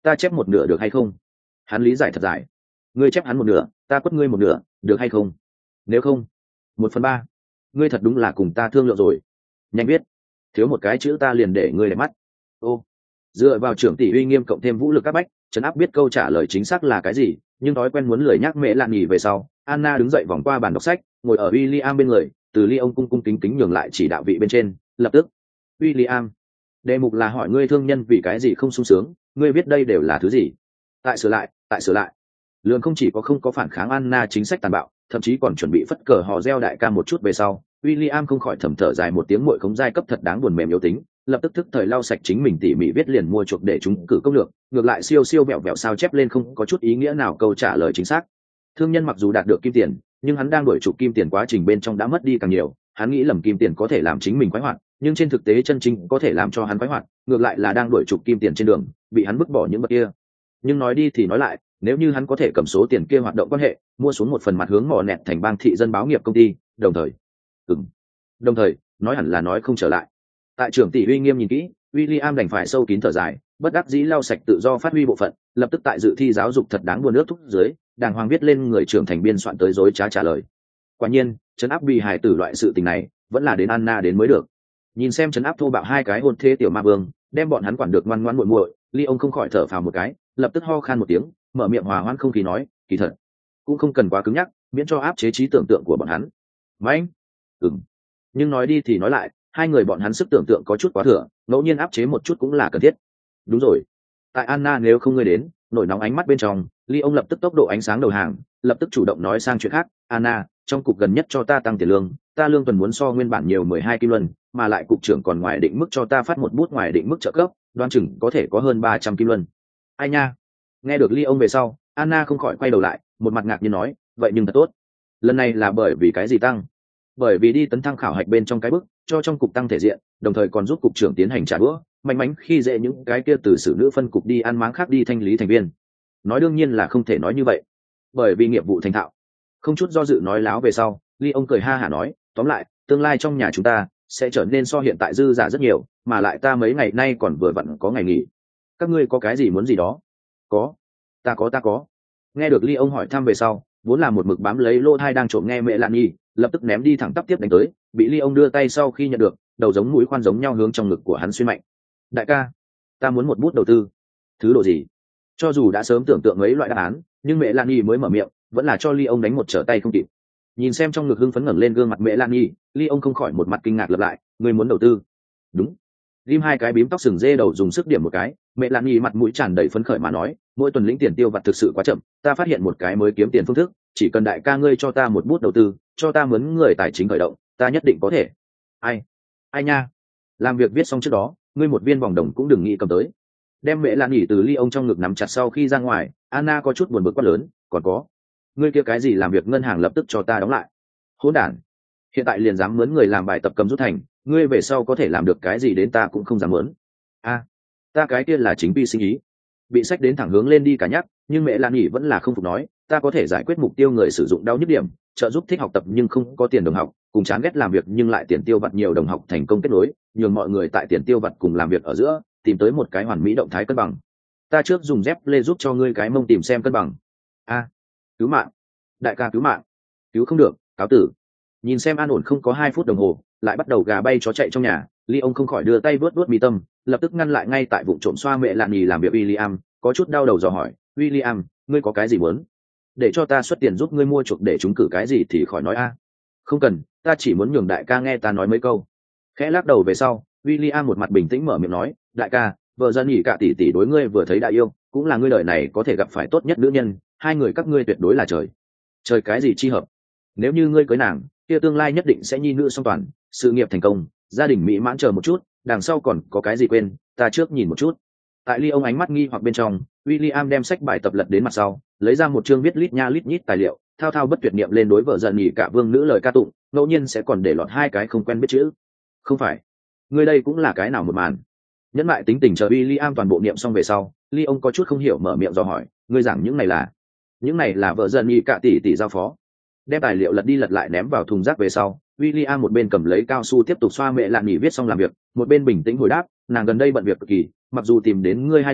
ta chép một nửa được hay không? Hắn lý giải thật dài. Ngươi chép hắn một nửa, ta quất ngươi một nửa, được hay không? Nếu không, một phần ba. Ngươi thật đúng là cùng ta thương lượng rồi. Nhanh biết, thiếu một cái chữ ta liền để ngươi để mắt. Ô, dựa vào trưởng tỷ uy nghiêm cộng thêm vũ lực các bách, trấn áp biết câu trả lời chính xác là cái gì, nhưng thói quen muốn lười nhắc mẹ lạn nghỉ về sau. Anna đứng dậy vòng qua bàn đọc sách, ngồi ở William bên người, từ ly ông cung cung kính kính nhường lại chỉ đạo vị bên trên, lập tức. William, đề mục là hỏi ngươi thương nhân vì cái gì không sung sướng, ngươi biết đây đều là thứ gì? Tại sửa lại, tại sửa lại. Lương không chỉ có không có phản kháng Anna chính sách tàn bạo, thậm chí còn chuẩn bị phất cờ hò reo đại ca một chút về sau. William không khỏi thầm thở dài một tiếng, muội không giai cấp thật đáng buồn mềm yếu tính, lập tức thức thời lau sạch chính mình tỉ mỉ viết liền mua chuộc để chúng cử công lược, ngược lại siêu siêu vẹo vẹo sao chép lên không có chút ý nghĩa nào câu trả lời chính xác. Thương nhân mặc dù đạt được kim tiền, nhưng hắn đang đổi trục kim tiền quá trình bên trong đã mất đi càng nhiều. Hắn nghĩ lầm kim tiền có thể làm chính mình khoái hoạt, nhưng trên thực tế chân chính có thể làm cho hắn khoái hoạt, ngược lại là đang đổi trục kim tiền trên đường bị hắn vứt bỏ những vật kia. Nhưng nói đi thì nói lại, nếu như hắn có thể cầm số tiền kia hoạt động quan hệ, mua xuống một phần mặt hướng mò nẹt thành bang thị dân báo nghiệp công ty, đồng thời, ừm, đồng thời, nói hẳn là nói không trở lại. Tại trưởng tỷ uy nghiêm nhìn kỹ, William đành phải sâu kín thở dài, bất đắc dĩ lau sạch tự do phát huy bộ phận, lập tức tại dự thi giáo dục thật đáng buồn nước thúc dưới, đàng hoàng viết lên người trưởng thành biên soạn tới dối trá trả lời. Quả nhiên, trấn áp bị hài tử loại sự tình này, vẫn là đến Anna đến mới được. Nhìn xem trấn áp thô bạo hai cái hôn thế tiểu ma vương, đem bọn hắn quản được ngoan ngoãn muội muội, Ly ông không khỏi thở phào một cái, lập tức ho khan một tiếng, mở miệng hòa hoãn không khí nói, kỳ thật, cũng không cần quá cứng nhắc, miễn cho áp chế trí tưởng tượng của bọn hắn. Mạnh, ừm. Nhưng nói đi thì nói lại, hai người bọn hắn sức tưởng tượng có chút quá thừa, ngẫu nhiên áp chế một chút cũng là cần thiết. Đúng rồi, tại Anna nếu không ngươi đến, nổi nóng ánh mắt bên trong, Ly ông lập tức tốc độ ánh sáng đầu hàng, lập tức chủ động nói sang chuyện khác. Anna, trong cục gần nhất cho ta tăng tiền lương, ta lương tuần muốn so nguyên bản nhiều mười hai kim luân, mà lại cục trưởng còn ngoài định mức cho ta phát một bút ngoài định mức trợ cấp, đoán chừng có thể có hơn ba trăm kim luân. Ai nha? Nghe được Ly ông về sau, Anna không khỏi quay đầu lại, một mặt ngạc nhiên nói, vậy nhưng thật tốt. Lần này là bởi vì cái gì tăng? Bởi vì đi tấn thăng khảo hạch bên trong cái bức, cho trong cục tăng thể diện, đồng thời còn giúp cục trưởng tiến hành trả đũa, mạnh mánh khi dễ những cái kia từ xử nữ phân cục đi ăn máng khác đi thanh lý thành viên. Nói đương nhiên là không thể nói như vậy, bởi vì nghiệp vụ thành thạo. Không chút do dự nói láo về sau, Ly ông cười ha hả nói, tóm lại, tương lai trong nhà chúng ta sẽ trở nên so hiện tại dư giả rất nhiều, mà lại ta mấy ngày nay còn vừa vặn có ngày nghỉ. Các ngươi có cái gì muốn gì đó? Có, ta có ta có. Nghe được Ly ông hỏi thăm về sau, vốn là một mực bám lấy lô thai đang trộm nghe mẹ lạn nhi, lập tức ném đi thẳng tắp tiếp đánh tới, bị Ly ông đưa tay sau khi nhận được, đầu giống mũi khoan giống nhau hướng trong ngực của hắn xuyên mạnh. Đại ca, ta muốn một bút đầu tư. Thứ độ gì? Cho dù đã sớm tưởng tượng mấy loại đáp án, nhưng mẹ lan nhi mới mở miệng, vẫn là cho Ly ông đánh một trở tay không kịp. Nhìn xem trong ngực hưng phấn ngẩng lên gương mặt mẹ lan nhi, Ly ông không khỏi một mặt kinh ngạc lặp lại, người muốn đầu tư? Đúng. Lim hai cái bím tóc sừng dê đầu dùng sức điểm một cái, mẹ lan nhi mặt mũi tràn đầy phấn khởi mà nói, mỗi tuần lĩnh tiền tiêu vặt thực sự quá chậm, ta phát hiện một cái mới kiếm tiền phương thức, chỉ cần đại ca ngươi cho ta một bút đầu tư, cho ta mướn người tài chính khởi động, ta nhất định có thể. Ai? Ai nha? Làm việc viết xong trước đó, ngươi một viên vòng đồng cũng đừng nghĩ cầm tới. Đem mẹ lan nhỉ từ Ly ông trong ngực nắm chặt sau khi ra ngoài, Anna có chút buồn bực quá lớn, còn có, ngươi kia cái gì làm việc ngân hàng lập tức cho ta đóng lại. Hỗn đản, hiện tại liền dám mướn người làm bài tập cầm rút thành, ngươi về sau có thể làm được cái gì đến ta cũng không dám mướn. A, à, ta cái kia là chính vi sinh ý. Bị sách đến thẳng hướng lên đi cả nhắc, nhưng mẹ lan nhỉ vẫn là không phục nói, ta có thể giải quyết mục tiêu người sử dụng đau nhức điểm, trợ giúp thích học tập nhưng không có tiền đồng học, cùng chán ghét làm việc nhưng lại tiền tiêu vặt nhiều đồng học thành công kết nối, nhường mọi người tại tiền tiêu vặt cùng làm việc ở giữa tìm tới một cái hoàn mỹ động thái cân bằng. Ta trước dùng dép lê giúp cho ngươi cái mông tìm xem cân bằng. A, à, cứu mạng, đại ca cứu mạng, cứu không được, cáo tử. Nhìn xem an ổn không có hai phút đồng hồ, lại bắt đầu gà bay chó chạy trong nhà, Ly ông không khỏi đưa tay vuốt vuốt mi tâm, lập tức ngăn lại ngay tại vụ trộm xoa mẹ lạn nhì làm việc. William có chút đau đầu dò hỏi, William, ngươi có cái gì muốn? Để cho ta xuất tiền giúp ngươi mua chuộc để chúng cử cái gì thì khỏi nói a. Không cần, ta chỉ muốn nhường đại ca nghe ta nói mấy câu. Khẽ lắc đầu về sau, William một mặt bình tĩnh mở miệng nói, đại ca, vợ dân nhỉ cả tỷ tỷ đối ngươi vừa thấy đã yêu, cũng là ngươi đời này có thể gặp phải tốt nhất nữ nhân, hai người các ngươi tuyệt đối là trời. Trời cái gì chi hợp? Nếu như ngươi cưới nàng, kia tương lai nhất định sẽ nhi nữ song toàn, sự nghiệp thành công, gia đình mỹ mãn. Chờ một chút, đằng sau còn có cái gì quên, ta trước nhìn một chút. Tại Ly ông ánh mắt nghi hoặc bên trong, William đem sách bài tập lật đến mặt sau, lấy ra một chương viết lít nha lít nhít tài liệu, thao thao bất tuyệt niệm lên đối vợ giận nhỉ cả vương nữ lời ca tụng, ngẫu nhiên sẽ còn để lọt hai cái không quen biết chữ. Không phải, ngươi đây cũng là cái nào một màn. Nhẫn lại tính tình chờ William toàn bộ niệm xong về sau, Ly ông có chút không hiểu mở miệng dò hỏi, ngươi giảng những này là? Những này là vợ giận nhỉ cả tỷ tỷ giao phó. Đem tài liệu lật đi lật lại ném vào thùng rác về sau, William một bên cầm lấy cao su tiếp tục xoa mẹ lạn nhỉ viết xong làm việc, một bên bình tĩnh hồi đáp, nàng gần đây bận việc cực kỳ, mặc dù tìm đến ngươi hai lần,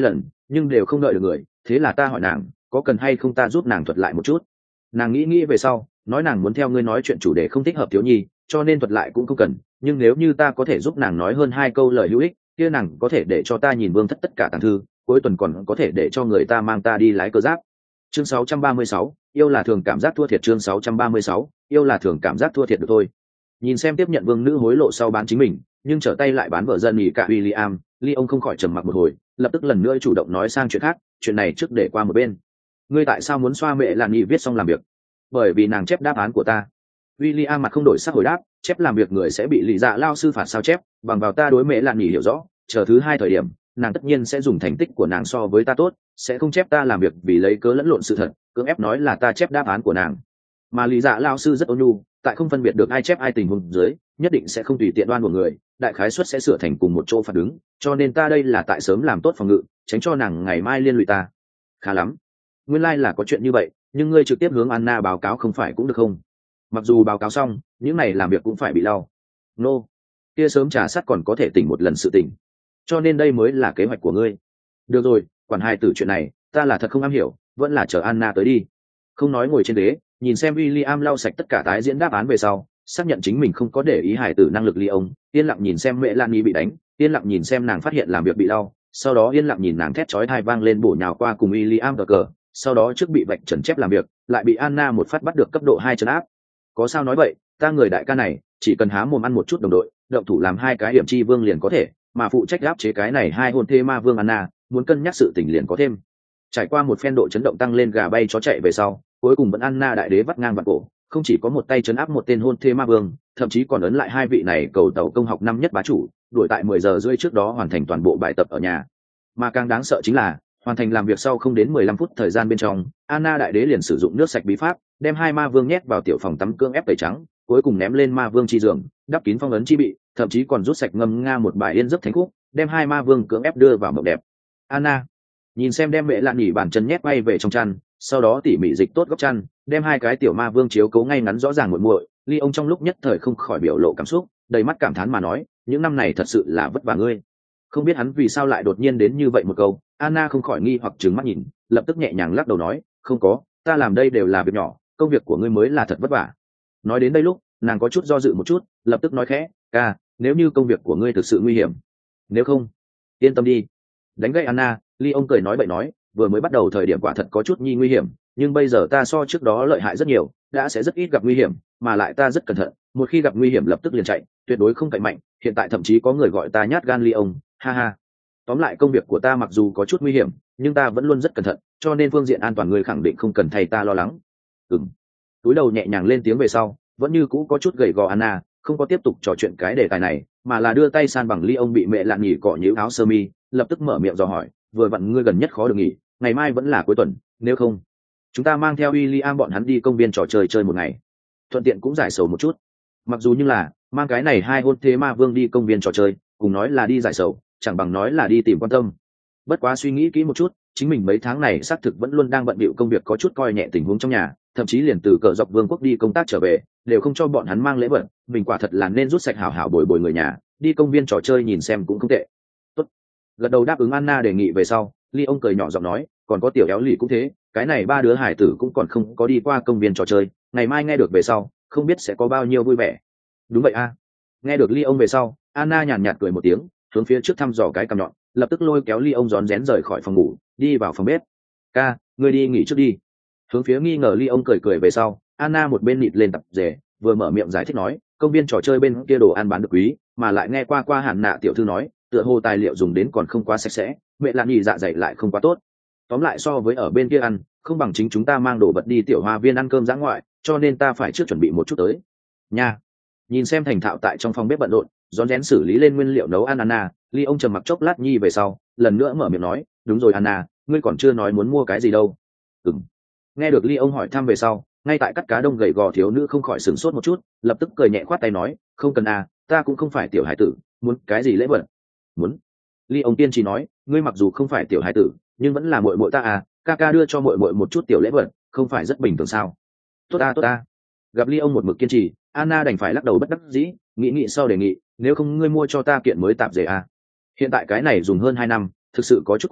nhưng đều không đợi được người, thế là ta hỏi nàng có cần hay không ta giúp nàng thuật lại một chút. Nàng nghĩ nghĩ về sau nói nàng muốn theo ngươi nói chuyện chủ đề không thích hợp thiếu nhi, cho nên thuật lại cũng không cần, nhưng nếu như ta có thể giúp nàng nói hơn hai câu lời hữu ích, kia nàng có thể để cho ta nhìn vương thất tất cả tàng thư, cuối tuần còn có thể để cho người ta mang ta đi lái cơ giáp. Chương sáu trăm ba mươi sáu, yêu là thường cảm giác thua thiệt. Chương sáu trăm ba mươi sáu, yêu là thường cảm giác thua thiệt được thôi. Nhìn xem tiếp nhận vương nữ hối lộ sau bán chính mình, nhưng trở tay lại bán vợ dân nghỉ cả William, Ly ông không khỏi trầm mặc một hồi, lập tức lần nữa chủ động nói sang chuyện khác, chuyện này trước để qua một bên. Ngươi tại sao muốn xoa mẹ lạn nhị viết xong làm việc? Bởi vì nàng chép đáp án của ta. William mặt không đổi sắc hồi đáp, chép làm việc người sẽ bị lý dạ lao sư phạt sao chép, bằng vào ta đối mẹ lạn nhị hiểu rõ, chờ thứ hai thời điểm, nàng tất nhiên sẽ dùng thành tích của nàng so với ta tốt, sẽ không chép ta làm việc vì lấy cớ lẫn lộn sự thật, cưỡng ép nói là ta chép đáp án của nàng. Mà lý dạ lao sư rất ôn nhu, tại không phân biệt được ai chép ai tình huống dưới, nhất định sẽ không tùy tiện đoan của người, đại khái suất sẽ sửa thành cùng một chỗ phản ứng, cho nên ta đây là tại sớm làm tốt phòng ngự, tránh cho nàng ngày mai liên lụy ta. Khá lắm, nguyên lai like là có chuyện như vậy, nhưng ngươi trực tiếp hướng Anna báo cáo không phải cũng được không? Mặc dù báo cáo xong, những này làm việc cũng phải bị lau. Nô, no. Kia sớm trả sát còn có thể tỉnh một lần sự tỉnh, cho nên đây mới là kế hoạch của ngươi. Được rồi, quản hai tử chuyện này, ta là thật không am hiểu, vẫn là chờ Anna tới đi. Không nói ngồi trên ghế, nhìn xem William lau sạch tất cả tái diễn đáp án về sau, xác nhận chính mình không có để ý hải tử năng lực ly ông, yên lặng nhìn xem mẹ Lan Nhi bị đánh, yên lặng nhìn xem nàng phát hiện làm việc bị lau, sau đó yên lặng nhìn nàng thét chói tai vang lên bổ nhào qua cùng William cờ cờ, sau đó trước bị vạch trần chép làm việc, lại bị Anna một phát bắt được cấp độ hai trấn áp. Có sao nói vậy, ta người đại ca này, chỉ cần há mồm ăn một chút đồng đội, động thủ làm hai cái điểm chi vương liền có thể, mà phụ trách áp chế cái này hai hôn thê ma vương Anna, muốn cân nhắc sự tình liền có thêm. Trải qua một phen độ chấn động tăng lên gà bay chó chạy về sau, cuối cùng vẫn Anna đại đế vắt ngang vạn cổ, không chỉ có một tay chấn áp một tên hôn thê ma vương, thậm chí còn ấn lại hai vị này cầu tàu công học năm nhất bá chủ, đuổi tại mười giờ rưỡi trước đó hoàn thành toàn bộ bài tập ở nhà. Mà càng đáng sợ chính là, hoàn thành làm việc sau không đến mười lăm phút thời gian bên trong, Anna đại đế liền sử dụng nước sạch bí pháp, đem hai ma vương nhét vào tiểu phòng tắm cưỡng ép tẩy trắng, cuối cùng ném lên ma vương chi giường, đắp kín phong ấn chi bị, thậm chí còn rút sạch ngâm nga một bài yên giấc thánh khúc, đem hai ma vương cưỡng ép đưa vào mộng đẹp. Anna nhìn xem đem mẹ lạn nhỉ bàn chân nhét bay về trong chăn, sau đó tỉ mỉ dịch tốt góc chăn, đem hai cái tiểu ma vương chiếu cố ngay ngắn rõ ràng muội muội. Ly ông trong lúc nhất thời không khỏi biểu lộ cảm xúc, đầy mắt cảm thán mà nói, những năm này thật sự là vất vả ngươi. Không biết hắn vì sao lại đột nhiên đến như vậy một câu, Anna không khỏi nghi hoặc trừng mắt nhìn, lập tức nhẹ nhàng lắc đầu nói, không có, ta làm đây đều là việc nhỏ, công việc của ngươi mới là thật vất vả. Nói đến đây lúc, nàng có chút do dự một chút, lập tức nói khẽ, ca, nếu như công việc của ngươi thực sự nguy hiểm, nếu không, yên tâm đi. Đánh gậy Anna, Ly ông cười nói bậy nói, vừa mới bắt đầu thời điểm quả thật có chút nhi nguy hiểm, nhưng bây giờ ta so trước đó lợi hại rất nhiều, đã sẽ rất ít gặp nguy hiểm, mà lại ta rất cẩn thận, một khi gặp nguy hiểm lập tức liền chạy, tuyệt đối không cạnh mạnh, hiện tại thậm chí có người gọi ta nhát gan Ly ông, ha ha. Tóm lại công việc của ta mặc dù có chút nguy hiểm, nhưng ta vẫn luôn rất cẩn thận, cho nên phương diện an toàn người khẳng định không cần thầy ta lo lắng. Ừm. Túi đầu nhẹ nhàng lên tiếng về sau, vẫn như cũ có chút gầy gò Anna, không có tiếp tục trò chuyện cái đề tài này, mà là đưa tay san bằng Ly ông bị mẹ lạn nhỉ cọ nhíu áo sơ mi, lập tức mở miệng dò hỏi, vừa vặn ngươi gần nhất khó được nghỉ, ngày mai vẫn là cuối tuần, nếu không chúng ta mang theo William bọn hắn đi công viên trò chơi chơi một ngày, thuận tiện cũng giải sầu một chút. Mặc dù như là mang cái này hai hôn thế ma vương đi công viên trò chơi, cùng nói là đi giải sầu, chẳng bằng nói là đi tìm quan tâm. Bất quá suy nghĩ kỹ một chút, chính mình mấy tháng này xác thực vẫn luôn đang bận bịu công việc, có chút coi nhẹ tình huống trong nhà, thậm chí liền từ cờ dọc vương quốc đi công tác trở về đều không cho bọn hắn mang lễ vật, mình quả thật là nên rút sạch hảo hảo bồi bồi người nhà, đi công viên trò chơi nhìn xem cũng không tệ. Tốt. Gật đầu đáp ứng Anna đề nghị về sau, Ly ông cười nhỏ giọng nói, còn có tiểu éo lì cũng thế, cái này ba đứa hải tử cũng còn không có đi qua công viên trò chơi, ngày mai nghe được về sau không biết sẽ có bao nhiêu vui vẻ. Đúng vậy a. Nghe được Ly ông về sau, Anna nhàn nhạt cười một tiếng, hướng phía trước thăm dò cái cằm nhọn, lập tức lôi kéo Ly ông rón rén rời khỏi phòng ngủ, đi vào phòng bếp. Ca, ngươi đi nghỉ trước đi. Hướng phía nghi ngờ Ly ông cười cười về sau, Anna một bên nịt lên tập rể, vừa mở miệng giải thích nói, công viên trò chơi bên kia đồ ăn bán được quý, mà lại nghe qua qua Hàn Nạ tiểu thư nói, tựa hồ tài liệu dùng đến còn không quá sạch sẽ, mẹ lạn nhì dạ dày lại không quá tốt. Tóm lại so với ở bên kia ăn, không bằng chính chúng ta mang đồ vật đi tiểu hoa viên ăn cơm dã ngoại, cho nên ta phải trước chuẩn bị một chút tới. Nha. Nhìn xem thành thạo tại trong phòng bếp bận rộn, rón rén xử lý lên nguyên liệu nấu ăn Anna, Ly ông trầm mặc chốc lát nhi về sau, lần nữa mở miệng nói, đúng rồi Anna, ngươi còn chưa nói muốn mua cái gì đâu. Ừm. Nghe được Ly ông hỏi thăm về sau, ngay tại cắt cá đông gầy gò thiếu nữ không khỏi sửng sốt một chút, lập tức cười nhẹ khoát tay nói, không cần à, ta cũng không phải tiểu hải tử, muốn cái gì lễ vật? Muốn? Ly ông tiên chỉ nói, ngươi mặc dù không phải tiểu hải tử, nhưng vẫn là muội muội ta à, ca ca đưa cho muội muội một chút tiểu lễ vật, không phải rất bình thường sao? Tốt ta tốt ta. Gặp Ly ông một mực kiên trì, Anna đành phải lắc đầu bất đắc dĩ, nghĩ nghĩ sau đề nghị, nếu không ngươi mua cho ta kiện mới tạp dề à? Hiện tại cái này dùng hơn hai năm, thực sự có chút cũ,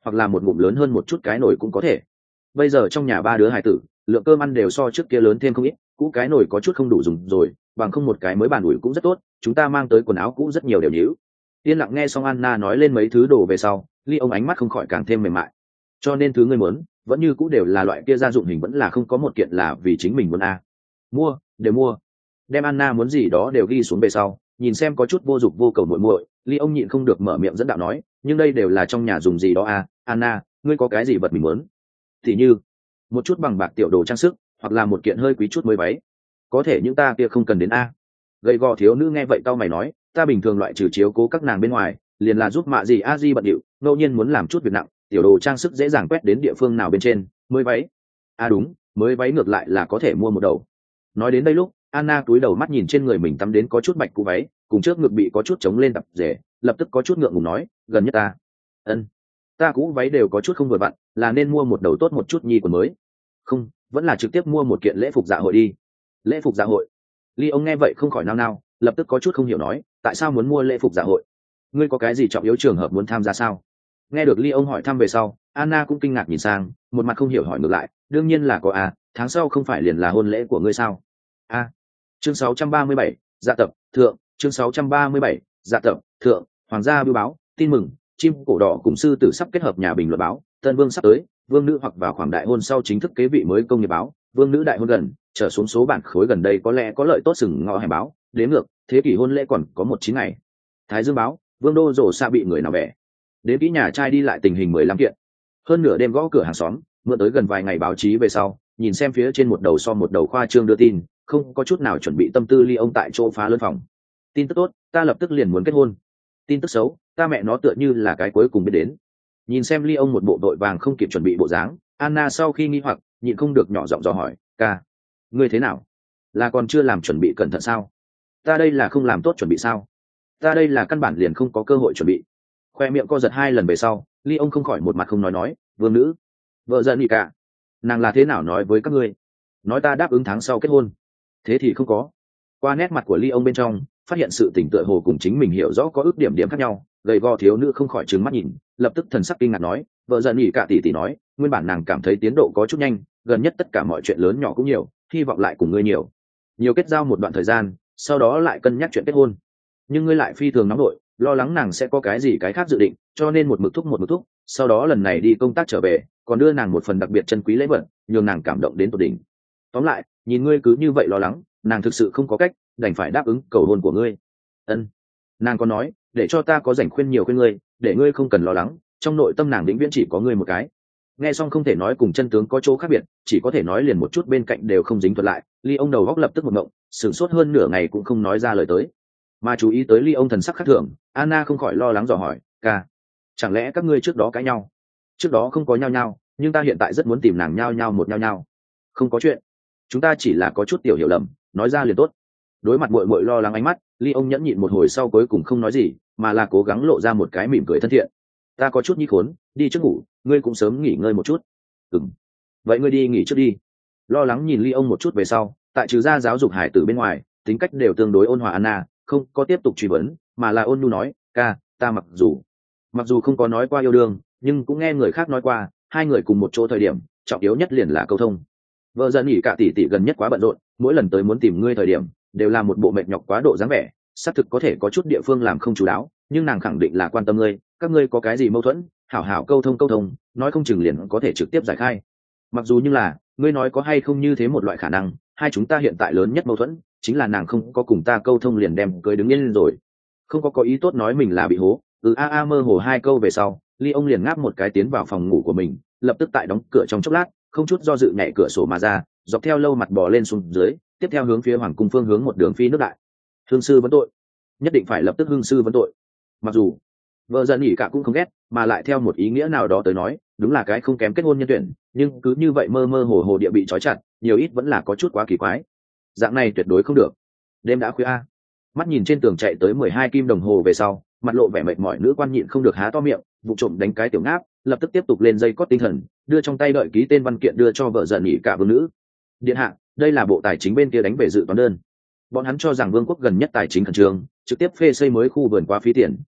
hoặc là một ngụm lớn hơn một chút cái nồi cũng có thể. Bây giờ trong nhà ba đứa hài tử, lượng cơm ăn đều so trước kia lớn thêm không ít, cũ cái nồi có chút không đủ dùng rồi, bằng không một cái mới bàn ủi cũng rất tốt, chúng ta mang tới quần áo cũ rất nhiều đều nhíu. Yên lặng nghe xong Anna nói lên mấy thứ đồ về sau, Ly ông ánh mắt không khỏi càng thêm mềm mại. Cho nên thứ ngươi muốn, vẫn như cũ đều là loại kia gia dụng hình, vẫn là không có một kiện là vì chính mình muốn a. À. Mua, đều mua. Đem Anna muốn gì đó đều ghi xuống về sau, nhìn xem có chút vô dụng vô cầu muội muội, Ly ông nhịn không được mở miệng dẫn đạo nói, nhưng đây đều là trong nhà dùng gì đó à, Anna, ngươi có cái gì vật mình muốn? Thì như một chút bằng bạc tiểu đồ trang sức, hoặc là một kiện hơi quý chút mới váy. Có thể những ta kia không cần đến a. Gầy gò thiếu nữ nghe vậy tao mày nói, ta bình thường loại trừ chiếu cố các nàng bên ngoài, liền là giúp mạ gì a di bận điệu, ngẫu nhiên muốn làm chút việc nặng, tiểu đồ trang sức dễ dàng quét đến địa phương nào bên trên, mới váy. À đúng, mới váy ngược lại là có thể mua một đầu. Nói đến đây lúc, Anna cúi đầu mắt nhìn trên người mình tắm đến có chút bạch cũ váy, cùng trước ngực bị có chút chống lên tập rể, lập tức có chút ngượng ngùng nói, gần nhất ta. Ân, ta cũ váy đều có chút không vừa vặn, là nên mua một đầu tốt một chút nhi quần mới. Không, vẫn là trực tiếp mua một kiện lễ phục dạ hội đi. Lễ phục dạ hội? Ly ông nghe vậy không khỏi nao nao, lập tức có chút không hiểu nói, tại sao muốn mua lễ phục dạ hội? Ngươi có cái gì trọng yếu trường hợp muốn tham gia sao? Nghe được Ly ông hỏi thăm về sau, Anna cũng kinh ngạc nhìn sang, một mặt không hiểu hỏi ngược lại, đương nhiên là có à, tháng sau không phải liền là hôn lễ của ngươi sao? A. À, chương sáu trăm ba mươi bảy, dạ tập thượng, chương sáu trăm ba mươi bảy, dạ tập thượng, hoàng gia bưu báo, tin mừng, chim cổ đỏ cùng sư tử sắp kết hợp nhà bình luận báo, tân vương sắp tới, vương nữ hoặc vào khoảng đại hôn sau chính thức kế vị mới công nghiệp báo, vương nữ đại hôn gần, trở xuống số bản khối gần đây có lẽ có lợi tốt sừng ngõ hẻm báo, đến ngược, thế kỷ hôn lễ còn có một chín ngày. Thái Dương báo, vương đô rổ xa bị người nào bẻ. Đến kỹ nhà trai đi lại tình hình mười lăm kiện. Hơn nửa đêm gõ cửa hàng xóm, mượn tới gần vài ngày báo chí về sau, nhìn xem phía trên một đầu so một đầu khoa trương đưa tin, không có chút nào chuẩn bị tâm tư Ly ông tại chỗ phá lớn phòng. Tin tức tốt, ta lập tức liền muốn kết hôn. Tin tức xấu, ta mẹ nó tựa như là cái cuối cùng biết đến. Nhìn xem Ly ông một bộ đội vàng không kịp chuẩn bị bộ dáng, Anna sau khi nghi hoặc, nhịn không được nhỏ giọng dò hỏi, ca, ngươi thế nào? Là còn chưa làm chuẩn bị cẩn thận sao? Ta đây là không làm tốt chuẩn bị sao? Ta đây là căn bản liền không có cơ hội chuẩn bị. Khoe miệng co giật hai lần về sau, Ly ông không khỏi một mặt không nói nói, vương nữ, vợ giận gì cả, nàng là thế nào nói với các ngươi? Nói ta đáp ứng tháng sau kết hôn. Thế thì không có. Qua nét mặt của Ly ông bên trong, phát hiện sự tỉnh tựa hồ cùng chính mình hiểu rõ có ước điểm điểm khác nhau, gầy gò thiếu nữ không khỏi trừng mắt nhìn, lập tức thần sắc kinh ngạc nói, vợ giận nhỉ cả tỷ tỷ nói, nguyên bản nàng cảm thấy tiến độ có chút nhanh, gần nhất tất cả mọi chuyện lớn nhỏ cũng nhiều, hy vọng lại cùng ngươi nhiều, nhiều kết giao một đoạn thời gian, sau đó lại cân nhắc chuyện kết hôn. Nhưng ngươi lại phi thường nóng nổi, lo lắng nàng sẽ có cái gì cái khác dự định, cho nên một mực thúc một mực thúc, sau đó lần này đi công tác trở về, còn đưa nàng một phần đặc biệt chân quý lễ vật, nhường nàng cảm động đến tột đỉnh. Tóm lại, nhìn ngươi cứ như vậy lo lắng, nàng thực sự không có cách, đành phải đáp ứng cầu hôn của ngươi. Ân. Nàng có nói, để cho ta có rảnh khuyên nhiều khuyên ngươi, để ngươi không cần lo lắng, trong nội tâm nàng vĩnh viễn chỉ có ngươi một cái. Nghe xong không thể nói cùng chân tướng có chỗ khác biệt, chỉ có thể nói liền một chút bên cạnh đều không dính thuật lại. Ly ông đầu góc lập tức một ngộng, sửng sốt hơn nửa ngày cũng không nói ra lời tới. Mà chú ý tới Ly ông thần sắc khác thường, Anna không khỏi lo lắng dò hỏi, ca, chẳng lẽ các ngươi trước đó cãi nhau? Trước đó không có nhau nhau, nhưng ta hiện tại rất muốn tìm nàng nhau nhau một nhau nhau. Không có chuyện, chúng ta chỉ là có chút tiểu hiểu lầm, nói ra liền tốt. Đối mặt muội muội lo lắng ánh mắt, Ly ông nhẫn nhịn một hồi sau cuối cùng không nói gì, mà là cố gắng lộ ra một cái mỉm cười thân thiện. Ta có chút nhi khốn, đi trước ngủ, ngươi cũng sớm nghỉ ngơi một chút. Ừm, vậy ngươi đi nghỉ trước đi. Lo lắng nhìn Ly ông một chút về sau, tại trừ ra giáo dục hải tử bên ngoài, tính cách đều tương đối ôn hòa Anna, không có tiếp tục truy vấn, mà là ôn nhu nói, ca, ta mặc dù mặc dù không có nói qua yêu đương, nhưng cũng nghe người khác nói qua, hai người cùng một chỗ thời điểm, trọng yếu nhất liền là câu thông. Vợ giận nghỉ cả tỷ tỷ gần nhất quá bận rộn, mỗi lần tới muốn tìm ngươi thời điểm, đều là một bộ mệt nhọc quá độ dáng vẻ, xác thực có thể có chút địa phương làm không chú đáo, nhưng nàng khẳng định là quan tâm ngươi, các ngươi có cái gì mâu thuẫn, hảo hảo câu thông câu thông, nói không chừng liền có thể trực tiếp giải khai. Mặc dù như là, ngươi nói có hay không như thế một loại khả năng, hai chúng ta hiện tại lớn nhất mâu thuẫn chính là nàng không có cùng ta câu thông liền đem cưới đứng yên rồi, không có có ý tốt nói mình là bị hố. Ừ a a mơ hồ hai câu về sau, Ly ông liền ngáp một cái tiến vào phòng ngủ của mình, lập tức tại đóng cửa trong chốc lát, không chút do dự nhảy cửa sổ mà ra, dọc theo lâu mặt bò lên xuống dưới, tiếp theo hướng phía hoàng cung phương hướng một đường phi nước đại. Hương sư vấn tội, nhất định phải lập tức hương sư vấn tội. Mặc dù vợ giận nghỉ cả cũng không ghét, mà lại theo một ý nghĩa nào đó tới nói, đúng là cái không kém kết hôn nhân tuyển, nhưng cứ như vậy mơ mơ hồ hồ địa bị trói chặt, nhiều ít vẫn là có chút quá kỳ quái. Dạng này tuyệt đối không được. Đêm đã khuya a, mắt nhìn trên tường chạy tới mười hai kim đồng hồ về sau, mặt lộ vẻ mệt mỏi nữ quan nhịn không được há to miệng, vụ trộm đánh cái tiểu ngáp, lập tức tiếp tục lên dây cót tinh thần, đưa trong tay đợi ký tên văn kiện đưa cho vợ giận nghỉ cả vương nữ. Điện hạ, đây là bộ tài chính bên kia đánh về dự toán đơn. Bọn hắn cho rằng vương quốc gần nhất tài chính khẩn trương, trực tiếp phê xây mới khu vườn quá phí tiền,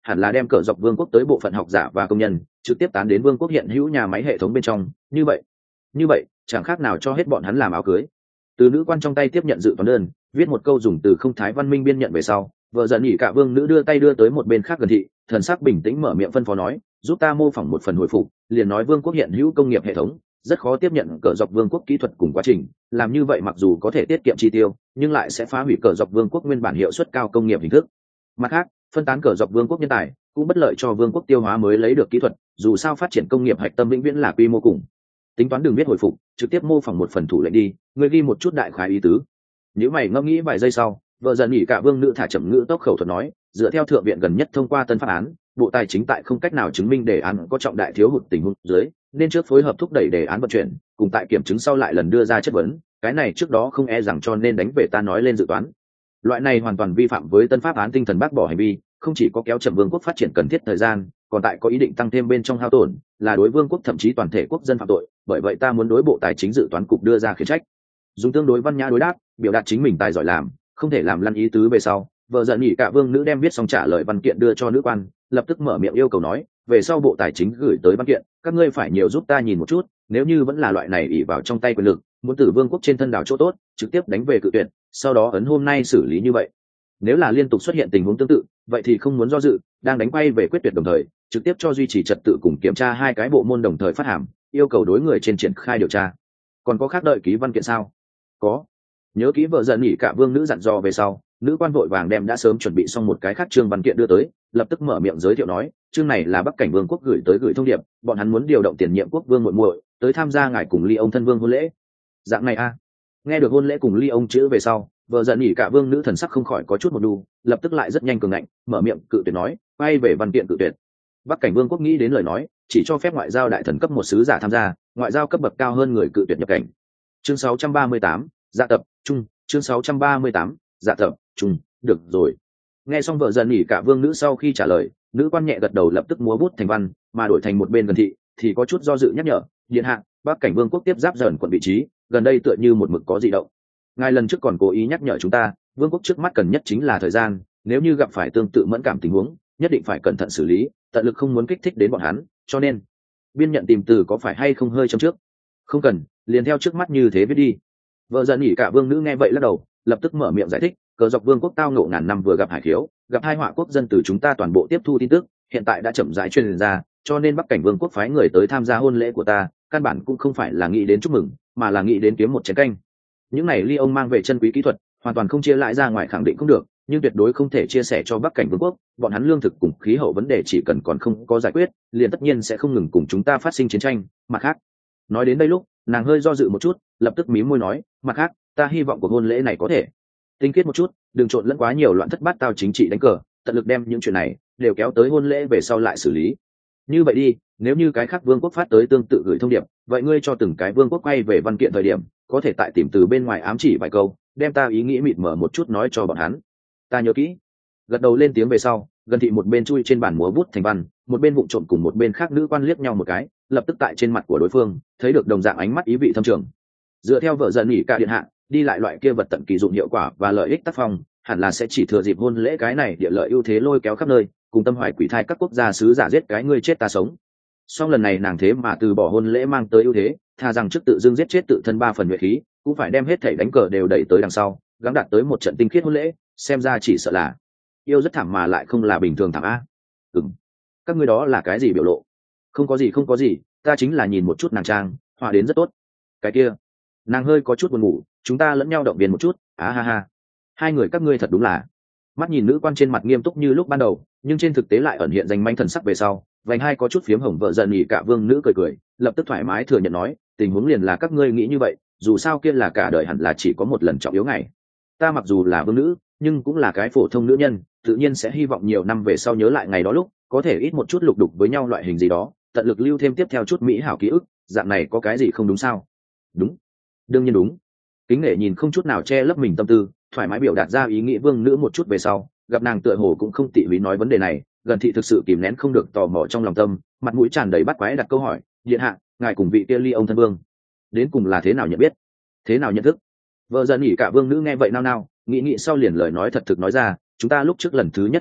hẳn là đem cờ dọc vương quốc tới bộ phận học giả và công nhân trực tiếp tán đến vương quốc hiện hữu nhà máy hệ thống bên trong. Như vậy như vậy chẳng khác nào cho hết bọn hắn làm áo cưới. Từ nữ quan trong tay tiếp nhận dự toán đơn, viết một câu dùng từ không thái văn minh biên nhận về sau, vợ giận nhỉ cả vương nữ đưa tay đưa tới một bên khác gần thị, thần sắc bình tĩnh mở miệng phân phó nói, giúp ta mô phỏng một phần hồi phục, liền nói vương quốc hiện hữu công nghiệp hệ thống rất khó tiếp nhận cờ dọc vương quốc kỹ thuật cùng quá trình, làm như vậy mặc dù có thể tiết kiệm chi tiêu nhưng lại sẽ phá hủy cờ dọc vương quốc nguyên bản hiệu suất cao công nghiệp hình thức. Mặt khác, phân tán cờ dọc vương quốc nhân tài cũng bất lợi cho vương quốc tiêu hóa mới lấy được kỹ thuật, dù sao phát triển công nghiệp hạch tâm vĩnh viễn là quy mô cùng. Tính toán đường viết hồi phục, trực tiếp mô phỏng một phần thủ lệnh đi, người ghi một chút đại khái ý tứ. Nếu mày ngẫm nghĩ vài giây sau, vợ dần nhỉ cả vương nữ thả chậm ngữ tốc khẩu thuật nói, dựa theo thượng viện gần nhất thông qua tân pháp án, bộ tài chính tại không cách nào chứng minh đề án có trọng đại thiếu hụt tình huống dưới, nên trước phối hợp thúc đẩy đề án vận chuyển, cùng tại kiểm chứng sau lại lần đưa ra chất vấn, cái này trước đó không e rằng cho nên đánh về ta nói lên dự toán. Loại này hoàn toàn vi phạm với tân pháp án tinh thần bác bỏ hành vi, không chỉ có kéo chậm vương quốc phát triển cần thiết thời gian, còn tại có ý định tăng thêm bên trong hao tổn, là đối vương quốc thậm chí toàn thể quốc dân phạm tội, bởi vậy ta muốn đối bộ tài chính dự toán cục đưa ra khiển trách. Dùng tương đối văn nhã đối đáp, biểu đạt chính mình tài giỏi làm, không thể làm lăn ý tứ về sau. Vợ giận nhỉ cả vương nữ đem viết xong trả lời văn kiện đưa cho nữ quan, lập tức mở miệng yêu cầu nói, về sau bộ tài chính gửi tới văn kiện, các ngươi phải nhiều giúp ta nhìn một chút, nếu như vẫn là loại này ỷ vào trong tay quyền lực, muốn từ vương quốc trên thân đảo chỗ tốt, trực tiếp đánh về cự tuyệt, sau đó ấn hôm nay xử lý như vậy. Nếu là liên tục xuất hiện tình huống tương tự, vậy thì không muốn do dự, đang đánh quay về quyết tuyệt đồng thời, trực tiếp cho duy trì trật tự cùng kiểm tra hai cái bộ môn đồng thời phát hàm, yêu cầu đối người trên triển khai điều tra. Còn có khác đợi ký văn kiện sao? Có. Nhớ kỹ vợ giận nhỉ cả vương nữ dặn dò về sau, nữ quan vội vàng đem đã sớm chuẩn bị xong một cái khác chương văn kiện đưa tới, lập tức mở miệng giới thiệu nói, chương này là Bắc Cảnh Vương quốc gửi tới gửi thông điệp, bọn hắn muốn điều động tiền nhiệm quốc vương muội muội tới tham gia ngài cùng Ly ông thân vương hôn lễ. Dạng này a. À. Nghe được hôn lễ cùng Ly ông chữ về sau, vợ giận nhỉ cả vương nữ thần sắc không khỏi có chút một đu, lập tức lại rất nhanh cường ngạnh, mở miệng cự tuyệt nói, quay về văn kiện cự tuyệt. Bắc Cảnh Vương quốc nghĩ đến lời nói, chỉ cho phép ngoại giao đại thần cấp một sứ giả tham gia, ngoại giao cấp bậc cao hơn người cự tuyệt nhập cảnh. Chương sáu trăm ba mươi tám, dạ tập trung, chương sáu trăm ba mươi tám, dạ tập trung, được rồi. Nghe xong vợ giận nhỉ cả vương nữ sau khi trả lời, nữ quan nhẹ gật đầu lập tức múa bút thành văn, mà đổi thành một bên gần thị thì có chút do dự nhắc nhở, điện hạ, Bắc Cảnh Vương quốc tiếp giáp dần quận vị trí, gần đây tựa như một mực có dị động. Ngài lần trước còn cố ý nhắc nhở chúng ta, vương quốc trước mắt cần nhất chính là thời gian, nếu như gặp phải tương tự mẫn cảm tình huống, nhất định phải cẩn thận xử lý, tận lực không muốn kích thích đến bọn hắn, cho nên biên nhận tìm từ có phải hay không hơi châm trước? Không cần, liền theo trước mắt như thế viết đi. Vợ giận nhỉ cả vương nữ nghe vậy lắc đầu, lập tức mở miệng giải thích, cờ dọc vương quốc tao ngộ ngàn năm vừa gặp hải khiếu, gặp hai họa quốc dân từ chúng ta toàn bộ tiếp thu tin tức, hiện tại đã chậm rãi truyền ra, cho nên Bắc Cảnh Vương quốc phái người tới tham gia hôn lễ của ta, căn bản cũng không phải là nghĩ đến chúc mừng, mà là nghĩ đến kiếm một chén canh. Những này Ly ông mang về chân quý kỹ thuật, hoàn toàn không chia lại ra ngoài khẳng định không được, nhưng tuyệt đối không thể chia sẻ cho Bắc Cảnh Vương quốc, bọn hắn lương thực cùng khí hậu vấn đề chỉ cần còn không có giải quyết, liền tất nhiên sẽ không ngừng cùng chúng ta phát sinh chiến tranh. Mặt khác, nói đến đây lúc, nàng hơi do dự một chút, lập tức mím môi nói, mặt khác, ta hy vọng cuộc hôn lễ này có thể tinh khiết một chút, đừng trộn lẫn quá nhiều loạn thất bát tao chính trị đánh cờ, tận lực đem những chuyện này đều kéo tới hôn lễ về sau lại xử lý. Như vậy đi, nếu như cái khác vương quốc phát tới tương tự gửi thông điệp, vậy ngươi cho từng cái vương quốc quay về văn kiện thời điểm, có thể tại tìm từ bên ngoài ám chỉ vài câu, đem ta ý nghĩ mịt mở một chút nói cho bọn hắn. Ta nhớ kỹ. Gật đầu lên tiếng về sau, gần thị một bên chui trên bàn múa bút thành văn, một bên vụng trộm cùng một bên khác nữ quan liếc nhau một cái, lập tức tại trên mặt của đối phương thấy được đồng dạng ánh mắt ý vị thâm trường. Dựa theo vợ giận nhỉ cả điện hạ, đi lại loại kia vật tận kỳ dụng hiệu quả và lợi ích tác phong, hẳn là sẽ chỉ thừa dịp hôn lễ cái này địa lợi ưu thế lôi kéo khắp nơi, cùng tâm hoài quỷ thai các quốc gia sứ giả giết cái ngươi chết ta sống. Song lần này nàng thế mà từ bỏ hôn lễ mang tới ưu thế, thà rằng trước tự dưng giết chết tự thân ba phần nhuệ khí, cũng phải đem hết thảy đánh cờ đều đẩy tới đằng sau, gắng đạt tới một trận tinh khiết hôn lễ, xem ra chỉ sợ là yêu rất thảm mà lại không là bình thường thảm a. Ừm, các ngươi đó là cái gì biểu lộ? Không có gì không có gì, ta chính là nhìn một chút nàng trang, họa đến rất tốt. Cái kia, nàng hơi có chút buồn ngủ, chúng ta lẫn nhau động viên một chút, á ha ha. Hai người các ngươi thật đúng là. Mắt nhìn nữ quan trên mặt nghiêm túc như lúc ban đầu, nhưng trên thực tế lại ẩn hiện danh manh thần sắc về sau, vành hai có chút phiếm hồng vợ giận nhỉ cả vương nữ cười cười, lập tức thoải mái thừa nhận nói, tình huống liền là các ngươi nghĩ như vậy, dù sao kia là cả đời hẳn là chỉ có một lần trọng yếu ngày. Ta mặc dù là vương nữ, nhưng cũng là cái phổ thông nữ nhân, tự nhiên sẽ hy vọng nhiều năm về sau nhớ lại ngày đó lúc, có thể ít một chút lục đục với nhau loại hình gì đó, tận lực lưu thêm tiếp theo chút mỹ hảo ký ức, dạng này có cái gì không đúng sao? Đúng, đương nhiên đúng. Kính nể nhìn không chút nào che lấp mình tâm tư, thoải mái biểu đạt ra ý nghĩ vương nữ một chút về sau, gặp nàng tựa hồ cũng không tỉ mỉ nói vấn đề này, gần thị thực sự kìm nén không được tò mò trong lòng tâm, mặt mũi tràn đầy bắt quái đặt câu hỏi, điện hạ, ngài cùng vị kia Ly ông thân vương đến cùng là thế nào nhận biết, thế nào nhận thức? Vợ giận nhỉ cả vương nữ nghe vậy nao nao, nghĩ nghĩ sau liền lời nói thật thực nói ra, chúng ta lúc trước lần thứ nhất gặp mặt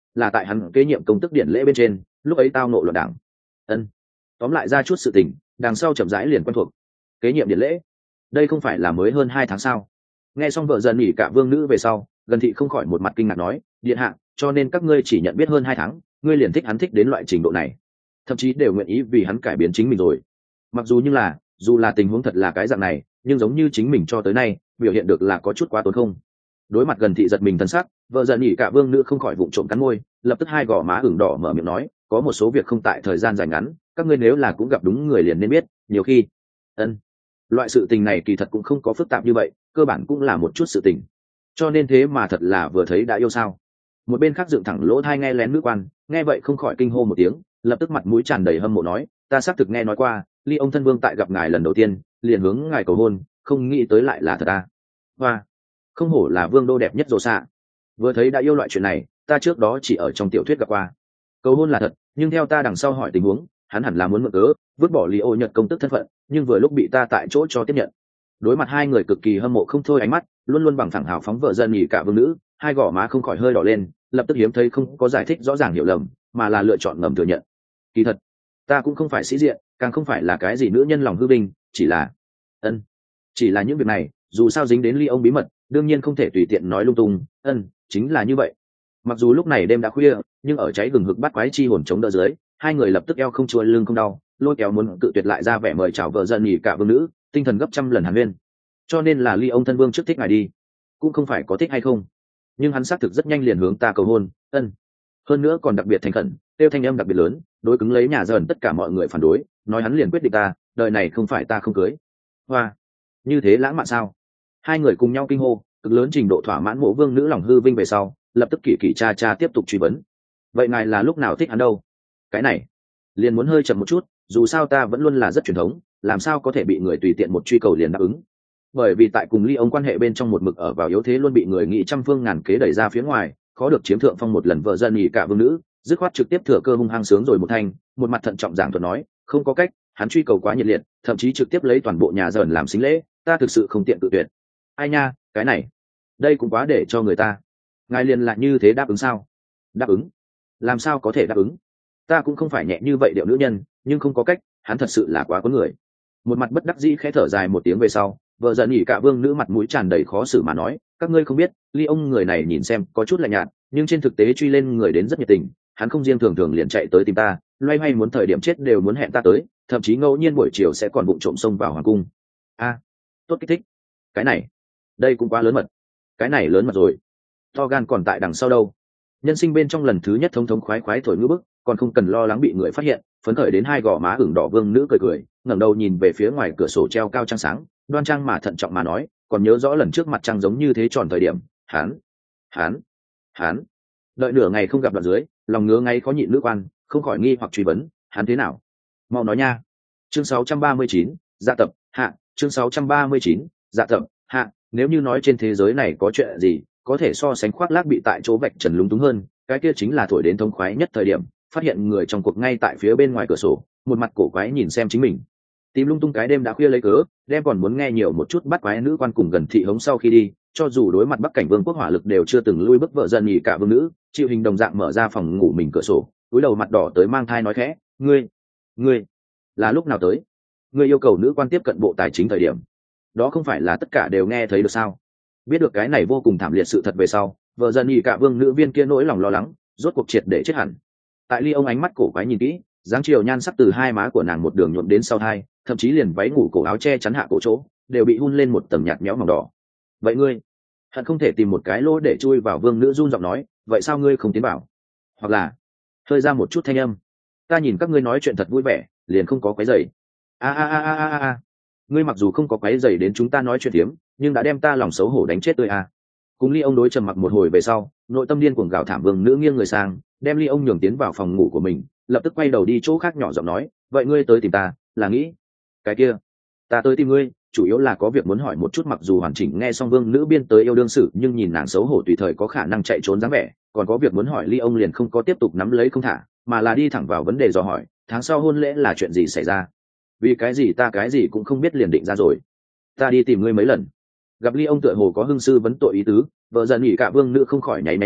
là tại hắn kế nhiệm công tức điển lễ bên trên, lúc ấy tao nộ loạn đảng. Ân, tóm lại ra chút sự tình, đằng sau chậm rãi liền quen thuộc. Kế nhiệm điển lễ, đây không phải là mới hơn hai tháng sao? Nghe xong vợ dần nghỉ cả vương nữ về sau, Gần Thị không khỏi một mặt kinh ngạc nói, điện hạ, cho nên các ngươi chỉ nhận biết hơn hai tháng, ngươi liền thích hắn thích đến loại trình độ này, thậm chí đều nguyện ý vì hắn cải biến chính mình rồi. Mặc dù như là, dù là tình huống thật là cái dạng này, nhưng giống như chính mình cho tới nay biểu hiện được là có chút quá tốn không. Đối mặt Gần Thị giật mình thân sắc, vợ dần nghỉ cả vương nữ không khỏi vụng trộm cắn môi, lập tức hai gò má ửng đỏ mở miệng nói, có một số việc không tại thời gian dài ngắn, các ngươi nếu là cũng gặp đúng người liền nên biết, nhiều khi ân loại sự tình này kỳ thật cũng không có phức tạp như vậy, cơ bản cũng là một chút sự tình, cho nên thế mà thật là vừa thấy đã yêu sao. Một bên khác dựng thẳng lỗ thai nghe lén nữ quan, nghe vậy không khỏi kinh hô một tiếng, lập tức mặt mũi tràn đầy hâm mộ nói, ta xác thực nghe nói qua, Ly ông thân vương tại gặp ngài lần đầu tiên liền hướng ngài cầu hôn, không nghĩ tới lại là thật ta. Hoa, không hổ là vương đô đẹp nhất rồ xạ, vừa thấy đã yêu loại chuyện này, ta trước đó chỉ ở trong tiểu thuyết gặp qua. Cầu hôn là thật, nhưng theo ta đằng sau hỏi tình huống, hắn hẳn là muốn mượn cớ vứt bỏ Lý Ô Nhật công tức thân phận, nhưng vừa lúc bị ta tại chỗ cho tiếp nhận. Đối mặt hai người cực kỳ hâm mộ không thôi ánh mắt, luôn luôn bằng thẳng hào phóng vợ dân nhỉ cả vương nữ, hai gò má không khỏi hơi đỏ lên, lập tức hiếm thấy không có giải thích rõ ràng hiểu lầm, mà là lựa chọn ngầm thừa nhận. Kỳ thật, ta cũng không phải sĩ diện, càng không phải là cái gì nữ nhân lòng hư vinh, chỉ là ân, chỉ là những việc này, dù sao dính đến Ly ông bí mật, đương nhiên không thể tùy tiện nói lung tung. Ân, chính là như vậy. Mặc dù lúc này đêm đã khuya, nhưng ở cháy gừng hực bắt quái chi hồn chống đỡ dưới, hai người lập tức eo không trôi lưng không đau, lôi kéo muốn cự tuyệt lại ra vẻ mời chào vợ dân nhỉ cả vương nữ, tinh thần gấp trăm lần hàn huyên. Cho nên là Ly ông thân vương trước thích ngài đi, cũng không phải có thích hay không, nhưng hắn xác thực rất nhanh liền hướng ta cầu hôn. Ân, hơn nữa còn đặc biệt thành khẩn, tiêu thanh âm đặc biệt lớn, đối cứng lấy nhà dần tất cả mọi người phản đối, nói hắn liền quyết định ta, đời này không phải ta không cưới. Hoa, như thế lãng mạn sao? Hai người cùng nhau kinh hô, cực lớn trình độ thỏa mãn mộ vương nữ lòng hư vinh về sau, lập tức kỳ kỳ cha cha tiếp tục truy vấn. Vậy ngài là lúc nào thích hắn đâu? Cái này liền muốn hơi chậm một chút, dù sao ta vẫn luôn là rất truyền thống, làm sao có thể bị người tùy tiện một truy cầu liền đáp ứng. Bởi vì tại cùng Ly ông quan hệ bên trong một mực ở vào yếu thế, luôn bị người nghĩ trăm phương ngàn kế đẩy ra phía ngoài, khó được chiếm thượng phong một lần vợ dân nhỉ cả vương nữ, dứt khoát trực tiếp thừa cơ hung hăng sướng rồi một thanh, một mặt thận trọng giảng thuật nói, không có cách, hắn truy cầu quá nhiệt liệt, thậm chí trực tiếp lấy toàn bộ nhà dần làm sính lễ, ta thực sự không tiện tự tuyệt. Ai nha, cái này, đây cũng quá để cho người ta. Ngài liền lại như thế đáp ứng sao? Đáp ứng? Làm sao có thể đáp ứng? Ta cũng không phải nhẹ như vậy điệu nữ nhân, nhưng không có cách, hắn thật sự là quá có người. Một mặt bất đắc dĩ khẽ thở dài một tiếng về sau, vợ giận nhỉ cả vương nữ mặt mũi tràn đầy khó xử mà nói, các ngươi không biết, Ly ông người này nhìn xem có chút lạnh nhạt, nhưng trên thực tế truy lên người đến rất nhiệt tình, hắn không riêng thường thường liền chạy tới tìm ta, loay hoay muốn thời điểm chết đều muốn hẹn ta tới, thậm chí ngẫu nhiên buổi chiều sẽ còn vụng trộm xông vào hoàng cung. A, tốt kích thích. Cái này, đây cũng quá lớn mật. Cái này lớn mật rồi. To gan còn tại đằng sau đâu. Nhân sinh bên trong lần thứ nhất thống thống khoái khoái thổi ngữ bức, còn không cần lo lắng bị người phát hiện, phấn khởi đến hai gò má ửng đỏ vương nữ cười cười, ngẩng đầu nhìn về phía ngoài cửa sổ treo cao trăng sáng, đoan trang mà thận trọng mà nói, còn nhớ rõ lần trước mặt trăng giống như thế tròn thời điểm, hắn, hắn, hắn. Đợi nửa ngày không gặp đoạn dưới, lòng ngứa ngay khó nhịn nữ quan, không khỏi nghi hoặc truy vấn, hắn thế nào? Mau nói nha. Chương sáu trăm ba mươi chín, dạ tập, hạ, chương sáu trăm ba mươi chín, dạ tập, hạ, nếu như nói trên thế giới này có chuyện gì, có thể so sánh khoác lác bị tại chỗ vạch trần lúng túng hơn, cái kia chính là thổi đến thống khoái nhất thời điểm, phát hiện người trong cuộc ngay tại phía bên ngoài cửa sổ, một mặt cổ quái nhìn xem chính mình. Tìm lung tung cái đêm đã khuya lấy cớ, đem còn muốn nghe nhiều một chút bắt quái nữ quan cùng Gần Thị hống sau khi đi, cho dù đối mặt Bắc cảnh vương quốc hỏa lực đều chưa từng lui bước vợ dần nhỉ cả vương nữ, chịu hình đồng dạng mở ra phòng ngủ mình cửa sổ, cúi đầu mặt đỏ tới mang thai nói khẽ, ngươi, ngươi, là lúc nào tới? Ngươi yêu cầu nữ quan tiếp cận bộ tài chính thời điểm, đó không phải là tất cả đều nghe thấy được sao? Biết được cái này vô cùng thảm liệt sự thật về sau, vợ dần nhỉ cả vương nữ viên kia nỗi lòng lo lắng, rốt cuộc triệt để chết hẳn. Tại Ly ông ánh mắt cổ quái nhìn kỹ, dáng chiều nhan sắc từ hai má của nàng một đường nhuộm đến sau thai, thậm chí liền váy ngủ cổ áo che chắn hạ cổ chỗ đều bị hun lên một tầng nhạt méo màu đỏ. Vậy ngươi hận không thể tìm một cái lỗ để chui vào, vương nữ run giọng nói, vậy sao ngươi không tiến vào? Hoặc là hơi ra một chút thanh âm, ta nhìn các ngươi nói chuyện thật vui vẻ, liền không có quấy rầy. A a a a a a, ngươi mặc dù không có quấy rầy đến chúng ta nói chuyện tiếm, nhưng đã đem ta lòng xấu hổ đánh chết tươi a. Cùng Ly ông đối trầm mặc một hồi về sau, nội tâm điên cuồng gào thảm, vương nữ nghiêng người sang, đem Ly ông nhường tiến vào phòng ngủ của mình, lập tức quay đầu đi chỗ khác nhỏ giọng nói, vậy ngươi tới tìm ta là nghĩ cái kia? Ta tới tìm ngươi chủ yếu là có việc muốn hỏi một chút. Mặc dù hoàn chỉnh nghe xong vương nữ biên tới yêu đương sự, nhưng nhìn nàng xấu hổ tùy thời có khả năng chạy trốn dáng vẻ, còn có việc muốn hỏi. Ly ông liền không có tiếp tục nắm lấy không thả, mà là đi thẳng vào vấn đề dò hỏi, tháng sau hôn lễ là chuyện gì xảy ra? Vì cái gì ta cái gì cũng không biết liền định ra rồi? Ta đi tìm ngươi mấy lần. Gặp Ly ông tựa hồ có hưng sư vấn tội ý tứ, vợ dần nhỉ cả vương nữ không khỏi nháy máy mắt,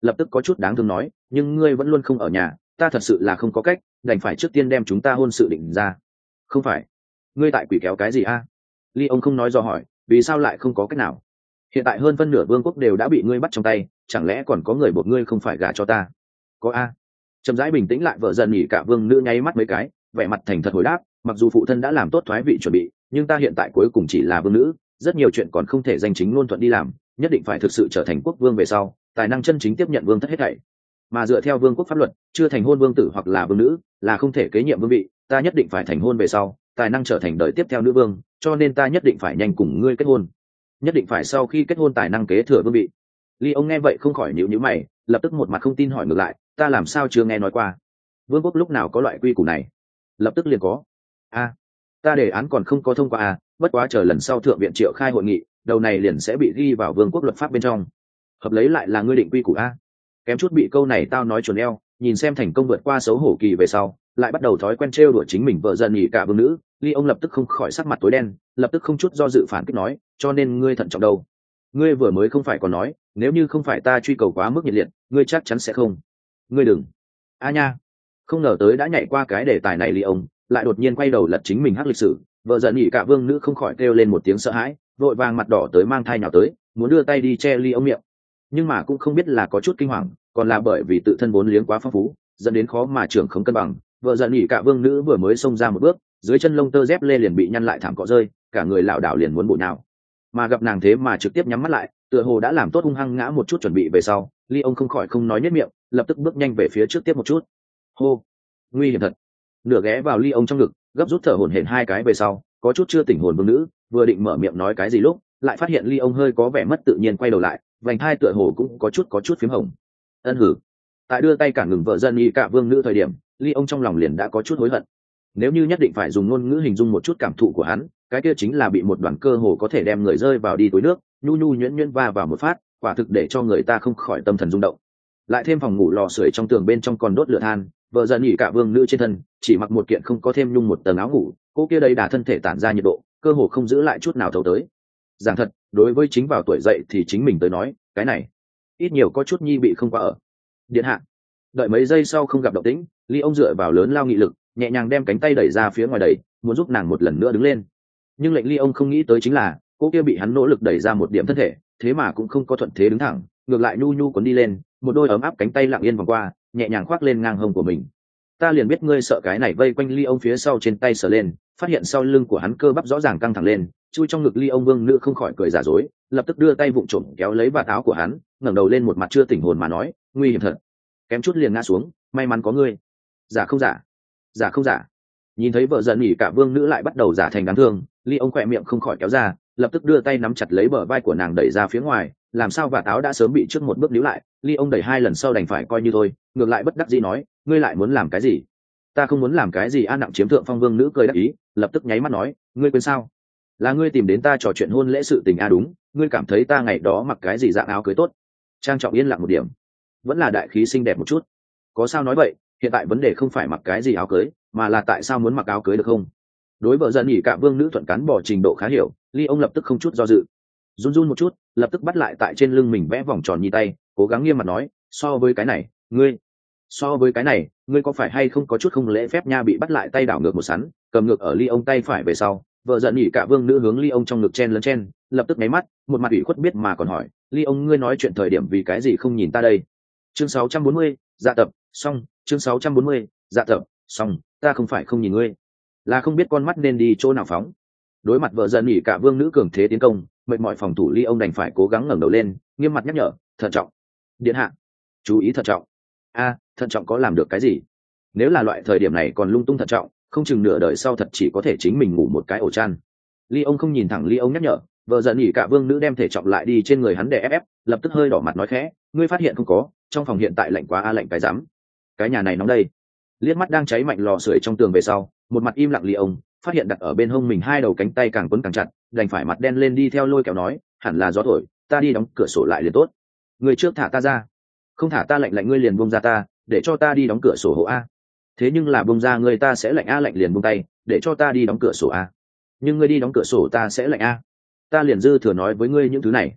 lập tức có chút đáng thương nói, nhưng ngươi vẫn luôn không ở nhà, ta thật sự là không có cách, đành phải trước tiên đem chúng ta hôn sự định ra. Không phải, ngươi tại quỷ kéo cái gì a? Ly ông không nói do hỏi, vì sao lại không có cách nào? Hiện tại hơn phân nửa vương quốc đều đã bị ngươi bắt trong tay, chẳng lẽ còn có người buộc ngươi không phải gả cho ta? Có a. Trầm rãi bình tĩnh lại vợ dần nhỉ cả vương nữ nháy mắt mấy cái, vẻ mặt thành thật hồi đáp, mặc dù phụ thân đã làm tốt thoái vị chuẩn bị, nhưng ta hiện tại cuối cùng chỉ là vương nữ, rất nhiều chuyện còn không thể danh chính ngôn thuận đi làm, nhất định phải thực sự trở thành quốc vương về sau, tài năng chân chính tiếp nhận vương thất hết thảy. Mà dựa theo vương quốc pháp luật, chưa thành hôn vương tử hoặc là vương nữ là không thể kế nhiệm vương vị, ta nhất định phải thành hôn về sau, tài năng trở thành đời tiếp theo nữ vương, cho nên ta nhất định phải nhanh cùng ngươi kết hôn, nhất định phải sau khi kết hôn tài năng kế thừa vương vị. Ly ông nghe vậy không khỏi nhíu nhíu mày, lập tức một mặt không tin hỏi ngược lại, ta làm sao chưa nghe nói qua? Vương quốc lúc nào có loại quy củ này? Lập tức liền có. A, ta đề án còn không có thông qua à, bất quá chờ lần sau thượng viện triệu khai hội nghị, đầu này liền sẽ bị ghi vào vương quốc luật pháp bên trong. Hợp lấy lại là ngươi định quy củ a. Kém chút bị câu này tao nói chuồn eo, nhìn xem thành công vượt qua xấu hổ kỳ về sau, lại bắt đầu thói quen trêu đùa chính mình vợ dần nhỉ cả vương nữ. Ly ông lập tức không khỏi sắc mặt tối đen, lập tức không chút do dự phản kích nói, cho nên ngươi thận trọng đâu? Ngươi vừa mới không phải còn nói, nếu như không phải ta truy cầu quá mức nhiệt liệt, ngươi chắc chắn sẽ không. Ngươi đừng. A nha. Không ngờ tới đã nhảy qua cái đề tài này. Ly ông lại đột nhiên quay đầu lật chính mình hắc lịch sử, vợ giận nhỉ cả vương nữ không khỏi kêu lên một tiếng sợ hãi, vội vàng mặt đỏ tới mang thai nhào tới, muốn đưa tay đi che Ly ông miệng, nhưng mà cũng không biết là có chút kinh hoàng, còn là bởi vì tự thân vốn liếng quá phong phú, dẫn đến khó mà trưởng không cân bằng. Vợ giận nhỉ cả vương nữ vừa mới xông ra một bước, dưới chân lông tơ dép lê liền bị nhăn lại thảm cọ rơi, cả người lảo đảo liền muốn bổ nhào, mà gặp nàng thế mà trực tiếp nhắm mắt lại, tựa hồ đã làm tốt hung hăng ngã một chút chuẩn bị về sau. Ly ông không khỏi không nói nhếch miệng, lập tức bước nhanh về phía trước tiếp một chút. Hô, nguy hiểm thật. Nửa ghé vào Ly ông trong ngực, gấp rút thở hổn hển hai cái về sau, có chút chưa tỉnh hồn vương nữ vừa định mở miệng nói cái gì lúc lại phát hiện Ly ông hơi có vẻ mất tự nhiên, quay đầu lại, vành hai tựa hồ cũng có chút có chút phím hồng. Ân hử. Tại đưa tay cản ngừng vợ dân y cả vương nữ thời điểm, Ly ông trong lòng liền đã có chút hối hận. Nếu như nhất định phải dùng ngôn ngữ hình dung một chút cảm thụ của hắn, cái kia chính là bị một đoàn cơ hồ có thể đem người rơi vào đi túi nước, nhu nhu nhuyễn nhuyễn va vào một phát, quả thực để cho người ta không khỏi tâm thần rung động. Lại thêm phòng ngủ lò sưởi trong tường bên trong còn đốt lửa than, vợ dần nhỉ cả vương nữ trên thân chỉ mặc một kiện không có thêm nhung một tầng áo ngủ, cô kia đầy đà thân thể tản ra nhiệt độ, cơ hồ không giữ lại chút nào thấu tới. Giảng thật, đối với chính vào tuổi dậy thì chính mình tới nói, cái này ít nhiều có chút nhi bị không qua ở. Điện hạ. Đợi mấy giây sau không gặp động tĩnh, Ly ông dựa vào lớn lao nghị lực, nhẹ nhàng đem cánh tay đẩy ra phía ngoài đẩy, muốn giúp nàng một lần nữa đứng lên. Nhưng lệnh Ly ông không nghĩ tới chính là, cô kia bị hắn nỗ lực đẩy ra một điểm thân thể, thế mà cũng không có thuận thế đứng thẳng, ngược lại nhu nhu cuốn đi lên, một đôi ấm áp cánh tay lặng yên vòng qua, nhẹ nhàng khoác lên ngang hông của mình. Ta liền biết ngươi sợ cái này, vây quanh Ly ông phía sau trên tay sờ lên, phát hiện sau lưng của hắn cơ bắp rõ ràng căng thẳng lên, chui trong ngực Ly ông vương nữ không khỏi cười giả dối, lập tức đưa tay vụng trộm kéo lấy vạt áo của hắn, ngẩng đầu lên một mặt chưa tỉnh hồn mà nói, nguy hiểm thật. Kém chút liền ngã xuống, may mắn có ngươi. Giả không giả? Giả không giả? Nhìn thấy vợ giận nhỉ cả vương nữ lại bắt đầu giả thành đáng thương, Ly ông khỏe miệng không khỏi kéo ra, lập tức đưa tay nắm chặt lấy bờ vai của nàng đẩy ra phía ngoài, làm sao vạt áo đã sớm bị trước một bước níu lại. Ly ông đẩy hai lần sau đành phải coi như thôi, ngược lại bất đắc dĩ nói, ngươi lại muốn làm cái gì? Ta không muốn làm cái gì. An nặng chiếm thượng phong vương nữ cười đắc ý, lập tức nháy mắt nói, ngươi quên sao? Là ngươi tìm đến ta trò chuyện hôn lễ sự tình a? Đúng, ngươi cảm thấy ta ngày đó mặc cái gì dạng áo cưới tốt? Trang trọng yên lặng một điểm, vẫn là đại khí xinh đẹp một chút. Có sao nói vậy, hiện tại vấn đề không phải mặc cái gì áo cưới, mà là tại sao muốn mặc áo cưới được không? Đối vợ giận nhỉ cả vương nữ thuận cán bỏ trình độ khá hiểu, Ly ông lập tức không chút do dự, run run một chút, lập tức bắt lại tại trên lưng mình vẽ vòng tròn nhi tay, cố gắng nghiêm mặt nói, so với cái này, ngươi so với cái này ngươi có phải hay không có chút không lễ phép nha? Bị bắt lại tay đảo ngược một sắn, cầm ngược ở Ly ông tay phải về sau, vợ giận nhỉ cả vương nữ hướng Ly ông trong ngực chen lấn chen, lập tức nháy mắt, một mặt ủy khuất biết mà còn hỏi, Ly ông ngươi nói chuyện thời điểm vì cái gì không nhìn ta đây? Chương sáu trăm bốn mươi, dạ tập xong. Chương sáu trăm bốn mươi, dạ tập xong. Ta không phải không nhìn ngươi, là không biết con mắt nên đi chỗ nào phóng. Đối mặt vợ giận nhỉ cả vương nữ cường thế tiến công, mệt mỏi phòng thủ Ly ông đành phải cố gắng ngẩng đầu lên, nghiêm mặt nhắc nhở, thận trọng. Điện hạ, chú ý thận trọng. A, thận trọng có làm được cái gì? Nếu là loại thời điểm này còn lung tung thận trọng, không chừng nửa đời sau thật chỉ có thể chính mình ngủ một cái ổ chăn. Ly ông không nhìn thẳng Ly ông nhắc nhở, vợ giận nhỉ cả vương nữ đem thể trọng lại đi trên người hắn để ép ép, lập tức hơi đỏ mặt nói khẽ, ngươi phát hiện không có, trong phòng hiện tại lạnh quá a? Lạnh cái rắm, cái nhà này nóng đây. Liếc mắt đang cháy mạnh lò sưởi trong tường về sau, một mặt im lặng Ly ông phát hiện đặt ở bên hông mình hai đầu cánh tay càng quấn càng chặt, đành phải mặt đen lên đi theo lôi kéo nói, hẳn là gió thổi, ta đi đóng cửa sổ lại liền tốt. Ngươi trước thả ta ra. Không thả ta lạnh lạnh ngươi liền buông ra ta, để cho ta đi đóng cửa sổ hộ a. Thế nhưng là buông ra ngươi ta sẽ lạnh a. Lạnh liền buông tay, để cho ta đi đóng cửa sổ a. Nhưng ngươi đi đóng cửa sổ ta sẽ lạnh a. Ta liền dư thừa nói với ngươi những thứ này.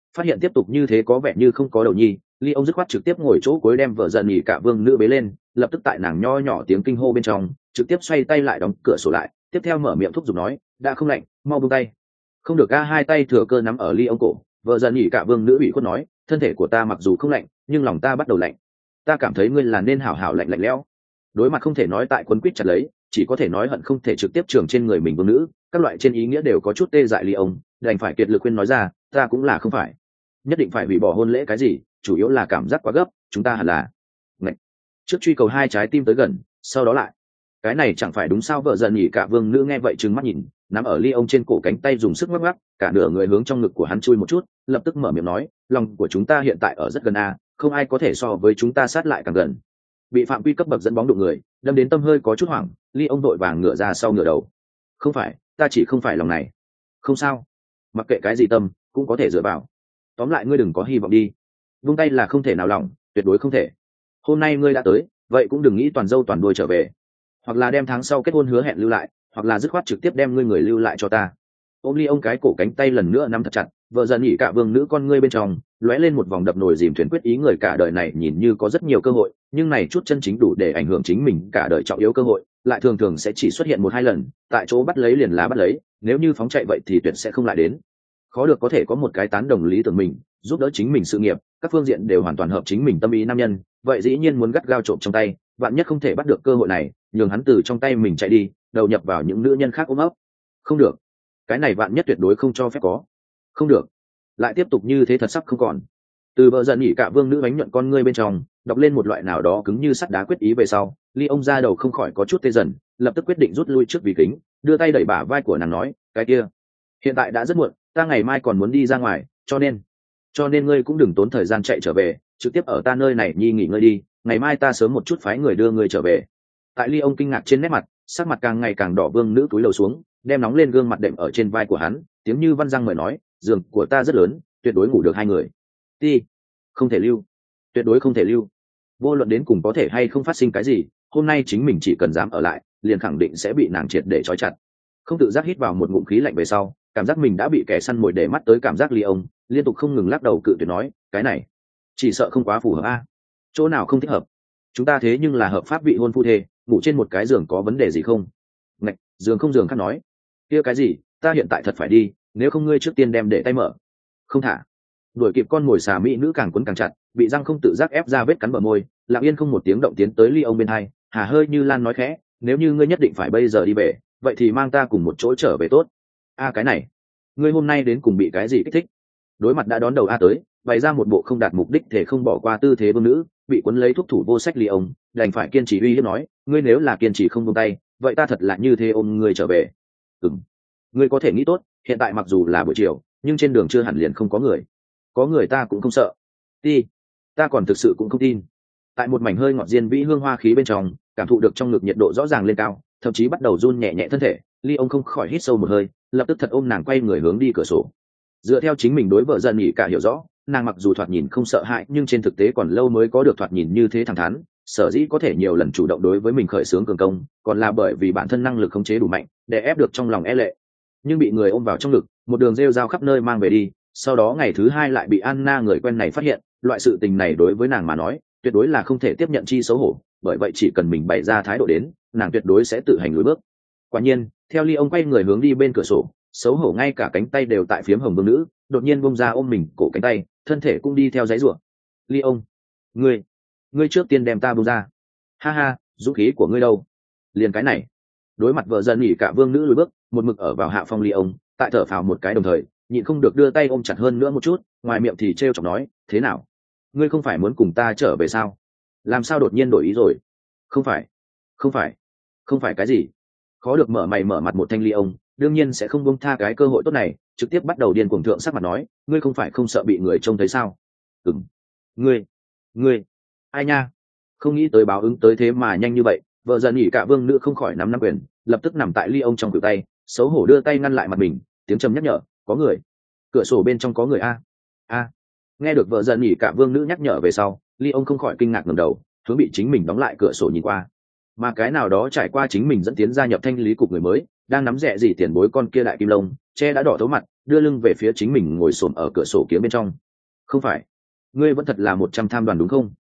Phát hiện tiếp tục như thế có vẻ như không có đầu nhi, ly ông dứt khoát trực tiếp ngồi chỗ cuối đem vợ giận nhỉ cả vương nữ bế lên, lập tức tại nàng nho nhỏ tiếng kinh hô bên trong trực tiếp xoay tay lại đóng cửa sổ lại, tiếp theo mở miệng thúc giục nói, đã không lạnh, mau buông tay. Không được. A hai tay thừa cơ nắm ở ly ông cổ, vợ giận nhỉ cả vương nữ bị khuất nói, thân thể của ta mặc dù không lạnh nhưng lòng ta bắt đầu lạnh, ta cảm thấy ngươi là nên hảo hảo lạnh lạnh lẽo. Đối mặt không thể nói tại quấn quýt chặt lấy, chỉ có thể nói hận không thể trực tiếp trường trên người mình vương nữ, các loại trên ý nghĩa đều có chút tê dại ly ông, đành phải kiệt lực khuyên nói ra, ta cũng là không phải nhất định phải hủy bỏ hôn lễ cái gì, chủ yếu là cảm giác quá gấp, chúng ta hẳn là Ngậy. Trước truy cầu hai trái tim tới gần, sau đó lại cái này chẳng phải đúng sao? Vợ giận nhỉ cả vương nữ nghe vậy trừng mắt nhìn, nắm ở ly ông trên cổ cánh tay dùng sức ngoắc ngoắc, cả nửa người hướng trong ngực của hắn chui một chút, lập tức mở miệng nói, lòng của chúng ta hiện tại ở rất gần a, không ai có thể so với chúng ta sát lại càng gần. Bị phạm quy cấp bậc dẫn bóng đụng người đâm đến tâm hơi có chút hoảng, ly ông đội vàng ngửa ra sau ngửa đầu, không phải, ta chỉ không phải lòng này. Không sao, mặc kệ cái gì tâm cũng có thể dựa vào, tóm lại ngươi đừng có hy vọng đi, vung tay là không thể nào lòng, tuyệt đối không thể. Hôm nay ngươi đã tới, vậy cũng đừng nghĩ toàn dâu toàn đuôi trở về, hoặc là đem tháng sau kết hôn hứa hẹn lưu lại, hoặc là dứt khoát trực tiếp đem ngươi người lưu lại cho ta. Ôm ly ông cái cổ cánh tay lần nữa nắm thật chặt, vợ giận nhỉ cả vương nữ con ngươi bên trong lóe lên một vòng đập nồi dìm thuyền quyết ý, người cả đời này nhìn như có rất nhiều cơ hội, nhưng này chút chân chính đủ để ảnh hưởng chính mình cả đời trọng yếu cơ hội lại thường thường sẽ chỉ xuất hiện một hai lần, tại chỗ bắt lấy liền lá bắt lấy, nếu như phóng chạy vậy thì tuyệt sẽ không lại đến. Khó được có thể có một cái tán đồng lý tưởng mình, giúp đỡ chính mình sự nghiệp, các phương diện đều hoàn toàn hợp chính mình tâm ý nam nhân, vậy dĩ nhiên muốn gắt gao trộm trong tay, vạn nhất không thể bắt được cơ hội này, nhường hắn từ trong tay mình chạy đi, đầu nhập vào những nữ nhân khác ôm ấp. Không được, cái này vạn nhất tuyệt đối không cho phép có. Không được, lại tiếp tục như thế thật sắp không còn. Từ vợ giận nhỉ cả vương nữ bánh nhuận con ngươi bên trong đọc lên một loại nào đó cứng như sắt đá quyết ý về sau, ly ông ra đầu không khỏi có chút tê dần, lập tức quyết định rút lui trước vì kính, đưa tay đẩy bả vai của nàng nói, cái kia, hiện tại đã rất muộn, ta ngày mai còn muốn đi ra ngoài, cho nên cho nên ngươi cũng đừng tốn thời gian chạy trở về, trực tiếp ở ta nơi này nhi nghỉ ngơi đi, ngày mai ta sớm một chút phái người đưa ngươi trở về. Tại ly ông kinh ngạc trên nét mặt, sắc mặt càng ngày càng đỏ, vương nữ túi lầu xuống, đem nóng lên gương mặt đệm ở trên vai của hắn, tiếng như văn răng mời nói, giường của ta rất lớn, tuyệt đối ngủ được hai người. Ti, không thể lưu, tuyệt đối không thể lưu. Vô luận đến cùng có thể hay không phát sinh cái gì, hôm nay chính mình chỉ cần dám ở lại, liền khẳng định sẽ bị nàng triệt để trói chặt. Không tự giác hít vào một ngụm khí lạnh về sau, cảm giác mình đã bị kẻ săn mồi để mắt tới, cảm giác ly ông liên tục không ngừng lắc đầu cự tuyệt nói, cái này chỉ sợ không quá phù hợp a. Chỗ nào không thích hợp? Chúng ta thế nhưng là hợp pháp vị hôn phu thê, ngủ trên một cái giường có vấn đề gì không? Ngạch, giường không giường khác nói, kia cái gì, ta hiện tại thật phải đi, nếu không ngươi trước tiên đem để tay mở. Không thả. Đuổi kịp con mồi xà mỹ nữ càng quấn càng chặt, bị răng không tự giác ép ra vết cắn bờ môi, lặng yên không một tiếng động tiến tới ly ông bên hai, hà hơi như lan nói khẽ, nếu như ngươi nhất định phải bây giờ đi về, vậy thì mang ta cùng một chỗ trở về tốt. A cái này, ngươi hôm nay đến cùng bị cái gì kích thích? Đối mặt đã đón đầu a tới, bày ra một bộ không đạt mục đích thể không bỏ qua tư thế vương nữ, bị quấn lấy thuốc thủ vô sách ly ông đành phải kiên trì uy hiếp nói, ngươi nếu là kiên trì không buông tay, vậy ta thật là như thế ôm ngươi trở về. Ừm, ngươi có thể nghĩ tốt, hiện tại mặc dù là buổi chiều, nhưng trên đường chưa hẳn liền không có người. Có người ta cũng không sợ. Đi, ta còn thực sự cũng không tin. Tại một mảnh hơi ngọt diên vĩ hương hoa khí bên trong, cảm thụ được trong ngực nhiệt độ rõ ràng lên cao, thậm chí bắt đầu run nhẹ nhẹ thân thể, ly ông không khỏi hít sâu một hơi, lập tức thật ôm nàng quay người hướng đi cửa sổ. Dựa theo chính mình đối vợ giận nhỉ cả hiểu rõ, nàng mặc dù thoạt nhìn không sợ hãi, nhưng trên thực tế còn lâu mới có được thoạt nhìn như thế thẳng thắn, sở dĩ có thể nhiều lần chủ động đối với mình khởi xướng cường công, còn là bởi vì bản thân năng lực khống chế đủ mạnh để ép được trong lòng e lệ. Nhưng bị người ôm vào trong ngực, một đường rêu rao khắp nơi mang về đi, sau đó ngày thứ hai lại bị Anna người quen này phát hiện, loại sự tình này đối với nàng mà nói tuyệt đối là không thể tiếp nhận chi xấu hổ, bởi vậy chỉ cần mình bày ra thái độ đến, nàng tuyệt đối sẽ tự hành lùi bước. Quả nhiên, theo ly ông quay người hướng đi bên cửa sổ, xấu hổ ngay cả cánh tay đều tại phiếm hồng vương nữ đột nhiên bông ra ôm mình cổ cánh tay, thân thể cũng đi theo giấy rủa. Ly ông, ngươi ngươi trước tiên đem ta bông ra. Ha ha, dũng khí của ngươi đâu? Liền cái này. Đối mặt vợ giận nhỉ cả vương nữ lùi bước, một mực ở vào hạ phong ly ông tại thở phào một cái đồng thời nhịn không được đưa tay ôm chặt hơn nữa một chút, ngoài miệng thì trêu chọc nói, thế nào, ngươi không phải muốn cùng ta trở về sao? Làm sao đột nhiên đổi ý rồi? Không phải, không phải, không phải cái gì? Khó được mở mày mở mặt một thanh ly ông đương nhiên sẽ không buông tha cái cơ hội tốt này, trực tiếp bắt đầu điên cuồng thượng sắc mặt nói, ngươi không phải không sợ bị người trông thấy sao? Ừm, ngươi, ngươi, ai nha? Không nghĩ tới báo ứng tới thế mà nhanh như vậy. Vợ giận nhỉ cả vương nữ không khỏi nắm nắm quyền, lập tức nằm tại ly ông trong cự tay, xấu hổ đưa tay ngăn lại mặt mình, tiếng trầm nhắc nhở, có người, cửa sổ bên trong có người a a. Nghe được vợ giận nhỉ cả vương nữ nhắc nhở về sau, ly ông không khỏi kinh ngạc ngẩng đầu, hướng bị chính mình đóng lại cửa sổ nhìn qua, mà cái nào đó trải qua chính mình dẫn tiến gia nhập thanh lý cục người mới đang nắm rẻ gì tiền bối con kia đại kim lông che đã đỏ thấu mặt, đưa lưng về phía chính mình ngồi xổm ở cửa sổ kiếm bên trong. Không phải, ngươi vẫn thật là một trăm tham đoàn đúng không?